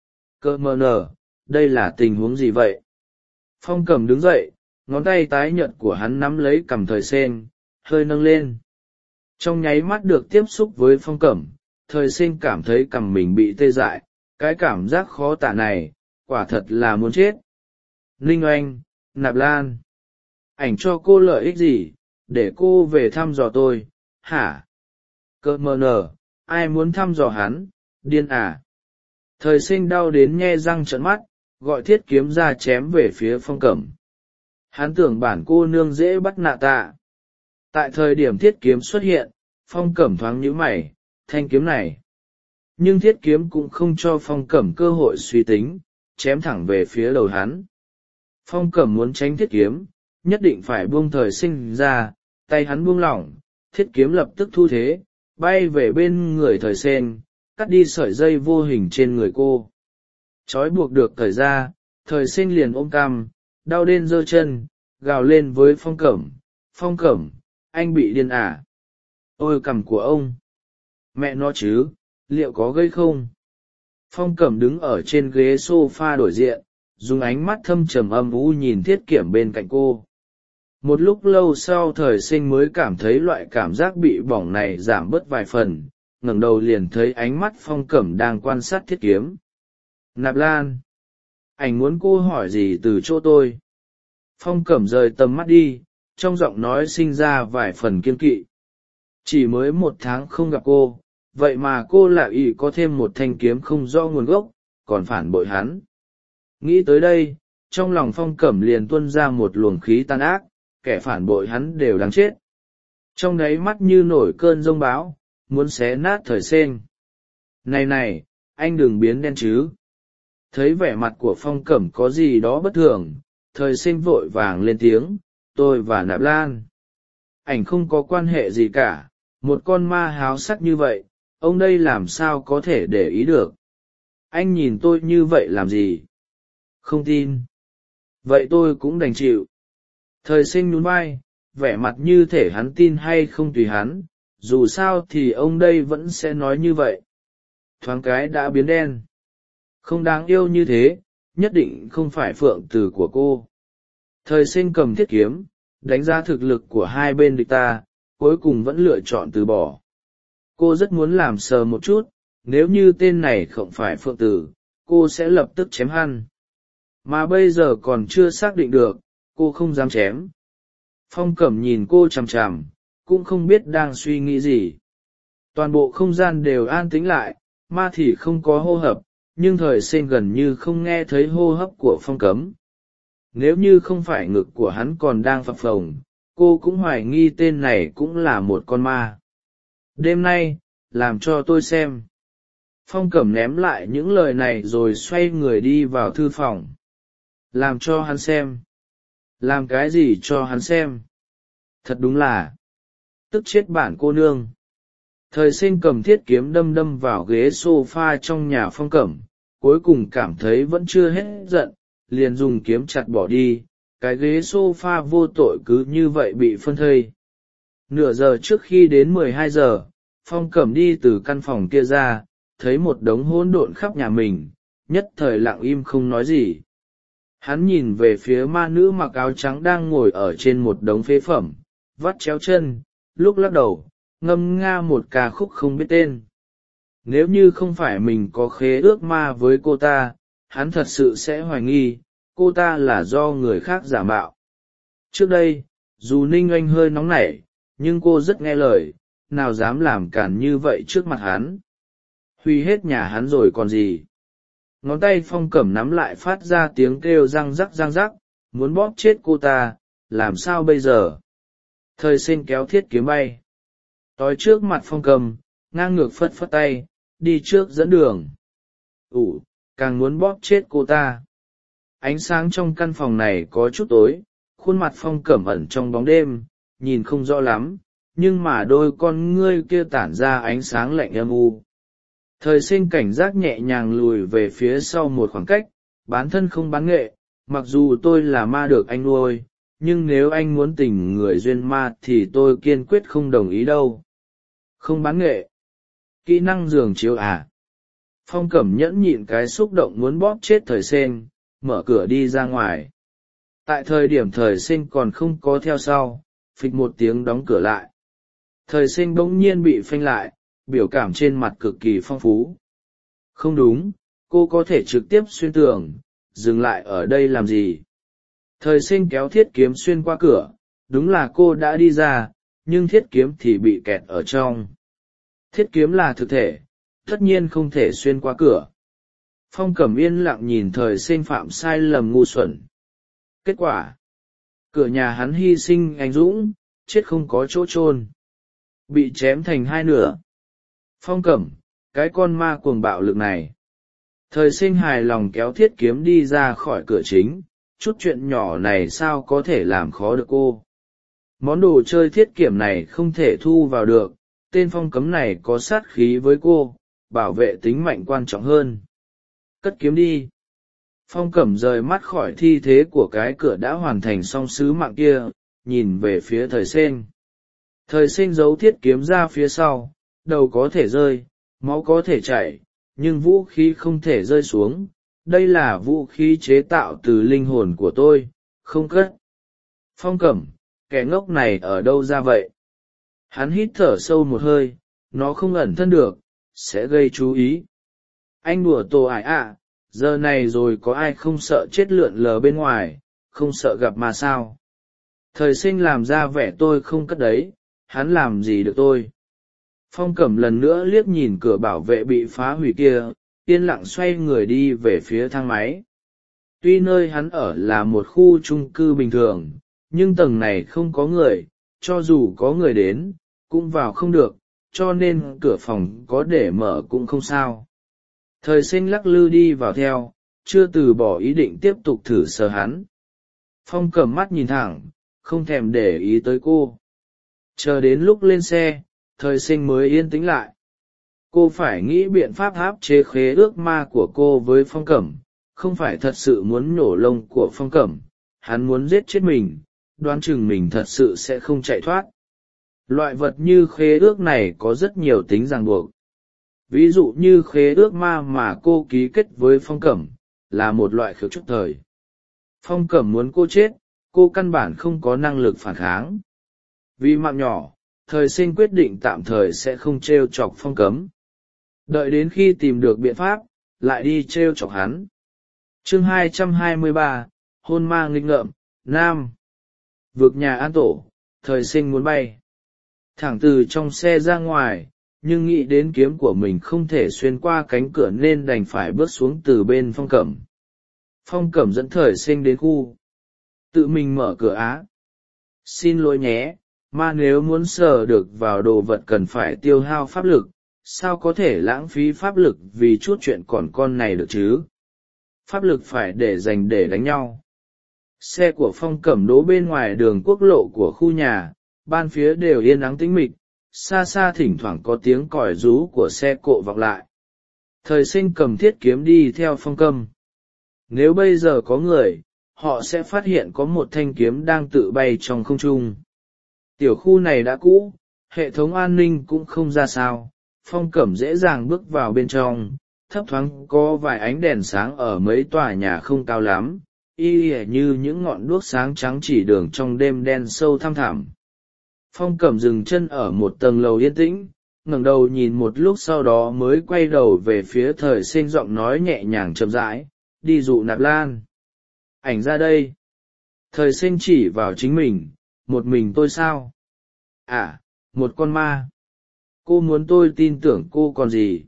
Cơ mờ nở, đây là tình huống gì vậy? Phong Cẩm đứng dậy, ngón tay tái nhợt của hắn nắm lấy cằm Thời Sinh, hơi nâng lên. Trong nháy mắt được tiếp xúc với Phong Cẩm, Thời Sinh cảm thấy cằm mình bị tê dại, cái cảm giác khó tả này, quả thật là muốn chết. Ninh Oanh, Nạp Lan, ảnh cho cô lợi ích gì, để cô về thăm dò tôi, hả? Cơ mờ nở, ai muốn thăm dò hắn, điên à? Thời Sinh đau đến nhe răng trợn mắt, gọi Thiết Kiếm ra chém về phía Phong Cẩm. Hắn tưởng bản cô nương dễ bắt nạt tạ. Tại thời điểm Thiết Kiếm xuất hiện, Phong Cẩm thoáng nhíu mày, thanh kiếm này. Nhưng Thiết Kiếm cũng không cho Phong Cẩm cơ hội suy tính, chém thẳng về phía đầu hắn. Phong Cẩm muốn tránh Thiết Kiếm, nhất định phải buông Thời Sinh ra, tay hắn buông lỏng, Thiết Kiếm lập tức thu thế, bay về bên người Thời Sinh, cắt đi sợi dây vô hình trên người cô. Trói buộc được thời ra, Thời Sinh liền ôm cằm, đau đến giơ chân, gào lên với Phong Cẩm, Phong Cẩm, anh bị điên à? Ôi cằm của ông! Mẹ nó chứ, liệu có gây không? Phong Cẩm đứng ở trên ghế sofa đối diện, dùng ánh mắt thâm trầm âm u nhìn Thiết Kiểm bên cạnh cô. Một lúc lâu sau Thời Sinh mới cảm thấy loại cảm giác bị bỏng này giảm bớt vài phần, ngẩng đầu liền thấy ánh mắt Phong Cẩm đang quan sát Thiết Kiếm. Nạp Lan, anh muốn cô hỏi gì từ chỗ tôi? Phong Cẩm rời tầm mắt đi, trong giọng nói sinh ra vài phần kiêng kỵ. Chỉ mới một tháng không gặp cô, vậy mà cô lại ý có thêm một thanh kiếm không rõ nguồn gốc, còn phản bội hắn. Nghĩ tới đây, trong lòng Phong Cẩm liền tuôn ra một luồng khí tàn ác, kẻ phản bội hắn đều đáng chết. Trong đáy mắt như nổi cơn giông bão, muốn xé nát Thời Sinh. Này này, anh đừng biến đen chứ. Thấy vẻ mặt của Phong Cẩm có gì đó bất thường, thời sinh vội vàng lên tiếng, tôi và Nạp Lan. Ảnh không có quan hệ gì cả, một con ma háo sắc như vậy, ông đây làm sao có thể để ý được. Anh nhìn tôi như vậy làm gì? Không tin. Vậy tôi cũng đành chịu. Thời sinh nhún vai, vẻ mặt như thể hắn tin hay không tùy hắn, dù sao thì ông đây vẫn sẽ nói như vậy. Thoáng cái đã biến đen. Không đáng yêu như thế, nhất định không phải phượng tử của cô. Thời sinh cầm thiết kiếm, đánh giá thực lực của hai bên địch ta, cuối cùng vẫn lựa chọn từ bỏ. Cô rất muốn làm sờ một chút, nếu như tên này không phải phượng tử, cô sẽ lập tức chém hắn. Mà bây giờ còn chưa xác định được, cô không dám chém. Phong Cẩm nhìn cô chằm chằm, cũng không biết đang suy nghĩ gì. Toàn bộ không gian đều an tĩnh lại, ma thì không có hô hấp, nhưng thời sinh gần như không nghe thấy hô hấp của Phong Cẩm. Nếu như không phải ngực của hắn còn đang phập phồng, cô cũng hoài nghi tên này cũng là một con ma. Đêm nay, làm cho tôi xem. Phong Cẩm ném lại những lời này rồi xoay người đi vào thư phòng. Làm cho hắn xem. Làm cái gì cho hắn xem? Thật đúng là tức chết bản cô nương. Thời sinh cầm thiết kiếm đâm đâm vào ghế sofa trong nhà Phong Cẩm, cuối cùng cảm thấy vẫn chưa hết giận, liền dùng kiếm chặt bỏ đi, cái ghế sofa vô tội cứ như vậy bị phân thây. Nửa giờ trước khi đến mười hai giờ, Phong Cẩm đi từ căn phòng kia ra, thấy một đống hỗn độn khắp nhà mình, nhất thời lặng im không nói gì. Hắn nhìn về phía ma nữ mặc áo trắng đang ngồi ở trên một đống phế phẩm, vắt chéo chân, lúc lắc đầu, ngâm nga một ca khúc không biết tên. Nếu như không phải mình có khế ước ma với cô ta, hắn thật sự sẽ hoài nghi, cô ta là do người khác giả mạo. Trước đây, dù Ninh Oanh hơi nóng nảy, nhưng cô rất nghe lời, nào dám làm cản như vậy trước mặt hắn. Huy hết nhà hắn rồi còn gì. Ngón tay Phong Cẩm nắm lại phát ra tiếng kêu răng rắc răng rắc, muốn bóp chết cô ta, làm sao bây giờ? Thời sinh kéo thiết kiếm bay. Tối trước mặt Phong Cẩm, ngang ngược phất phất tay, đi trước dẫn đường. Ủ, càng muốn bóp chết cô ta. Ánh sáng trong căn phòng này có chút tối, khuôn mặt Phong Cẩm ẩn trong bóng đêm, nhìn không rõ lắm, nhưng mà đôi con ngươi kia tản ra ánh sáng lạnh âm u. Thời sinh cảnh giác nhẹ nhàng lùi về phía sau một khoảng cách, bán thân không bán nghệ, mặc dù tôi là ma được anh nuôi, nhưng nếu anh muốn tình người duyên ma thì tôi kiên quyết không đồng ý đâu. Không bán nghệ. Kỹ năng giường chiếu à? Phong Cẩm nhẫn nhịn cái xúc động muốn bóp chết thời sinh, mở cửa đi ra ngoài. Tại thời điểm thời sinh còn không có theo sau, phịch một tiếng đóng cửa lại. Thời sinh bỗng nhiên bị phanh lại, biểu cảm trên mặt cực kỳ phong phú. Không đúng, cô có thể trực tiếp xuyên tường, dừng lại ở đây làm gì? Thời sinh kéo thiết kiếm xuyên qua cửa, đúng là cô đã đi ra, nhưng thiết kiếm thì bị kẹt ở trong. Thiết kiếm là thực thể, tất nhiên không thể xuyên qua cửa. Phong Cẩm yên lặng nhìn thời sinh phạm sai lầm ngu xuẩn. Kết quả, cửa nhà hắn hy sinh anh dũng, chết không có chỗ chôn, bị chém thành hai nửa. Phong Cẩm, cái con ma cuồng bạo lực này. Thời sinh hài lòng kéo thiết kiếm đi ra khỏi cửa chính, chút chuyện nhỏ này sao có thể làm khó được cô. Món đồ chơi thiết kiểm này không thể thu vào được, tên Phong Cấm này có sát khí với cô, bảo vệ tính mạnh quan trọng hơn. Cất kiếm đi. Phong Cẩm rời mắt khỏi thi thế của cái cửa đã hoàn thành xong sứ mạng kia, nhìn về phía thời sinh. Thời sinh giấu thiết kiếm ra phía sau, đầu có thể rơi, máu có thể chảy, nhưng vũ khí không thể rơi xuống. Đây là vũ khí chế tạo từ linh hồn của tôi, không cất. Phong Cẩm, kẻ ngốc này ở đâu ra vậy? Hắn hít thở sâu một hơi, nó không ẩn thân được, sẽ gây chú ý. Anh đùa tổ ải ạ, giờ này rồi có ai không sợ chết lượn lờ bên ngoài, không sợ gặp mà sao? Thời sinh làm ra vẻ tôi không cất đấy, hắn làm gì được tôi? Phong Cẩm lần nữa liếc nhìn cửa bảo vệ bị phá hủy kia, yên lặng xoay người đi về phía thang máy. Tuy nơi hắn ở là một khu chung cư bình thường, nhưng tầng này không có người, cho dù có người đến, cũng vào không được, cho nên cửa phòng có để mở cũng không sao. Thời sinh lắc lư đi vào theo, chưa từ bỏ ý định tiếp tục thử sờ hắn. Phong Cẩm mắt nhìn thẳng, không thèm để ý tới cô. Chờ đến lúc lên xe, thời sinh mới yên tĩnh lại. Cô phải nghĩ biện pháp áp chế khế ước ma của cô với Phong Cẩm, không phải thật sự muốn nhổ lông của Phong Cẩm, hắn muốn giết chết mình, đoán chừng mình thật sự sẽ không chạy thoát. Loại vật như khế ước này có rất nhiều tính ràng buộc. Ví dụ như khế ước ma mà cô ký kết với Phong Cẩm, là một loại khế ước thời. Phong Cẩm muốn cô chết, cô căn bản không có năng lực phản kháng. Vì mạng nhỏ, thời sinh quyết định tạm thời sẽ không t r e o chọc Phong Cẩm. Đợi đến khi tìm được biện pháp, lại đi t r e o chọc hắn. Chương hai trăm hai mươi ba, hôn ma nghịch ngợm, Nam. Vực nhà An Tổ, thời sinh muốn bay thẳng từ trong xe ra ngoài, nhưng nghĩ đến kiếm của mình không thể xuyên qua cánh cửa nên đành phải bước xuống từ bên Phong Cẩm. Phong Cẩm dẫn thời sinh đến khu, tự mình mở cửa á. Xin lỗi nhé, mà nếu muốn sờ được vào đồ vật cần phải tiêu hao pháp lực, sao có thể lãng phí pháp lực vì chút chuyện còn con này được chứ? Pháp lực phải để dành để đánh nhau. Xe của Phong Cẩm đỗ bên ngoài đường quốc lộ của khu nhà, ban phía đều yên ắng tĩnh mịch, xa xa thỉnh thoảng có tiếng còi rú của xe cộ vọng lại. Thời sinh cầm thiết kiếm đi theo Phong Cẩm. Nếu bây giờ có người, họ sẽ phát hiện có một thanh kiếm đang tự bay trong không trung. Tiểu khu này đã cũ, hệ thống an ninh cũng không ra sao, Phong Cẩm dễ dàng bước vào bên trong, thấp thoáng có vài ánh đèn sáng ở mấy tòa nhà không cao lắm, y ỉa như những ngọn đuốc sáng trắng chỉ đường trong đêm đen sâu thăm thẳm. Phong Cẩm dừng chân ở một tầng lầu yên tĩnh, ngẩng đầu nhìn một lúc sau đó mới quay đầu về phía thời sinh, giọng nói nhẹ nhàng chậm rãi, đi dụ Nạp Lan. Ảnh ra đây. Thời sinh chỉ vào chính mình, một mình tôi sao? À, một con ma. Cô muốn tôi tin tưởng cô còn gì?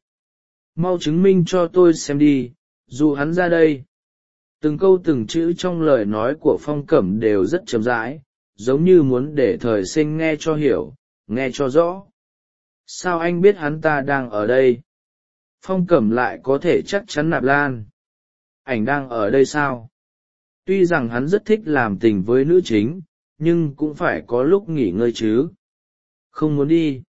Mau chứng minh cho tôi xem đi, dụ hắn ra đây. Từng câu từng chữ trong lời nói của Phong Cẩm đều rất chậm rãi, giống như muốn để thời sinh nghe cho hiểu, nghe cho rõ. Sao anh biết hắn ta đang ở đây? Phong Cẩm lại có thể chắc chắn Nạp Lan. Ảnh đang ở đây sao? Tuy rằng hắn rất thích làm tình với nữ chính, nhưng cũng phải có lúc nghỉ ngơi chứ. Không muốn đi.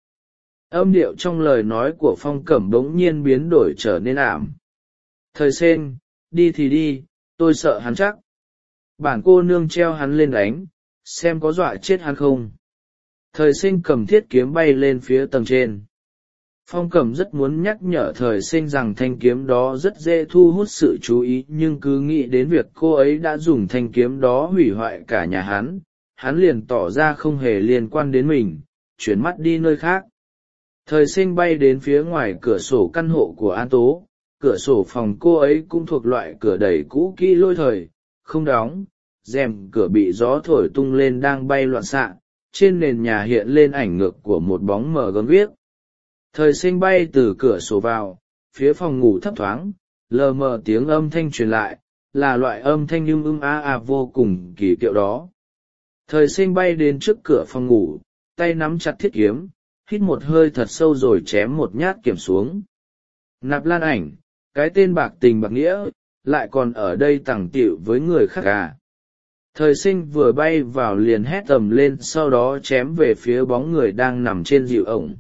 Âm điệu trong lời nói của Phong Cẩm bỗng nhiên biến đổi trở nên ảm. Thời sinh, đi thì đi, tôi sợ hắn chắc. Bản cô nương treo hắn lên đánh, xem có dọa chết hắn không. Thời sinh cầm thiết kiếm bay lên phía tầng trên. Phong Cẩm rất muốn nhắc nhở thời sinh rằng thanh kiếm đó rất dễ thu hút sự chú ý, nhưng cứ nghĩ đến việc cô ấy đã dùng thanh kiếm đó hủy hoại cả nhà hắn, hắn liền tỏ ra không hề liên quan đến mình, chuyển mắt đi nơi khác. Thời sinh bay đến phía ngoài cửa sổ căn hộ của An Tố, cửa sổ phòng cô ấy cũng thuộc loại cửa đẩy cũ kỹ lôi thời, không đóng, rèm cửa bị gió thổi tung lên đang bay loạn xạ, trên nền nhà hiện lên ảnh ngược của một bóng mờ gớm ghiếc. Thời sinh bay từ cửa sổ vào, phía phòng ngủ thấp thoáng, lờ mờ tiếng âm thanh truyền lại, là loại âm thanh ưng ưng a a vô cùng kỳ diệu đó. Thời sinh bay đến trước cửa phòng ngủ, tay nắm chặt thiết kiếm, hít một hơi thật sâu rồi chém một nhát kiếm xuống. Nạp Lan Ảnh, cái tên bạc tình bạc nghĩa, lại còn ở đây tàng tiệu với người khác à. Thời sinh vừa bay vào liền hét tầm lên, sau đó chém về phía bóng người đang nằm trên dịu ổng.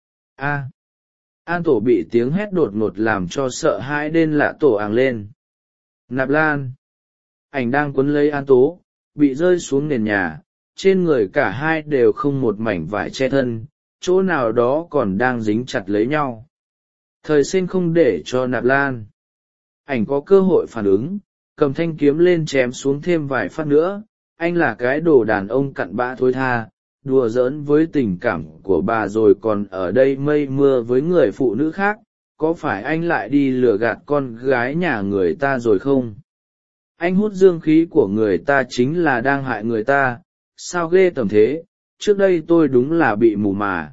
A. An Tổ bị tiếng hét đột ngột làm cho sợ hãi đến lạ tổ àng lên. Nạp Lan. Ảnh đang quấn lấy An Tố, bị rơi xuống nền nhà, trên người cả hai đều không một mảnh vải che thân, chỗ nào đó còn đang dính chặt lấy nhau. Thời sinh không để cho Nạp Lan Ảnh có cơ hội phản ứng, cầm thanh kiếm lên chém xuống thêm vài phát nữa. Anh là cái đồ đàn ông cặn bã thối tha, đùa giỡn với tình cảm của bà rồi còn ở đây mây mưa với người phụ nữ khác, có phải anh lại đi lừa gạt con gái nhà người ta rồi không? Anh hút dương khí của người ta chính là đang hại người ta, sao ghê tởm thế, trước đây tôi đúng là bị mù mà.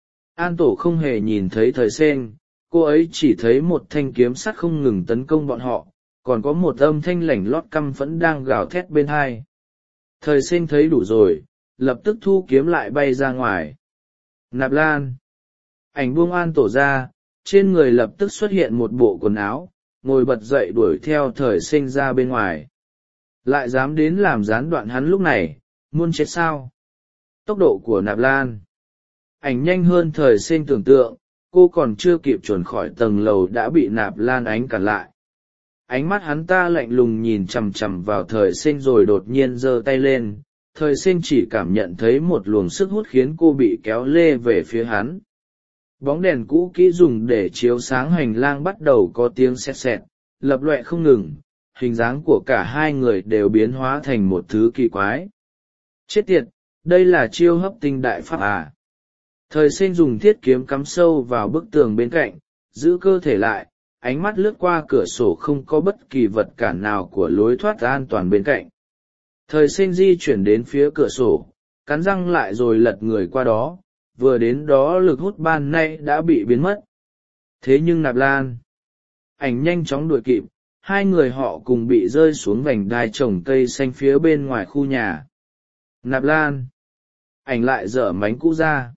An Tổ không hề nhìn thấy thời sinh, cô ấy chỉ thấy một thanh kiếm sắt không ngừng tấn công bọn họ, còn có một âm thanh lảnh lót căm phẫn đang gào thét bên tai. Thời sinh thấy đủ rồi, lập tức thu kiếm lại bay ra ngoài. Nạp Lan. Ảnh buông an tổ ra, trên người lập tức xuất hiện một bộ quần áo, ngồi bật dậy đuổi theo thời sinh ra bên ngoài. Lại dám đến làm gián đoạn hắn lúc này, muốn chết sao? Tốc độ của Nạp Lan. Ảnh nhanh hơn thời sinh tưởng tượng, cô còn chưa kịp chuẩn khỏi tầng lầu đã bị Nạp Lan ánh cản lại. Ánh mắt hắn ta lạnh lùng nhìn chằm chằm vào thời sinh rồi đột nhiên giơ tay lên. Thời sinh chỉ cảm nhận thấy một luồng sức hút khiến cô bị kéo lê về phía hắn. Bóng đèn cũ kỹ dùng để chiếu sáng hành lang bắt đầu có tiếng sét sét, lập loẹ không ngừng, hình dáng của cả hai người đều biến hóa thành một thứ kỳ quái. Chết tiệt, đây là chiêu hấp tinh đại pháp à? Thời sinh dùng thiết kiếm cắm sâu vào bức tường bên cạnh, giữ cơ thể lại, ánh mắt lướt qua cửa sổ không có bất kỳ vật cản nào của lối thoát an toàn bên cạnh. Thời sinh di chuyển đến phía cửa sổ, cắn răng lại rồi lật người qua đó, vừa đến đó lực hút ban nay đã bị biến mất. Thế nhưng Nạp Lan, ảnh nhanh chóng đuổi kịp, hai người họ cùng bị rơi xuống vành đai trồng cây xanh phía bên ngoài khu nhà. Nạp Lan, ảnh lại dở mánh cũ ra.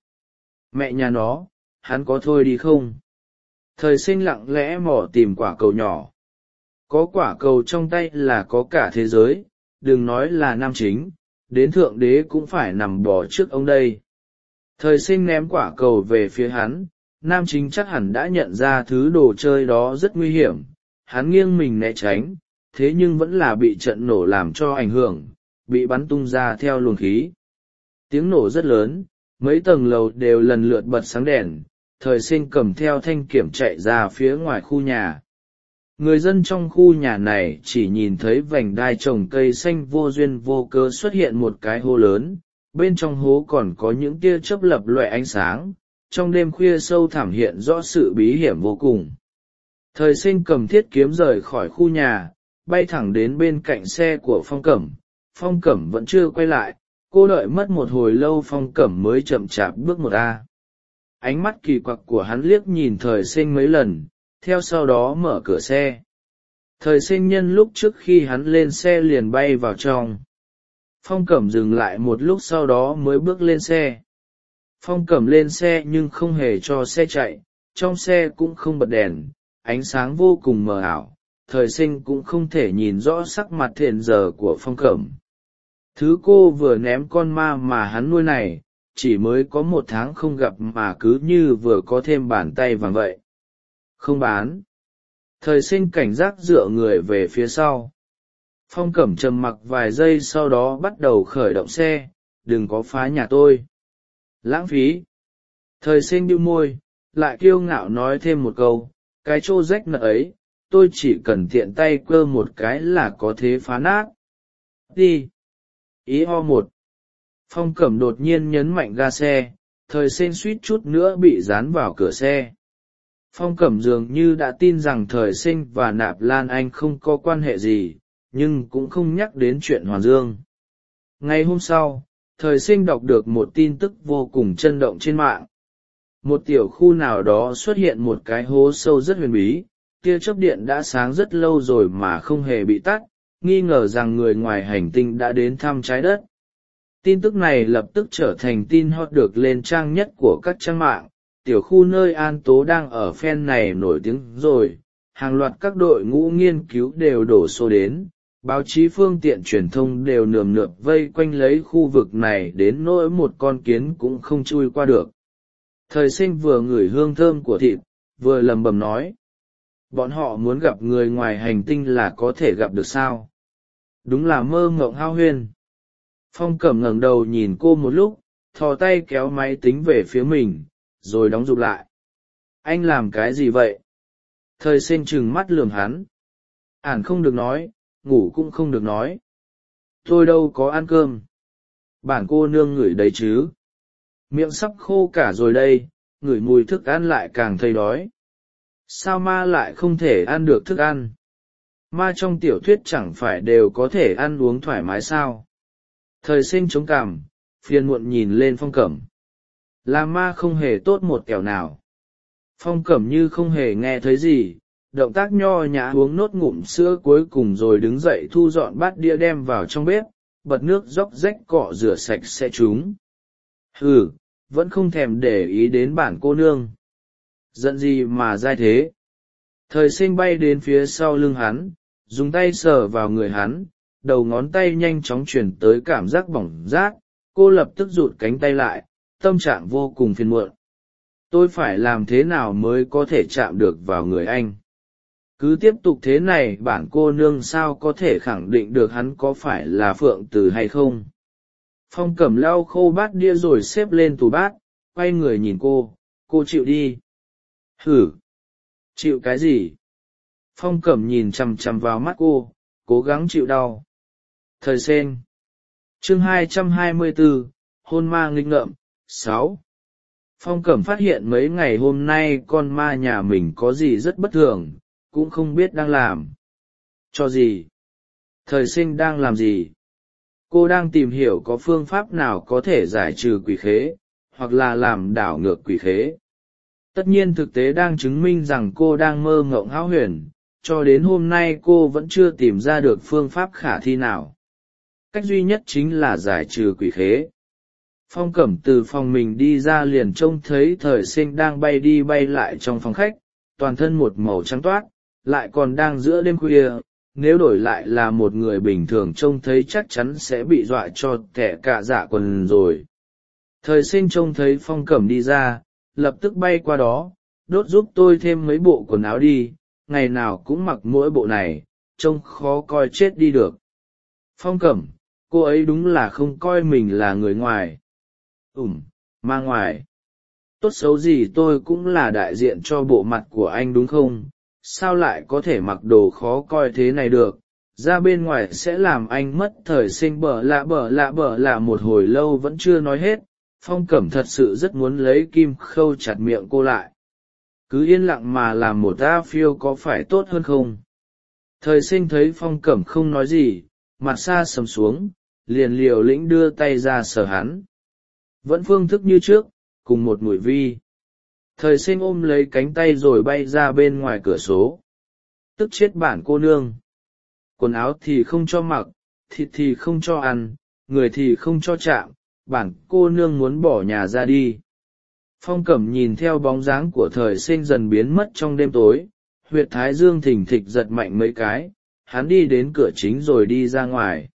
Mẹ nhà nó, hắn có thôi đi không? Thời sinh lặng lẽ mò tìm quả cầu nhỏ. Có quả cầu trong tay là có cả thế giới, đừng nói là nam chính, đến thượng đế cũng phải nằm bò trước ông đây. Thời sinh ném quả cầu về phía hắn, nam chính chắc hẳn đã nhận ra thứ đồ chơi đó rất nguy hiểm, hắn nghiêng mình né tránh, thế nhưng vẫn là bị trận nổ làm cho ảnh hưởng, bị bắn tung ra theo luồng khí. Tiếng nổ rất lớn, mấy tầng lầu đều lần lượt bật sáng đèn, thời sinh cầm theo thanh kiểm chạy ra phía ngoài khu nhà. Người dân trong khu nhà này chỉ nhìn thấy vành đai trồng cây xanh vô duyên vô cớ xuất hiện một cái hố lớn, bên trong hố còn có những tia chớp lập loè ánh sáng, trong đêm khuya sâu thẳm hiện rõ sự bí hiểm vô cùng. Thời sinh cầm thiết kiếm rời khỏi khu nhà, bay thẳng đến bên cạnh xe của Phong Cẩm. Phong Cẩm vẫn chưa quay lại, cô đợi mất một hồi lâu Phong Cẩm mới chậm chạp bước một a. Ánh mắt kỳ quặc của hắn liếc nhìn thời sinh mấy lần, theo sau đó mở cửa xe. Thời sinh nhân lúc trước khi hắn lên xe liền bay vào trong. Phong Cẩm dừng lại một lúc sau đó mới bước lên xe. Phong Cẩm lên xe nhưng không hề cho xe chạy, trong xe cũng không bật đèn, ánh sáng vô cùng mờ ảo, thời sinh cũng không thể nhìn rõ sắc mặt hiện giờ của Phong Cẩm. Thứ cô vừa ném con ma mà hắn nuôi này, chỉ mới có một tháng không gặp mà cứ như vừa có thêm bàn tay vàng vậy. Không bán. Thời sinh cảnh giác dựa người về phía sau. Phong Cẩm trầm mặc vài giây sau đó bắt đầu khởi động xe, đừng có phá nhà tôi. Lãng phí. Thời sinh bĩu môi, lại kiêu ngạo nói thêm một câu, cái trô rách nợ ấy, tôi chỉ cần tiện tay cơ một cái là có thế phá nát. Đi. Ý ho một. Phong Cẩm đột nhiên nhấn mạnh ga xe, thời sinh suýt chút nữa bị dán vào cửa xe. Phong Cẩm dường như đã tin rằng thời sinh và Nạp Lan Anh không có quan hệ gì, nhưng cũng không nhắc đến chuyện Hoàn Dương. Ngày hôm sau, thời sinh đọc được một tin tức vô cùng chấn động trên mạng. Một tiểu khu nào đó xuất hiện một cái hố sâu rất huyền bí, tia chớp điện đã sáng rất lâu rồi mà không hề bị tắt, nghi ngờ rằng người ngoài hành tinh đã đến thăm trái đất. Tin tức này lập tức trở thành tin hot được lên trang nhất của các trang mạng. Tiểu khu nơi An Tố đang ở phen này nổi tiếng rồi, hàng loạt các đội ngũ nghiên cứu đều đổ xô đến, báo chí phương tiện truyền thông đều nườm nượp vây quanh lấy khu vực này đến nỗi một con kiến cũng không chui qua được. Thời sinh vừa ngửi hương thơm của thịt, vừa lầm bầm nói. Bọn họ muốn gặp người ngoài hành tinh là có thể gặp được sao? Đúng là mơ ngộng hao huyên. Phong Cẩm ngẩng đầu nhìn cô một lúc, thò tay kéo máy tính về phía mình, rồi đóng rụp lại. Anh làm cái gì vậy? Thời sinh trừng mắt lườm hắn. Ản không được nói, ngủ cũng không được nói. Tôi đâu có ăn cơm. Bản cô nương ngửi đấy chứ. Miệng sắp khô cả rồi đây, ngửi mùi thức ăn lại càng thấy đói. Sao ma lại không thể ăn được thức ăn? Ma trong tiểu thuyết chẳng phải đều có thể ăn uống thoải mái sao? Thời sinh chống cằm, phiền muộn nhìn lên Phong Cẩm. Là ma không hề tốt một kẻo nào. Phong Cẩm như không hề nghe thấy gì, động tác nho nhã uống nốt ngụm sữa cuối cùng rồi đứng dậy thu dọn bát đĩa đem vào trong bếp, bật nước róc rách cọ rửa sạch sẽ chúng. Hừ, vẫn không thèm để ý đến bản cô nương. Giận gì mà dai thế? Thời sinh bay đến phía sau lưng hắn, dùng tay sờ vào người hắn, đầu ngón tay nhanh chóng chuyển tới cảm giác bỏng rát. Cô lập tức rụt cánh tay lại, tâm trạng vô cùng phiền muộn. Tôi phải làm thế nào mới có thể chạm được vào người anh? Cứ tiếp tục thế này bản cô nương sao có thể khẳng định được hắn có phải là Phượng Từ hay không? Phong Cẩm lau khô bát đĩa rồi xếp lên tủ bát, quay người nhìn cô, cô chịu đi. Hử! Chịu cái gì? Phong Cẩm nhìn chằm chằm vào mắt cô, cố gắng chịu đau. Thời sen. Chương hai trăm hai mươi bốn, hôn ma nghịch ngợm. Sáu. Phong Cẩm phát hiện mấy ngày hôm nay con ma nhà mình có gì rất bất thường, cũng không biết đang làm cho gì. Thời sinh đang làm gì? Cô đang tìm hiểu có phương pháp nào có thể giải trừ quỷ khế, hoặc là làm đảo ngược quỷ khế. Tất nhiên thực tế đang chứng minh rằng cô đang mơ ngộng hão huyền, cho đến hôm nay cô vẫn chưa tìm ra được phương pháp khả thi nào. Cách duy nhất chính là giải trừ quỷ khế. Phong Cẩm từ phòng mình đi ra liền trông thấy thời sinh đang bay đi bay lại trong phòng khách, toàn thân một màu trắng toát, lại còn đang giữa đêm khuya. Nếu đổi lại là một người bình thường trông thấy chắc chắn sẽ bị dọa cho kẻ cả dạ quần rồi. Thời sinh trông thấy Phong Cẩm đi ra, lập tức bay qua đó, đốt giúp tôi thêm mấy bộ quần áo đi, ngày nào cũng mặc mỗi bộ này, trông khó coi chết đi được. Phong Cẩm, cô ấy đúng là không coi mình là người ngoài. Ủm, ma ngoài. Tốt xấu gì tôi cũng là đại diện cho bộ mặt của anh đúng không? Sao lại có thể mặc đồ khó coi thế này được? Ra bên ngoài sẽ làm anh mất thời sinh. Bở lạ bở lạ bở lạ một hồi lâu vẫn chưa nói hết. Phong Cẩm thật sự rất muốn lấy kim khâu chặt miệng cô lại. Cứ yên lặng mà làm một a phiêu có phải tốt hơn không? Thời sinh thấy Phong Cẩm không nói gì, mặt xa sầm xuống, liền liều lĩnh đưa tay ra sờ hắn. Vẫn phương thức như trước, cùng một mùi vi. Thời sinh ôm lấy cánh tay rồi bay ra bên ngoài cửa sổ. Tức chết bản cô nương. Quần áo thì không cho mặc, thịt thì không cho ăn, người thì không cho chạm, bản cô nương muốn bỏ nhà ra đi. Phong Cẩm nhìn theo bóng dáng của thời sinh dần biến mất trong đêm tối, huyệt thái dương thình thịch giật mạnh mấy cái, hắn đi đến cửa chính rồi đi ra ngoài.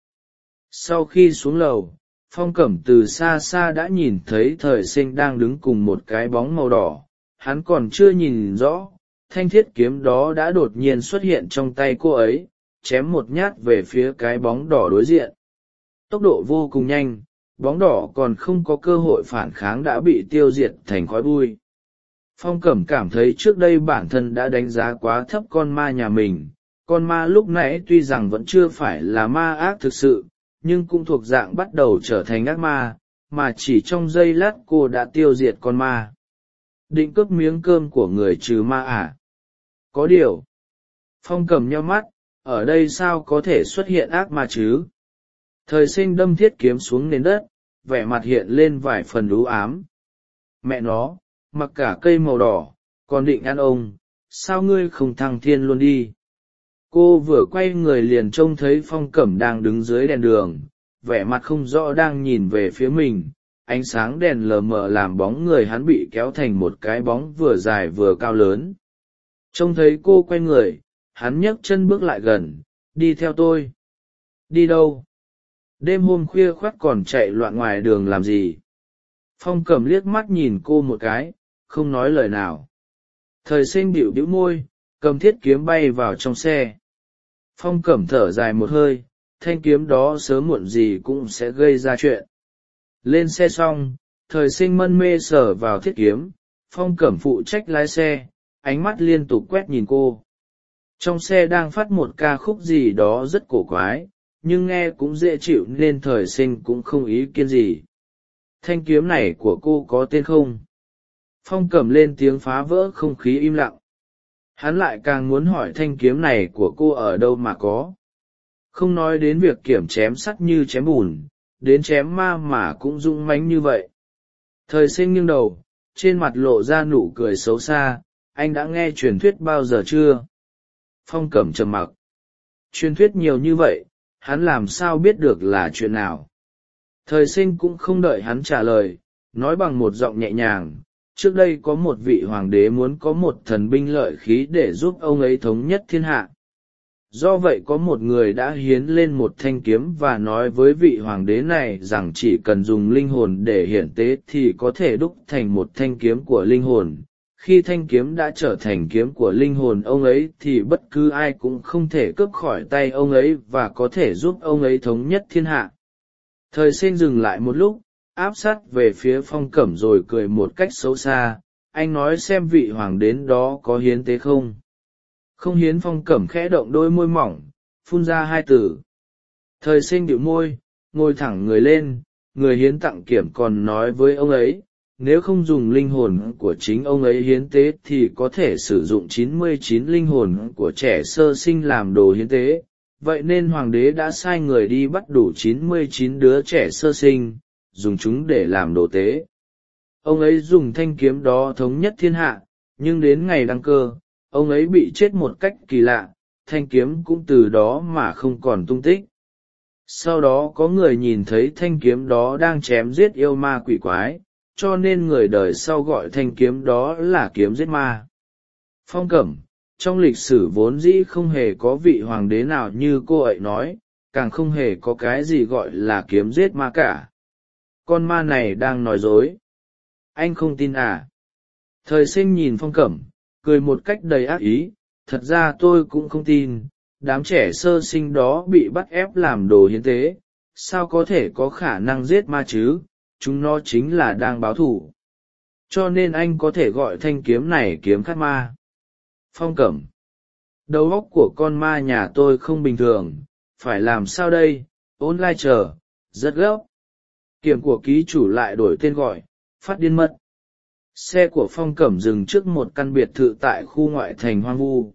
Sau khi xuống lầu, Phong Cẩm từ xa xa đã nhìn thấy thời sinh đang đứng cùng một cái bóng màu đỏ, hắn còn chưa nhìn rõ, thanh thiết kiếm đó đã đột nhiên xuất hiện trong tay cô ấy, chém một nhát về phía cái bóng đỏ đối diện. Tốc độ vô cùng nhanh, bóng đỏ còn không có cơ hội phản kháng đã bị tiêu diệt thành khói bụi. Phong Cẩm cảm thấy trước đây bản thân đã đánh giá quá thấp con ma nhà mình, con ma lúc nãy tuy rằng vẫn chưa phải là ma ác thực sự, nhưng cũng thuộc dạng bắt đầu trở thành ác ma, mà chỉ trong giây lát cô đã tiêu diệt con ma. Định cướp miếng cơm của người trừ ma à? Có điều. Phong Cẩm nheo mắt, ở đây sao có thể xuất hiện ác ma chứ? Thời sinh đâm thiết kiếm xuống nền đất, vẻ mặt hiện lên vài phần u ám. Mẹ nó, mặc cả cây màu đỏ, còn định ăn ông, sao ngươi không thăng thiên luôn đi? Cô vừa quay người liền trông thấy Phong Cẩm đang đứng dưới đèn đường, vẻ mặt không rõ đang nhìn về phía mình, ánh sáng đèn lờ mờ làm bóng người hắn bị kéo thành một cái bóng vừa dài vừa cao lớn. Trông thấy cô quay người, hắn nhấc chân bước lại gần, đi theo tôi. Đi đâu? Đêm hôm khuya khoắt còn chạy loạn ngoài đường làm gì? Phong Cẩm liếc mắt nhìn cô một cái, không nói lời nào. Thời sinh bĩu bĩu môi, cầm thiết kiếm bay vào trong xe. Phong Cẩm thở dài một hơi, thanh kiếm đó sớm muộn gì cũng sẽ gây ra chuyện. Lên xe xong, thời sinh mân mê sờ vào thiết kiếm, Phong Cẩm phụ trách lái xe, ánh mắt liên tục quét nhìn cô. Trong xe đang phát một ca khúc gì đó rất cổ quái, nhưng nghe cũng dễ chịu nên thời sinh cũng không ý kiến gì. Thanh kiếm này của cô có tên không? Phong Cẩm lên tiếng phá vỡ không khí im lặng. Hắn lại càng muốn hỏi thanh kiếm này của cô ở đâu mà có. Không nói đến việc kiểm chém sắt như chém bùn, đến chém ma mà cũng dũng mãnh như vậy. Thời sinh nghiêng đầu, trên mặt lộ ra nụ cười xấu xa. Anh đã nghe truyền thuyết bao giờ chưa? Phong Cẩm trầm mặc. Truyền thuyết nhiều như vậy, hắn làm sao biết được là chuyện nào? Thời sinh cũng không đợi hắn trả lời, nói bằng một giọng nhẹ nhàng, trước đây có một vị hoàng đế muốn có một thần binh lợi khí để giúp ông ấy thống nhất thiên hạ. Do vậy có một người đã hiến lên một thanh kiếm và nói với vị hoàng đế này rằng chỉ cần dùng linh hồn để hiển tế thì có thể đúc thành một thanh kiếm của linh hồn. Khi thanh kiếm đã trở thành kiếm của linh hồn ông ấy thì bất cứ ai cũng không thể cướp khỏi tay ông ấy và có thể giúp ông ấy thống nhất thiên hạ. Thời Sinh dừng lại một lúc, áp sát về phía Phong Cẩm rồi cười một cách xấu xa, anh nói xem vị hoàng đến đó có hiến tế không? Không hiến. Phong Cẩm khẽ động đôi môi mỏng, phun ra hai từ. Thời Sinh bĩu môi, ngồi thẳng người lên, người hiến tặng kiểm còn nói với ông ấy, nếu không dùng linh hồn của chính ông ấy hiến tế thì có thể sử dụng chín mươi chín linh hồn của trẻ sơ sinh làm đồ hiến tế. Vậy nên hoàng đế đã sai người đi bắt đủ chín mươi chín đứa trẻ sơ sinh, dùng chúng để làm đồ tế. Ông ấy dùng thanh kiếm đó thống nhất thiên hạ, nhưng đến ngày đăng cơ, ông ấy bị chết một cách kỳ lạ, thanh kiếm cũng từ đó mà không còn tung tích. Sau đó có người nhìn thấy thanh kiếm đó đang chém giết yêu ma quỷ quái, cho nên người đời sau gọi thanh kiếm đó là kiếm giết ma. Phong Cẩm, trong lịch sử vốn dĩ không hề có vị hoàng đế nào như cô ấy nói, càng không hề có cái gì gọi là kiếm giết ma cả. Con ma này đang nói dối. Anh không tin à? Thời Sinh nhìn Phong Cẩm, cười một cách đầy ác ý, thật ra tôi cũng không tin, đám trẻ sơ sinh đó bị bắt ép làm đồ hiến tế, sao có thể có khả năng giết ma chứ, chúng nó chính là đang báo thù. Cho nên anh có thể gọi thanh kiếm này kiếm khát ma. Phong Cẩm, đầu óc của con ma nhà tôi không bình thường, phải làm sao đây? Ôn lai chờ, rất gấp. Kiểm của ký chủ lại đổi tên gọi, phát điên mất. Xe của Phong Cẩm dừng trước một căn biệt thự tại khu ngoại thành hoang vu.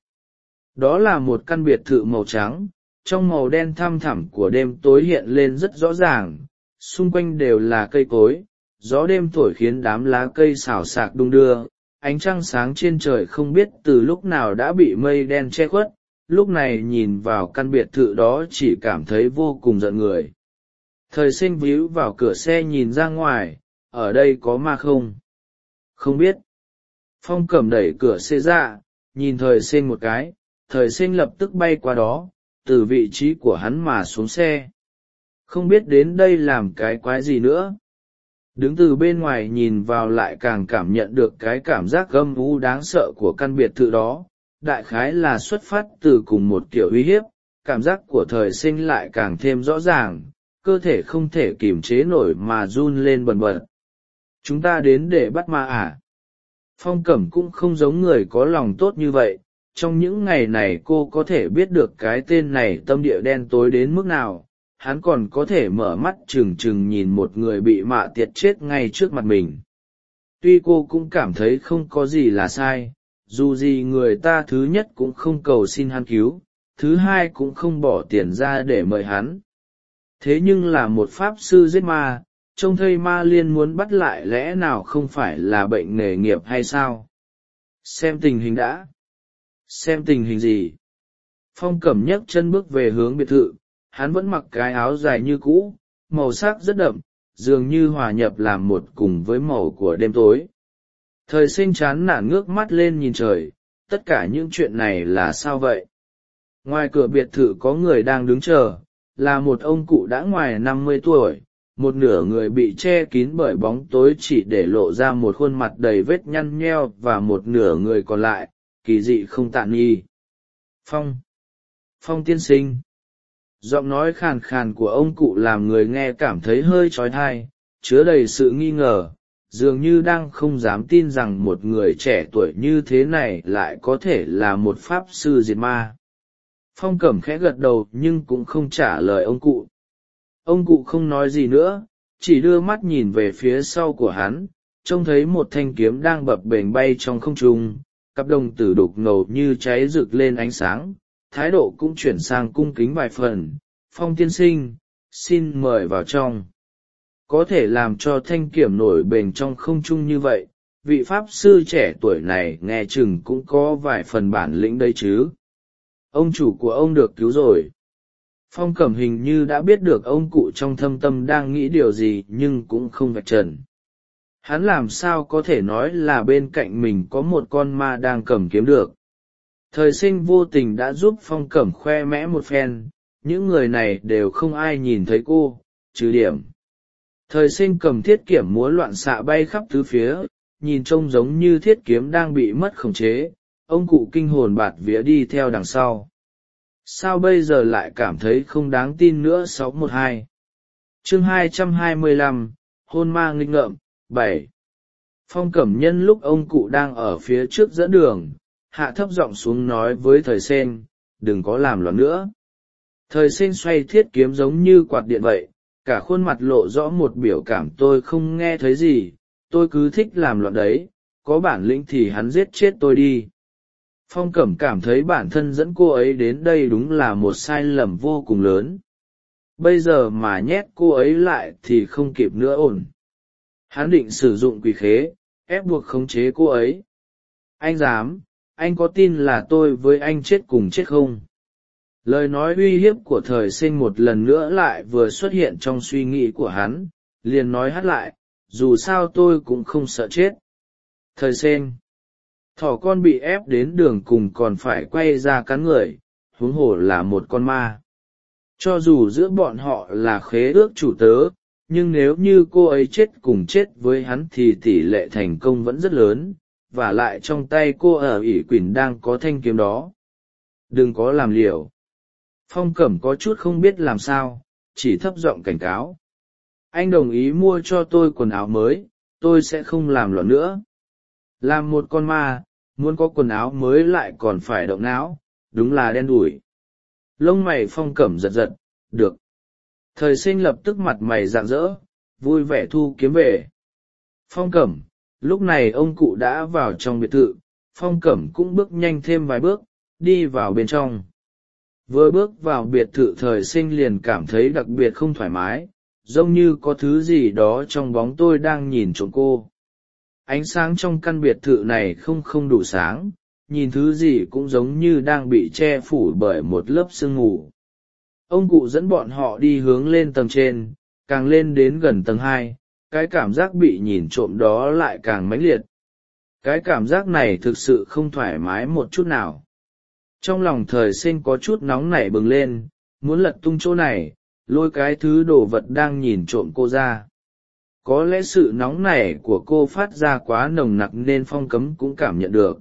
Đó là một căn biệt thự màu trắng, trong màu đen thăm thẳm của đêm tối hiện lên rất rõ ràng, xung quanh đều là cây cối, gió đêm thổi khiến đám lá cây xào xạc đung đưa, ánh trăng sáng trên trời không biết từ lúc nào đã bị mây đen che khuất, lúc này nhìn vào căn biệt thự đó chỉ cảm thấy vô cùng giận người. Thời Sinh víu vào cửa xe nhìn ra ngoài, ở đây có ma không? Không biết. Phong Cẩm đẩy cửa xe ra, nhìn Thời Sinh một cái, Thời Sinh lập tức bay qua đó, từ vị trí của hắn mà xuống xe. Không biết đến đây làm cái quái gì nữa. Đứng từ bên ngoài nhìn vào lại càng cảm nhận được cái cảm giác gâm u đáng sợ của căn biệt thự đó, đại khái là xuất phát từ cùng một kiểu uy hiếp, cảm giác của Thời Sinh lại càng thêm rõ ràng, cơ thể không thể kìm chế nổi mà run lên bần bật. Chúng ta đến để bắt ma à? Phong Cẩm cũng không giống người có lòng tốt như vậy, trong những ngày này cô có thể biết được cái tên này tâm địa đen tối đến mức nào, hắn còn có thể mở mắt trừng trừng nhìn một người bị mạ tiệt chết ngay trước mặt mình. Tuy cô cũng cảm thấy không có gì là sai, dù gì người ta thứ nhất cũng không cầu xin hắn cứu, thứ hai cũng không bỏ tiền ra để mời hắn. Thế nhưng là một pháp sư giết ma, trông thấy ma liên muốn bắt lại lẽ nào không phải là bệnh nghề nghiệp hay sao? Xem tình hình đã. Xem tình hình gì? Phong Cẩm nhấc chân bước về hướng biệt thự, hắn vẫn mặc cái áo dài như cũ, màu sắc rất đậm, dường như hòa nhập làm một cùng với màu của đêm tối. Thời Sinh chán nản ngước mắt lên nhìn trời, tất cả những chuyện này là sao vậy? Ngoài cửa biệt thự có người đang đứng chờ, là một ông cụ đã ngoài năm mươi tuổi, một nửa người bị che kín bởi bóng tối chỉ để lộ ra một khuôn mặt đầy vết nhăn nheo và một nửa người còn lại, kỳ dị không tạn nghi. Phong! Phong tiên sinh! Giọng nói khàn khàn của ông cụ làm người nghe cảm thấy hơi trói thai, chứa đầy sự nghi ngờ, dường như đang không dám tin rằng một người trẻ tuổi như thế này lại có thể là một pháp sư diệt ma. Phong Cẩm khẽ gật đầu nhưng cũng không trả lời ông cụ. Ông cụ không nói gì nữa, chỉ đưa mắt nhìn về phía sau của hắn, trông thấy một thanh kiếm đang bập bềnh bay trong không trung, cặp đồng tử đục ngầu như cháy rực lên ánh sáng, thái độ cũng chuyển sang cung kính vài phần. Phong tiên sinh, xin mời vào trong. Có thể làm cho thanh kiếm nổi bềnh trong không trung như vậy, vị pháp sư trẻ tuổi này nghe chừng cũng có vài phần bản lĩnh đây chứ. Ông chủ của ông được cứu rồi. Phong Cẩm hình như đã biết được ông cụ trong thâm tâm đang nghĩ điều gì nhưng cũng không vạch trần. hắn làm sao có thể nói là bên cạnh mình có một con ma đang cầm kiếm được. Thời sinh vô tình đã giúp Phong Cẩm khoe mẽ một phen, những người này đều không ai nhìn thấy cô, trừ điểm. Thời sinh cầm thiết kiểm múa loạn xạ bay khắp tứ phía, nhìn trông giống như thiết kiếm đang bị mất khống chế, ông cụ kinh hồn bạt vía đi theo đằng sau. Sao bây giờ lại cảm thấy không đáng tin nữa? Sáu một hai chương hai trăm hai mươi lăm, hôn ma nghịch ngợm. Bảy. Phong Cẩm nhân lúc ông cụ đang ở phía trước dẫn đường, hạ thấp giọng xuống nói với thời sen, đừng có làm loạn nữa. Thời sen xoay thiết kiếm giống như quạt điện vậy, cả khuôn mặt lộ rõ một biểu cảm tôi không nghe thấy gì, tôi cứ thích làm loạn đấy, có bản lĩnh thì hắn giết chết tôi đi. Phong Cẩm cảm thấy bản thân dẫn cô ấy đến đây đúng là một sai lầm vô cùng lớn. Bây giờ mà nhét cô ấy lại thì không kịp nữa ổn. Hắn định sử dụng quỷ khế, ép buộc khống chế cô ấy. Anh dám, anh có tin là tôi với anh chết cùng chết không? Lời nói uy hiếp của thời sinh một lần nữa lại vừa xuất hiện trong suy nghĩ của hắn, liền nói hát lại, dù sao tôi cũng không sợ chết. Thời sinh, thỏ con bị ép đến đường cùng còn phải quay ra cắn người, huống hồ là một con ma. Cho dù giữa bọn họ là khế ước chủ tớ, nhưng nếu như cô ấy chết cùng chết với hắn thì tỷ lệ thành công vẫn rất lớn, và lại trong tay cô ở ỷ quỳnh đang có thanh kiếm đó. Đừng có làm liều. Phong Cẩm có chút không biết làm sao, chỉ thấp giọng cảnh cáo. Anh đồng ý mua cho tôi quần áo mới, tôi sẽ không làm loạn nữa. Làm một con ma, muốn có quần áo mới lại còn phải động não, đúng là đen đủi. Lông mày Phong Cẩm giật giật, được. Thời sinh lập tức mặt mày rạng rỡ, vui vẻ thu kiếm về. Phong Cẩm, lúc này ông cụ đã vào trong biệt thự, Phong Cẩm cũng bước nhanh thêm vài bước, đi vào bên trong. Vừa bước vào biệt thự thời sinh liền cảm thấy đặc biệt không thoải mái, giống như có thứ gì đó trong bóng tôi đang nhìn trộm cô. Ánh sáng trong căn biệt thự này không không đủ sáng, nhìn thứ gì cũng giống như đang bị che phủ bởi một lớp sương mù. Ông cụ dẫn bọn họ đi hướng lên tầng trên, càng lên đến gần tầng hai, cái cảm giác bị nhìn trộm đó lại càng mãnh liệt. Cái cảm giác này thực sự không thoải mái một chút nào. Trong lòng thời sinh có chút nóng nảy bừng lên, muốn lật tung chỗ này, lôi cái thứ đồ vật đang nhìn trộm cô ra. Có lẽ sự nóng nảy của cô phát ra quá nồng nặc nên Phong Cấm cũng cảm nhận được.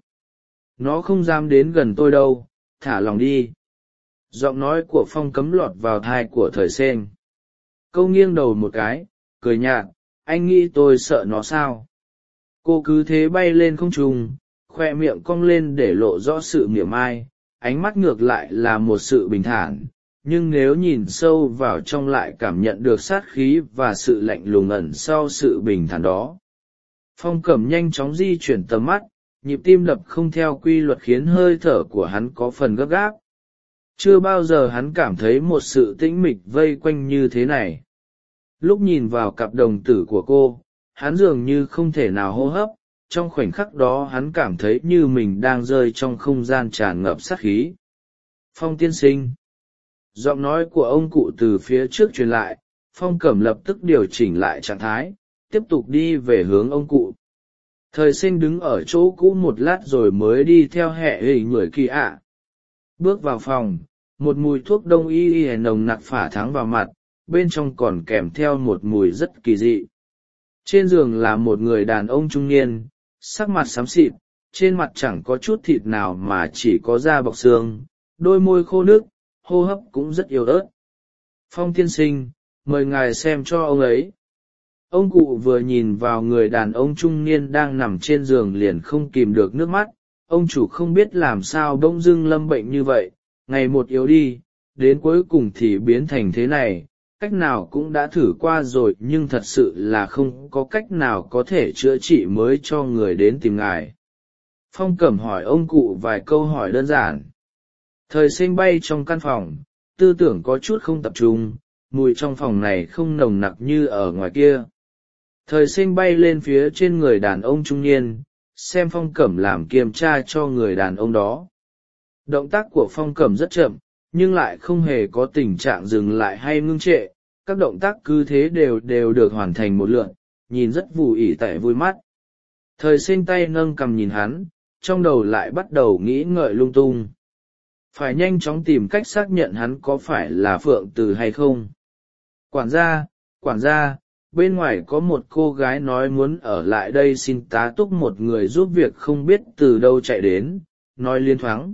Nó không dám đến gần tôi đâu, thả lòng đi. Giọng nói của Phong Cấm lọt vào tai của thời sen. Câu nghiêng đầu một cái, cười nhạt, anh nghĩ tôi sợ nó sao? Cô cứ thế bay lên không trung, khoe miệng cong lên để lộ rõ sự mỉa mai, ánh mắt ngược lại là một sự bình thản, nhưng nếu nhìn sâu vào trong lại cảm nhận được sát khí và sự lạnh lùng ẩn sau sự bình thản đó. Phong Cẩm nhanh chóng di chuyển tầm mắt, nhịp tim đập không theo quy luật khiến hơi thở của hắn có phần gấp gáp. Chưa bao giờ hắn cảm thấy một sự tĩnh mịch vây quanh như thế này. Lúc nhìn vào cặp đồng tử của cô, hắn dường như không thể nào hô hấp, trong khoảnh khắc đó hắn cảm thấy như mình đang rơi trong không gian tràn ngập sát khí. Phong tiên sinh. Giọng nói của ông cụ từ phía trước truyền lại, Phong Cẩm lập tức điều chỉnh lại trạng thái, tiếp tục đi về hướng ông cụ. Thời sinh đứng ở chỗ cũ một lát rồi mới đi theo hệ hình người kỳ ạ. Bước vào phòng, một mùi thuốc đông y y nồng nặc phả thắng vào mặt, bên trong còn kèm theo một mùi rất kỳ dị. Trên giường là một người đàn ông trung niên, sắc mặt xám xịt, trên mặt chẳng có chút thịt nào mà chỉ có da bọc xương, đôi môi khô nước, hô hấp cũng rất yếu ớt. Phong tiên sinh, mời ngài xem cho ông ấy. Ông cụ vừa nhìn vào người đàn ông trung niên đang nằm trên giường liền không kìm được nước mắt. Ông chủ không biết làm sao bỗng dưng lâm bệnh như vậy, ngày một yếu đi, đến cuối cùng thì biến thành thế này. Cách nào cũng đã thử qua rồi nhưng thật sự là không có cách nào có thể chữa trị mới cho người đến tìm ngài. Phong Cẩm hỏi ông cụ vài câu hỏi đơn giản. Thời sinh bay trong căn phòng, tư tưởng có chút không tập trung, mùi trong phòng này không nồng nặc như ở ngoài kia. Thời sinh bay lên phía trên người đàn ông trung niên, xem Phong Cẩm làm kiểm tra cho người đàn ông đó. Động tác của Phong Cẩm rất chậm, nhưng lại không hề có tình trạng dừng lại hay ngưng trệ, các động tác cứ thế đều đều được hoàn thành một lượt, nhìn rất vù ỉ tẻ vui mắt. Thời sinh tay nâng cằm nhìn hắn, trong đầu lại bắt đầu nghĩ ngợi lung tung. Phải nhanh chóng tìm cách xác nhận hắn có phải là Phượng Từ hay không. Quản gia, quản gia, bên ngoài có một cô gái nói muốn ở lại đây xin tá túc một người giúp việc không biết từ đâu chạy đến, nói liên thoáng.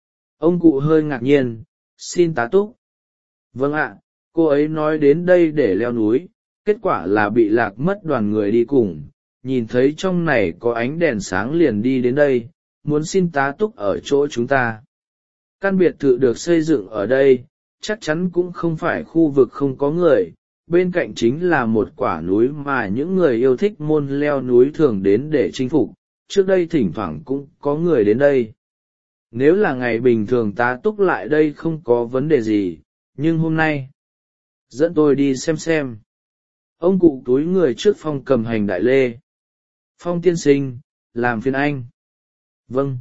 Ông cụ hơi ngạc nhiên, xin tá túc. Vâng ạ, cô ấy nói đến đây để leo núi, kết quả là bị lạc mất đoàn người đi cùng, nhìn thấy trong này có ánh đèn sáng liền đi đến đây, muốn xin tá túc ở chỗ chúng ta. Căn biệt thự được xây dựng ở đây, chắc chắn cũng không phải khu vực không có người, bên cạnh chính là một quả núi mà những người yêu thích môn leo núi thường đến để chinh phục, trước đây thỉnh thoảng cũng có người đến đây. Nếu là ngày bình thường tá túc lại đây không có vấn đề gì, nhưng hôm nay, dẫn tôi đi xem xem. Ông cụ túi người trước Phong cầm hành đại lê. Phong tiên sinh, làm phiền anh. Vâng.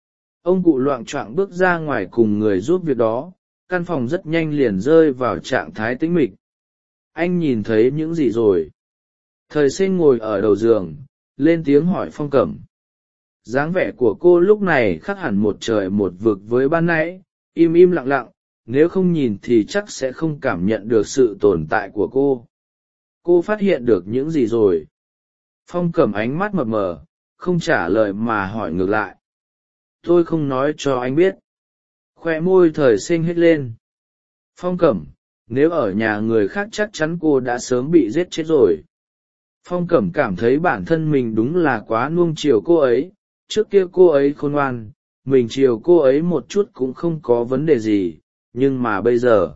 Ông cụ loạng choạng bước ra ngoài cùng người giúp việc đó, căn phòng rất nhanh liền rơi vào trạng thái tĩnh mịch. Anh nhìn thấy những gì rồi? Thời sinh ngồi ở đầu giường, lên tiếng hỏi Phong Cẩm. Dáng vẻ của cô lúc này khác hẳn một trời một vực với ban nãy, im im lặng lặng, nếu không nhìn thì chắc sẽ không cảm nhận được sự tồn tại của cô. Cô phát hiện được những gì rồi? Phong Cẩm ánh mắt mập mờ, không trả lời mà hỏi ngược lại. Tôi không nói cho anh biết. Khoe môi thời sinh hết lên. Phong Cẩm, nếu ở nhà người khác chắc chắn cô đã sớm bị giết chết rồi. Phong Cẩm cảm thấy bản thân mình đúng là quá nuông chiều cô ấy, trước kia cô ấy khôn ngoan, mình chiều cô ấy một chút cũng không có vấn đề gì, nhưng mà bây giờ,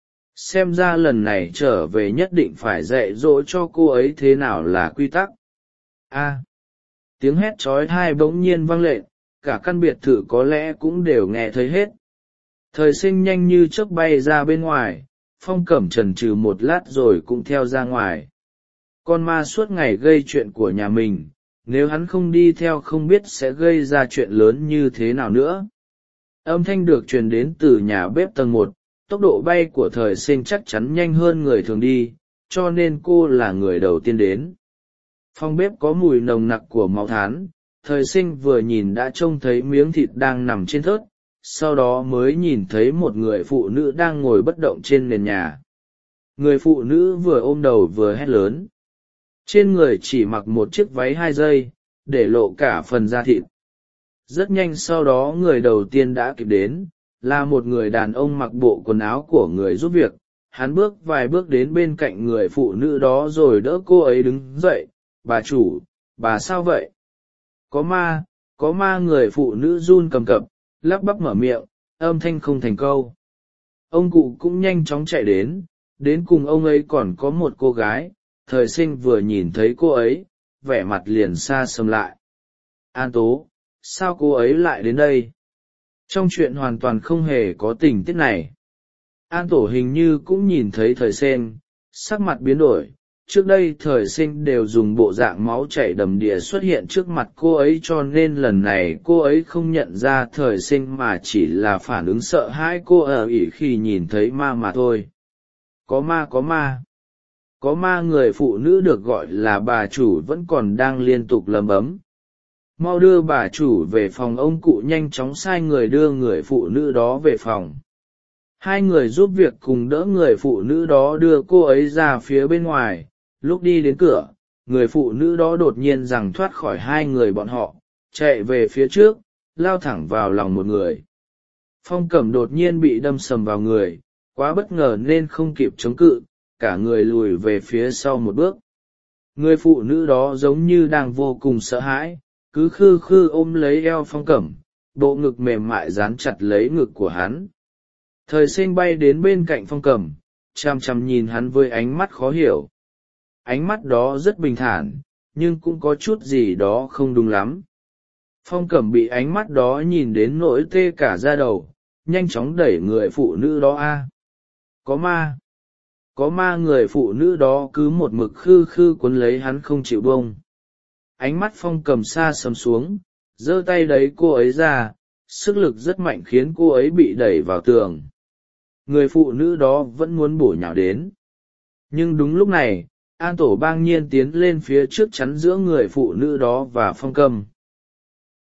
xem ra lần này trở về nhất định phải dạy dỗ cho cô ấy thế nào là quy tắc. A, tiếng hét trói tai bỗng nhiên vang lên, cả căn biệt thự có lẽ cũng đều nghe thấy hết. Thời sinh nhanh như chớp bay ra bên ngoài, Phong Cẩm chần chừ một lát rồi cũng theo ra ngoài. Con ma suốt ngày gây chuyện của nhà mình, nếu hắn không đi theo không biết sẽ gây ra chuyện lớn như thế nào nữa. Âm thanh được truyền đến từ nhà bếp tầng một, tốc độ bay của thời sinh chắc chắn nhanh hơn người thường đi, cho nên cô là người đầu tiên đến. Phòng bếp có mùi nồng nặc của máu thán, thời sinh vừa nhìn đã trông thấy miếng thịt đang nằm trên thớt, sau đó mới nhìn thấy một người phụ nữ đang ngồi bất động trên nền nhà. Người phụ nữ vừa ôm đầu vừa hét lớn. Trên người chỉ mặc một chiếc váy hai dây, để lộ cả phần da thịt. Rất nhanh sau đó người đầu tiên đã kịp đến, là một người đàn ông mặc bộ quần áo của người giúp việc. Hắn bước vài bước đến bên cạnh người phụ nữ đó rồi đỡ cô ấy đứng dậy. Bà chủ, bà sao vậy? Có ma, có ma. Người phụ nữ run cầm cập, lắp bắp mở miệng, âm thanh không thành câu. Ông cụ cũng nhanh chóng chạy đến, đến cùng ông ấy còn có một cô gái. Thời sinh vừa nhìn thấy cô ấy, vẻ mặt liền xa sầm lại. An Tố, sao cô ấy lại đến đây? Trong chuyện hoàn toàn không hề có tình tiết này. An Tổ hình như cũng nhìn thấy thời sinh, sắc mặt biến đổi. Trước đây thời sinh đều dùng bộ dạng máu chảy đầm đìa xuất hiện trước mặt cô ấy, cho nên lần này cô ấy không nhận ra thời sinh mà chỉ là phản ứng sợ hãi cô ở ỉ khi nhìn thấy ma mà thôi. Có ma, có ma. Có ma. Người phụ nữ được gọi là bà chủ vẫn còn đang liên tục lầm bấm. Mau đưa bà chủ về phòng. Ông cụ nhanh chóng sai người đưa người phụ nữ đó về phòng. Hai người giúp việc cùng đỡ người phụ nữ đó đưa cô ấy ra phía bên ngoài. Lúc đi đến cửa, người phụ nữ đó đột nhiên giằng thoát khỏi hai người bọn họ, chạy về phía trước, lao thẳng vào lòng một người. Phong Cẩm đột nhiên bị đâm sầm vào người, quá bất ngờ nên không kịp chống cự, cả người lùi về phía sau một bước. Người phụ nữ đó giống như đang vô cùng sợ hãi, cứ khư khư ôm lấy eo Phong Cẩm, bộ ngực mềm mại dán chặt lấy ngực của hắn. Thời sinh bay đến bên cạnh Phong Cẩm, chằm chằm nhìn hắn với ánh mắt khó hiểu. Ánh mắt đó rất bình thản, nhưng cũng có chút gì đó không đúng lắm. Phong Cẩm bị ánh mắt đó nhìn đến nỗi tê cả da đầu, nhanh chóng đẩy người phụ nữ đó a. Có ma. Có ma. Người phụ nữ đó cứ một mực khư khư quấn lấy hắn không chịu bông. Ánh mắt Phong Cẩm xa sầm xuống, giơ tay đẩy cô ấy ra, sức lực rất mạnh khiến cô ấy bị đẩy vào tường. Người phụ nữ đó vẫn muốn bổ nhào đến. Nhưng đúng lúc này, An tổ bang nhiên tiến lên phía trước chắn giữa người phụ nữ đó và phong cầm.